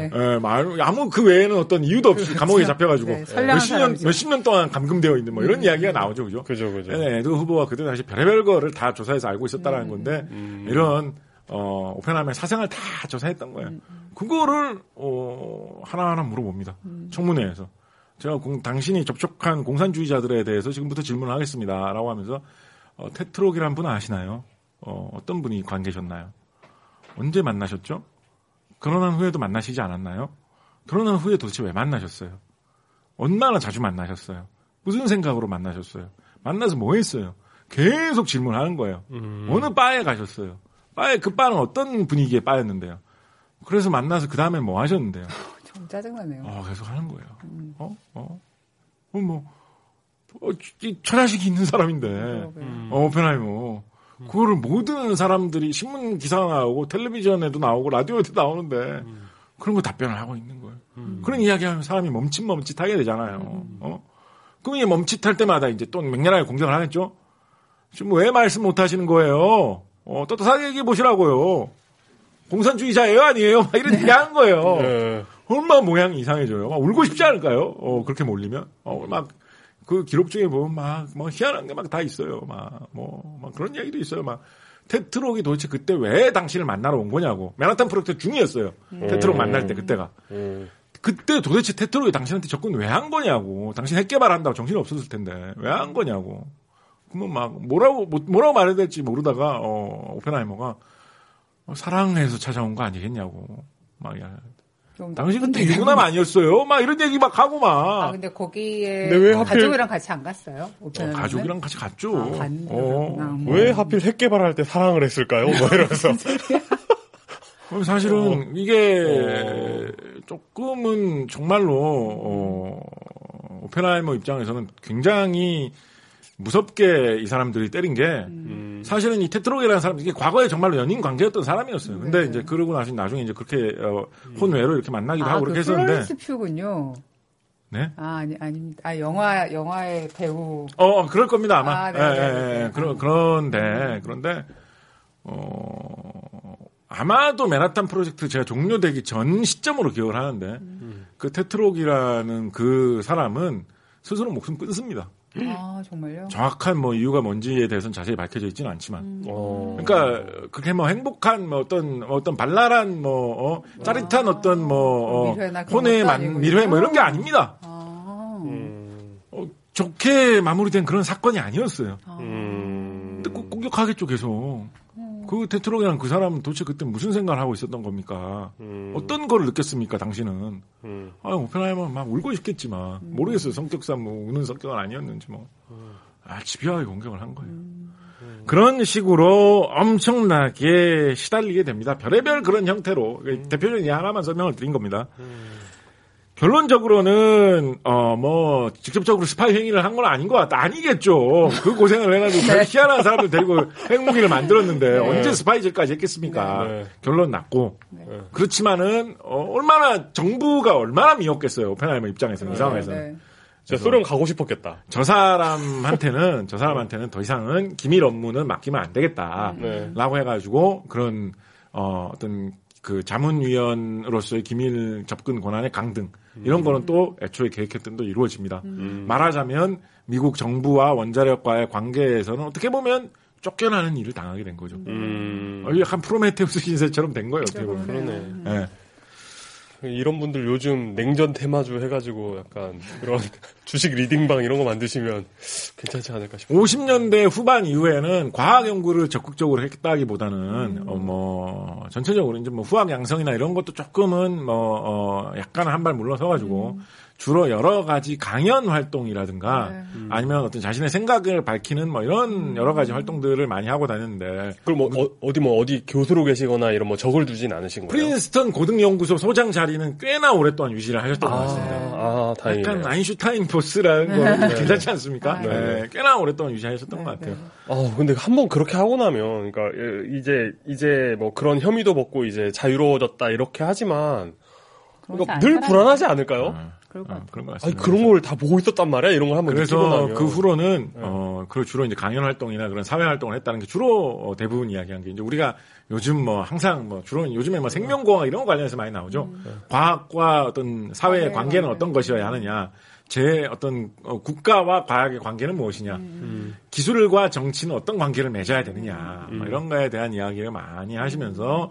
아무 그 외에는 어떤 이유도 없이 감옥에 잡혀가지고 몇십 년 동안 감금되어 있는 뭐 이런 이야기가 나오죠, 그죠?
그죠.
네, 그 후보가 그때 다시 별의별 거를 다 조사해서 알고 있었다라는 건데 이런 오펜하이머의 사생활 다 조사했던 거예요. 그거를 하나하나 물어봅니다. 청문회에서. 제가 당신이 접촉한 공산주의자들에 대해서 지금부터 질문을 하겠습니다라고 하면서 테트록이라는 분 아시나요? 어떤 분이 관계셨나요? 언제 만나셨죠? 결혼한 후에도 만나시지 않았나요? 결혼한 후에 도대체 왜 만나셨어요? 얼마나 자주 만나셨어요? 무슨 생각으로 만나셨어요? 만나서 뭐 했어요? 계속 질문하는 거예요. 어느 바에 가셨어요? 그 바는 어떤 분위기의 바였는데요? 그래서 만나서 그 다음에 뭐 하셨는데요?
좀 짜증나네요.
계속 하는 거예요. 처자식이 있는 사람인데, 오펜하이머. 그거를 모든 사람들이 신문 기사 나오고, 텔레비전에도 나오고, 라디오에도 나오는데, 그런 거 답변을 하고 있는 거예요. 그런 이야기하면 사람이 멈칫하게 되잖아요. 그럼 이 멈칫할 때마다 이제 또 맹렬하게 공격을 하겠죠? 지금 왜 말씀 못 하시는 거예요? 떳떳하게 얘기해 보시라고요. 공산주의자예요? 아니에요? 막 이런 얘기 하는 거예요. 네. 얼마나 모양이 이상해져요. 막 울고 싶지 않을까요? 그렇게 몰리면? 막, 그 기록 중에 보면 뭐 희한한 게 막 다 있어요. 막 그런 이야기도 있어요. 막, 테트록이 도대체 그때 왜 당신을 만나러 온 거냐고. 맨하탄 프로젝트 중이었어요. 테트록 만날 때 그때가. 그때 도대체 테트록이 당신한테 접근 왜 한 거냐고. 당신 핵 개발한다고 정신이 없었을 텐데. 왜 한 거냐고. 그러면 막, 뭐라고 말해야 될지 모르다가, 오펜하이머가, 사랑해서 찾아온 거 아니겠냐고. 막, 당신 그때 유부남 아니었어요? 막 이런 얘기 막 하고 막.
근데 거기에 왜 가족이랑 같이 안 갔어요?
가족이랑 같이 갔죠.
왜 하필 핵 개발할 때 사랑을 했을까요? 뭐 이러면서.
사실은 이게 조금은 정말로 오펜하이머 입장에서는 굉장히 무섭게 이 사람들이 때린 게 사실은 이 테트록이라는 사람 이게 과거에 정말로 연인 관계였던 사람이었어요. 근데 네. 이제 그러고 나중에 이제 그렇게 혼외로 이렇게 만나기도 하고 그렇게 했었는데.
플로렌스 퓨군요.
네?
아닙니다. 영화의 배우.
그럴 겁니다 아마.
네.
그런데 아마도 맨하탄 프로젝트 제가 종료되기 전 시점으로 기억을 하는데 그 테트록이라는 그 사람은 스스로 목숨 끊습니다.
정말요?
정확한 이유가 뭔지에 대해서는 자세히 밝혀져 있지는 않지만. 그러니까, 그렇게 행복한, 어떤 발랄한, 짜릿한 어떤, 혼의 밀회 이런 게 아닙니다. 좋게 마무리된 그런 사건이 아니었어요. 근데 꼭 공격하겠죠, 계속. 그 테트록이라는 그 사람은 도대체 그때 무슨 생각을 하고 있었던 겁니까? 어떤 걸 느꼈습니까, 당신은? 오펜하이머 막 울고 싶겠지만, 모르겠어요. 성격상 우는 성격은 아니었는지 집요하게 공격을 한 거예요. 그런 식으로 엄청나게 시달리게 됩니다. 별의별 그런 형태로. 대표적인 예 하나만 설명을 드린 겁니다. 결론적으로는 직접적으로 스파이 행위를 한 건 아닌 것 같다. 아니겠죠. 그 고생을 해가지고 별 희한한 사람들 데리고 핵무기를 만들었는데 언제 스파이질까지 했겠습니까? 결론 났고. 그렇지만은 정부가 얼마나 미웠겠어요. 오펜하이머 입장에서는 이 상황에서는.
소련 가고 싶었겠다.
저 사람한테는 더 이상은 기밀 업무는 맡기면 안 되겠다라고 해가지고 그런 어떤 그 자문위원으로서의 기밀 접근 권한의 강등 이런 거는 또 애초에 계획했던 도 이루어집니다. 말하자면 미국 정부와 원자력과의 관계에서는 어떻게 보면 쫓겨나는 일을 당하게 된 거죠. 약간 프로메테우스 신세처럼 된 거예요. 어떻게 보면.
그러네.
네.
이런 분들 요즘 냉전 테마주 해가지고 약간 그런 주식 리딩방 이런 거 만드시면 괜찮지 않을까 싶어요.
50년대 후반 이후에는 과학 연구를 적극적으로 했다기보다는 전체적으로 이제 후학 양성이나 이런 것도 조금은 약간 한 발 물러서가지고 주로 여러 가지 강연 활동이라든가 아니면 어떤 자신의 생각을 밝히는 이런 여러 가지 활동들을 많이 하고 다녔는데.
그럼 어디 교수로 계시거나 이런 적을 두진 않으신 거예요?
프린스턴 고등연구소 소장 자리는 꽤나 오랫동안 유지를 하셨던 것 같습니다.
다행이네요.
약간 아인슈타인 보스라는 거 괜찮지 않습니까? 네. 꽤나 오랫동안 유지하셨던 것 같아요.
근데 한번 그렇게 하고 나면, 그러니까 이제 그런 혐의도 벗고 이제 자유로워졌다 이렇게 하지만 그러니까 늘 불안하지 않을까요?
그런 것 같습니다.
그런 걸 다 보고 있었단 말이야? 이런 걸 한번 느끼고 나면.
그래서 그 후로는, 주로 이제 강연 활동이나 그런 사회 활동을 했다는 게 주로 대부분 이야기한 게 이제 우리가 요즘 항상 주로 요즘에 생명공학 이런 거 관련해서 많이 나오죠. 과학과 어떤 사회의 관계는 어떤 것이어야 하느냐. 제 어떤 국가와 과학의 관계는 무엇이냐. 기술과 정치는 어떤 관계를 맺어야 되느냐. 이런 거에 대한 이야기를 많이 하시면서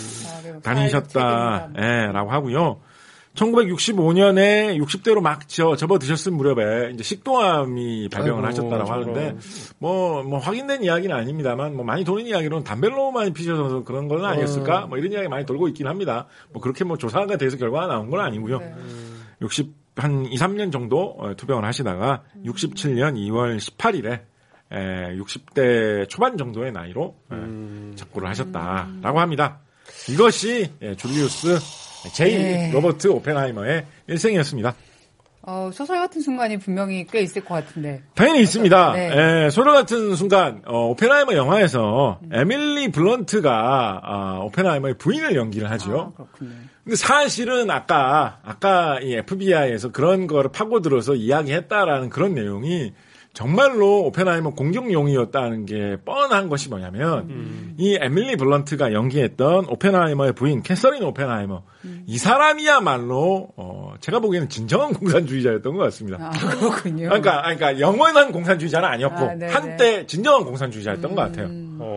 다니셨다라고 하고요. 1965년에 60대로 막 접어드셨을 무렵에 이제 식도암이 발병을 하셨다라고 하는데 확인된 이야기는 아닙니다만 많이 도는 이야기로는 담배를 너무 많이 피셔서 그런 건 아니었을까? 이런 이야기 많이 돌고 있긴 합니다. 그렇게 조사가 돼서 결과가 나온 건 아니고요. 한 2, 3년 정도 투병을 하시다가 67년 2월 18일에 60대 초반 정도의 나이로 작고를 하셨다라고 합니다. 이것이 줄리우스 J. 로버트 오펜하이머의 일생이었습니다.
소설 같은 순간이 분명히 꽤 있을 것 같은데.
당연히 있습니다. 네. 소설 같은 순간, 오펜하이머 영화에서 에밀리 블런트가, 오펜하이머의 부인을 연기를 하죠.
그렇군요.
근데 사실은 아까 이 FBI에서 그런 거를 파고들어서 이야기했다라는 그런 내용이 정말로 오펜하이머 공격용이었다는 게 뻔한 것이 뭐냐면 이 에밀리 블런트가 연기했던 오펜하이머의 부인 캐서린 오펜하이머 이 사람이야말로 제가 보기에는 진정한 공산주의자였던 것 같습니다.
그렇군요.
그러니까 영원한 공산주의자는 아니었고 한때 진정한 공산주의자였던 것 같아요.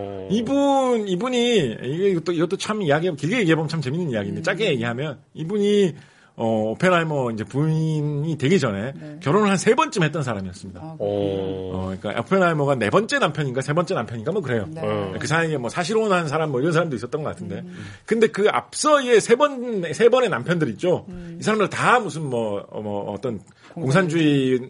이분이 이것도 참 길게 얘기해보면 참 재밌는 이야기인데 짧게 얘기하면 이분이 오펜하이머 이제 부인이 되기 전에 결혼을 한 3번쯤 했던 사람이었습니다. 그러니까 오펜하이머가 4번째 남편인가 3번째 남편인가 뭐 그래요. 그 사이에 뭐 사실혼한 사람 뭐 이런 사람도 있었던 것 같은데. 근데 그 앞서의 3번의 남편들 있죠. 이 사람들 다 무슨 어떤 공산주의의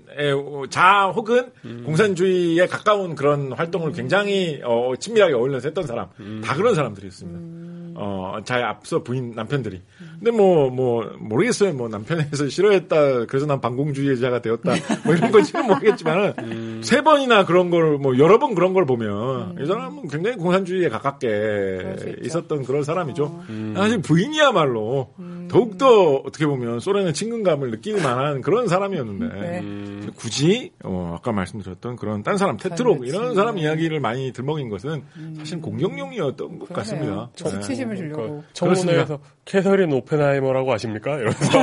혹은 공산주의에 가까운 그런 활동을 굉장히 친밀하게 어울려서 했던 사람. 다 그런 사람들이었습니다. 잘 앞서 부인 남편들이. 근데 모르겠어요. 남편에서 싫어했다. 그래서 난 반공주의자가 되었다. 이런 건지는 모르겠지만은 3번이나 그런 걸 여러 번 그런 걸 보면 이 사람은 굉장히 공산주의에 가깝게 있었던 그런 사람이죠. 사실 부인이야말로 더욱더 어떻게 보면 소련의 친근감을 느낄 만한 그런 사람이었는데 굳이 아까 말씀드렸던 그런 딴 사람 테트록 이런 사람 이야기를 많이 들먹인 것은 사실 공격용이었던 것 같습니다.
수치심을 주려고.
청문회에서 캐서린 오펜하이머라고 아십니까? 이러면서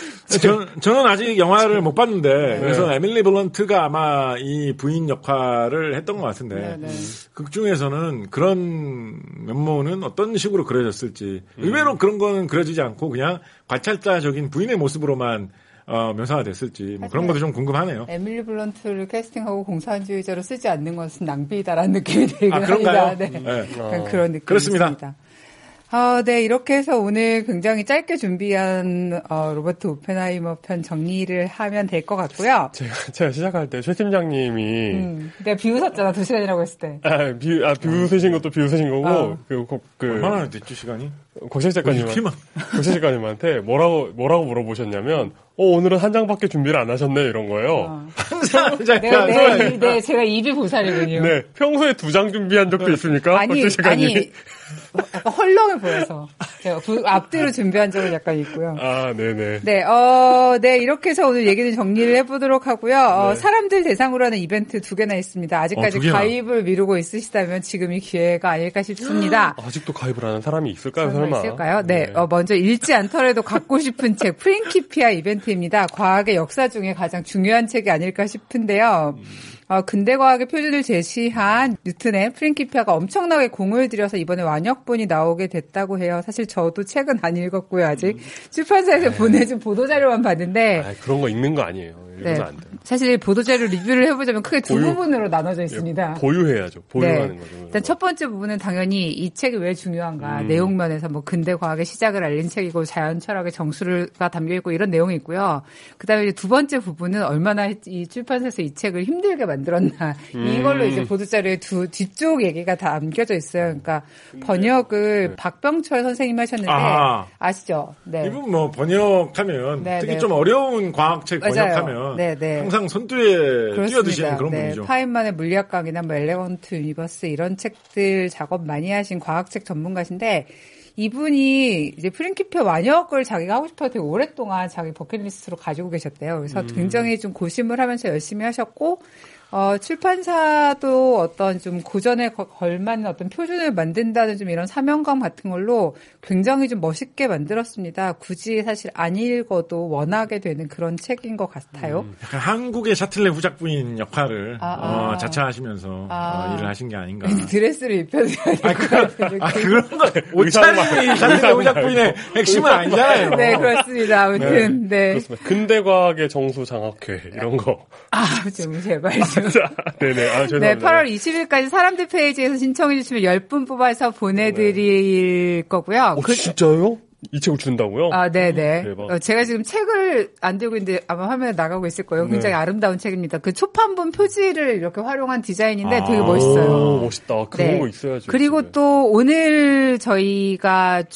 저는 아직 영화를 못 봤는데 그래서 에밀리 블런트가 아마 이 부인 역할을 했던 것 같은데 극 중에서는 그런 면모는 어떤 식으로 그려졌을지 의외로 그런 거는 그려지지 않고 그냥 관찰자적인 부인의 모습으로만 묘사가 됐을지 그런 것도 좀 궁금하네요.
에밀리 블런트를 캐스팅하고 공산주의자로 쓰지 않는 것은 낭비다라는 느낌이 들긴
그런가요?
합니다. 그런 느낌이
그렇습니다.
있습니다. 네, 이렇게 해서 오늘 굉장히 짧게 준비한 로버트 오펜하이머 편 정리를 하면 될 것 같고요.
제가 시작할 때 최 팀장님이
내가 비웃었잖아 2시간이라고 했을 때.
비웃으신 것도 비웃으신 거고
얼마나 됐죠 시간이?
고실 작가님한테 뭐라고 물어보셨냐면 오늘은 한 장밖에 준비를 안 하셨네 이런 거예요.
항상
제가 입이 보살이군요.
네, 평소에 2장 준비한 적도 있습니까?
아니 약간 헐렁해 보여서 제가 앞뒤로 준비한 적은 약간 있고요.
네네.
네, 이렇게 해서 오늘 얘기는 정리를 해보도록 하고요. 사람들 대상으로 하는 이벤트 2개나 있습니다. 아직까지 가입을 미루고 있으시다면 지금이 기회가 아닐까 싶습니다.
아직도 가입을 하는 사람이 있을까요? 설마?
있을까요? 네. 먼저 읽지 않더라도 갖고 싶은 책 프린키피아 이벤트입니다. 과학의 역사 중에 가장 중요한 책이 아닐까 싶은데요. 근대과학의 표준을 제시한 뉴턴의 프린키피아가 엄청나게 공을 들여서 이번에 완역본이 나오게 됐다고 해요. 사실 저도 책은 안 읽었고요. 아직 출판사에서 보내준 보도자료만 봤는데
그런 거 읽는 거 아니에요. 읽으면 안 돼요.
사실 보도자료 리뷰를 해보자면 크게 두 부분으로 나눠져 있습니다.
보유해야죠. 보유하는 거죠.
일단 첫 번째 부분은 당연히 이 책이 왜 중요한가 내용면에서 근대과학의 시작을 알린 책이고 자연철학의 정수가 담겨있고 이런 내용이 있고요. 그다음에 이제 두 번째 부분은 얼마나 이 출판사에서 이 책을 힘들게 만들었나 이걸로 이제 보도자료의 뒤쪽 얘기가 다 담겨져 있어요. 그러니까 번역을 박병철 선생님이 하셨는데 아시죠? 네.
이분 번역하면 특히 좀 어려운 과학책 번역하면 항상 선두에 뛰어드시는 그런 분이죠.
파인만의 물리학 강의나 엘레건트 유니버스 이런 책들 작업 많이 하신 과학책 전문가신데 이분이 이제 프린키피아 완역을 자기가 하고 싶어서 되게 오랫동안 자기 버킷리스트로 가지고 계셨대요. 그래서 굉장히 좀 고심을 하면서 열심히 하셨고 출판사도 어떤 좀 고전에 걸맞는 어떤 표준을 만든다는 좀 이런 사명감 같은 걸로 굉장히 좀 멋있게 만들었습니다. 굳이 사실 안 읽어도 원하게 되는 그런 책인 것 같아요.
약간 한국의 샤틀레 후작부인 역할을 자처하시면서 일을 하신 게 아닌가.
드레스를 입혀드려야 될 것 같아요.
그런 거 옷차림이 샤틀레 후작부인의 핵심은 아니잖아요.
네, 그렇습니다. 아무튼
그렇습니다. 근대과학의 정수 장학회 이런 거.
좀 제발 좀.
네네. 죄송합니다.
네, 8월 20일까지 사람들 페이지에서 신청해 주시면 10분 뽑아서 보내드릴 거고요.
진짜요? 이 책을 준다고요?
아, 네네.
대박.
제가 지금 책을 안 들고 있는데 아마 화면에 나가고 있을 거예요. 굉장히
네.
아름다운 책입니다. 그 초판본 표지를 이렇게 활용한 디자인인데 되게 멋있어요.
멋있다. 그런 거 있어야죠.
그리고
집에.
또 오늘 저희가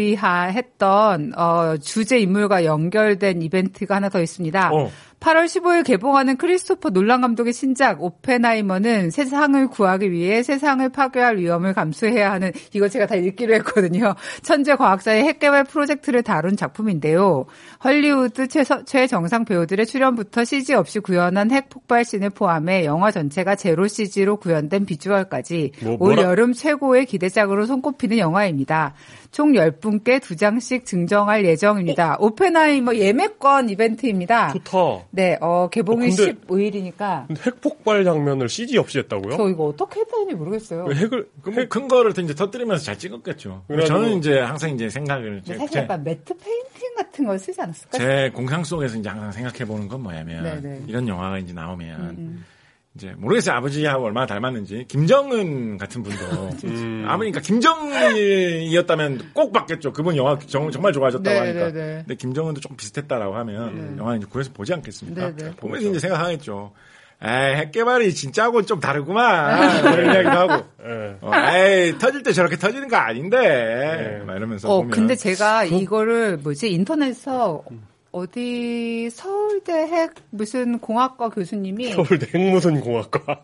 준비했던 주제 인물과 연결된 이벤트가 하나 더 있습니다. 8월 15일 개봉하는 크리스토퍼 놀란 감독의 신작 오펜하이머는 세상을 구하기 위해 세상을 파괴할 위험을 감수해야 하는, 이거 제가 다 읽기로 했거든요. 천재 과학자의 핵개발 프로젝트를 다룬 작품인데요. 헐리우드 최정상 배우들의 출연부터 CG 없이 구현한 핵 폭발씬을 포함해 영화 전체가 제로 CG로 구현된 비주얼까지 올 여름 최고의 기대작으로 손꼽히는 영화입니다. 총 10분께 2장씩 증정할 예정입니다. 오펜하이머 예매권 이벤트입니다.
좋다.
네, 개봉이 15일이니까.
핵폭발 장면을 CG 없이 했다고요?
저 이거 어떻게 했다는지 모르겠어요.
큰 거를 이제 터뜨리면서 잘 찍었겠죠. 저는 이제 항상 이제 생각을.
사실 약간 매트 페인팅 같은 걸 쓰지 않았을까?
제 공상 속에서 이제 항상 생각해보는 건 뭐냐면, 이런 영화가 이제 나오면, 이제 모르겠어요. 아버지하고 얼마나 닮았는지. 김정은 같은 분도 아버니까 김정은이었다면 꼭 봤겠죠. 그분 영화 정말 좋아하셨다고 하니까. 근데 김정은도 좀 비슷했다라고 하면 영화 이제 구해서 보지 않겠습니까? 보면서 이제 생각하겠죠. 에이, 핵개발이 진짜하고 좀 다르구만. 그런 이야기도 하고. 에이, 터질 때 저렇게 터지는 거 아닌데. 막 이러면서 보면.
근데 제가 이거를 인터넷에서 어디 서울대 핵 무슨 공학과 교수님이
서울대 핵 무슨 공학과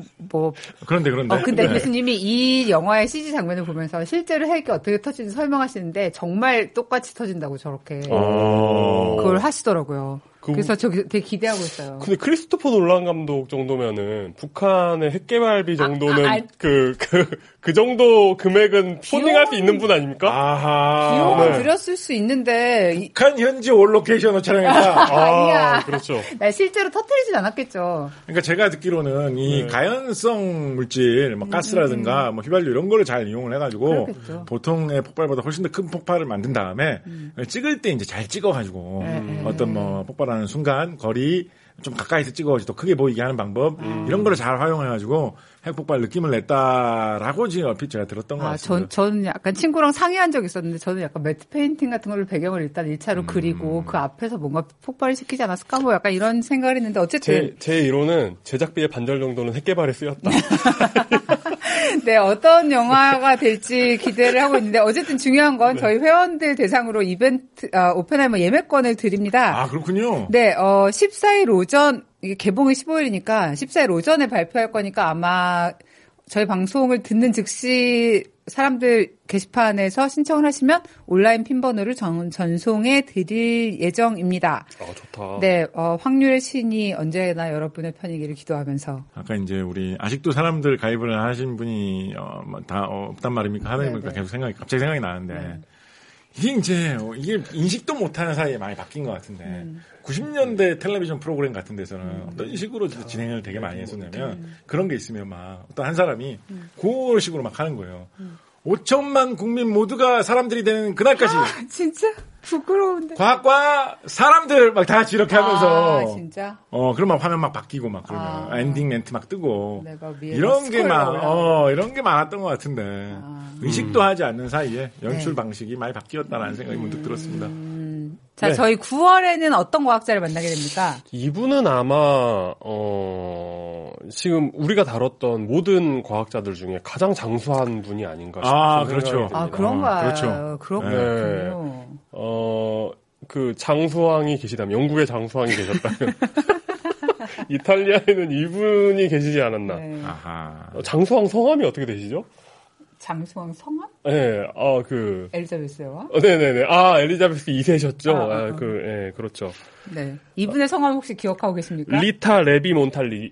그런데
근데 교수님이 이 영화의 CG 장면을 보면서 실제로 핵이 어떻게 터지는지 설명하시는데 정말 똑같이 터진다고 저렇게 그걸 하시더라고요. 그래서 저 되게 기대하고 있어요.
근데 크리스토퍼 놀란 감독 정도면은 북한의 핵개발비 정도는 그 정도 금액은 펀딩할 수 있는 분 아닙니까?
비용을 들였을 수 있는데
북한 현지 올 로케이션으로 촬영했다.
아니야.
그렇죠.
실제로 터뜨리진 않았겠죠.
그러니까 제가 듣기로는 이 가연성 물질, 뭐 가스라든가 뭐 휘발유 이런 거를 잘 이용을 해가지고
그렇겠죠.
보통의 폭발보다 훨씬 더 큰 폭발을 만든 다음에 찍을 때 이제 잘 찍어가지고 어떤 뭐 폭발하는 순간 거리 좀 가까이서 찍어야지 더 크게 보이게 하는 방법 이런 거를 잘 활용해가지고 핵폭발 느낌을 냈다라고 지금 얼핏 제가 들었던 것 같습니다.
저는 약간 친구랑 상의한 적이 있었는데 저는 약간 매트 페인팅 같은 거를 배경을 일단 1차로 그리고 그 앞에서 뭔가 폭발을 시키지 않았을까 뭐 약간 이런 생각을 했는데 어쨌든
제 이론은 제작비의 반절 정도는 핵개발에 쓰였다.
네, 어떤 영화가 될지 기대를 하고 있는데 어쨌든 중요한 건 저희 회원들 대상으로 이벤트 오펜하이머 예매권을 드립니다.
아, 그렇군요.
네, 14일 오전 이게 개봉이 15일이니까 14일 오전에 발표할 거니까 아마 저희 방송을 듣는 즉시 사람들 게시판에서 신청을 하시면 온라인 핀번호를 전송해 드릴 예정입니다.
좋다.
네, 확률의 신이 언제나 여러분의 편이기를 기도하면서.
아까 이제 우리 아직도 사람들 가입을 하신 분이 다 없단 말입니까? 하다 보니까 계속 갑자기 생각이 나는데 이게 인식도 못하는 사이에 많이 바뀐 것 같은데 90년대 텔레비전 프로그램 같은 데서는 어떤 식으로 진행을 되게 많이 했었냐면 그런 게 있으면 막 어떤 한 사람이 그런 식으로 막 하는 거예요. 5천만 국민 모두가 사람들이 되는 그날까지.
진짜 부끄러운데.
과학과 사람들 막 다 같이 이렇게 하면서.
진짜?
그러면 화면 막 바뀌고 막 그러면 엔딩 멘트 막 뜨고.
이런
게 이런 게 많았던 것 같은데. 의식도 하지 않는 사이에 연출 방식이 많이 바뀌었다라는 생각이 문득 들었습니다.
자, 저희 9월에는 어떤 과학자를 만나게 됩니까?
이분은 아마 지금 우리가 다뤘던 모든 과학자들 중에 가장 장수한 분이 아닌가 싶어요.
그렇죠.
그런가요?
그렇죠.
그렇군요.
그 장수왕이 계시다면, 영국의 장수왕이 계셨다면 이탈리아에는 이분이 계시지 않았나.
네.
장수왕 성함이 어떻게 되시죠?
장수왕 성함?
네,
엘리자베스 여왕?
네네네. 엘리자베스 2세셨죠? 그렇죠.
네. 이분의 성함 혹시 기억하고 계십니까?
리타 레비 몬탈치니.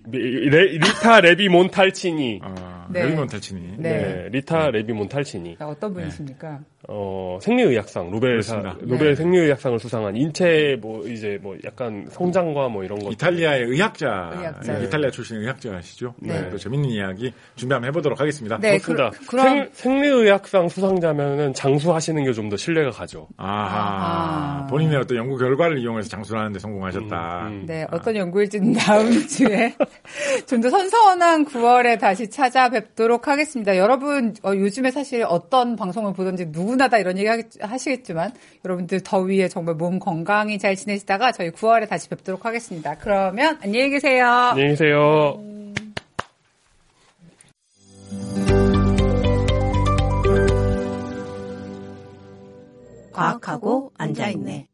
네.
레비 몬탈치니.
네. 리타 레비 몬탈치니.
어떤 분이십니까?
생리의학상, 노벨 생리의학상을 수상한 인체 약간 성장과 이런 것.
이탈리아의 의학자. 이탈리아 출신의 의학자시죠.
네.
또 재밌는 이야기 준비 한번 해보도록 하겠습니다.
네. 그렇습니다. 그럼 생리의학상 수상자면은 장수하시는 게 좀 더 신뢰가 가죠.
본인의 어떤 연구 결과를 이용해서 장수를 하는데 성공하셨다.
네, 어떤 연구일지는 다음 주에 좀 더 선선한 9월에 다시 찾아뵙도록 하겠습니다. 여러분, 요즘에 사실 어떤 방송을 보든지 누구나 누구나 다 이런 얘기 하시겠지만 여러분들 더위에 정말 몸 건강히 잘 지내시다가 저희 9월에 다시 뵙도록 하겠습니다. 그러면 안녕히 계세요.
안녕히 계세요.
과학하고 앉아있네.